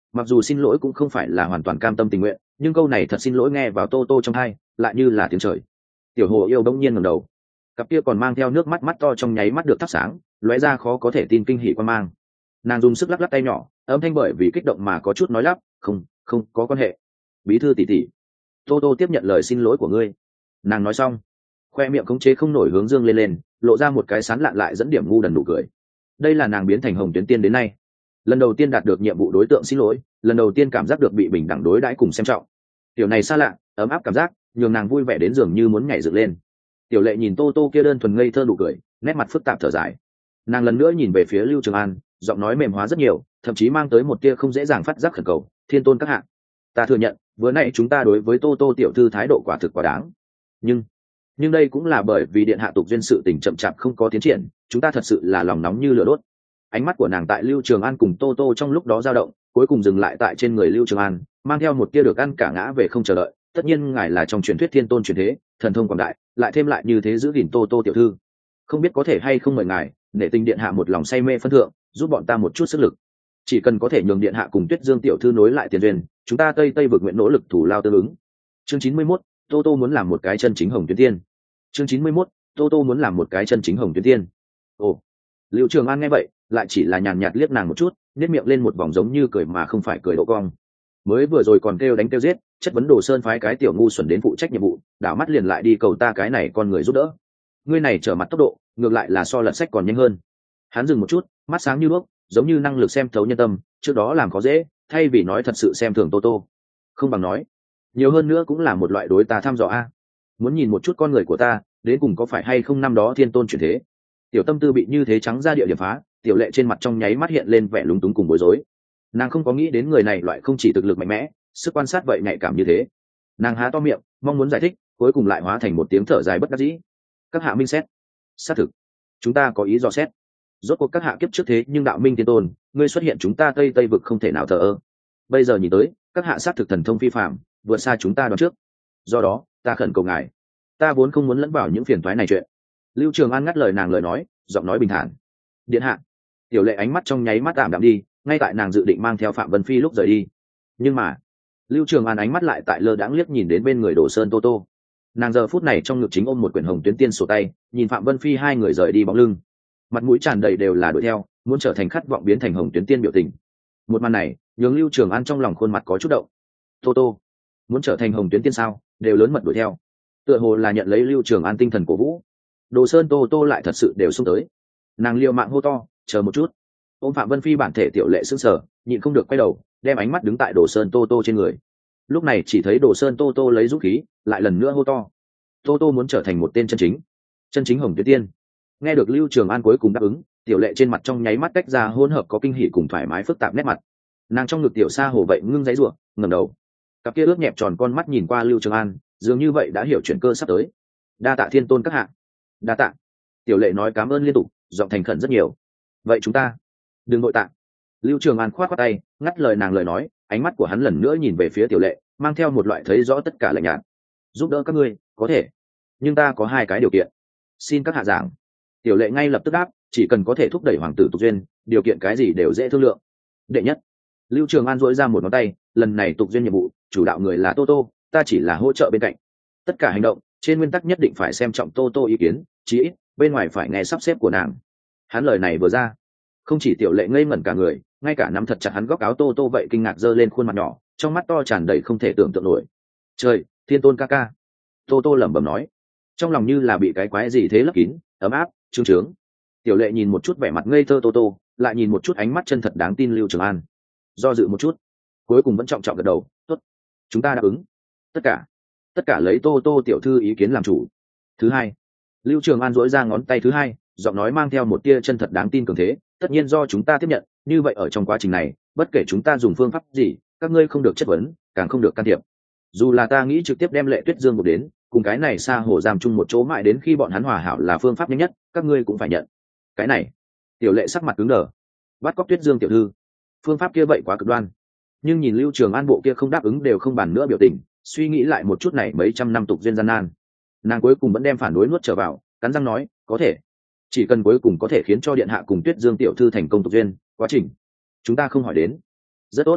mặc dù xin lỗi cũng không phải là hoàn toàn cam tâm tình nguyện, nhưng câu này thật xin lỗi nghe vào tô tô trong tai lại như là tiếng trời. Tiểu hồ yêu bỗng nhiên ngẩng đầu, cặp kia còn mang theo nước mắt mắt to trong nháy mắt được thắp sáng, lóe ra khó có thể tin kinh hỉ quan mang. Nàng dùng sức lắc lắc tay nhỏ, âm thanh bởi vì kích động mà có chút nói lắp, không không có quan hệ. Bí thư tỷ tỷ, tô tô tiếp nhận lời xin lỗi của ngươi. Nàng nói xong, khoe miệng khống chế không nổi hướng dương lên lên, lộ ra một cái sán lạn lại dẫn điểm ngu đần nụ cười. Đây là nàng biến thành hồng tuyến tiên đến nay lần đầu tiên đạt được nhiệm vụ đối tượng xin lỗi, lần đầu tiên cảm giác được bị bình đẳng đối đãi cùng xem trọng. Tiểu này xa lạ ấm áp cảm giác nhường nàng vui vẻ đến dường như muốn nhảy dựng lên. Tiểu lệ nhìn tô tô kia đơn thuần ngây thơ nụ cười, nét mặt phức tạp thở dài. Nàng lần nữa nhìn về phía Lưu Trường An, giọng nói mềm hóa rất nhiều, thậm chí mang tới một tia không dễ dàng phát giác khẩn cầu. Thiên tôn các hạ, ta thừa nhận vừa nãy chúng ta đối với tô tô tiểu thư thái độ quả thực quá đáng, nhưng nhưng đây cũng là bởi vì điện hạ tục duyên sự tình chậm chạp không có tiến triển, chúng ta thật sự là lòng nóng như lửa đốt. Ánh mắt của nàng tại Lưu Trường An cùng tô tô trong lúc đó dao động, cuối cùng dừng lại tại trên người Lưu Trường An, mang theo một tia được ăn cả ngã về không chờ đợi. Tất nhiên ngài là trong truyền thuyết thiên tôn truyền thế, thần thông quảng đại, lại thêm lại như thế giữ gìn tô tô tiểu thư, không biết có thể hay không mời ngài để tình điện hạ một lòng say mê phân thượng, giúp bọn ta một chút sức lực. Chỉ cần có thể nhường điện hạ cùng Tuyết Dương tiểu thư nối lại tiền duyên, chúng ta tây tây vực nguyện nỗ lực thủ lao tương ứng. Chương chín mươi mốt, tô tô muốn làm một cái chân chính hồng tuyến tiên. Chương chín mươi mốt, tô tô muốn làm một cái chân chính hồng tuyến tiên. Ồ. Lưu Trường An nghe vậy lại chỉ là nhàn nhạt liếc nàng một chút, nếp miệng lên một vòng giống như cười mà không phải cười độ cong. Mới vừa rồi còn kêu đánh kêu giết, chất vấn Đồ Sơn phái cái tiểu ngu xuẩn đến phụ trách nhiệm vụ, đảo mắt liền lại đi cầu ta cái này con người giúp đỡ. Ngươi này trở mặt tốc độ ngược lại là so lật sách còn nhanh hơn. Hắn dừng một chút, mắt sáng như đuốc, giống như năng lực xem thấu nhân tâm, trước đó làm khó dễ, thay vì nói thật sự xem thường tô tô, không bằng nói nhiều hơn nữa cũng là một loại đối ta thăm dò a. Muốn nhìn một chút con người của ta đến cùng có phải hay không năm đó thiên tôn chuyển thế. Tiểu tâm tư bị như thế trắng ra địa điểm phá, tiểu lệ trên mặt trong nháy mắt hiện lên vẻ lúng túng cùng bối rối. Nàng không có nghĩ đến người này loại không chỉ thực lực mạnh mẽ, sức quan sát vậy nhạy cảm như thế. Nàng há to miệng mong muốn giải thích, cuối cùng lại hóa thành một tiếng thở dài bất đắc dĩ. Các hạ minh xét, xác thực chúng ta có ý dò xét. Rốt cuộc các hạ kiếp trước thế nhưng đạo minh thiên tôn, ngươi xuất hiện chúng ta tây tây vực không thể nào thờ ơ. Bây giờ nhìn tới các hạ xác thực thần thông phi phạm, vượt xa chúng ta đoán trước. Do đó ta khẩn cầu ngài, ta vốn không muốn lẫn vào những phiền toái này chuyện. Lưu Trường An ngắt lời nàng lời nói, giọng nói bình thản. Điện hạ. Tiểu lệ ánh mắt trong nháy mắt tạm đạm đi, ngay tại nàng dự định mang theo Phạm Vân Phi lúc rời đi. Nhưng mà Lưu Trường An ánh mắt lại tại lơ đãng liếc nhìn đến bên người Đồ Sơn Tô Tô. Nàng giờ phút này trong ngực chính ôm một quyển hồng tuyến tiên sổ tay, nhìn Phạm Vân Phi hai người rời đi bóng lưng, mặt mũi tràn đầy đều là đuổi theo, muốn trở thành khát vọng biến thành hồng tuyến tiên biểu tình. Một màn này nhường Lưu Trường An trong lòng khuôn mặt có chút động. Tô Tô muốn trở thành hồng tuyến tiên sao? Đều lớn mật đuổi theo, tựa hồ là nhận lấy Lưu Trường An tinh thần cổ vũ. Đồ Sơn Tô Tô lại thật sự đều xông tới. Nàng liều mạng hô to, chờ một chút. Ôm Phạm Vân Phi bản thể tiểu lệ sững sờ, nhịn không được quay đầu, đem ánh mắt đứng tại Đồ Sơn Tô Tô trên người. Lúc này chỉ thấy Đồ Sơn Tô Tô lấy dũng khí, lại lần nữa hô to. Tô Tô muốn trở thành một tên chân chính, chân chính hồng tuyến tiên. Nghe được Lưu Trường An cuối cùng đáp ứng, tiểu lệ trên mặt trong nháy mắt tách ra hỗn hợp có kinh hỉ cùng thoải mái phức tạp nét mặt. Nàng trong ngực tiểu sa hồ vậy ngưng giấy rủa, ngẩng đầu, cặp kia ướt nhẹp tròn con mắt nhìn qua Lưu Trường An, dường như vậy đã hiểu chuyện cơ sắp tới. Đa tạ thiên tôn các hạ. Đa tạ. Tiểu lệ nói cảm ơn liên tục, giọng thành khẩn rất nhiều. Vậy chúng ta đừng nội tạ. Lưu Trường An khoát khoát tay, ngắt lời nàng lời nói, ánh mắt của hắn lần nữa nhìn về phía tiểu lệ, mang theo một loại thấy rõ tất cả lạnh nhạt. Giúp đỡ các ngươi có thể, nhưng ta có hai cái điều kiện, xin các hạ giảng. Tiểu lệ ngay lập tức đáp, chỉ cần có thể thúc đẩy hoàng tử tục duyên, điều kiện cái gì đều dễ thương lượng. Đệ nhất. Lưu Trường An dỗi ra một ngón tay, lần này tục duyên nhiệm vụ chủ đạo người là Tô Tô, ta chỉ là hỗ trợ bên cạnh. Tất cả hành động trên nguyên tắc nhất định phải xem trọng Tô Tô ý kiến, chí ít bên ngoài phải nghe sắp xếp của nàng. Hắn lời này vừa ra, không chỉ tiểu lệ ngây ngẩn cả người, ngay cả nắm thật chặt hắn góc áo Tô Tô vậy kinh ngạc giơ lên khuôn mặt nhỏ, trong mắt to tràn đầy không thể tưởng tượng nổi. Trời, thiên tôn ca ca. Tô Tô lẩm bẩm nói, trong lòng như là bị cái quái gì thế lấp kín, ấm áp, trương trướng. Tiểu lệ nhìn một chút vẻ mặt ngây thơ Tô Tô, lại nhìn một chút ánh mắt chân thật đáng tin Lưu Trường An, do dự một chút, cuối cùng vẫn trọng trọng gật đầu. Tốt, chúng ta đáp ứng. Tất cả tất cả lấy Tô Tô tiểu thư ý kiến làm chủ. Thứ hai. Lưu Trường An duỗi ra ngón tay thứ hai, giọng nói mang theo một tia chân thật đáng tin cường thế. Tất nhiên do chúng ta tiếp nhận, như vậy ở trong quá trình này, bất kể chúng ta dùng phương pháp gì, các ngươi không được chất vấn, càng không được can thiệp. Dù là ta nghĩ trực tiếp đem Lệ Tuyết Dương một đến, cùng cái này xa hồ giam chung một chỗ mãi đến khi bọn hắn hòa hảo là phương pháp nhanh nhất, các ngươi cũng phải nhận. Cái này. Tiểu lệ sắc mặt cứng đờ. Bắt cóc Tuyết Dương tiểu thư, phương pháp kia vậy quá cực đoan. Nhưng nhìn Lưu Trường An bộ kia không đáp ứng đều không bàn nữa biểu tình, suy nghĩ lại một chút này mấy trăm năm tục duyên gian nan, nàng cuối cùng vẫn đem phản đối nuốt trở vào, cắn răng nói, có thể, chỉ cần cuối cùng có thể khiến cho điện hạ cùng Tuyết Dương tiểu thư thành công tục duyên, quá trình chúng ta không hỏi đến. Rất tốt.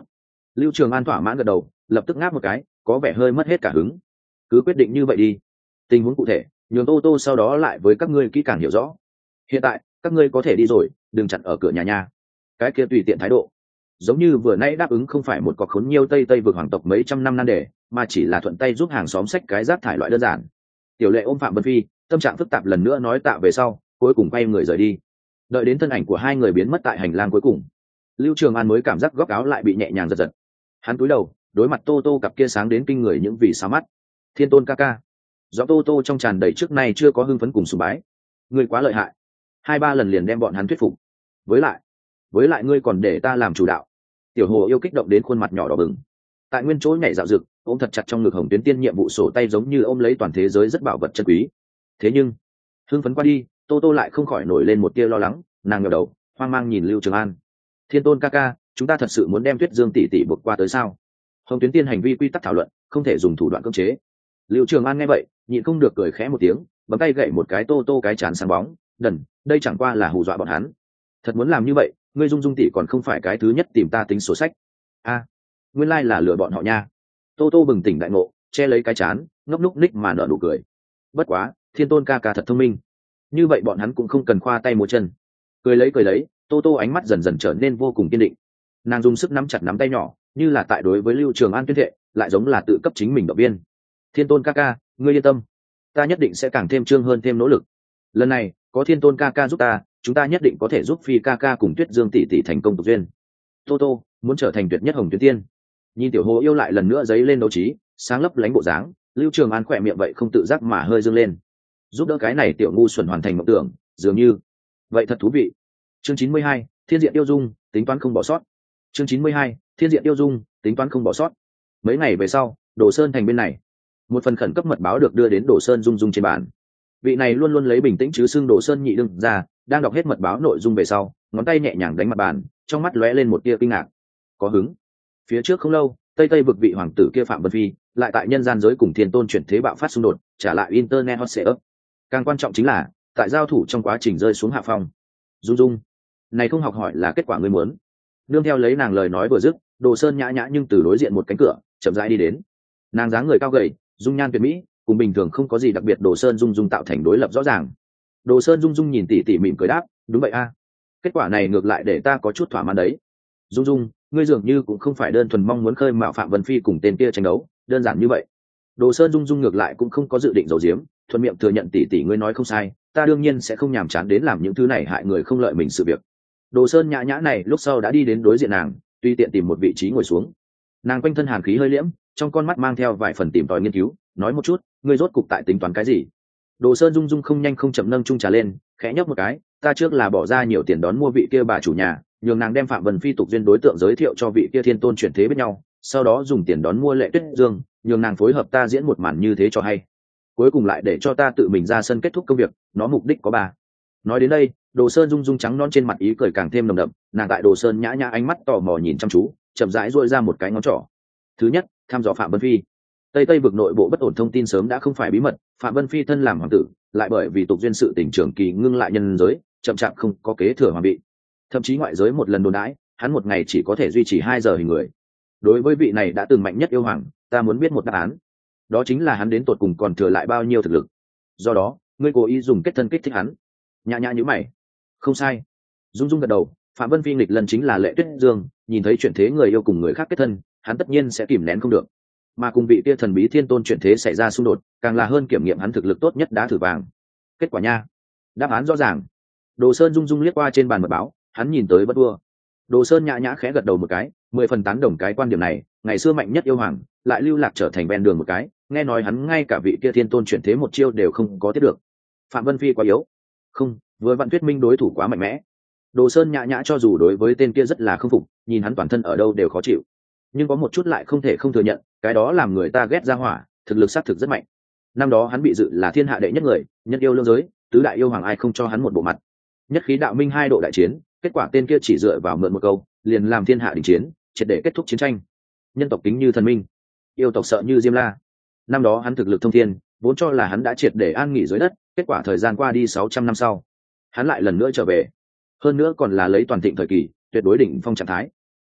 Lưu Trường An thỏa mãn gật đầu, lập tức ngáp một cái, có vẻ hơi mất hết cả hứng. Cứ quyết định như vậy đi, tình huống cụ thể nhường Tô Tô sau đó lại với các ngươi kỹ càng hiểu rõ. Hiện tại các ngươi có thể đi rồi, đừng chặn ở cửa nhà nha. Cái kia tùy tiện thái độ, giống như vừa nãy đáp ứng không phải một cọc khốn nhiều tây tây vực hoàng tộc mấy trăm năm nan đề, mà chỉ là thuận tay giúp hàng xóm xách cái rác thải loại đơn giản. Tiểu Lệ ôm Phạm Vân Phi, tâm trạng phức tạp lần nữa nói tạ về sau, cuối cùng quay người rời đi. Đợi đến thân ảnh của hai người biến mất tại hành lang cuối cùng, Lưu Trường An mới cảm giác góc áo lại bị nhẹ nhàng giật giật. Hắn cúi đầu, đối mặt Tô Tô cặp kia sáng đến kinh người những vì sao mắt. Thiên Tôn ca ca. Giọng Tô Tô trong tràn đầy trước nay chưa có hưng phấn cùng sùng bái. Ngươi quá lợi hại, hai ba lần liền đem bọn hắn thuyết phục. Với lại, với lại ngươi còn để ta làm chủ đạo. Tiểu Hồ yêu kích động đến khuôn mặt nhỏ đỏ bừng. Tại nguyên chỗ nhảy dạo rực, ôm thật chặt trong ngực Hồng Tuyến Tiên nhiệm vụ sổ tay giống như ôm lấy toàn thế giới rất bảo vật chân quý. Thế nhưng, hưng phấn qua đi, Tô Tô lại không khỏi nổi lên một tia lo lắng, nàng ngẩng đầu, hoang mang nhìn Lưu Trường An. Thiên Tôn ca ca, chúng ta thật sự muốn đem Tuyết Dương tỷ tỷ buộc qua tới sao? Hồng Tuyến Tiên hành vi quy tắc thảo luận, không thể dùng thủ đoạn cưỡng chế. Lưu Trường An nghe vậy, nhịn không được cười khẽ một tiếng, bấm tay gậy một cái Tô Tô cái chán sáng bóng, đần, đây chẳng qua là hù dọa bọn hắn. Thật muốn làm như vậy, ngươi Dung Dung tỷ còn không phải cái thứ nhất tìm ta tính sổ sách. A, à, nguyên lai là lừa bọn họ nha. Tô Tô bừng tỉnh đại ngộ, che lấy cái chán, ngốc núc ních mà nở nụ cười. Bất quá, Thiên Tôn ca ca thật thông minh. Như vậy bọn hắn cũng không cần khoa tay múa chân. Cười lấy cười lấy, Tô Tô ánh mắt dần dần trở nên vô cùng kiên định. Nàng dùng sức nắm chặt nắm tay nhỏ, như là tại đối với Lưu Trường An tuyên thệ, lại giống là tự cấp chính mình động viên. Thiên Tôn ca ca, ngươi yên tâm, ta nhất định sẽ càng thêm trương hơn thêm nỗ lực. Lần này, có Thiên Tôn ca ca giúp ta, chúng ta nhất định có thể giúp Phi ca ca cùng Tuyết Dương tỷ tỷ thành công tục duyên. Tô Tô muốn trở thành tuyệt nhất Hồng Tuyến Tiên. Nhìn Tiểu Hồ yêu lại lần nữa giấy lên đấu trí, sáng lấp lánh bộ dáng, Lưu Trường An khỏe miệng vậy không tự giác mà hơi dương lên. Giúp đỡ cái này tiểu ngu xuẩn hoàn thành mộng tưởng, dường như vậy thật thú vị. Chương chín mươi hai, Thiên Diện Yêu Dung, tính toán không bỏ sót. Chương chín mươi hai, Thiên Diện Yêu Dung, tính toán không bỏ sót. Mấy ngày về sau, Đồ Sơn thành bên này, một phần khẩn cấp mật báo được đưa đến Đồ Sơn Dung Dung trên bàn. Vị này luôn luôn lấy bình tĩnh chứ xưng Đồ Sơn nhị đương ra, đang đọc hết mật báo nội dung về sau, ngón tay nhẹ nhàng đánh mặt bàn, trong mắt lóe lên một tia kinh ngạc. Có hứng. Phía trước không lâu, Tây Tây vực vị hoàng tử kia Phạm Vân Phi, lại tại nhân gian giới cùng Thiên Tôn chuyển thế bạo phát xung đột, trả lại internet hot setup. Càng quan trọng chính là, tại giao thủ trong quá trình rơi xuống hạ phong. Dung Dung, này không học hỏi là kết quả ngươi muốn. Nương theo lấy nàng lời nói vừa dứt, Đồ Sơn nhã nhã nhưng từ đối diện một cánh cửa, chậm rãi đi đến. Nàng dáng người cao gầy, dung nhan tuyệt mỹ, cùng bình thường không có gì đặc biệt Đồ Sơn Dung Dung tạo thành đối lập rõ ràng. Đồ Sơn Dung Dung nhìn tỉ tỉ mỉm cười đáp, đúng vậy a, kết quả này ngược lại để ta có chút thỏa mãn đấy. Dung Dung, ngươi dường như cũng không phải đơn thuần mong muốn khơi mạo Phạm Vân Phi cùng tên kia tranh đấu, đơn giản như vậy. Đồ Sơn Dung Dung ngược lại cũng không có dự định giấu giếm, thuận miệng thừa nhận tỉ tỉ ngươi nói không sai, ta đương nhiên sẽ không nhàm chán đến làm những thứ này hại người không lợi mình sự việc. Đồ Sơn nhã nhã này lúc sau đã đi đến đối diện nàng, tùy tiện tìm một vị trí ngồi xuống. Nàng quanh thân hàn khí hơi liễm, trong con mắt mang theo vài phần tìm tòi nghiên cứu, nói một chút, ngươi rốt cục tại tính toán cái gì? Đồ Sơn Dung Dung không nhanh không chậm nâng chung trà lên, khẽ nhấp một cái, ta trước là bỏ ra nhiều tiền đón mua vị kia bà chủ nhà, nhường nàng đem Phạm Vân Phi tục duyên đối tượng giới thiệu cho vị kia Thiên Tôn chuyển thế với nhau, sau đó dùng tiền đón mua Lệ Tuyết Dương, nhường nàng phối hợp ta diễn một màn như thế cho hay. Cuối cùng lại để cho ta tự mình ra sân kết thúc công việc, nó mục đích có ba. Nói đến đây, Đồ Sơn Dung Dung trắng non trên mặt ý cười càng thêm nồng đậm, nàng tại Đồ Sơn nhã nhã ánh mắt tò mò nhìn chăm chú, chậm rãi duỗi ra một cái ngón trỏ. Thứ nhất, thăm dò Phạm Vân Phi. Tây Tây vực nội bộ bất ổn thông tin sớm đã không phải bí mật, Phạm Vân Phi thân làm hoàng tử, lại bởi vì tục duyên sự tình trường kỳ ngưng lại nhân giới, chậm chạp không có kế thừa hoàng bị. Thậm chí ngoại giới một lần đồn đãi, hắn một ngày chỉ có thể duy trì hai giờ hình người. Đối với vị này đã từng mạnh nhất yêu hoàng, ta muốn biết một đáp án. Đó chính là hắn đến tột cùng còn thừa lại bao nhiêu thực lực. Do đó, ngươi cố ý dùng kết thân kích thích hắn. Nhã nhã nhíu mày. Không sai. Dung Dung gật đầu, Phạm Vân Phi nghịch lần chính là Lệ Tuyết Dương, nhìn thấy chuyện thế người yêu cùng người khác kết thân, hắn tất nhiên sẽ kìm nén không được. Mà cùng vị kia thần bí Thiên Tôn chuyển thế xảy ra xung đột, càng là hơn kiểm nghiệm hắn thực lực tốt nhất đá thử vàng. Kết quả nha, đáp án rõ ràng. Đồ Sơn Dung Dung liếc qua trên bàn mật báo, hắn nhìn tới bất vua. Đồ Sơn nhã nhã khẽ gật đầu một cái, mười phần tán đồng cái quan điểm này, ngày xưa mạnh nhất yêu hoàng, lại lưu lạc trở thành ven đường một cái, nghe nói hắn ngay cả vị kia Thiên Tôn chuyển thế một chiêu đều không có tiếp được. Phạm Vân Phi quá yếu. Không, vừa vặn thuyết minh đối thủ quá mạnh mẽ. Đồ Sơn nhã nhã cho dù đối với tên kia rất là không phục, nhìn hắn toàn thân ở đâu đều khó chịu, nhưng có một chút lại không thể không thừa nhận, cái đó làm người ta ghét ra hỏa, thực lực xác thực rất mạnh. Năm đó hắn bị dự là thiên hạ đệ nhất người, nhân yêu lương giới, tứ đại yêu hoàng ai không cho hắn một bộ mặt. Nhất khí đạo minh hai độ đại chiến, kết quả tên kia chỉ dựa vào mượn một câu, liền làm thiên hạ đình chiến, triệt để kết thúc chiến tranh. Nhân tộc kính như thần minh, yêu tộc sợ như Diêm La. Năm đó hắn thực lực thông thiên, vốn cho là hắn đã triệt để an nghỉ dưới đất, kết quả thời gian qua đi sáu trăm năm sau, hắn lại lần nữa trở về. Hơn nữa còn là lấy toàn thịnh thời kỳ, tuyệt đối đỉnh phong trạng thái.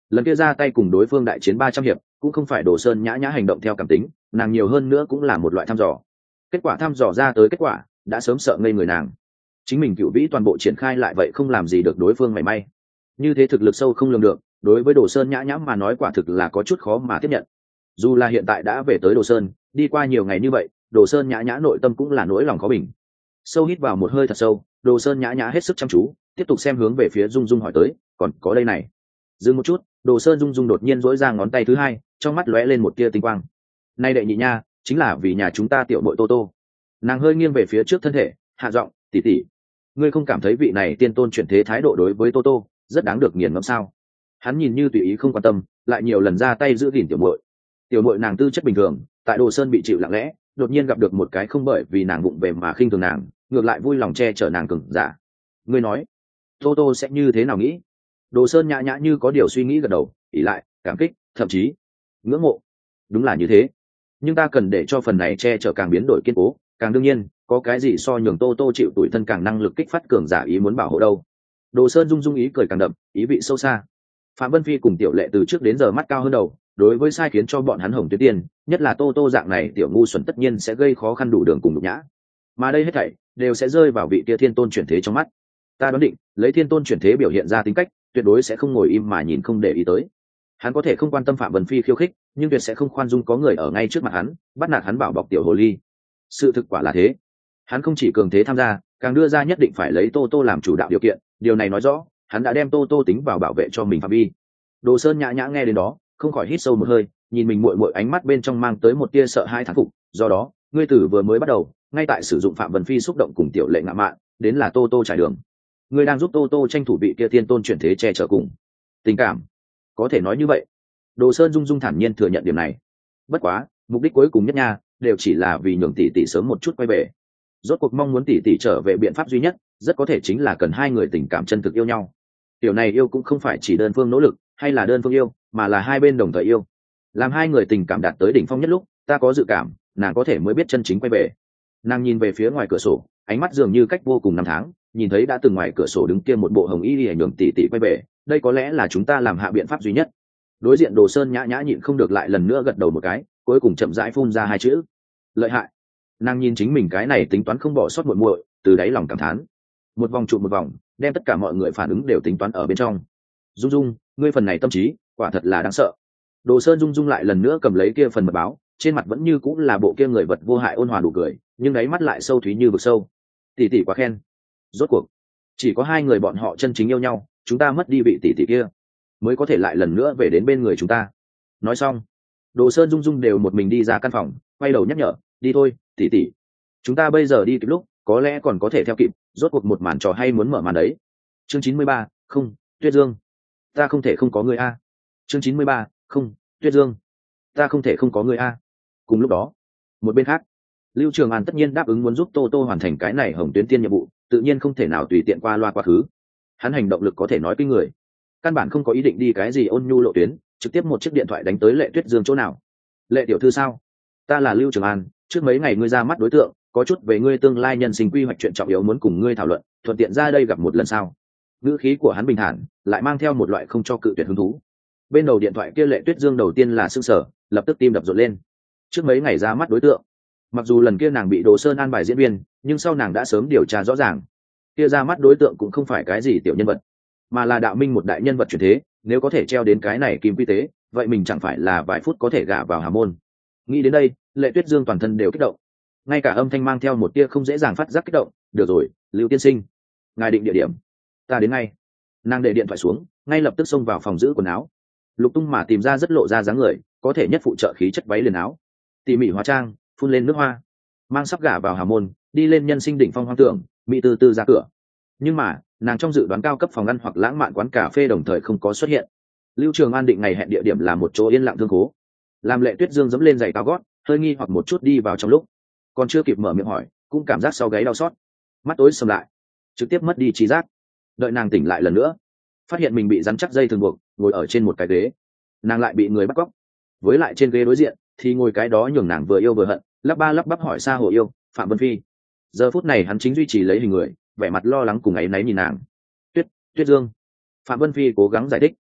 lần kia ra tay cùng đối phương đại chiến ba trăm hiệp cũng không phải Đồ Sơn Nhã Nhã hành động theo cảm tính, nàng nhiều hơn nữa cũng là một loại thăm dò. Kết quả thăm dò ra tới kết quả đã sớm sợ ngây người nàng. Chính mình cựu vĩ toàn bộ triển khai lại vậy không làm gì được đối phương mảy may. Như thế thực lực sâu không lường được, đối với Đồ Sơn Nhã Nhã mà nói quả thực là có chút khó mà tiếp nhận. Dù là hiện tại đã về tới Đồ Sơn, đi qua nhiều ngày như vậy, Đồ Sơn Nhã Nhã nội tâm cũng là nỗi lòng khó bình. Sâu hít vào một hơi thật sâu, Đồ Sơn Nhã Nhã hết sức chăm chú, tiếp tục xem hướng về phía Dung Dung hỏi tới, còn có đây này. Dừng một chút, Đồ Sơn Dung Dung đột nhiên dỗi ra ngón tay thứ hai, trong mắt lóe lên một tia tinh quang. Nay đệ nhị nha, chính là vì nhà chúng ta tiểu bội Tô Tô. Nàng hơi nghiêng về phía trước thân thể, hạ giọng, tỷ tỷ, ngươi không cảm thấy vị này tiên tôn chuyển thế thái độ đối với Tô Tô rất đáng được nghiền ngẫm sao? Hắn nhìn như tùy ý không quan tâm, lại nhiều lần ra tay giữ gìn tiểu muội. Tiểu muội nàng tư chất bình thường, tại Đồ Sơn bị chịu lặng lẽ, đột nhiên gặp được một cái không bởi vì nàng vụng về mà khinh thường nàng, ngược lại vui lòng che chở nàng cường giả. Ngươi nói, Tô Tô sẽ như thế nào nghĩ? Đồ Sơn nhã nhã như có điều suy nghĩ gật đầu, ỷ lại, cảm kích, thậm chí ngưỡng mộ. Đúng là như thế, nhưng ta cần để cho phần này che chở càng biến đổi kiên cố, càng đương nhiên, có cái gì so nhường Tô Tô chịu tủi thân càng năng lực kích phát cường giả ý muốn bảo hộ đâu. Đồ Sơn dung dung ý cười càng đậm, ý vị sâu xa. Phạm Vân Phi cùng Tiểu Lệ từ trước đến giờ mắt cao hơn đầu, đối với sai khiến cho bọn hắn hồng tuyết tiên, nhất là Tô Tô dạng này tiểu ngu xuẩn tất nhiên sẽ gây khó khăn đủ đường cùng nhục nhã. Mà đây hết thảy đều sẽ rơi vào vị kia thiên tôn chuyển thế trong mắt. Ta đoán định, lấy thiên tôn chuyển thế biểu hiện ra tính cách, tuyệt đối sẽ không ngồi im mà nhìn không để ý tới. Hắn có thể không quan tâm Phạm Vân Phi khiêu khích, nhưng tuyệt sẽ không khoan dung có người ở ngay trước mặt hắn, bắt nạt hắn bảo bọc tiểu hồ ly. Sự thực quả là thế. Hắn không chỉ cường thế tham gia, càng đưa ra nhất định phải lấy Tô Tô làm chủ đạo điều kiện, điều này nói rõ, hắn đã đem Tô Tô tính vào bảo vệ cho mình phạm vi. Đồ Sơn nhã nhã nghe đến đó, không khỏi hít sâu một hơi, nhìn mình muội muội ánh mắt bên trong mang tới một tia sợ hãi thán phục, do đó, ngươi tử vừa mới bắt đầu, ngay tại sử dụng Phạm Vân Phi xúc động cùng Tiểu Lệ ngạ mạn, đến là Tô Tô trải đường. Ngươi đang giúp Tô Tô tranh thủ vị kia tiên tôn chuyển thế che chở cùng. Tình cảm, có thể nói như vậy. Đồ Sơn dung dung thản nhiên thừa nhận điểm này. Bất quá, mục đích cuối cùng nhất nha, đều chỉ là vì nhường tỷ tỷ sớm một chút quay về. Rốt cuộc mong muốn tỷ tỷ trở về biện pháp duy nhất, rất có thể chính là cần hai người tình cảm chân thực yêu nhau. Điều này yêu cũng không phải chỉ đơn phương nỗ lực, hay là đơn phương yêu, mà là hai bên đồng thời yêu. Làm hai người tình cảm đạt tới đỉnh phong nhất lúc, ta có dự cảm, nàng có thể mới biết chân chính quay về. Nàng nhìn về phía ngoài cửa sổ, ánh mắt dường như cách vô cùng năm tháng, nhìn thấy đã từng ngoài cửa sổ đứng kia một bộ hồng y ảnh hưởng tỷ tỷ quay về, đây có lẽ là chúng ta làm hạ biện pháp duy nhất. Đối diện Đồ Sơn nhã nhã nhịn không được lại lần nữa gật đầu một cái, cuối cùng chậm rãi phun ra hai chữ: lợi hại. Nàng nhìn chính mình cái này tính toán không bỏ sót muội muội, từ đáy lòng cảm thán. Một vòng trụ một vòng, đem tất cả mọi người phản ứng đều tính toán ở bên trong. Dung Dung, ngươi phần này tâm trí, quả thật là đáng sợ. Đồ Sơn Dung Dung lại lần nữa cầm lấy kia phần mật báo, trên mặt vẫn như cũng là bộ kia người vật vô hại ôn hòa đủ cười, nhưng đáy mắt lại sâu thúy như vực sâu. Tỷ tỷ quá khen. Rốt cuộc, chỉ có hai người bọn họ chân chính yêu nhau, chúng ta mất đi vị tỷ tỷ kia, mới có thể lại lần nữa về đến bên người chúng ta. Nói xong, Đồ Sơn Dung Dung đều một mình đi ra căn phòng, quay đầu nhắc nhở, đi thôi, tỷ tỷ, chúng ta bây giờ đi kịp lúc, có lẽ còn có thể theo kịp. Rốt cuộc một màn trò hay muốn mở màn đấy. Chương chín mươi ba, không, Tuyết Dương, ta không thể không có người a. Chương chín mươi ba, không, Tuyết Dương, ta không thể không có người a. Cùng lúc đó, một bên khác, Lưu Trường An tất nhiên đáp ứng muốn giúp Tô Tô hoàn thành cái này hồng tuyến tiên nhiệm vụ, tự nhiên không thể nào tùy tiện qua loa quá khứ. Hắn hành động lực có thể nói kinh người, căn bản không có ý định đi cái gì ôn nhu lộ tuyến, trực tiếp một chiếc điện thoại đánh tới Lệ Tuyết Dương chỗ nào. Lệ tiểu thư sao? Ta là Lưu Trường An, trước mấy ngày ngươi ra mắt đối tượng, có chút về ngươi tương lai nhân sinh quy hoạch chuyện trọng yếu muốn cùng ngươi thảo luận, thuận tiện ra đây gặp một lần sao? Ngữ khí của hắn bình thản, lại mang theo một loại không cho cự tuyệt hứng thú. Bên đầu điện thoại kia Lệ Tuyết Dương đầu tiên là sững sờ, lập tức tim đập rộn lên. Trước mấy ngày ra mắt đối tượng, mặc dù lần kia nàng bị Đồ Sơn an bài diễn viên, nhưng sau nàng đã sớm điều tra rõ ràng, kia ra mắt đối tượng cũng không phải cái gì tiểu nhân vật, mà là đạo minh một đại nhân vật chuyển thế. Nếu có thể treo đến cái này kim quy tế, vậy mình chẳng phải là vài phút có thể gả vào hà môn. Nghĩ đến đây, Lệ Tuyết Dương toàn thân đều kích động, ngay cả âm thanh mang theo một tia không dễ dàng phát giác kích động. Được rồi, Lưu tiên sinh, ngài định địa điểm, ta đến ngay. Nàng để điện thoại xuống, ngay lập tức xông vào phòng giữ quần áo, lục tung mà tìm ra rất lộ ra dáng người, có thể nhất phụ trợ khí chất váy liền áo, tỉ mỉ hóa trang, phun lên nước hoa, mang sắp gả vào hà môn, đi lên nhân sinh đỉnh phong hoang tưởng, mỹ từ từ ra cửa. Nhưng mà nàng trong dự đoán cao cấp phòng ăn hoặc lãng mạn quán cà phê đồng thời không có xuất hiện. Lưu Trường An định ngày hẹn địa điểm là một chỗ yên lặng thương khố. Làm Lệ Tuyết Dương dẫm lên giày cao gót, hơi nghi hoặc một chút đi vào trong lúc, còn chưa kịp mở miệng hỏi, cũng cảm giác sau gáy đau xót, mắt tối sầm lại, trực tiếp mất đi trí giác. Đợi nàng tỉnh lại lần nữa, phát hiện mình bị rắn chắc dây thường buộc, ngồi ở trên một cái ghế. Nàng lại bị người bắt cóc, với lại trên ghế đối diện thì ngồi cái đó nhường nàng vừa yêu vừa hận, lắp ba lắp bắp hỏi xa hồ yêu Phạm Vân Phi. Giờ phút này hắn chính duy trì lấy hình người, vẻ mặt lo lắng cùng áy náy nhìn nàng. Tuyết, Tuyết Dương. Phạm Vân Phi cố gắng giải thích.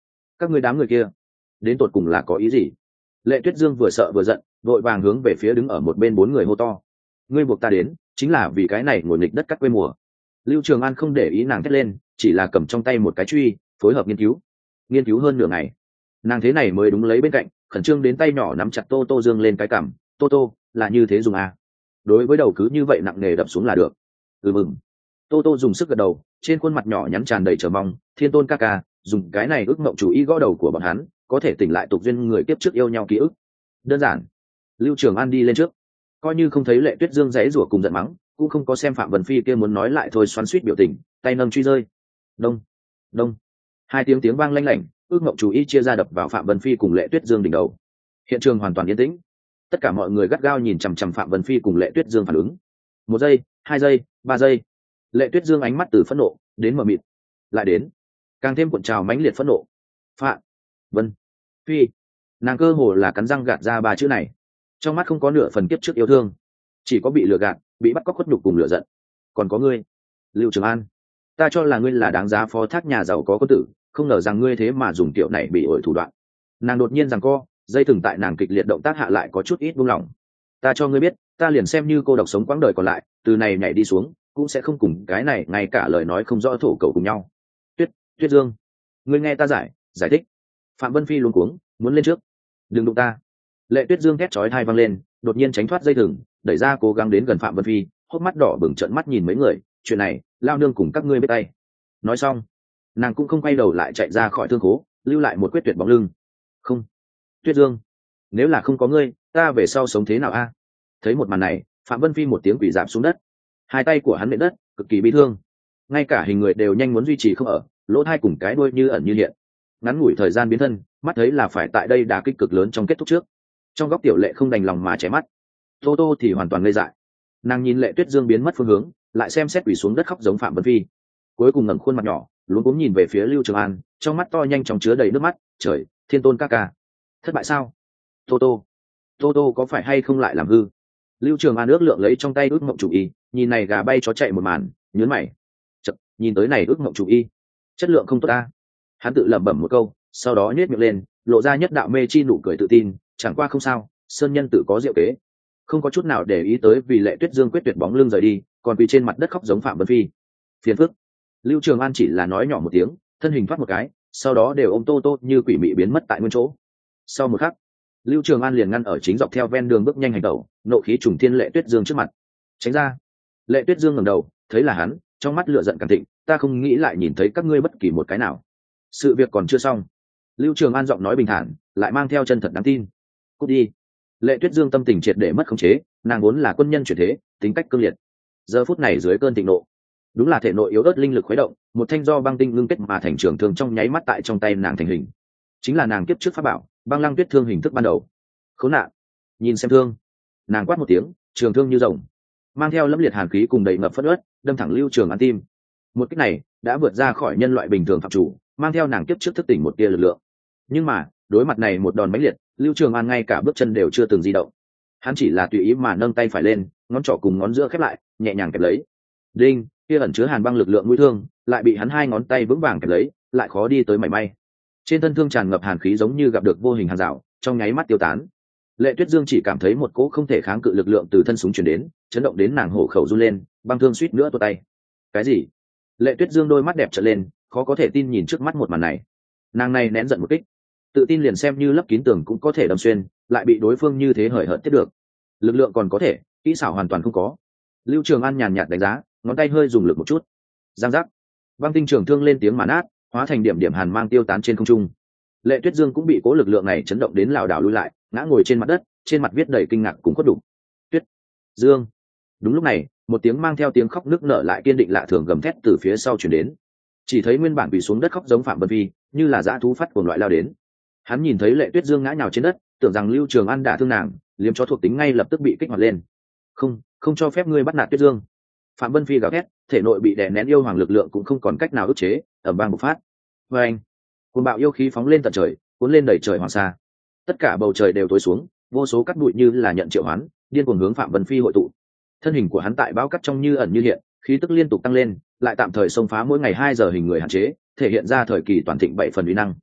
các ngươi đám người kia đến tột cùng là có ý gì? Lệ Tuyết Dương vừa sợ vừa giận, vội vàng hướng về phía đứng ở một bên bốn người hô to. Ngươi buộc ta đến chính là vì cái này ngồi nghịch đất cắt quê mùa. Lưu Trường An không để ý nàng thét lên, chỉ là cầm trong tay một cái truy, phối hợp nghiên cứu. Nghiên cứu hơn nửa ngày, nàng thế này mới đúng lấy bên cạnh, khẩn trương đến tay nhỏ nắm chặt Tô Tô Dương lên cái cằm. Tô Tô, là như thế dùng à? Đối với đầu cứ như vậy nặng nề đập xuống là được. Ừ mừng. Tô Tô dùng sức gật đầu, trên khuôn mặt nhỏ nhắn tràn đầy chờ mong. Thiên Tôn ca ca, dùng cái này ước mộng chủ ý gõ đầu của bọn hắn, có thể tỉnh lại tục duyên người kiếp trước yêu nhau ký ức. Đơn giản. Lưu Trường An đi lên trước, coi như không thấy Lệ Tuyết Dương giãy giụa cùng giận mắng, cũng không có xem Phạm Vân Phi kia muốn nói lại thôi xoắn xuýt biểu tình, tay nâng truy rơi. Đông, đông. Hai tiếng tiếng vang lanh lảnh, ước mộng chủ ý chia ra đập vào Phạm Vân Phi cùng Lệ Tuyết Dương đỉnh đầu. Hiện trường hoàn toàn yên tĩnh. Tất cả mọi người gắt gao nhìn chằm chằm Phạm Vân Phi cùng Lệ Tuyết Dương phản ứng. Một giây, hai giây, ba giây. Lệ Tuyết Dương ánh mắt từ phẫn nộ đến mờ mịt, lại đến càng thêm cuộn trào mãnh liệt phẫn nộ. Phạm Vân Phi, nàng cơ hồ là cắn răng gạt ra ba chữ này, trong mắt không có nửa phần kiếp trước yêu thương, chỉ có bị lừa gạt, bị bắt cóc khuất nhục cùng lửa giận. Còn có ngươi, Lưu Trường An, ta cho là ngươi là đáng giá phó thác nhà giàu có quân tử, không ngờ rằng ngươi thế mà dùng kiểu này bị ổi thủ đoạn. Nàng đột nhiên rằng co, dây thừng tại nàng kịch liệt động tác hạ lại có chút ít buông lỏng. Ta cho ngươi biết, ta liền xem như cô độc sống quãng đời còn lại, từ này nhảy đi xuống cũng sẽ không cùng cái này ngay cả lời nói không rõ thổ cầu cùng nhau. Tuyết, Tuyết Dương, ngươi nghe ta giải, giải thích. Phạm Vân Phi luống cuống, muốn lên trước. Đừng đụng ta. Lệ Tuyết Dương thét chói tai vang lên, đột nhiên tránh thoát dây thừng, đẩy ra cố gắng đến gần Phạm Vân Phi, hốc mắt đỏ bừng trợn mắt nhìn mấy người, chuyện này, lao nương cùng các ngươi biết tay. Nói xong, nàng cũng không quay đầu lại chạy ra khỏi thương khố, lưu lại một quyết tuyệt bóng lưng. Không, Tuyết Dương, nếu là không có ngươi, ta về sau sống thế nào a? Thấy một màn này, Phạm Vân Phi một tiếng quỷ dạp xuống đất, hai tay của hắn nện đất, cực kỳ bi thương, ngay cả hình người đều nhanh muốn duy trì không ở, lỗ thai cùng cái đuôi như ẩn như hiện. Ngắn ngủi thời gian biến thân, mắt thấy là phải tại đây đả kích cực lớn trong kết thúc trước. Trong góc Tiểu Lệ không đành lòng mà chảy mắt, Tô Tô thì hoàn toàn ngây dại. Nàng nhìn Lệ Tuyết Dương biến mất phương hướng, lại xem xét quỷ xuống đất khóc giống Phạm Vân Phi, cuối cùng ngẩng khuôn mặt nhỏ, luống cuống nhìn về phía Lưu Trường An, trong mắt to nhanh chóng chứa đầy nước mắt. Trời, Thiên Tôn ca ca, thất bại sao? Tô Tô, Tô Tô có phải hay không lại làm hư? Lưu Trường An ước lượng lấy trong tay ước mộng chủ y, nhìn này gà bay chó chạy một màn, nhớn mày. Chật, nhìn tới này ước mộng chủ y, chất lượng không tốt ta. Hắn tự lẩm bẩm một câu, sau đó nhếch miệng lên, lộ ra nhất đạo mê chi nụ cười tự tin. Chẳng qua không sao, sơn nhân tự có diệu kế. Không có chút nào để ý tới vì Lệ Tuyết Dương quyết tuyệt bóng lưng rời đi, còn quỳ trên mặt đất khóc giống Phạm Vân Phi. Phiền phức. Lưu Trường An chỉ là nói nhỏ một tiếng, thân hình thoát một cái, sau đó đều ôm Tô Tô như quỷ mị biến mất tại nguyên chỗ. Sau một khắc, Lưu Trường An liền ngăn ở chính dọc theo ven đường bước nhanh hành tẩu, nộ khí trùng thiên Lệ Tuyết Dương trước mặt. Tránh ra. Lệ Tuyết Dương ngẩng đầu, thấy là hắn, trong mắt lửa giận càng thịnh, ta không nghĩ lại nhìn thấy các ngươi bất kỳ một cái nào. Sự việc còn chưa xong. Lưu Trường An giọng nói bình thản, lại mang theo chân thật đáng tin. Cút đi. Lệ Tuyết Dương tâm tình triệt để mất khống chế, nàng vốn là quân nhân chuyển thế, tính cách cương liệt. Giờ phút này dưới cơn thịnh nộ, đúng là thể nội yếu ớt linh lực khuấy động, một thanh do băng tinh ngưng kết mà thành trường thương trong nháy mắt tại trong tay nàng thành hình. Chính là nàng kiếp trước pháp bảo, Băng Lăng Tuyết thương hình thức ban đầu. Khốn nạn, nhìn xem thương. Nàng quát một tiếng, trường thương như rồng, mang theo lẫm liệt hàn khí cùng đầy ngập phẫn uất, đâm thẳng Lưu Trường An tim. Một kích này đã vượt ra khỏi nhân loại bình thường phạm chủ, mang theo nàng kiếp trước thức tỉnh một tia lực lượng. Nhưng mà, đối mặt này một đòn mãnh liệt, Lưu Trường An ngay cả bước chân đều chưa từng di động. Hắn chỉ là tùy ý mà nâng tay phải lên, ngón trỏ cùng ngón giữa khép lại, nhẹ nhàng kẹp lấy. Đinh, kia ẩn chứa hàn băng lực lượng mũi thương, lại bị hắn hai ngón tay vững vàng kẹp lấy, lại khó đi tới mảy may. Trên thân thương tràn ngập hàn khí giống như gặp được vô hình hàng rào, trong nháy mắt tiêu tán. Lệ Tuyết Dương chỉ cảm thấy một cỗ không thể kháng cự lực lượng từ thân súng truyền đến, chấn động đến nàng hổ khẩu run lên, băng thương suýt nữa tuột tay. Cái gì? Lệ Tuyết Dương đôi mắt đẹp trợn lên, khó có thể tin nhìn trước mắt một màn này. Nàng này nén giận một kích, tự tin liền xem như lấp kín tường cũng có thể đâm xuyên, lại bị đối phương như thế hời hợt tiếp được. Lực lượng còn có thể, kỹ xảo hoàn toàn không có. Lưu Trường An nhàn nhạt đánh giá, ngón tay hơi dùng lực một chút. Giang giác, băng tinh trường thương lên tiếng mà nát, hóa thành điểm điểm hàn mang tiêu tán trên không trung. Lệ Tuyết Dương cũng bị cố lực lượng này chấn động đến lảo đảo lùi lại, ngã ngồi trên mặt đất, trên mặt viết đầy kinh ngạc cùng khuất đục. Tuyết Dương. Đúng lúc này, một tiếng mang theo tiếng khóc nức nở lại kiên định lạ thường gầm thét từ phía sau truyền đến. Chỉ thấy nguyên bản bị xuống đất khóc giống Phạm Vân Phi, như là dã thú phát cuồng loại lao đến. Hắn nhìn thấy Lệ Tuyết Dương ngã nhào trên đất, tưởng rằng Lưu Trường An đả thương nàng, liếm chó thuộc tính ngay lập tức bị kích hoạt lên. Không, không cho phép ngươi bắt nạt Tuyết Dương. Phạm Vân Phi gào thét, thể nội bị đè nén yêu hoàng lực lượng cũng không còn cách nào ức chế, ầm vang bộc phát. Và anh, cuồng bạo yêu khí phóng lên tận trời, cuốn lên đầy trời hoàng sa. Tất cả bầu trời đều tối xuống, vô số cát bụi như là nhận triệu hoán, điên cuồng hướng Phạm Vân Phi hội tụ. Thân hình của hắn tại bão cát trong như ẩn như hiện, khí tức liên tục tăng lên, lại tạm thời xông phá mỗi ngày hai giờ hình người hạn chế, thể hiện ra thời kỳ toàn thịnh bảy phần uy năng.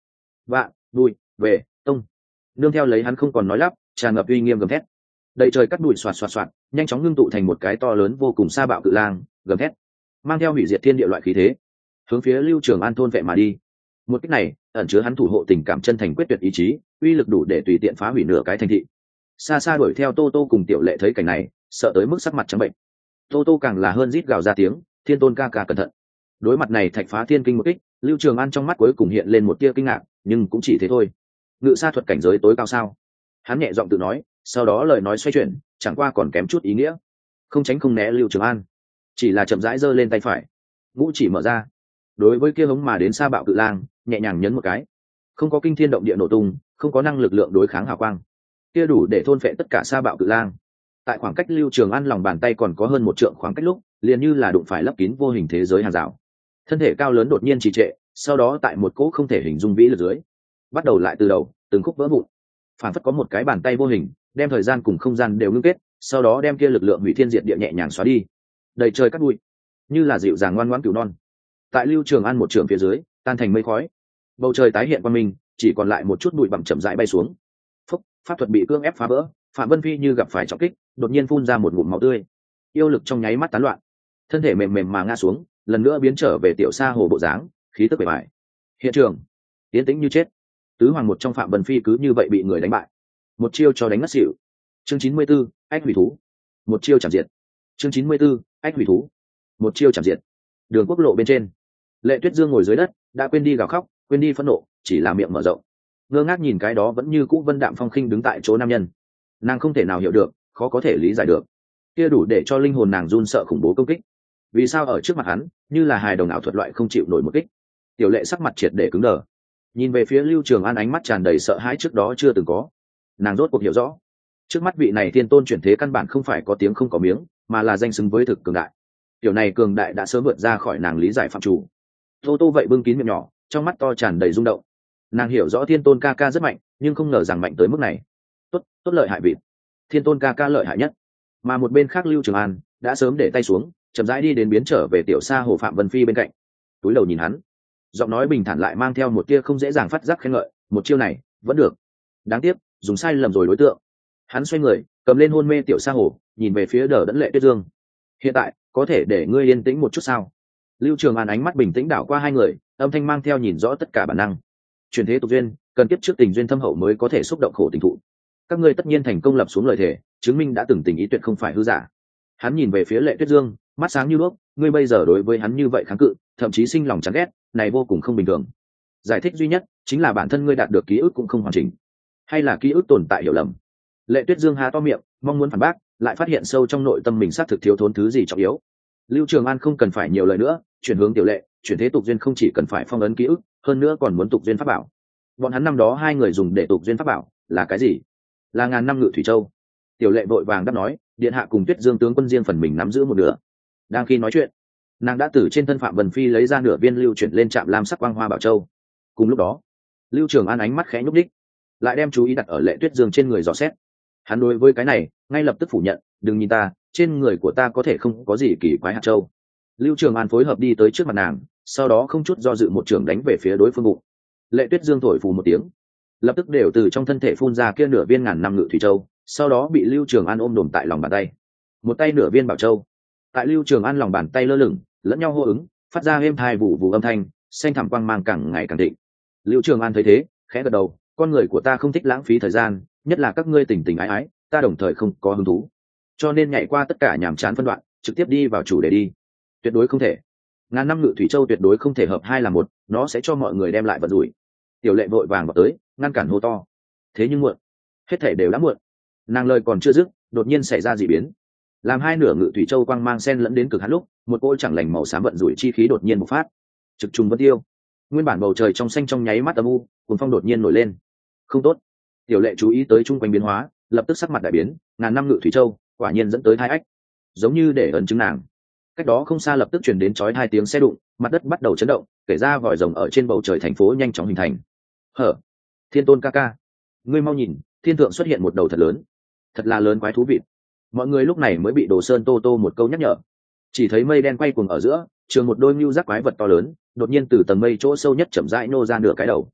vạn đùi về tông. Nương theo lấy hắn không còn nói lắp, tràn ngập uy nghiêm gầm thét. Đầy trời cắt đùi xoạt xoạt xoạt, nhanh chóng ngưng tụ thành một cái to lớn vô cùng sa bạo cự lang, gầm thét, mang theo hủy diệt thiên địa loại khí thế, hướng phía Lưu Trường An thôn vệ mà đi. Một cách này ẩn chứa hắn thủ hộ tình cảm chân thành quyết tuyệt ý chí, uy lực đủ để tùy tiện phá hủy nửa cái thành thị. Xa xa đuổi theo Tô Tô cùng Tiểu Lệ thấy cảnh này, sợ tới mức sắc mặt trắng bệnh. Tô Tô càng là hơn rít gào ra tiếng, thiên tôn ca ca cẩn thận. Đối mặt này thạch phá thiên kinh một kích, Lưu Trường An trong mắt cuối cùng hiện lên một tia kinh ngạc, nhưng cũng chỉ thế thôi. Ngự sa thuật cảnh giới tối cao sao? Hắn nhẹ giọng tự nói, sau đó lời nói xoay chuyển, chẳng qua còn kém chút ý nghĩa. Không tránh không né Lưu Trường An, chỉ là chậm rãi giơ lên tay phải, ngũ chỉ mở ra. Đối với kia hống mà đến sa bạo cự lang, nhẹ nhàng nhấn một cái. Không có kinh thiên động địa nổ tung, không có năng lực lượng đối kháng hào quang, kia đủ để thôn phệ tất cả sa bạo cự lang. Tại khoảng cách Lưu Trường An lòng bàn tay còn có hơn một trượng khoảng cách lúc, liền như là đụng phải lấp kín vô hình thế giới hàng rào. Thân thể cao lớn đột nhiên trì trệ, sau đó tại một cỗ không thể hình dung vĩ lực dưới, bắt đầu lại từ đầu, từng khúc vỡ vụn. Phản phất có một cái bàn tay vô hình, đem thời gian cùng không gian đều ngưng kết, sau đó đem kia lực lượng hủy thiên diệt địa nhẹ nhàng xóa đi. Đầy trời cắt bụi, như là dịu dàng ngoan ngoãn cừu non. Tại Lưu Trường An một trường phía dưới, tan thành mây khói. Bầu trời tái hiện qua mình, chỉ còn lại một chút bụi bặm chậm rãi bay xuống. Phúc, pháp thuật bị cương ép phá vỡ, Phạm Vân Phi như gặp phải trọng kích, đột nhiên phun ra một ngụm máu tươi. Yêu lực trong nháy mắt tán loạn, thân thể mềm mềm mà ngã xuống, lần nữa biến trở về tiểu sa hồ bộ dáng, khí tức bề bại. Hiện trường tiến tĩnh như chết. Tứ hoàng một trong Phạm Vân Phi cứ như vậy bị người đánh bại, một chiêu cho đánh ngất xỉu. Chương chín mươi 94, ách hủy thú. Một chiêu chạm diệt. Chương chín mươi 94, ách hủy thú. Một chiêu chạm diệt. Đường quốc lộ bên trên, Lệ Tuyết Dương ngồi dưới đất, đã quên đi gào khóc, quên đi phẫn nộ, chỉ là miệng mở rộng, ngơ ngác nhìn cái đó vẫn như cũ vân đạm phong khinh đứng tại chỗ nam nhân. Nàng không thể nào hiểu được, khó có thể lý giải được, kia đủ để cho linh hồn nàng run sợ khủng bố công kích, vì sao ở trước mặt hắn như là hài đồng ảo thuật loại không chịu nổi một kích. Tiểu Lệ sắc mặt triệt để cứng đờ, nhìn về phía Lưu Trường An ánh mắt tràn đầy sợ hãi trước đó chưa từng có. Nàng rốt cuộc hiểu rõ, trước mắt vị này thiên tôn chuyển thế căn bản không phải có tiếng không có miếng, mà là danh xứng với thực cường đại. Tiểu này cường đại đã sớm vượt ra khỏi nàng lý giải phạm chủ. Tô Tô vậy bưng kín miệng nhỏ, trong mắt to tràn đầy rung động. Nàng hiểu rõ thiên tôn ca ca rất mạnh, nhưng không ngờ rằng mạnh tới mức này. Tốt, tốt lợi hại vị. Thiên tôn ca ca lợi hại nhất. Mà một bên khác Lưu Trường An đã sớm để tay xuống, chậm rãi đi đến biến trở về tiểu sa hồ Phạm Vân Phi bên cạnh. Túi đầu nhìn hắn, giọng nói bình thản lại mang theo một tia không dễ dàng phát giác khen ngợi, một chiêu này vẫn được. Đáng tiếc, dùng sai lầm rồi đối tượng. Hắn xoay người, cầm lên hôn mê tiểu sa hồ, nhìn về phía Đờ Đẫn Lệ Tuyết Dương. Hiện tại, có thể để ngươi yên tĩnh một chút sao? Lưu Trường An ánh mắt bình tĩnh đảo qua hai người, âm thanh mang theo nhìn rõ tất cả bản năng. Chuyển thế tục duyên, cần kiếp trước tình duyên thâm hậu mới có thể xúc động khổ tình thụ. Các ngươi tất nhiên thành công lập xuống lời thề, chứng minh đã từng tình ý tuyệt không phải hư giả. Hắn nhìn về phía Lệ Tuyết Dương, mắt sáng như đuốc, ngươi bây giờ đối với hắn như vậy kháng cự, thậm chí sinh lòng chán ghét, này vô cùng không bình thường. Giải thích duy nhất chính là bản thân ngươi đạt được ký ức cũng không hoàn chỉnh, hay là ký ức tồn tại hiểu lầm. Lệ Tuyết Dương há to miệng, mong muốn phản bác, lại phát hiện sâu trong nội tâm mình xác thực thiếu thốn thứ gì trọng yếu. Lưu Trường An không cần phải nhiều lời nữa, chuyển hướng Tiểu Lệ, chuyển thế tục duyên không chỉ cần phải phong ấn ký ức, hơn nữa còn muốn tục duyên pháp bảo. Bọn hắn năm đó hai người dùng để tục duyên pháp bảo là cái gì? Là ngàn năm ngự thủy châu. Tiểu Lệ vội vàng đáp nói, điện hạ cùng Tuyết Dương tướng quân riêng phần mình nắm giữ một nửa. Đang khi nói chuyện, nàng đã từ trên thân Phạm Vân Phi lấy ra nửa viên lưu chuyển lên trạm lam sắc quang hoa bảo châu. Cùng lúc đó, Lưu Trường An ánh mắt khẽ nhúc đích, lại đem chú ý đặt ở Lệ Tuyết Dương trên người dò xét. Hắn đối với cái này ngay lập tức phủ nhận, đừng nhìn ta, trên người của ta có thể không có gì kỳ quái hạt châu. Lưu Trường An phối hợp đi tới trước mặt nàng, sau đó không chút do dự một trường đánh về phía đối phương bụng. Lệ Tuyết Dương thổi phù một tiếng, lập tức đều từ trong thân thể phun ra kia nửa viên ngàn năm ngự thủy châu, sau đó bị Lưu Trường An ôm đồm tại lòng bàn tay. Một tay nửa viên bảo châu, tại Lưu Trường An lòng bàn tay lơ lửng, lẫn nhau hô ứng, phát ra êm thai vụ vụ âm thanh, xanh thẳm quang mang càng ngày càng thịnh. Lưu Trường An thấy thế, khẽ gật đầu, con người của ta không thích lãng phí thời gian, nhất là các ngươi tình tình ái ái, ta đồng thời không có hứng thú, cho nên nhảy qua tất cả nhàm chán phân đoạn, trực tiếp đi vào chủ đề đi. Tuyệt đối không thể. Ngàn năm ngự thủy châu tuyệt đối không thể hợp hai là một, nó sẽ cho mọi người đem lại vận rủi. Tiểu Lệ vội vàng vào tới, ngăn cản hô to. Thế nhưng muộn, hết thể đều đã muộn. Nàng lời còn chưa dứt, đột nhiên xảy ra dị biến. Làm hai nửa ngự thủy châu quang mang sen lẫn đến cực hạn lúc, một cỗ chẳng lành màu xám vận rủi chi khí đột nhiên bộc phát, trực trùng vân tiêu. Nguyên bản bầu trời trong xanh trong nháy mắt âm u, cuồng phong đột nhiên nổi lên. Không tốt. Tiểu Lệ chú ý tới chung quanh biến hóa, lập tức sắc mặt đại biến, ngàn năm ngự thủy châu quả nhiên dẫn tới hai ách, giống như để ấn chứng nàng. Cách đó không xa lập tức truyền đến chói hai tiếng xe đụng, mặt đất bắt đầu chấn động, kể ra vòi rồng ở trên bầu trời thành phố nhanh chóng hình thành. Hở, Thiên tôn ca ca, ngươi mau nhìn, thiên thượng xuất hiện một đầu thật lớn, thật là lớn quái thú vịt. Mọi người lúc này mới bị Đồ Sơn Tô Tô một câu nhắc nhở. Chỉ thấy mây đen quay cuồng ở giữa, trường một đôi mưu giác quái vật to lớn, đột nhiên từ tầng mây chỗ sâu nhất chậm rãi nô ra nửa cái đầu.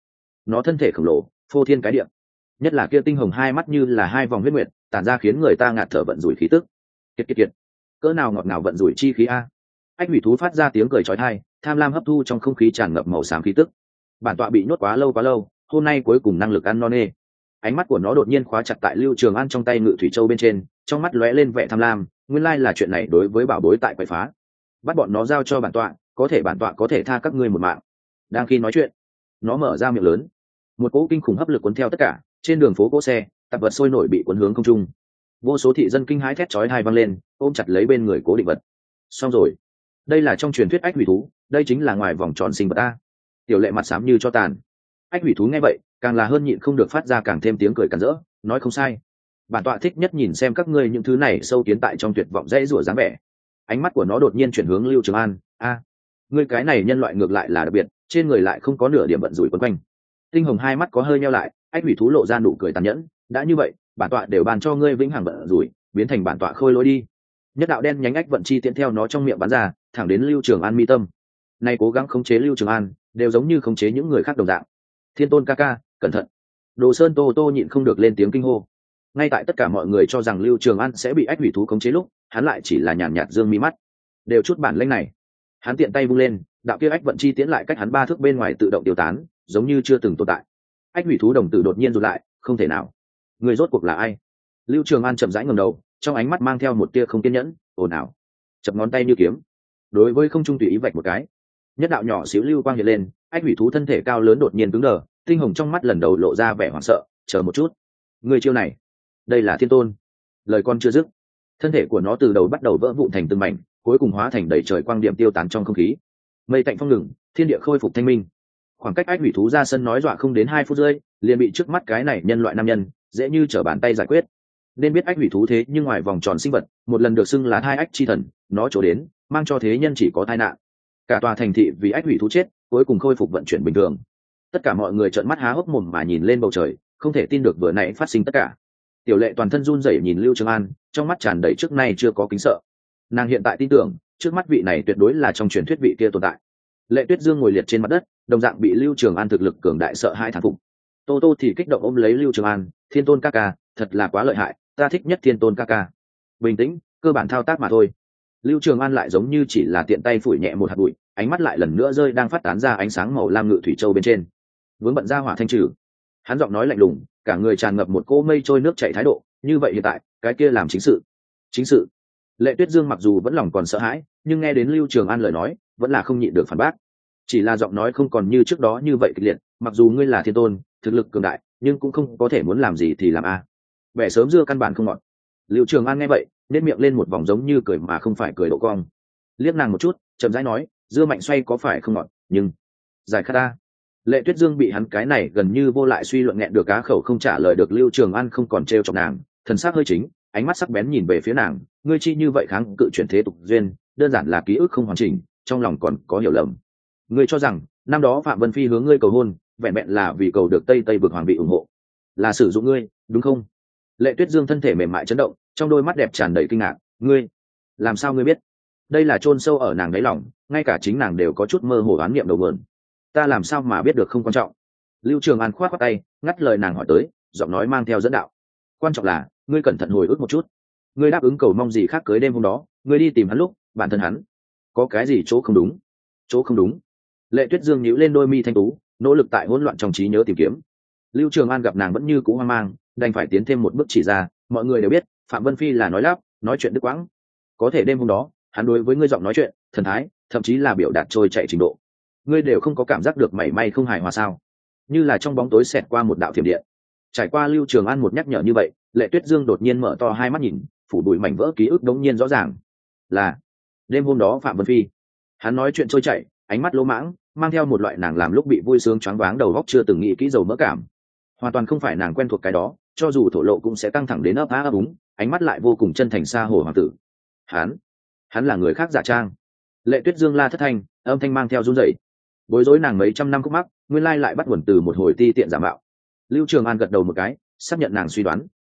nó thân thể khổng lồ phô thiên cái địa, nhất là kia tinh hồng hai mắt như là hai vòng huyết nguyệt tản ra khiến người ta ngạt thở vận rủi khí tức. Kiệt kiệt kiệt, cỡ nào ngọt ngào vận rủi chi khí a. Ách hủy thú phát ra tiếng cười chói tai, tham lam hấp thu trong không khí tràn ngập màu xám khí tức. Bản tọa bị nhốt quá lâu quá lâu, hôm nay cuối cùng năng lực ăn no nê. Ánh mắt của nó đột nhiên khóa chặt tại Lưu Trường An trong tay ngự thủy châu bên trên, trong mắt lóe lên vẻ tham lam, nguyên lai là chuyện này đối với bảo bối tại quậy phá. Bắt bọn nó giao cho bản tọa, có thể bản tọa có thể tha các ngươi một mạng. Đang khi nói chuyện, nó mở ra miệng lớn, một cỗ kinh khủng hấp lực cuốn theo tất cả, trên đường phố cỗ xe, tạp vật sôi nổi bị cuốn hướng không trung. Vô số thị dân kinh hãi thét chói tai vang lên, ôm chặt lấy bên người cố định vật. Xong rồi, đây là trong truyền thuyết ách hủy thú, đây chính là ngoài vòng tròn sinh vật a. Tiểu Lệ mặt xám như cho tàn. Ách hủy thú nghe vậy, càng là hơn nhịn không được phát ra càng thêm tiếng cười càn rỡ, nói không sai, bản tọa thích nhất nhìn xem các ngươi những thứ này sâu kiến tại trong tuyệt vọng dễ rủa dáng vẻ. Ánh mắt của nó đột nhiên chuyển hướng Lưu Trường An, a, ngươi cái này nhân loại ngược lại là đặc biệt, trên người lại không có nửa điểm vận rủi quấn quanh. Tinh hồng hai mắt có hơi nheo lại, ách hủy thú lộ ra nụ cười tàn nhẫn, đã như vậy, bản tọa đều ban cho ngươi vĩnh hằng vận rủi, biến thành bản tọa khôi lỗi đi. Nhất đạo đen nhánh ách vận chi tiễn theo nó trong miệng bắn ra, thẳng đến Lưu Trường An mi tâm. Nay cố gắng khống chế Lưu Trường An, đều giống như khống chế những người khác đồng dạng. Thiên Tôn ca ca, cẩn thận. Đồ Sơn Tô Tô nhịn không được lên tiếng kinh hô. Ngay tại tất cả mọi người cho rằng Lưu Trường An sẽ bị ách hủy thú khống chế lúc, hắn lại chỉ là nhàn nhạt dương mi mắt. Đều chút bản lĩnh này. Hắn tiện tay vung lên, đạo kia ách vận chi tiễn lại cách hắn ba thước bên ngoài tự động tiêu tán, giống như chưa từng tồn tại. Ách hủy thú đồng tử đột nhiên rụt lại, không thể nào. Người rốt cuộc là ai? Lưu Trường An chậm rãi ngẩng đầu, trong ánh mắt mang theo một tia không kiên nhẫn, ồn ào. Chập ngón tay như kiếm, đối với không trung tùy ý vạch một cái. Nhất đạo nhỏ xíu lưu quang hiện lên, ách hủy thú thân thể cao lớn đột nhiên cứng đờ, tinh hồng trong mắt lần đầu lộ ra vẻ hoảng sợ, chờ một chút. Người chiêu này, đây là Thiên Tôn. Lời con chưa dứt, thân thể của nó từ đầu bắt đầu vỡ vụn thành từng mảnh, cuối cùng hóa thành đầy trời quang điểm tiêu tán trong không khí. Mây tạnh phong ngừng, thiên địa khôi phục thanh minh. Khoảng cách ách hủy thú ra sân nói dọa không đến hai phút rưỡi, liền bị trước mắt cái này nhân loại nam nhân dễ như trở bàn tay giải quyết. Nên biết ách hủy thú thế nhưng ngoài vòng tròn sinh vật, một lần được xưng là hai ách chi thần, nó chỗ đến mang cho thế nhân chỉ có tai nạn. Cả tòa thành thị vì ách hủy thú chết, cuối cùng khôi phục vận chuyển bình thường. Tất cả mọi người trợn mắt há hốc mồm mà nhìn lên bầu trời, không thể tin được vừa nãy phát sinh tất cả. Tiểu Lệ toàn thân run rẩy nhìn Lưu Trường An, trong mắt tràn đầy trước nay chưa có kính sợ. Nàng hiện tại tin tưởng, trước mắt vị này tuyệt đối là trong truyền thuyết vị kia tồn tại. Lệ Tuyết Dương ngồi liệt trên mặt đất, đồng dạng bị Lưu Trường An thực lực cường đại sợ hãi thán phục. Tô Tô thì kích động ôm lấy Lưu Trường An, Thiên Tôn ca ca, thật là quá lợi hại, ta thích nhất Thiên Tôn ca ca. Bình tĩnh, cơ bản thao tác mà thôi. Lưu Trường An lại giống như chỉ là tiện tay phủi nhẹ một hạt bụi, ánh mắt lại lần nữa rơi đang phát tán ra ánh sáng màu lam ngự thủy châu bên trên. Vướng bận ra hỏa thanh trừ. Hắn giọng nói lạnh lùng, cả người tràn ngập một cỗ mây trôi nước chảy thái độ, như vậy hiện tại, cái kia làm chính sự. Chính sự. Lệ Tuyết Dương mặc dù vẫn lòng còn sợ hãi, nhưng nghe đến Lưu Trường An lời nói, vẫn là không nhịn được phản bác. Chỉ là giọng nói không còn như trước đó như vậy kịch liệt, mặc dù ngươi là Thiên Tôn, thực lực cường đại, nhưng cũng không có thể muốn làm gì thì làm a. Vẻ sớm dưa căn bản không ngọt. Lưu Trường An nghe vậy, nét miệng lên một vòng giống như cười mà không phải cười độ cong. Liếc nàng một chút, chậm rãi nói, dưa mạnh xoay có phải không ngọt, nhưng giải khát ta. Lệ Tuyết Dương bị hắn cái này gần như vô lại suy luận nghẹn được cá khẩu không trả lời được. Lưu Trường An không còn trêu chọc nàng, thần sắc hơi chính, ánh mắt sắc bén nhìn về phía nàng, ngươi chi như vậy kháng cự chuyển thế tục duyên, đơn giản là ký ức không hoàn chỉnh, trong lòng còn có hiểu lầm. Ngươi cho rằng năm đó Phạm Vân Phi hướng ngươi cầu hôn, vẹn vẹn là vì cầu được Tây Tây vực hoàng vị ủng hộ, là sử dụng ngươi, đúng không? Lệ Tuyết Dương thân thể mềm mại chấn động, trong đôi mắt đẹp tràn đầy kinh ngạc, ngươi, làm sao ngươi biết? Đây là chôn sâu ở nàng đáy lòng, ngay cả chính nàng đều có chút mơ hồ đoán niệm đầu mượn. Ta làm sao mà biết được không quan trọng. Lưu Trường An khoát khoát tay, ngắt lời nàng hỏi tới, giọng nói mang theo dẫn đạo. Quan trọng là, ngươi cẩn thận hồi ức một chút. Ngươi đáp ứng cầu mong gì khác cưới đêm hôm đó, ngươi đi tìm hắn lúc, bản thân hắn có cái gì chỗ không đúng? Chỗ không đúng? Lệ Tuyết Dương nhíu lên đôi mi thanh tú, nỗ lực tại hỗn loạn trong trí nhớ tìm kiếm. Lưu Trường An gặp nàng vẫn như cũ hoang mang, đành phải tiến thêm một bước chỉ ra, mọi người đều biết, Phạm Vân Phi là nói lắp, nói chuyện đứt quãng. Có thể đêm hôm đó, hắn đối với ngươi giọng nói chuyện, thần thái, thậm chí là biểu đạt trôi chảy trình độ, ngươi đều không có cảm giác được mảy may không hài hòa sao? Như là trong bóng tối xẹt qua một đạo thiểm điện. Trải qua Lưu Trường An một nhắc nhở như vậy, Lệ Tuyết Dương đột nhiên mở to hai mắt nhìn, phủ bụi mảnh vỡ ký ức đống nhiên rõ ràng. Là đêm hôm đó Phạm Vân Phi, hắn nói chuyện trôi chảy, ánh mắt lỗ mãng, mang theo một loại nàng làm lúc bị vui sướng choáng váng đầu óc chưa từng nghĩ kỹ dầu mỡ cảm. Hoàn toàn không phải nàng quen thuộc cái đó, cho dù thổ lộ cũng sẽ căng thẳng đến ấp á ấp úng, ánh mắt lại vô cùng chân thành xa hồ hoàng tử. Hắn, hắn là người khác giả trang. Lệ Tuyết Dương la thất thanh, âm thanh mang theo run rẩy. Bối rối nàng mấy trăm năm khúc mắc, nguyên lai lại bắt nguồn từ một hồi ti tiện giả mạo. Lưu Trường An gật đầu một cái, xác nhận nàng suy đoán.